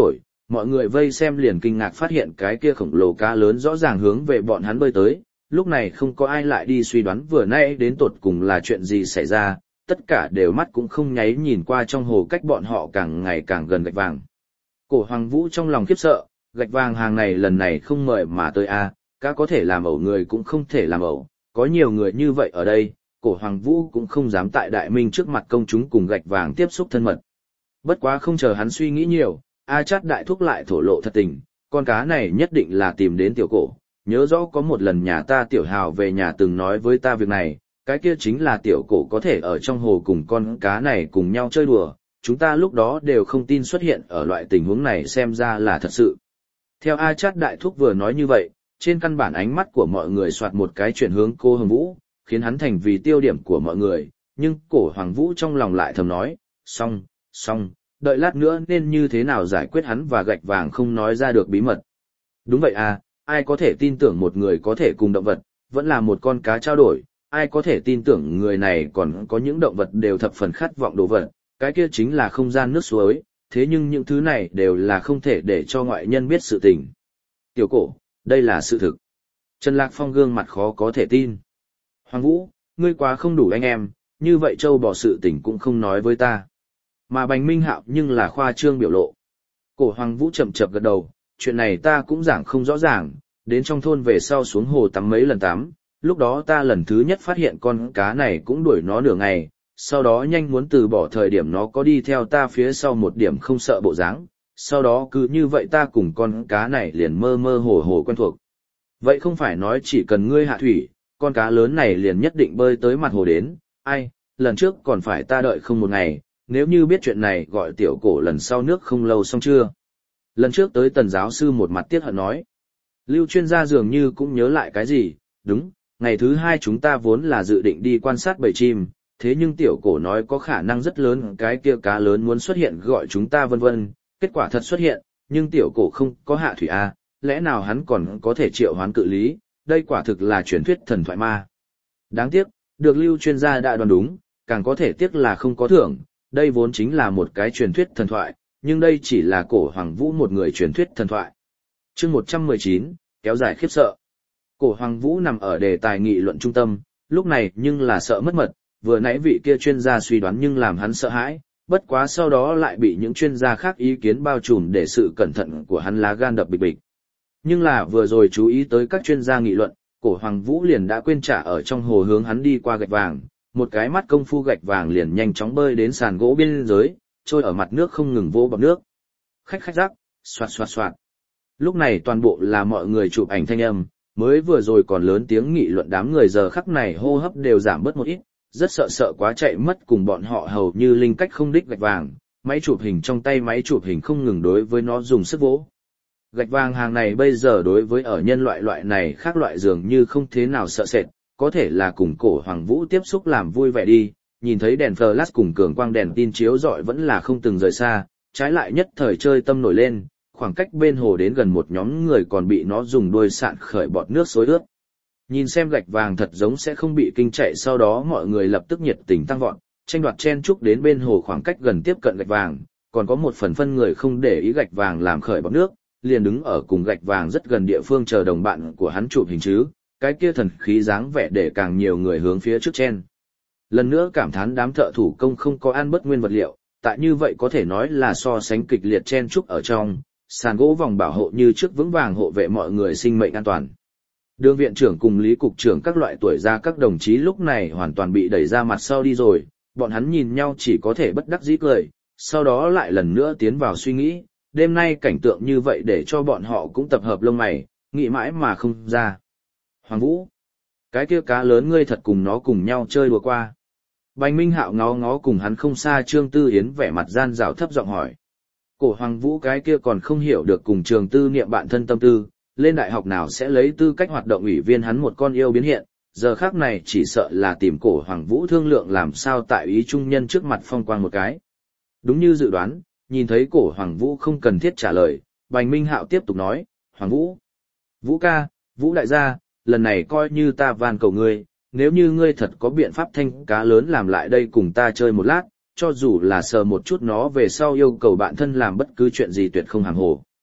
mọi người vây xem liền kinh ngạc phát hiện cái kia khổng lồ cá lớn rõ ràng hướng về bọn hắn bơi tới, lúc này không có ai lại đi suy đoán vừa nãy đến tột cùng là chuyện gì xảy ra, tất cả đều mắt cũng không nháy nhìn qua trong hồ cách bọn họ càng ngày càng gần gạch vàng. Cổ Hoàng Vũ trong lòng khiếp sợ, gạch vàng hàng này lần này không mời mà tới a, cá có thể làm ẩu người cũng không thể làm ẩu, có nhiều người như vậy ở đây, Cổ Hoàng Vũ cũng không dám tại đại minh trước mặt công chúng cùng gạch vàng tiếp xúc thân mật. Bất quá không chờ hắn suy nghĩ nhiều, A Chát đại thúc lại thổ lộ thật tình, con cá này nhất định là tìm đến tiểu cổ, nhớ rõ có một lần nhà ta tiểu hào về nhà từng nói với ta việc này, cái kia chính là tiểu cổ có thể ở trong hồ cùng con cá này cùng nhau chơi đùa, chúng ta lúc đó đều không tin xuất hiện ở loại tình huống này xem ra là thật sự. Theo A Chát đại thúc vừa nói như vậy, trên căn bản ánh mắt của mọi người soạt một cái chuyển hướng cô Hồng Vũ, khiến hắn thành vì tiêu điểm của mọi người, nhưng Cổ Hoàng Vũ trong lòng lại thầm nói, xong, xong, đợi lát nữa nên như thế nào giải quyết hắn và gạch vàng không nói ra được bí mật. Đúng vậy à, ai có thể tin tưởng một người có thể cùng động vật, vẫn là một con cá trao đổi, ai có thể tin tưởng người này còn có những động vật đều thập phần khát vọng đồ vật, cái kia chính là không gian nước suối, thế nhưng những thứ này đều là không thể để cho ngoại nhân biết sự tình. Tiểu cổ, đây là sự thực. Trần Lạc Phong gương mặt khó có thể tin. Hoàng Vũ, ngươi quá không đủ anh em, như vậy châu bò sự tình cũng không nói với ta. Mà Bành Minh Hạo nhưng là khoa trương biểu lộ. Cổ Hoàng Vũ chậm chậm gật đầu, chuyện này ta cũng giảng không rõ ràng, đến trong thôn về sau xuống hồ tắm mấy lần tắm, lúc đó ta lần thứ nhất phát hiện con cá này cũng đuổi nó nửa ngày, sau đó nhanh muốn từ bỏ thời điểm nó có đi theo ta phía sau một điểm không sợ bộ dáng, sau đó cứ như vậy ta cùng con cá này liền mơ mơ hồ hồ quen thuộc. Vậy không phải nói chỉ cần ngươi hạ thủy, con cá lớn này liền nhất định bơi tới mặt hồ đến, ai, lần trước còn phải ta đợi không một ngày, nếu như biết chuyện này gọi tiểu cổ lần sau nước không lâu xong chưa. Lần trước tới Tần giáo sư một mặt tiếc hận nói. Lưu chuyên gia dường như cũng nhớ lại cái gì, đúng, ngày thứ hai chúng ta vốn là dự định đi quan sát bầy chim, thế nhưng tiểu cổ nói có khả năng rất lớn cái kia cá lớn muốn xuất hiện gọi chúng ta vân vân, kết quả thật xuất hiện, nhưng tiểu cổ không có hạ thủy A, lẽ nào hắn còn có thể triệu hoán cự lý, đây quả thực là truyền thuyết thần thoại ma. Đáng tiếc, được Lưu chuyên gia đã đoán đúng, càng có thể tiếc là không có thưởng, đây vốn chính là một cái truyền thuyết thần thoại, nhưng đây chỉ là Cổ Hoàng Vũ một người truyền thuyết thần thoại. Chương một trăm mười chín, kéo dài khiếp sợ. Cổ Hoàng Vũ nằm ở đề tài nghị luận trung tâm, lúc này nhưng là sợ mất mật, vừa nãy vị kia chuyên gia suy đoán nhưng làm hắn sợ hãi, bất quá sau đó lại bị những chuyên gia khác ý kiến bao trùm để sự cẩn thận của hắn lá gan đập bịch bịch. Nhưng là vừa rồi chú ý tới các chuyên gia nghị luận, Cổ Hoàng Vũ liền đã quên trả ở trong hồ hướng hắn đi qua gạch vàng, một cái mắt công phu gạch vàng liền nhanh chóng bơi đến sàn gỗ biên giới, trôi ở mặt nước không ngừng vỗ bọt nước. Khách khách rắc, xoạt xoạt xoạt. Lúc này toàn bộ là mọi người chụp ảnh thanh âm, mới vừa rồi còn lớn tiếng nghị luận đám người giờ khắc này hô hấp đều giảm bớt một ít, rất sợ sợ quá chạy mất cùng bọn họ hầu như linh cách không đích gạch vàng, máy chụp hình trong tay máy chụp hình không ngừng đối với nó dùng sức vỗ. Gạch vàng hàng này bây giờ đối với ở nhân loại loại này khác loại dường như không thế nào sợ sệt, có thể là cùng Cổ Hoàng Vũ tiếp xúc làm vui vẻ đi, nhìn thấy đèn flash cùng cường quang đèn tin chiếu rọi vẫn là không từng rời xa, trái lại nhất thời chơi tâm nổi lên, khoảng cách bên hồ đến gần một nhóm người còn bị nó dùng đuôi sạn khởi bọt nước xối ướt. Nhìn xem gạch vàng thật giống sẽ không bị kinh chạy, sau đó mọi người lập tức nhiệt tình tăng vọt, tranh đoạt chen chúc đến bên hồ khoảng cách gần tiếp cận gạch vàng, còn có một phần phân người không để ý gạch vàng làm khởi bọt nước, liền đứng ở cùng gạch vàng rất gần địa phương chờ đồng bạn của hắn chụp hình chứ, cái kia thần khí dáng vẻ để càng nhiều người hướng phía trước chen. Lần nữa cảm thán đám thợ thủ công không có ăn bất nguyên vật liệu, tại như vậy có thể nói là so sánh kịch liệt chen chúc ở trong, sàn gỗ vòng bảo hộ như trước vững vàng hộ vệ mọi người sinh mệnh an toàn. Đường viện trưởng cùng lý cục trưởng các loại tuổi gia các đồng chí lúc này hoàn toàn bị đẩy ra mặt sau đi rồi, bọn hắn nhìn nhau chỉ có thể bất đắc dĩ cười, sau đó lại lần nữa tiến vào suy nghĩ, đêm nay cảnh tượng như vậy để cho bọn họ cũng tập hợp lông mày, nghĩ mãi mà không ra. Hoàng Vũ, cái kia cá lớn ngươi thật cùng nó cùng nhau chơi đùa qua. Bành Minh Hạo ngó ngó cùng hắn không xa Trương Tư Yến vẻ mặt gian rào thấp giọng hỏi. Cổ Hoàng Vũ cái kia còn không hiểu được cùng Trường Tư niệm bạn thân tâm tư, lên đại học nào sẽ lấy tư cách hoạt động ủy viên hắn một con yêu biến hiện, giờ khác này chỉ sợ là tìm Cổ Hoàng Vũ thương lượng làm sao tại ý trung nhân trước mặt phong quang một cái. Đúng như dự đoán, nhìn thấy Cổ Hoàng Vũ không cần thiết trả lời, Bành Minh Hạo tiếp tục nói, Hoàng Vũ, Vũ ca, Vũ đại gia, lần này coi như ta van cầu ngươi, nếu như ngươi thật có biện pháp thanh cá lớn làm lại đây cùng ta chơi một lát, cho dù là sờ một chút nó về sau yêu cầu bạn thân làm bất cứ chuyện gì tuyệt không hàng hồ,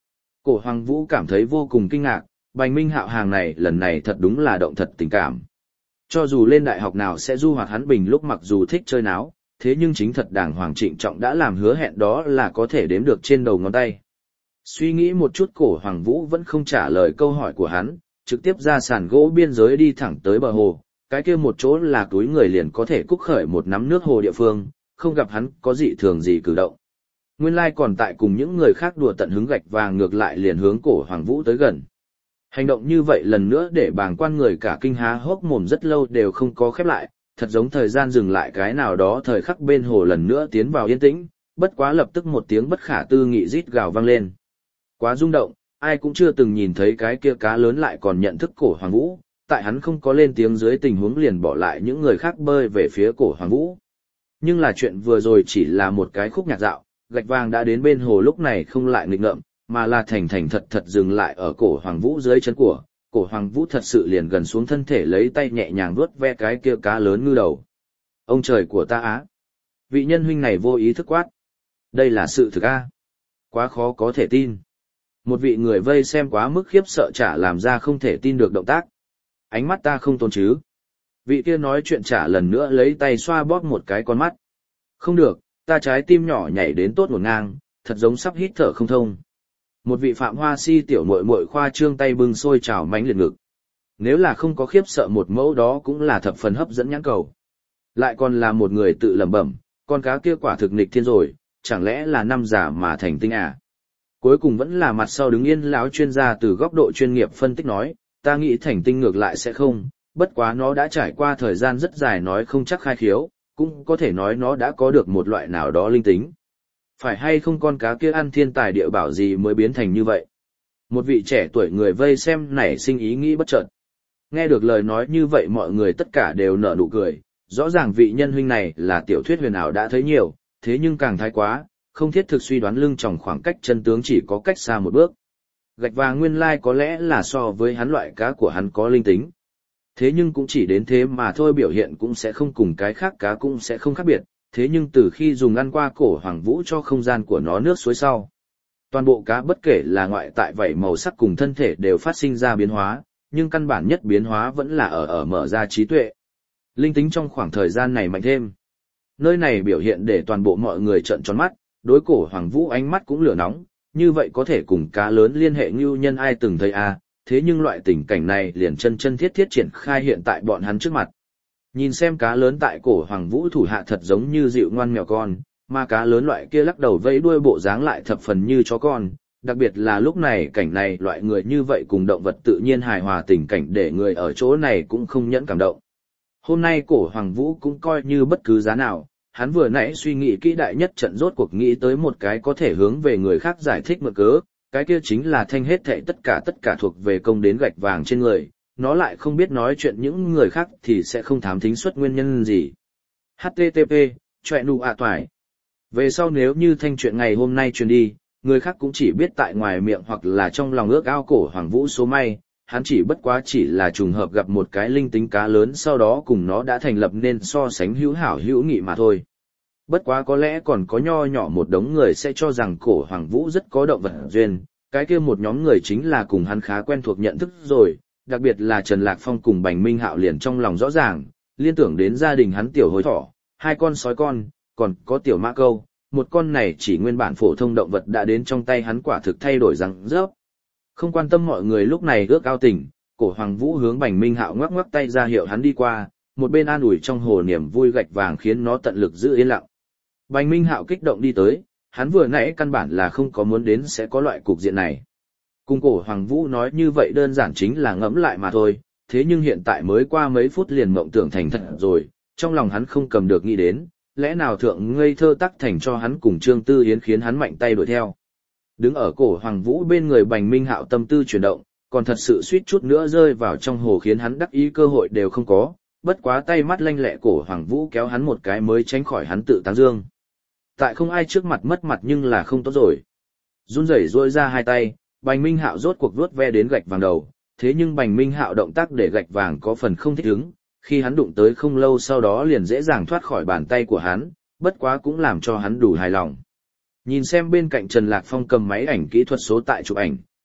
Cổ Hoàng Vũ cảm thấy vô cùng kinh ngạc, Bành Minh Hạo hàng này lần này thật đúng là động thật tình cảm. Cho dù lên đại học nào sẽ du hoạt hắn bình lúc mặc dù thích chơi náo, thế nhưng chính thật đàng hoàng trịnh trọng đã làm hứa hẹn đó là có thể đếm được trên đầu ngón tay. Suy nghĩ một chút Cổ Hoàng Vũ vẫn không trả lời câu hỏi của hắn, trực tiếp ra sàn gỗ biên giới đi thẳng tới bờ hồ, cái kia một chỗ là túi người liền có thể cúc khởi một nắm nước hồ địa phương, không gặp hắn có dị thường gì cử động. Nguyên lai còn tại cùng những người khác đùa tận hứng gạch vàng ngược lại liền hướng Cổ Hoàng Vũ tới gần. Hành động như vậy lần nữa để bàng quan người cả kinh há hốc mồm rất lâu đều không có khép lại, thật giống thời gian dừng lại cái nào đó thời khắc bên hồ lần nữa tiến vào yên tĩnh, bất quá lập tức một tiếng bất khả tư nghị rít gào vang lên. Quá rung động, ai cũng chưa từng nhìn thấy cái kia cá lớn lại còn nhận thức Cổ Hoàng Vũ, tại hắn không có lên tiếng dưới tình huống liền bỏ lại những người khác bơi về phía Cổ Hoàng Vũ. Nhưng là chuyện vừa rồi chỉ là một cái khúc nhạc dạo, gạch vàng đã đến bên hồ lúc này không lại nghịch ngợm, mà là thành thành thật thật dừng lại ở Cổ Hoàng Vũ dưới chân của. Cổ Hoàng Vũ thật sự liền gần xuống thân thể lấy tay nhẹ nhàng vuốt ve cái kia cá lớn ngư đầu. Ông trời của ta á! Vị nhân huynh này vô ý thức quát. Đây là sự thực a. Quá khó có thể tin. Một vị người vây xem quá mức khiếp sợ chả làm ra không thể tin được động tác. Ánh mắt ta không tồn chứ. Vị kia nói chuyện chả lần nữa lấy tay xoa bóp một cái con mắt. Không được, ta trái tim nhỏ nhảy đến tốt một ngang, thật giống sắp hít thở không thông. Một vị Phạm Hoa Si tiểu muội muội khoa trương tay bưng sôi trào mánh liệt ngực. Nếu là không có khiếp sợ một mẫu đó cũng là thập phần hấp dẫn nhãn cầu. Lại còn là một người tự lẩm bẩm, con cá kia quả thực nghịch thiên rồi, chẳng lẽ là năm giả mà thành tinh à? Cuối cùng vẫn là mặt sau đứng yên lão chuyên gia từ góc độ chuyên nghiệp phân tích nói, ta nghĩ thành tinh ngược lại sẽ không, bất quá nó đã trải qua thời gian rất dài nói không chắc khai khiếu, cũng có thể nói nó đã có được một loại nào đó linh tính. Phải hay không con cá kia ăn thiên tài địa bảo gì mới biến thành như vậy? Một vị trẻ tuổi người vây xem nảy sinh ý nghĩ bất chợt. Nghe được lời nói như vậy mọi người tất cả đều nở nụ cười, rõ ràng vị nhân huynh này là tiểu thuyết huyền ảo đã thấy nhiều, thế nhưng càng thái quá, không thiết thực suy đoán lưng tròng khoảng cách chân tướng chỉ có cách xa một bước. Gạch vàng nguyên lai có lẽ là so với hắn loại cá của hắn có linh tính. Thế nhưng cũng chỉ đến thế mà thôi, biểu hiện cũng sẽ không cùng cái khác cá cũng sẽ không khác biệt, thế nhưng từ khi dùng ăn qua Cổ Hoàng Vũ cho không gian của nó nước suối sau. Toàn bộ cá bất kể là ngoại tại vảy màu sắc cùng thân thể đều phát sinh ra biến hóa, nhưng căn bản nhất biến hóa vẫn là ở ở mở ra trí tuệ. Linh tính trong khoảng thời gian này mạnh thêm. Nơi này biểu hiện để toàn bộ mọi người trợn tròn mắt, đối Cổ Hoàng Vũ ánh mắt cũng lửa nóng, như vậy có thể cùng cá lớn liên hệ ngưu nhân ai từng thấy à, thế nhưng loại tình cảnh này liền chân chân thiết thiết triển khai hiện tại bọn hắn trước mặt. Nhìn xem cá lớn tại Cổ Hoàng Vũ thủ hạ thật giống như dịu ngoan mèo con, mà cá lớn loại kia lắc đầu vẫy đuôi bộ dáng lại thập phần như chó con, đặc biệt là lúc này cảnh này loại người như vậy cùng động vật tự nhiên hài hòa tình cảnh để người ở chỗ này cũng không nhẫn cảm động. Hôm nay Cổ Hoàng Vũ cũng coi như bất cứ giá nào, hắn vừa nãy suy nghĩ kỹ đại nhất trận rốt cuộc nghĩ tới một cái có thể hướng về người khác giải thích mượn cớ, cái kia chính là thanh hết thảy tất cả tất cả thuộc về công đến gạch vàng trên người, nó lại không biết nói chuyện những người khác thì sẽ không thám thính xuất nguyên nhân gì. hát tê tê pê, chọe nụ ạ toải. Về sau nếu như thanh chuyện ngày hôm nay truyền đi, người khác cũng chỉ biết tại ngoài miệng hoặc là trong lòng ước ao Cổ Hoàng Vũ số may, hắn chỉ bất quá chỉ là trùng hợp gặp một cái linh tính cá lớn sau đó cùng nó đã thành lập nên so sánh hữu hảo hữu nghị mà thôi. Bất quá có lẽ còn có nho nhỏ một đống người sẽ cho rằng Cổ Hoàng Vũ rất có động vật duyên, cái kia một nhóm người chính là cùng hắn khá quen thuộc nhận thức rồi, đặc biệt là Trần Lạc Phong cùng Bành Minh Hạo liền trong lòng rõ ràng, liên tưởng đến gia đình hắn tiểu hối thỏ, hai con sói con, còn có tiểu mã câu, một con này chỉ nguyên bản phổ thông động vật đã đến trong tay hắn quả thực thay đổi răng rớp. Không quan tâm mọi người lúc này ước ao tình, Cổ Hoàng Vũ hướng Bành Minh Hạo ngoắc ngoắc tay ra hiệu hắn đi qua, một bên an ủi trong hồ niềm vui gạch vàng khiến nó tận lực giữ yên lặng. Bành Minh Hạo kích động đi tới, hắn vừa nãy căn bản là không có muốn đến sẽ có loại cục diện này. Cùng Cổ Hoàng Vũ nói như vậy đơn giản chính là ngẫm lại mà thôi, thế nhưng hiện tại mới qua mấy phút liền mộng tưởng thành thật rồi, trong lòng hắn không cầm được nghĩ đến, lẽ nào thượng ngây thơ tắc thành cho hắn cùng Trương Tư Yến khiến hắn mạnh tay đuổi theo. Đứng ở Cổ Hoàng Vũ bên người Bành Minh Hạo tâm tư chuyển động, còn thật sự suýt chút nữa rơi vào trong hồ khiến hắn đắc ý cơ hội đều không có, bất quá tay mắt lanh lẹ Cổ Hoàng Vũ kéo hắn một cái mới tránh khỏi hắn tự tán dương. Tại không ai trước mặt mất mặt nhưng là không tốt rồi. Run rẩy duỗi ra hai tay, Bành Minh Hạo rốt cuộc vuốt ve đến gạch vàng đầu, thế nhưng Bành Minh Hạo động tác để gạch vàng có phần không thích ứng, khi hắn đụng tới không lâu sau đó liền dễ dàng thoát khỏi bàn tay của hắn, bất quá cũng làm cho hắn đủ hài lòng. Nhìn xem bên cạnh Trần Lạc Phong cầm máy ảnh kỹ thuật số tại chụp ảnh,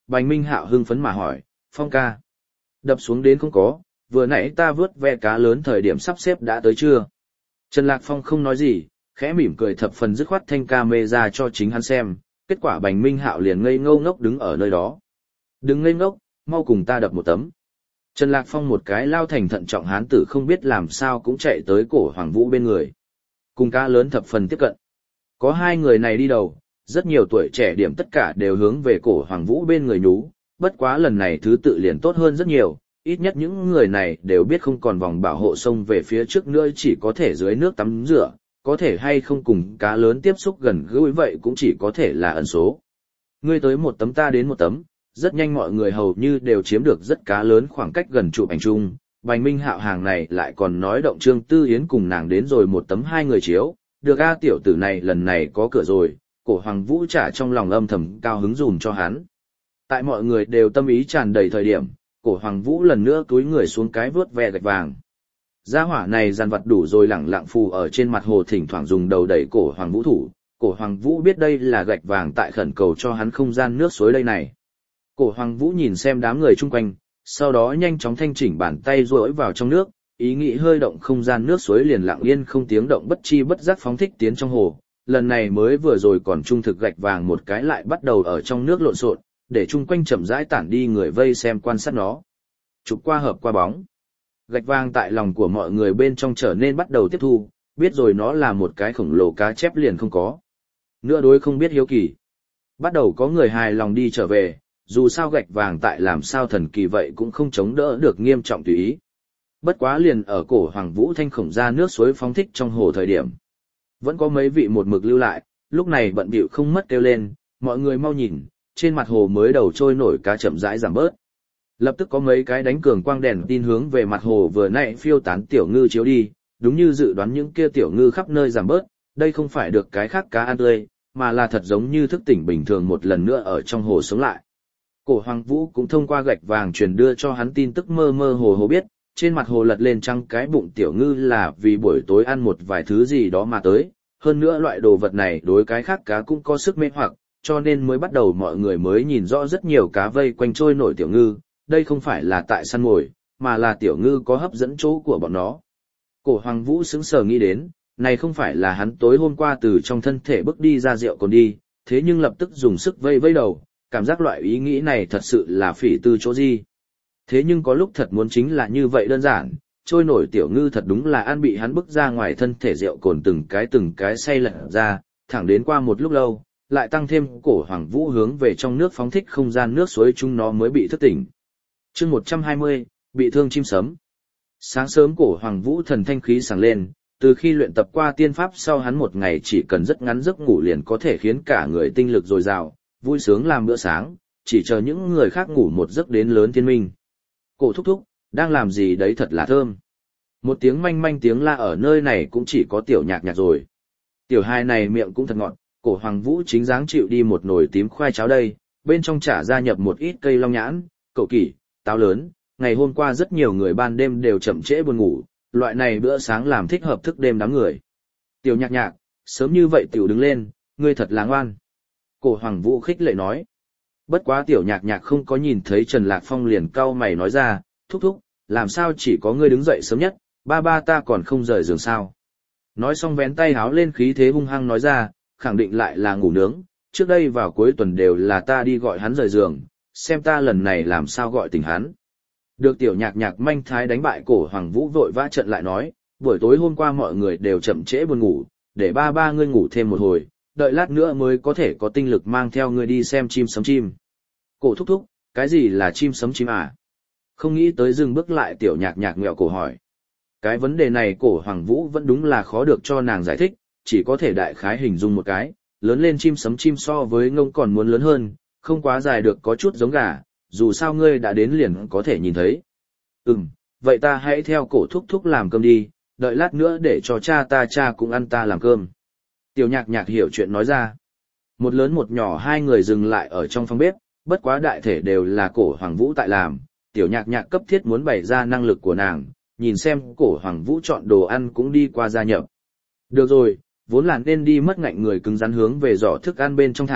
Bành Minh Hạo hưng phấn mà hỏi, Phong ca. Đập xuống đến không có, vừa nãy ta vớt ve cá lớn thời điểm sắp xếp đã tới chưa? Trần Lạc Phong không nói gì, khẽ mỉm cười thập phần dứt khoát thanh ca mê ra cho chính hắn xem, kết quả Bành Minh Hạo liền ngây ngô ngốc đứng ở nơi đó. Đừng ngây ngốc, mau cùng ta đập một tấm. Trần Lạc Phong một cái lao thành thận trọng hán tử không biết làm sao cũng chạy tới cổ Hoàng Vũ bên người. Cùng cá lớn thập phần tiếp cận. Có hai người này đi đầu, rất nhiều tuổi trẻ điểm tất cả đều hướng về cổ Hoàng Vũ bên người nhú, bất quá lần này thứ tự liền tốt hơn rất nhiều, ít nhất những người này đều biết không còn vòng bảo hộ sông về phía trước nữa chỉ có thể dưới nước tắm rửa, có thể hay không cùng cá lớn tiếp xúc gần gũi vậy cũng chỉ có thể là ẩn số. Ngươi tới một tấm ta đến một tấm, rất nhanh mọi người hầu như đều chiếm được rất cá lớn khoảng cách gần chụp ảnh chung. Bành Minh Hạo hàng này lại còn nói động Trương Tư Yến cùng nàng đến rồi một tấm hai người chiếu, được a tiểu tử này lần này có cửa rồi, cổ Hoàng Vũ trả trong lòng âm thầm cao hứng dùm cho hắn. Tại mọi người đều tâm ý tràn đầy thời điểm, cổ Hoàng Vũ lần nữa túi người xuống cái vớt ve gạch vàng. Gia hỏa này dàn vặt đủ rồi lẳng lặng phù ở trên mặt hồ thỉnh thoảng dùng đầu đẩy cổ Hoàng Vũ thủ, cổ Hoàng Vũ biết đây là gạch vàng tại khẩn cầu cho hắn không gian nước suối đây này. Cổ Hoàng Vũ nhìn xem đám người chung quanh, sau đó nhanh chóng thanh chỉnh bàn tay duỗi vào trong nước, ý nghĩ hơi động không gian nước suối liền lặng yên không tiếng động bất chi bất giác phóng thích tiến trong hồ. Lần này mới vừa rồi còn trung thực gạch vàng một cái lại bắt đầu ở trong nước lộn xộn, để chung quanh chậm rãi tản đi người vây xem quan sát nó. Chụp qua hợp qua bóng. Gạch vàng tại lòng của mọi người bên trong trở nên bắt đầu tiếp thu, biết rồi nó là một cái khổng lồ cá chép liền không có. Nữa đối không biết hiếu kỳ. Bắt đầu có người hài lòng đi trở về, dù sao gạch vàng tại làm sao thần kỳ vậy cũng không chống đỡ được nghiêm trọng tùy ý. Bất quá liền ở cổ Hoàng Vũ thanh khổng ra nước suối phóng thích trong hồ thời điểm. Vẫn có mấy vị một mực lưu lại, lúc này bận bịu không mất kêu lên, mọi người mau nhìn, trên mặt hồ mới đầu trôi nổi cá chậm rãi giảm bớt. Lập tức có mấy cái đánh cường quang đèn tin hướng về mặt hồ vừa nãy phiêu tán tiểu ngư chiếu đi, đúng như dự đoán những kia tiểu ngư khắp nơi giảm bớt, đây không phải được cái khác cá ăn tươi, mà là thật giống như thức tỉnh bình thường một lần nữa ở trong hồ sống lại. Cổ Hoàng Vũ cũng thông qua gạch vàng truyền đưa cho hắn tin tức mơ mơ hồ hồ biết, trên mặt hồ lật lên trăng cái bụng tiểu ngư là vì buổi tối ăn một vài thứ gì đó mà tới, hơn nữa loại đồ vật này đối cái khác cá cũng có sức mê hoặc, cho nên mới bắt đầu mọi người mới nhìn rõ rất nhiều cá vây quanh trôi nổi tiểu ngư, đây không phải là tại săn mồi, mà là tiểu ngư có hấp dẫn chỗ của bọn nó. Cổ Hoàng Vũ sững sờ nghĩ đến, này không phải là hắn tối hôm qua từ trong thân thể bước đi ra rượu còn đi, thế nhưng lập tức dùng sức vây vây đầu, cảm giác loại ý nghĩ này thật sự là phỉ tư chỗ gì. Thế nhưng có lúc thật muốn chính là như vậy đơn giản, trôi nổi tiểu ngư thật đúng là ăn bị hắn bức ra ngoài thân thể rượu cồn từng cái từng cái say lật ra, thẳng đến qua một lúc lâu, lại tăng thêm cổ Hoàng Vũ hướng về trong nước phóng thích không gian nước suối chúng nó mới bị thức tỉnh. Chương một trăm hai mươi, bị thương chim sấm. Sáng sớm cổ Hoàng Vũ thần thanh khí sáng lên, từ khi luyện tập qua tiên pháp sau hắn một ngày chỉ cần rất ngắn giấc ngủ liền có thể khiến cả người tinh lực dồi dào, vui sướng làm bữa sáng, chỉ chờ những người khác ngủ một giấc đến lớn thiên minh. Cổ thúc thúc, đang làm gì đấy thật là thơm. Một tiếng manh manh tiếng la ở nơi này cũng chỉ có tiểu nhạc nhạc rồi. Tiểu hai này miệng cũng thật ngọt, cổ Hoàng Vũ chính dáng chịu đi một nồi tím khoai cháo đây, bên trong chả gia nhập một ít cây long nhãn, cậu kỷ, táo lớn. Ngày hôm qua rất nhiều người ban đêm đều chậm trễ buồn ngủ, loại này bữa sáng làm thích hợp thức đêm đám người. Tiểu nhạc nhạc, sớm như vậy tiểu đứng lên, ngươi thật là ngoan. Cổ Hoàng Vũ khích lệ nói. Bất quá tiểu nhạc nhạc không có nhìn thấy Trần Lạc Phong liền cau mày nói ra, thúc thúc, làm sao chỉ có ngươi đứng dậy sớm nhất, ba ba ta còn không rời giường sao. Nói xong vén tay háo lên khí thế hung hăng nói ra, khẳng định lại là ngủ nướng, trước đây vào cuối tuần đều là ta đi gọi hắn rời giường, xem ta lần này làm sao gọi tỉnh hắn. Được tiểu nhạc nhạc manh thái đánh bại cổ Hoàng Vũ vội vã trận lại nói, buổi tối hôm qua mọi người đều chậm trễ buồn ngủ, để ba ba ngươi ngủ thêm một hồi, đợi lát nữa mới có thể có tinh lực mang theo ngươi đi xem chim sấm chim. Cổ thúc thúc, cái gì là chim sấm chim à? Không nghĩ tới dừng bước lại tiểu nhạc nhạc nghẹo cổ hỏi. Cái vấn đề này cổ Hoàng Vũ vẫn đúng là khó được cho nàng giải thích, chỉ có thể đại khái hình dung một cái, lớn lên chim sấm chim so với ngông còn muốn lớn hơn, không quá dài được có chút giống gà, dù sao ngươi đã đến liền có thể nhìn thấy. Ừm, vậy ta hãy theo cổ thúc thúc làm cơm đi, đợi lát nữa để cho cha ta cha cũng ăn ta làm cơm. Tiểu nhạc nhạc hiểu chuyện nói ra. Một lớn một nhỏ hai người dừng lại ở trong phòng bếp, bất quá đại thể đều là cổ Hoàng Vũ tại làm, tiểu nhạc nhạc cấp thiết muốn bày ra năng lực của nàng, nhìn xem cổ Hoàng Vũ chọn đồ ăn cũng đi qua gia nhập. Được rồi, vốn là nên đi mất ngạnh người cứng rắn hướng về giỏ thức ăn bên trong thả,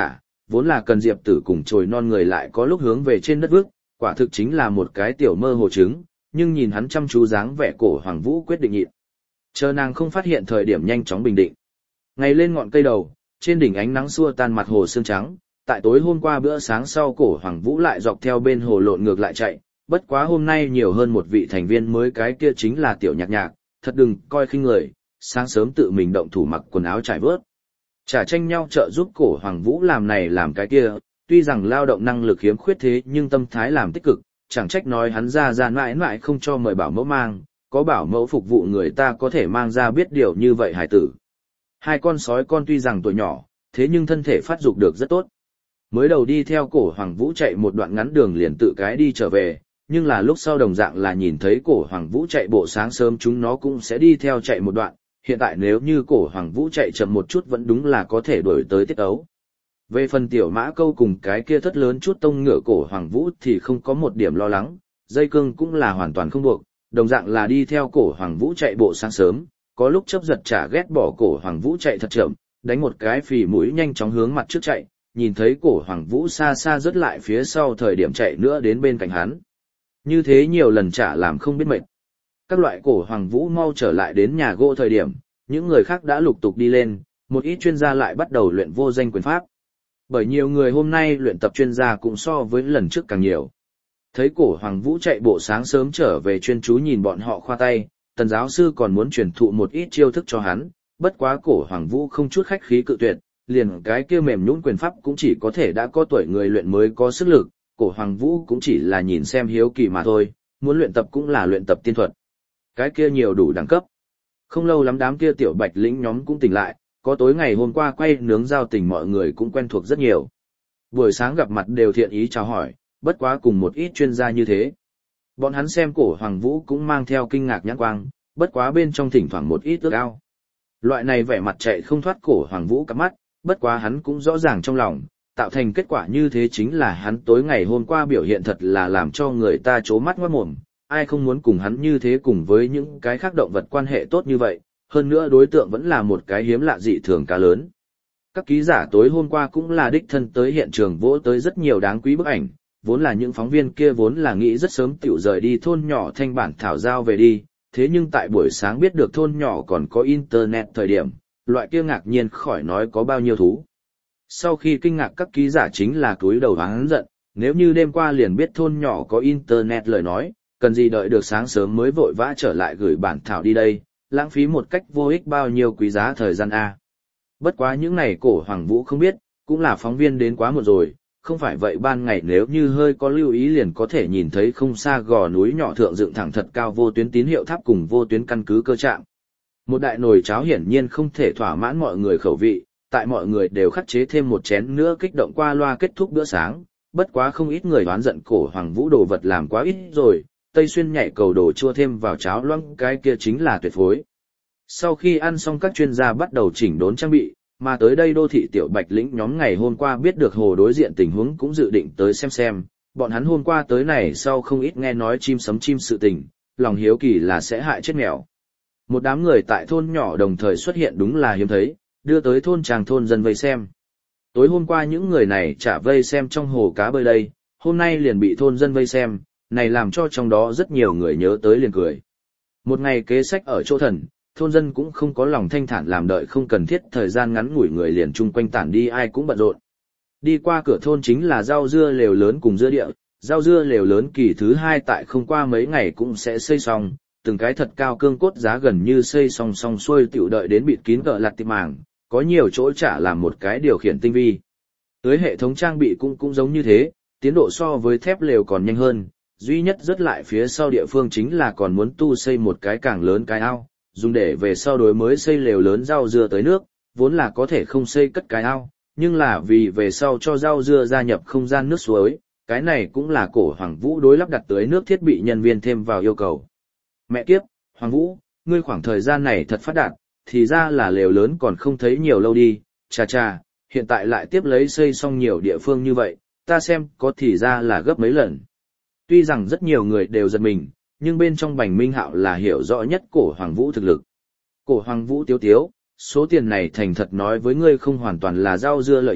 vốn là cần Diệp Tử cùng chồi non người lại có lúc hướng về trên đất vước, quả thực chính là một cái tiểu mơ hồ trứng, nhưng nhìn hắn chăm chú dáng vẻ cổ Hoàng Vũ quyết định nhịn. Chờ nàng không phát hiện thời điểm nhanh chóng bình định. Ngày lên ngọn cây đầu, trên đỉnh ánh nắng xua tan mặt hồ sương trắng, tại tối hôm qua bữa sáng sau cổ Hoàng Vũ lại dọc theo bên hồ lộn ngược lại chạy, bất quá hôm nay nhiều hơn một vị thành viên mới, cái kia chính là Tiểu Nhạc Nhạc, thật đừng coi khinh người, sáng sớm tự mình động thủ mặc quần áo trải vớt. Trả tranh nhau trợ giúp cổ Hoàng Vũ làm này làm cái kia, tuy rằng lao động năng lực hiếm khuyết thế nhưng tâm thái làm tích cực, chẳng trách nói hắn ra ra mãi mãi không cho mời bảo mẫu mang, có bảo mẫu phục vụ người ta có thể mang ra biết điều như vậy hải tử. Hai con sói con tuy rằng tuổi nhỏ, thế nhưng thân thể phát dục được rất tốt. Mới đầu đi theo cổ Hoàng Vũ chạy một đoạn ngắn đường liền tự cái đi trở về, nhưng là lúc sau đồng dạng là nhìn thấy cổ Hoàng Vũ chạy bộ sáng sớm chúng nó cũng sẽ đi theo chạy một đoạn, hiện tại nếu như cổ Hoàng Vũ chạy chậm một chút vẫn đúng là có thể đuổi tới tiết ấu. Về phần Tiểu Mã Câu cùng cái kia thất lớn chút tông ngựa cổ Hoàng Vũ thì không có một điểm lo lắng, dây cương cũng là hoàn toàn không buộc, đồng dạng là đi theo cổ Hoàng Vũ chạy bộ sáng sớm, có lúc chớp giật trả ghét bỏ cổ Hoàng Vũ chạy thật chậm, đánh một cái phì mũi nhanh chóng hướng mặt trước chạy, nhìn thấy cổ Hoàng Vũ xa xa rớt lại phía sau thời điểm chạy nữa đến bên cạnh hắn. Như thế nhiều lần trả làm không biết mệt. Các loại cổ Hoàng Vũ mau trở lại đến nhà gỗ thời điểm, những người khác đã lục tục đi lên, một ít chuyên gia lại bắt đầu luyện vô danh quyền pháp. Bởi nhiều người hôm nay luyện tập chuyên gia cũng so với lần trước càng nhiều. Thấy cổ Hoàng Vũ chạy bộ sáng sớm trở về chuyên chú nhìn bọn họ khoa tay, tần giáo sư còn muốn truyền thụ một ít chiêu thức cho hắn, bất quá cổ Hoàng Vũ không chút khách khí cự tuyệt, liền cái kia mềm nhũn quyền pháp cũng chỉ có thể đã có tuổi người luyện mới có sức lực, cổ Hoàng Vũ cũng chỉ là nhìn xem hiếu kỳ mà thôi, muốn luyện tập cũng là luyện tập tiên thuật. Cái kia nhiều đủ đẳng cấp. Không lâu lắm đám kia tiểu bạch lĩnh nhóm cũng tỉnh lại, có tối ngày hôm qua quay nướng giao tình mọi người cũng quen thuộc rất nhiều. Buổi sáng gặp mặt đều thiện ý chào hỏi, bất quá cùng một ít chuyên gia như thế. Bọn hắn xem cổ Hoàng Vũ cũng mang theo kinh ngạc nhãn quang, bất quá bên trong thỉnh thoảng một ít ước ao. Loại này vẻ mặt chạy không thoát cổ Hoàng Vũ cặp mắt, bất quá hắn cũng rõ ràng trong lòng, tạo thành kết quả như thế chính là hắn tối ngày hôm qua biểu hiện thật là làm cho người ta trố mắt ngoát mồm, ai không muốn cùng hắn như thế cùng với những cái khác động vật quan hệ tốt như vậy, hơn nữa đối tượng vẫn là một cái hiếm lạ dị thường cá lớn. Các ký giả tối hôm qua cũng là đích thân tới hiện trường vỗ tới rất nhiều đáng quý bức ảnh, vốn là những phóng viên kia vốn là nghĩ rất sớm tiểu rời đi thôn nhỏ thanh bản thảo giao về đi, thế nhưng tại buổi sáng biết được thôn nhỏ còn có internet thời điểm, loại kia ngạc nhiên khỏi nói có bao nhiêu thú. Sau khi kinh ngạc các ký giả chính là cúi đầu oán giận, nếu như đêm qua liền biết thôn nhỏ có internet lời nói, cần gì đợi được sáng sớm mới vội vã trở lại gửi bản thảo đi đây, lãng phí một cách vô ích bao nhiêu quý giá thời gian a. Bất quá những này cổ Hoàng Vũ không biết, cũng là phóng viên đến quá muộn rồi, không phải vậy ban ngày nếu như hơi có lưu ý liền có thể nhìn thấy không xa gò núi nhỏ thượng dựng thẳng thật cao vô tuyến tín hiệu tháp cùng vô tuyến căn cứ cơ trạng. Một đại nồi cháo hiển nhiên không thể thỏa mãn mọi người khẩu vị, tại mọi người đều khắc chế thêm một chén nữa kích động qua loa kết thúc bữa sáng, bất quá không ít người đoán giận cổ Hoàng Vũ đồ vật làm quá ít rồi, Tây Xuyên nhảy cầu đồ chua thêm vào cháo loãng cái kia chính là tuyệt phối. Sau khi ăn xong các chuyên gia bắt đầu chỉnh đốn trang bị, mà tới đây đô thị tiểu bạch lĩnh nhóm ngày hôm qua biết được hồ đối diện tình huống cũng dự định tới xem xem, bọn hắn hôm qua tới này sau không ít nghe nói chim sấm chim sự tình, lòng hiếu kỳ là sẽ hại chết mèo. Một đám người tại thôn nhỏ đồng thời xuất hiện đúng là hiếm thấy, đưa tới thôn tràng thôn dân vây xem. Tối hôm qua những người này chả vây xem trong hồ cá bơi đây, hôm nay liền bị thôn dân vây xem, này làm cho trong đó rất nhiều người nhớ tới liền cười. Một ngày kế sách ở chỗ thần, thôn dân cũng không có lòng thanh thản làm đợi không cần thiết thời gian ngắn ngủi người liền chung quanh tản đi ai cũng bận rộn. Đi qua cửa thôn chính là rau dưa lều lớn cùng dưa địa, rau dưa lều lớn kỳ thứ hai tại không qua mấy ngày cũng sẽ xây xong, từng cái thật cao cương cốt giá gần như xây xong xong xuôi tiểu đợi đến bịt kín cỡ lạt tịp màng, có nhiều chỗ trả làm một cái điều khiển tinh vi. Tới hệ thống trang bị cũng cũng giống như thế, tiến độ so với thép lều còn nhanh hơn, duy nhất rất lại phía sau địa phương chính là còn muốn tu xây một cái càng lớn cái ao, dùng để về sau đối mới xây lều lớn rau dưa tới nước, vốn là có thể không xây cất cái ao, nhưng là vì về sau cho rau dưa gia nhập không gian nước suối, cái này cũng là cổ Hoàng Vũ đối lắp đặt tưới nước thiết bị nhân viên thêm vào yêu cầu. Mẹ kiếp, Hoàng Vũ, ngươi khoảng thời gian này thật phát đạt, thì ra là lều lớn còn không thấy nhiều lâu đi, chà chà, hiện tại lại tiếp lấy xây xong nhiều địa phương như vậy, ta xem có thì ra là gấp mấy lần. Tuy rằng rất nhiều người đều giật mình, nhưng bên trong Bành Minh Hạo là hiểu rõ nhất cổ Hoàng Vũ thực lực. Cổ Hoàng Vũ tiếu tiếu, số tiền này thành thật nói với ngươi không hoàn toàn là rau dưa lợi nhuận,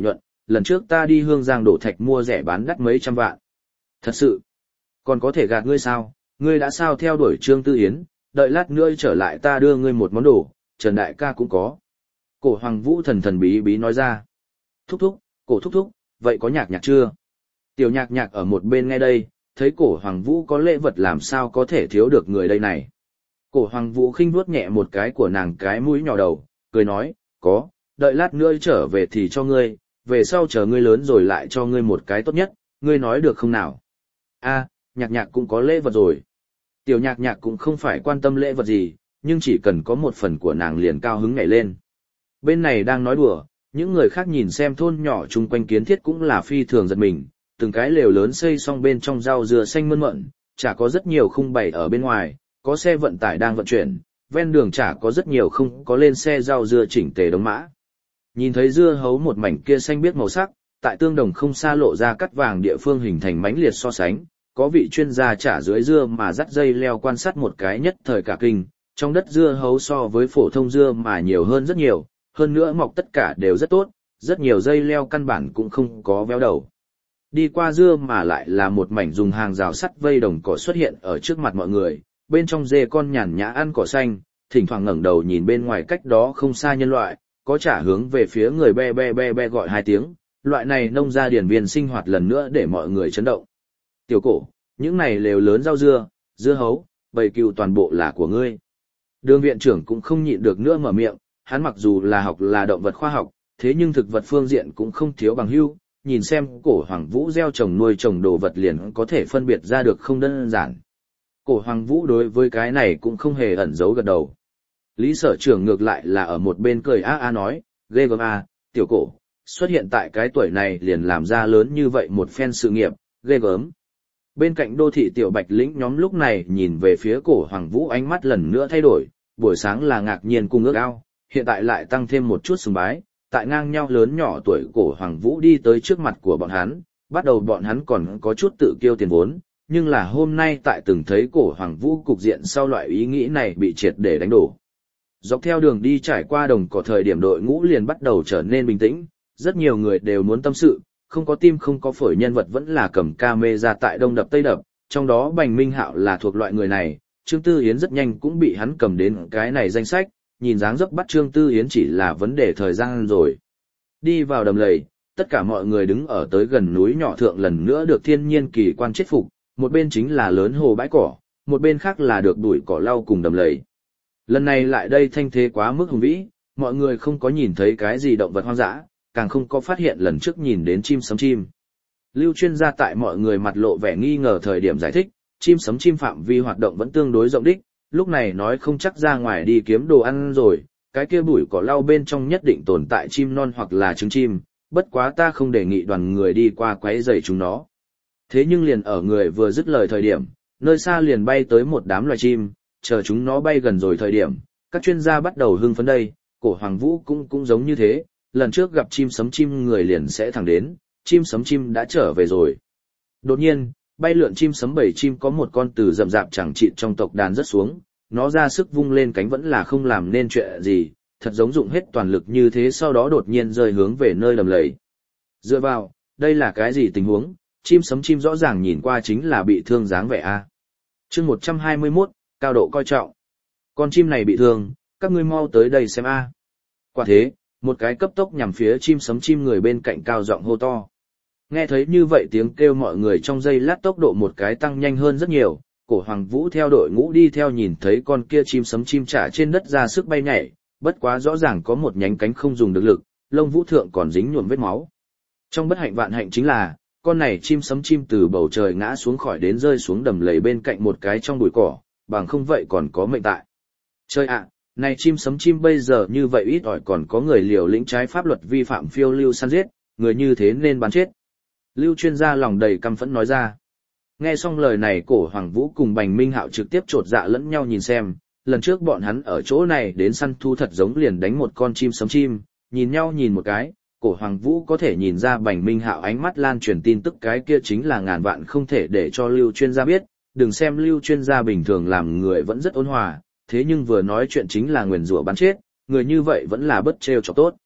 lần trước ta đi Hương Giang đổ thạch mua rẻ bán đắt mấy trăm vạn. Thật sự, còn có thể gạt ngươi sao, ngươi đã sao theo đuổi Trương Tư Yến, đợi lát nữa trở lại ta đưa ngươi một món đồ, Trần Đại ca cũng có. Cổ Hoàng Vũ thần thần bí bí nói ra. Thúc thúc, cổ thúc thúc, vậy có nhạc nhạc chưa? Tiểu nhạc nhạc ở một bên nghe đây, thấy cổ Hoàng Vũ có lễ vật làm sao có thể thiếu được người đây này. Cổ Hoàng Vũ khinh vuốt nhẹ một cái của nàng cái mũi nhỏ đầu, cười nói, có, đợi lát nữa trở về thì cho ngươi, về sau chờ ngươi lớn rồi lại cho ngươi một cái tốt nhất, ngươi nói được không nào? A, nhạc nhạc cũng có lễ vật rồi. Tiểu nhạc nhạc cũng không phải quan tâm lễ vật gì, nhưng chỉ cần có một phần của nàng liền cao hứng nhảy lên. Bên này đang nói đùa, những người khác nhìn xem thôn nhỏ chung quanh kiến thiết cũng là phi thường giật mình, từng cái lều lớn xây xong bên trong rau dừa xanh mơn mởn, chả có rất nhiều khung bày ở bên ngoài, có xe vận tải đang vận chuyển, ven đường chả có rất nhiều không có lên xe rau dưa chỉnh tề đống mã. Nhìn thấy dưa hấu một mảnh kia xanh biếc màu sắc, tại tương đồng không xa lộ ra cắt vàng địa phương hình thành mãnh liệt so sánh, có vị chuyên gia trả dưới dưa mà dắt dây leo quan sát một cái nhất thời cả kinh, trong đất dưa hấu so với phổ thông dưa mà nhiều hơn rất nhiều, hơn nữa mọc tất cả đều rất tốt, rất nhiều dây leo căn bản cũng không có véo đầu. Đi qua dưa mà lại là một mảnh dùng hàng rào sắt vây đồng cỏ xuất hiện ở trước mặt mọi người, bên trong dê con nhàn nhã ăn cỏ xanh, thỉnh thoảng ngẩng đầu nhìn bên ngoài cách đó không xa nhân loại, có trả hướng về phía người be be be be gọi hai tiếng, loại này nông gia điển viên sinh hoạt lần nữa để mọi người chấn động. Tiểu cổ, những này lều lớn rau dưa, dưa hấu, bầy cừu toàn bộ là của ngươi. Đường viện trưởng cũng không nhịn được nữa mở miệng, hắn mặc dù là học là động vật khoa học, thế nhưng thực vật phương diện cũng không thiếu bằng hữu, nhìn xem cổ Hoàng Vũ gieo trồng nuôi trồng đồ vật liền có thể phân biệt ra được không đơn giản. Cổ Hoàng Vũ đối với cái này cũng không hề ẩn giấu gật đầu. Lý sở trưởng ngược lại là ở một bên cười a a nói, ghê gớm a, tiểu cổ, xuất hiện tại cái tuổi này liền làm ra lớn như vậy một phen sự nghiệp, ghê gớm. Bên cạnh đô thị tiểu bạch lĩnh nhóm lúc này nhìn về phía cổ Hoàng Vũ ánh mắt lần nữa thay đổi, buổi sáng là ngạc nhiên cùng ước ao, hiện tại lại tăng thêm một chút sùng bái, tại ngang nhau lớn nhỏ tuổi cổ Hoàng Vũ đi tới trước mặt của bọn hắn, bắt đầu bọn hắn còn có chút tự kiêu tiền vốn, nhưng là hôm nay tại từng thấy cổ Hoàng Vũ cục diện sau loại ý nghĩ này bị triệt để đánh đổ. Dọc theo đường đi trải qua đồng cỏ thời điểm đội ngũ liền bắt đầu trở nên bình tĩnh, rất nhiều người đều muốn tâm sự, không có tim không có phổi nhân vật vẫn là cầm ca mê ra tại đông đập tây đập, trong đó Bành Minh Hạo là thuộc loại người này, Trương Tư Yến rất nhanh cũng bị hắn cầm đến cái này danh sách, nhìn dáng dấp bắt Trương Tư Yến chỉ là vấn đề thời gian rồi. Đi vào đầm lầy, tất cả mọi người đứng ở tới gần núi nhỏ thượng lần nữa được thiên nhiên kỳ quan chết phục, một bên chính là lớn hồ bãi cỏ, một bên khác là được bụi cỏ lau cùng đầm lầy. Lần này lại đây thanh thế quá mức hùng vĩ, mọi người không có nhìn thấy cái gì động vật hoang dã, càng không có phát hiện lần trước nhìn đến chim sấm chim. Lưu chuyên gia tại mọi người mặt lộ vẻ nghi ngờ thời điểm giải thích, chim sấm chim phạm vi hoạt động vẫn tương đối rộng đích, lúc này nói không chắc ra ngoài đi kiếm đồ ăn rồi, cái kia bụi cỏ lau bên trong nhất định tồn tại chim non hoặc là trứng chim, bất quá ta không đề nghị đoàn người đi qua quấy rầy chúng nó. Thế nhưng liền ở người vừa dứt lời thời điểm, nơi xa liền bay tới một đám loài chim, chờ chúng nó bay gần rồi thời điểm, các chuyên gia bắt đầu hưng phấn đây, cổ Hoàng Vũ cũng cũng giống như thế, lần trước gặp chim sấm chim người liền sẽ thẳng đến, chim sấm chim đã trở về rồi. Đột nhiên, bay lượn chim sấm bầy chim có một con từ rậm rạp chẳng chịt trong tộc đàn rất xuống, nó ra sức vung lên cánh vẫn là không làm nên chuyện gì, thật giống dụng hết toàn lực như thế sau đó đột nhiên rơi hướng về nơi đầm lầy. Dựa vào, đây là cái gì tình huống, chim sấm chim rõ ràng nhìn qua chính là bị thương dáng vẻ a. Chương một trăm hai mươi mốt, cao độ coi trọng. Con chim này bị thương, các ngươi mau tới đây xem a. Quả thế, một cái cấp tốc nhằm phía chim sấm chim người bên cạnh cao giọng hô to. Nghe thấy như vậy tiếng kêu mọi người trong giây lát tốc độ một cái tăng nhanh hơn rất nhiều, cổ Hoàng Vũ theo đội ngũ đi theo nhìn thấy con kia chim sấm chim trả trên đất ra sức bay nhảy, bất quá rõ ràng có một nhánh cánh không dùng được lực, lông vũ thượng còn dính nhuộm vết máu. Trong bất hạnh vạn hạnh chính là, con này chim sấm chim từ bầu trời ngã xuống khỏi đến rơi xuống đầm lầy bên cạnh một cái trong bụi cỏ, bằng không vậy còn có mệnh tại. Chơi ạ, này chim sấm chim bây giờ như vậy ít ỏi còn có người liều lĩnh trái pháp luật vi phạm phiêu lưu săn giết, người như thế nên bắn chết. Lưu chuyên gia lòng đầy căm phẫn nói ra. Nghe xong lời này cổ Hoàng Vũ cùng Bành Minh Hạo trực tiếp trột dạ lẫn nhau nhìn xem, lần trước bọn hắn ở chỗ này đến săn thu thật giống liền đánh một con chim sấm chim, nhìn nhau nhìn một cái, cổ Hoàng Vũ có thể nhìn ra Bành Minh Hạo ánh mắt lan truyền tin tức cái kia chính là ngàn vạn không thể để cho Lưu chuyên gia biết, đừng xem Lưu chuyên gia bình thường làm người vẫn rất ôn hòa, thế nhưng vừa nói chuyện chính là nguyền rủa bắn chết, người như vậy vẫn là bất trêu chọc tốt.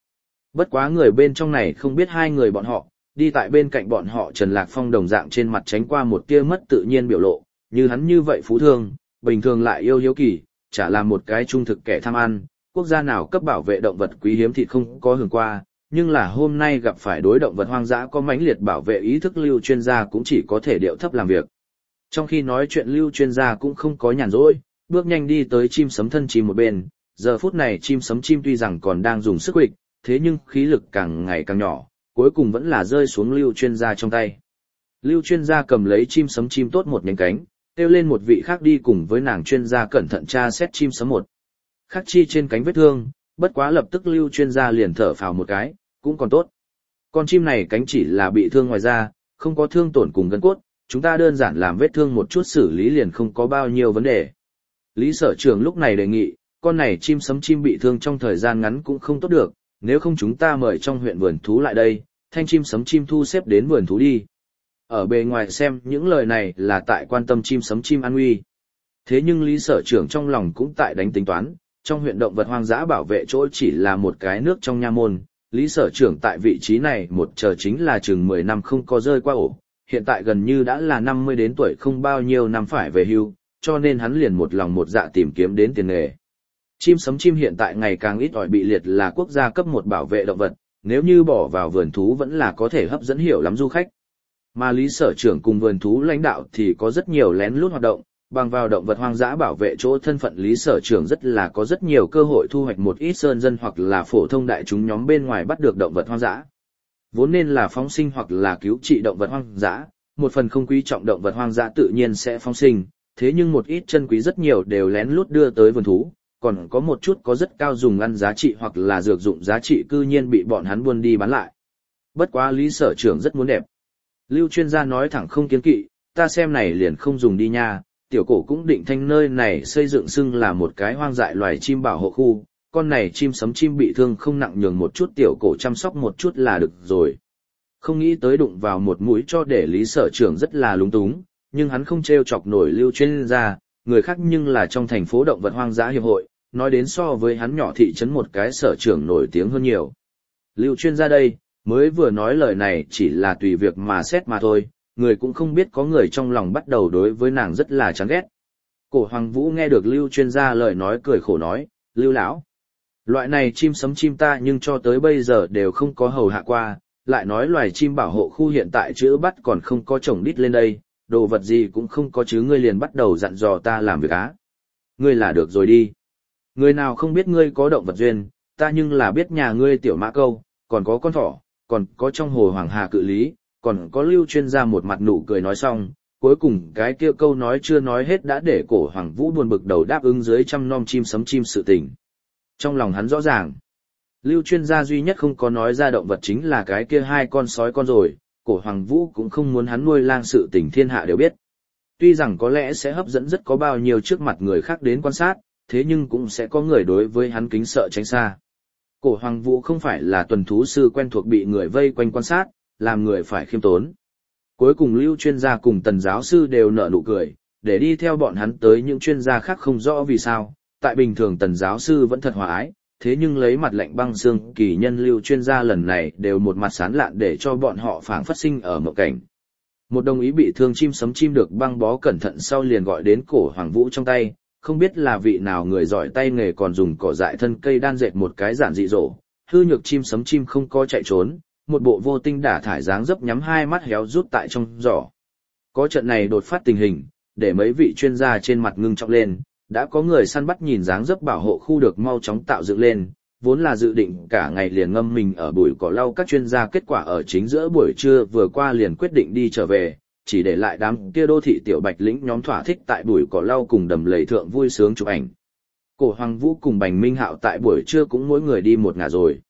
Bất quá người bên trong này không biết hai người bọn họ, đi tại bên cạnh bọn họ Trần Lạc Phong đồng dạng trên mặt tránh qua một tia mất tự nhiên biểu lộ, như hắn như vậy phú thương, bình thường lại yêu hiếu kỳ, chả là một cái trung thực kẻ tham ăn, quốc gia nào cấp bảo vệ động vật quý hiếm thì không có hưởng qua, nhưng là hôm nay gặp phải đối động vật hoang dã có mãnh liệt bảo vệ ý thức Lưu chuyên gia cũng chỉ có thể điệu thấp làm việc. Trong khi nói chuyện Lưu chuyên gia cũng không có nhàn rỗi, bước nhanh đi tới chim sấm thân chim một bên, giờ phút này chim sấm chim tuy rằng còn đang dùng sức quịch, thế nhưng khí lực càng ngày càng nhỏ, cuối cùng vẫn là rơi xuống Lưu chuyên gia trong tay. Lưu chuyên gia cầm lấy chim sấm chim tốt một nhánh cánh, kêu lên một vị khác đi cùng với nàng chuyên gia cẩn thận tra xét chim sấm một. Khắc chi trên cánh vết thương, bất quá lập tức Lưu chuyên gia liền thở phào một cái, cũng còn tốt. Con chim này cánh chỉ là bị thương ngoài da, không có thương tổn cùng gân cốt, chúng ta đơn giản làm vết thương một chút xử lý liền không có bao nhiêu vấn đề. Lý sở trưởng lúc này đề nghị, con này chim sấm chim bị thương trong thời gian ngắn cũng không tốt được, nếu không chúng ta mời trong huyện vườn thú lại đây, thanh chim sấm chim thu xếp đến vườn thú đi. Ở bề ngoài xem những lời này là tại quan tâm chim sấm chim an nguy. Thế nhưng Lý sở trưởng trong lòng cũng tại đánh tính toán, trong huyện động vật hoang dã bảo vệ chỗ chỉ là một cái nước trong nha môn, Lý sở trưởng tại vị trí này một chờ chính là chừng mười năm không có rơi qua ổ, hiện tại gần như đã là năm mươi đến tuổi không bao nhiêu năm phải về hưu, cho nên hắn liền một lòng một dạ tìm kiếm đến tiền nghề. Chim sấm chim hiện tại ngày càng ít ỏi bị liệt là quốc gia cấp một bảo vệ động vật, nếu như bỏ vào vườn thú vẫn là có thể hấp dẫn hiểu lắm du khách. Mà Lý sở trưởng cùng vườn thú lãnh đạo thì có rất nhiều lén lút hoạt động, bằng vào động vật hoang dã bảo vệ chỗ thân phận Lý sở trưởng rất là có rất nhiều cơ hội thu hoạch một ít sơn dân hoặc là phổ thông đại chúng nhóm bên ngoài bắt được động vật hoang dã. Vốn nên là phóng sinh hoặc là cứu trị động vật hoang dã, một phần không quý trọng động vật hoang dã tự nhiên sẽ phóng sinh, thế nhưng một ít chân quý rất nhiều đều lén lút đưa tới vườn thú, còn có một chút có rất cao dùng ăn giá trị hoặc là dược dụng giá trị cư nhiên bị bọn hắn buôn đi bán lại. Bất quá Lý sở trưởng rất muốn đẹp. Lưu chuyên gia nói thẳng không kiến kỵ, ta xem này liền không dùng đi nha, tiểu cổ cũng định thanh nơi này xây dựng xưng là một cái hoang dại loài chim bảo hộ khu, con này chim sấm chim bị thương không nặng nhường một chút tiểu cổ chăm sóc một chút là được rồi. Không nghĩ tới đụng vào một mũi cho để Lý sở trưởng rất là lúng túng, nhưng hắn không trêu chọc nổi Lưu chuyên gia, người khác nhưng là trong thành phố động vật hoang dã hiệp hội, nói đến so với hắn nhỏ thị trấn một cái sở trưởng nổi tiếng hơn nhiều. Lưu chuyên gia đây, mới vừa nói lời này chỉ là tùy việc mà xét mà thôi, người cũng không biết có người trong lòng bắt đầu đối với nàng rất là chán ghét. Cổ Hoàng Vũ nghe được Lưu chuyên gia lời nói cười khổ nói, Lưu lão, loại này chim sấm chim ta nhưng cho tới bây giờ đều không có hầu hạ qua, lại nói loài chim bảo hộ khu hiện tại chữ bắt còn không có trồng đít lên đây, đồ vật gì cũng không có chứ ngươi liền bắt đầu dặn dò ta làm việc á. Ngươi là được rồi đi. Người nào không biết ngươi có động vật duyên, ta nhưng là biết nhà ngươi tiểu mã câu, còn có con thỏ, còn có trong hồ Hoàng Hà cự lý, còn có Lưu chuyên gia một mặt nụ cười nói xong, cuối cùng cái kia câu nói chưa nói hết đã để Cổ Hoàng Vũ buồn bực đầu đáp ứng dưới trăm nom chim sấm chim sự tình. Trong lòng hắn rõ ràng, Lưu chuyên gia duy nhất không có nói ra động vật chính là cái kia hai con sói con rồi, Cổ Hoàng Vũ cũng không muốn hắn nuôi lang sự tình thiên hạ đều biết. Tuy rằng có lẽ sẽ hấp dẫn rất có bao nhiêu trước mặt người khác đến quan sát, thế nhưng cũng sẽ có người đối với hắn kính sợ tránh xa. Cổ Hoàng Vũ không phải là tuần thú sư quen thuộc bị người vây quanh quan sát, làm người phải khiêm tốn. Cuối cùng Lưu chuyên gia cùng Tần giáo sư đều nở nụ cười, để đi theo bọn hắn tới những chuyên gia khác không rõ vì sao, tại bình thường Tần giáo sư vẫn thật hòa ái, thế nhưng lấy mặt lạnh băng xương kỳ nhân Lưu chuyên gia lần này đều một mặt sán lạn để cho bọn họ phảng phất sinh ở mộng cảnh. Một đồng ý bị thương chim sấm chim được băng bó cẩn thận sau liền gọi đến Cổ Hoàng Vũ trong tay, không biết là vị nào người giỏi tay nghề còn dùng cỏ dại thân cây đan dệt một cái giản dị rổ, hư nhược chim sấm chim không có chạy trốn, một bộ vô tinh đả thải dáng dấp nhắm hai mắt héo rút tại trong giỏ. Có trận này đột phát tình hình, để mấy vị chuyên gia trên mặt ngưng trọng lên, đã có người săn bắt nhìn dáng dấp bảo hộ khu được mau chóng tạo dựng lên, vốn là dự định cả ngày liền ngâm mình ở bụi cỏ lau các chuyên gia kết quả ở chính giữa buổi trưa vừa qua liền quyết định đi trở về, chỉ để lại đám kia đô thị tiểu bạch lĩnh nhóm thỏa thích tại bụi cỏ lau cùng đầm lầy thượng vui sướng chụp ảnh. Cổ Hoàng Vũ cùng Bành Minh Hạo tại buổi trưa cũng mỗi người đi một ngả rồi.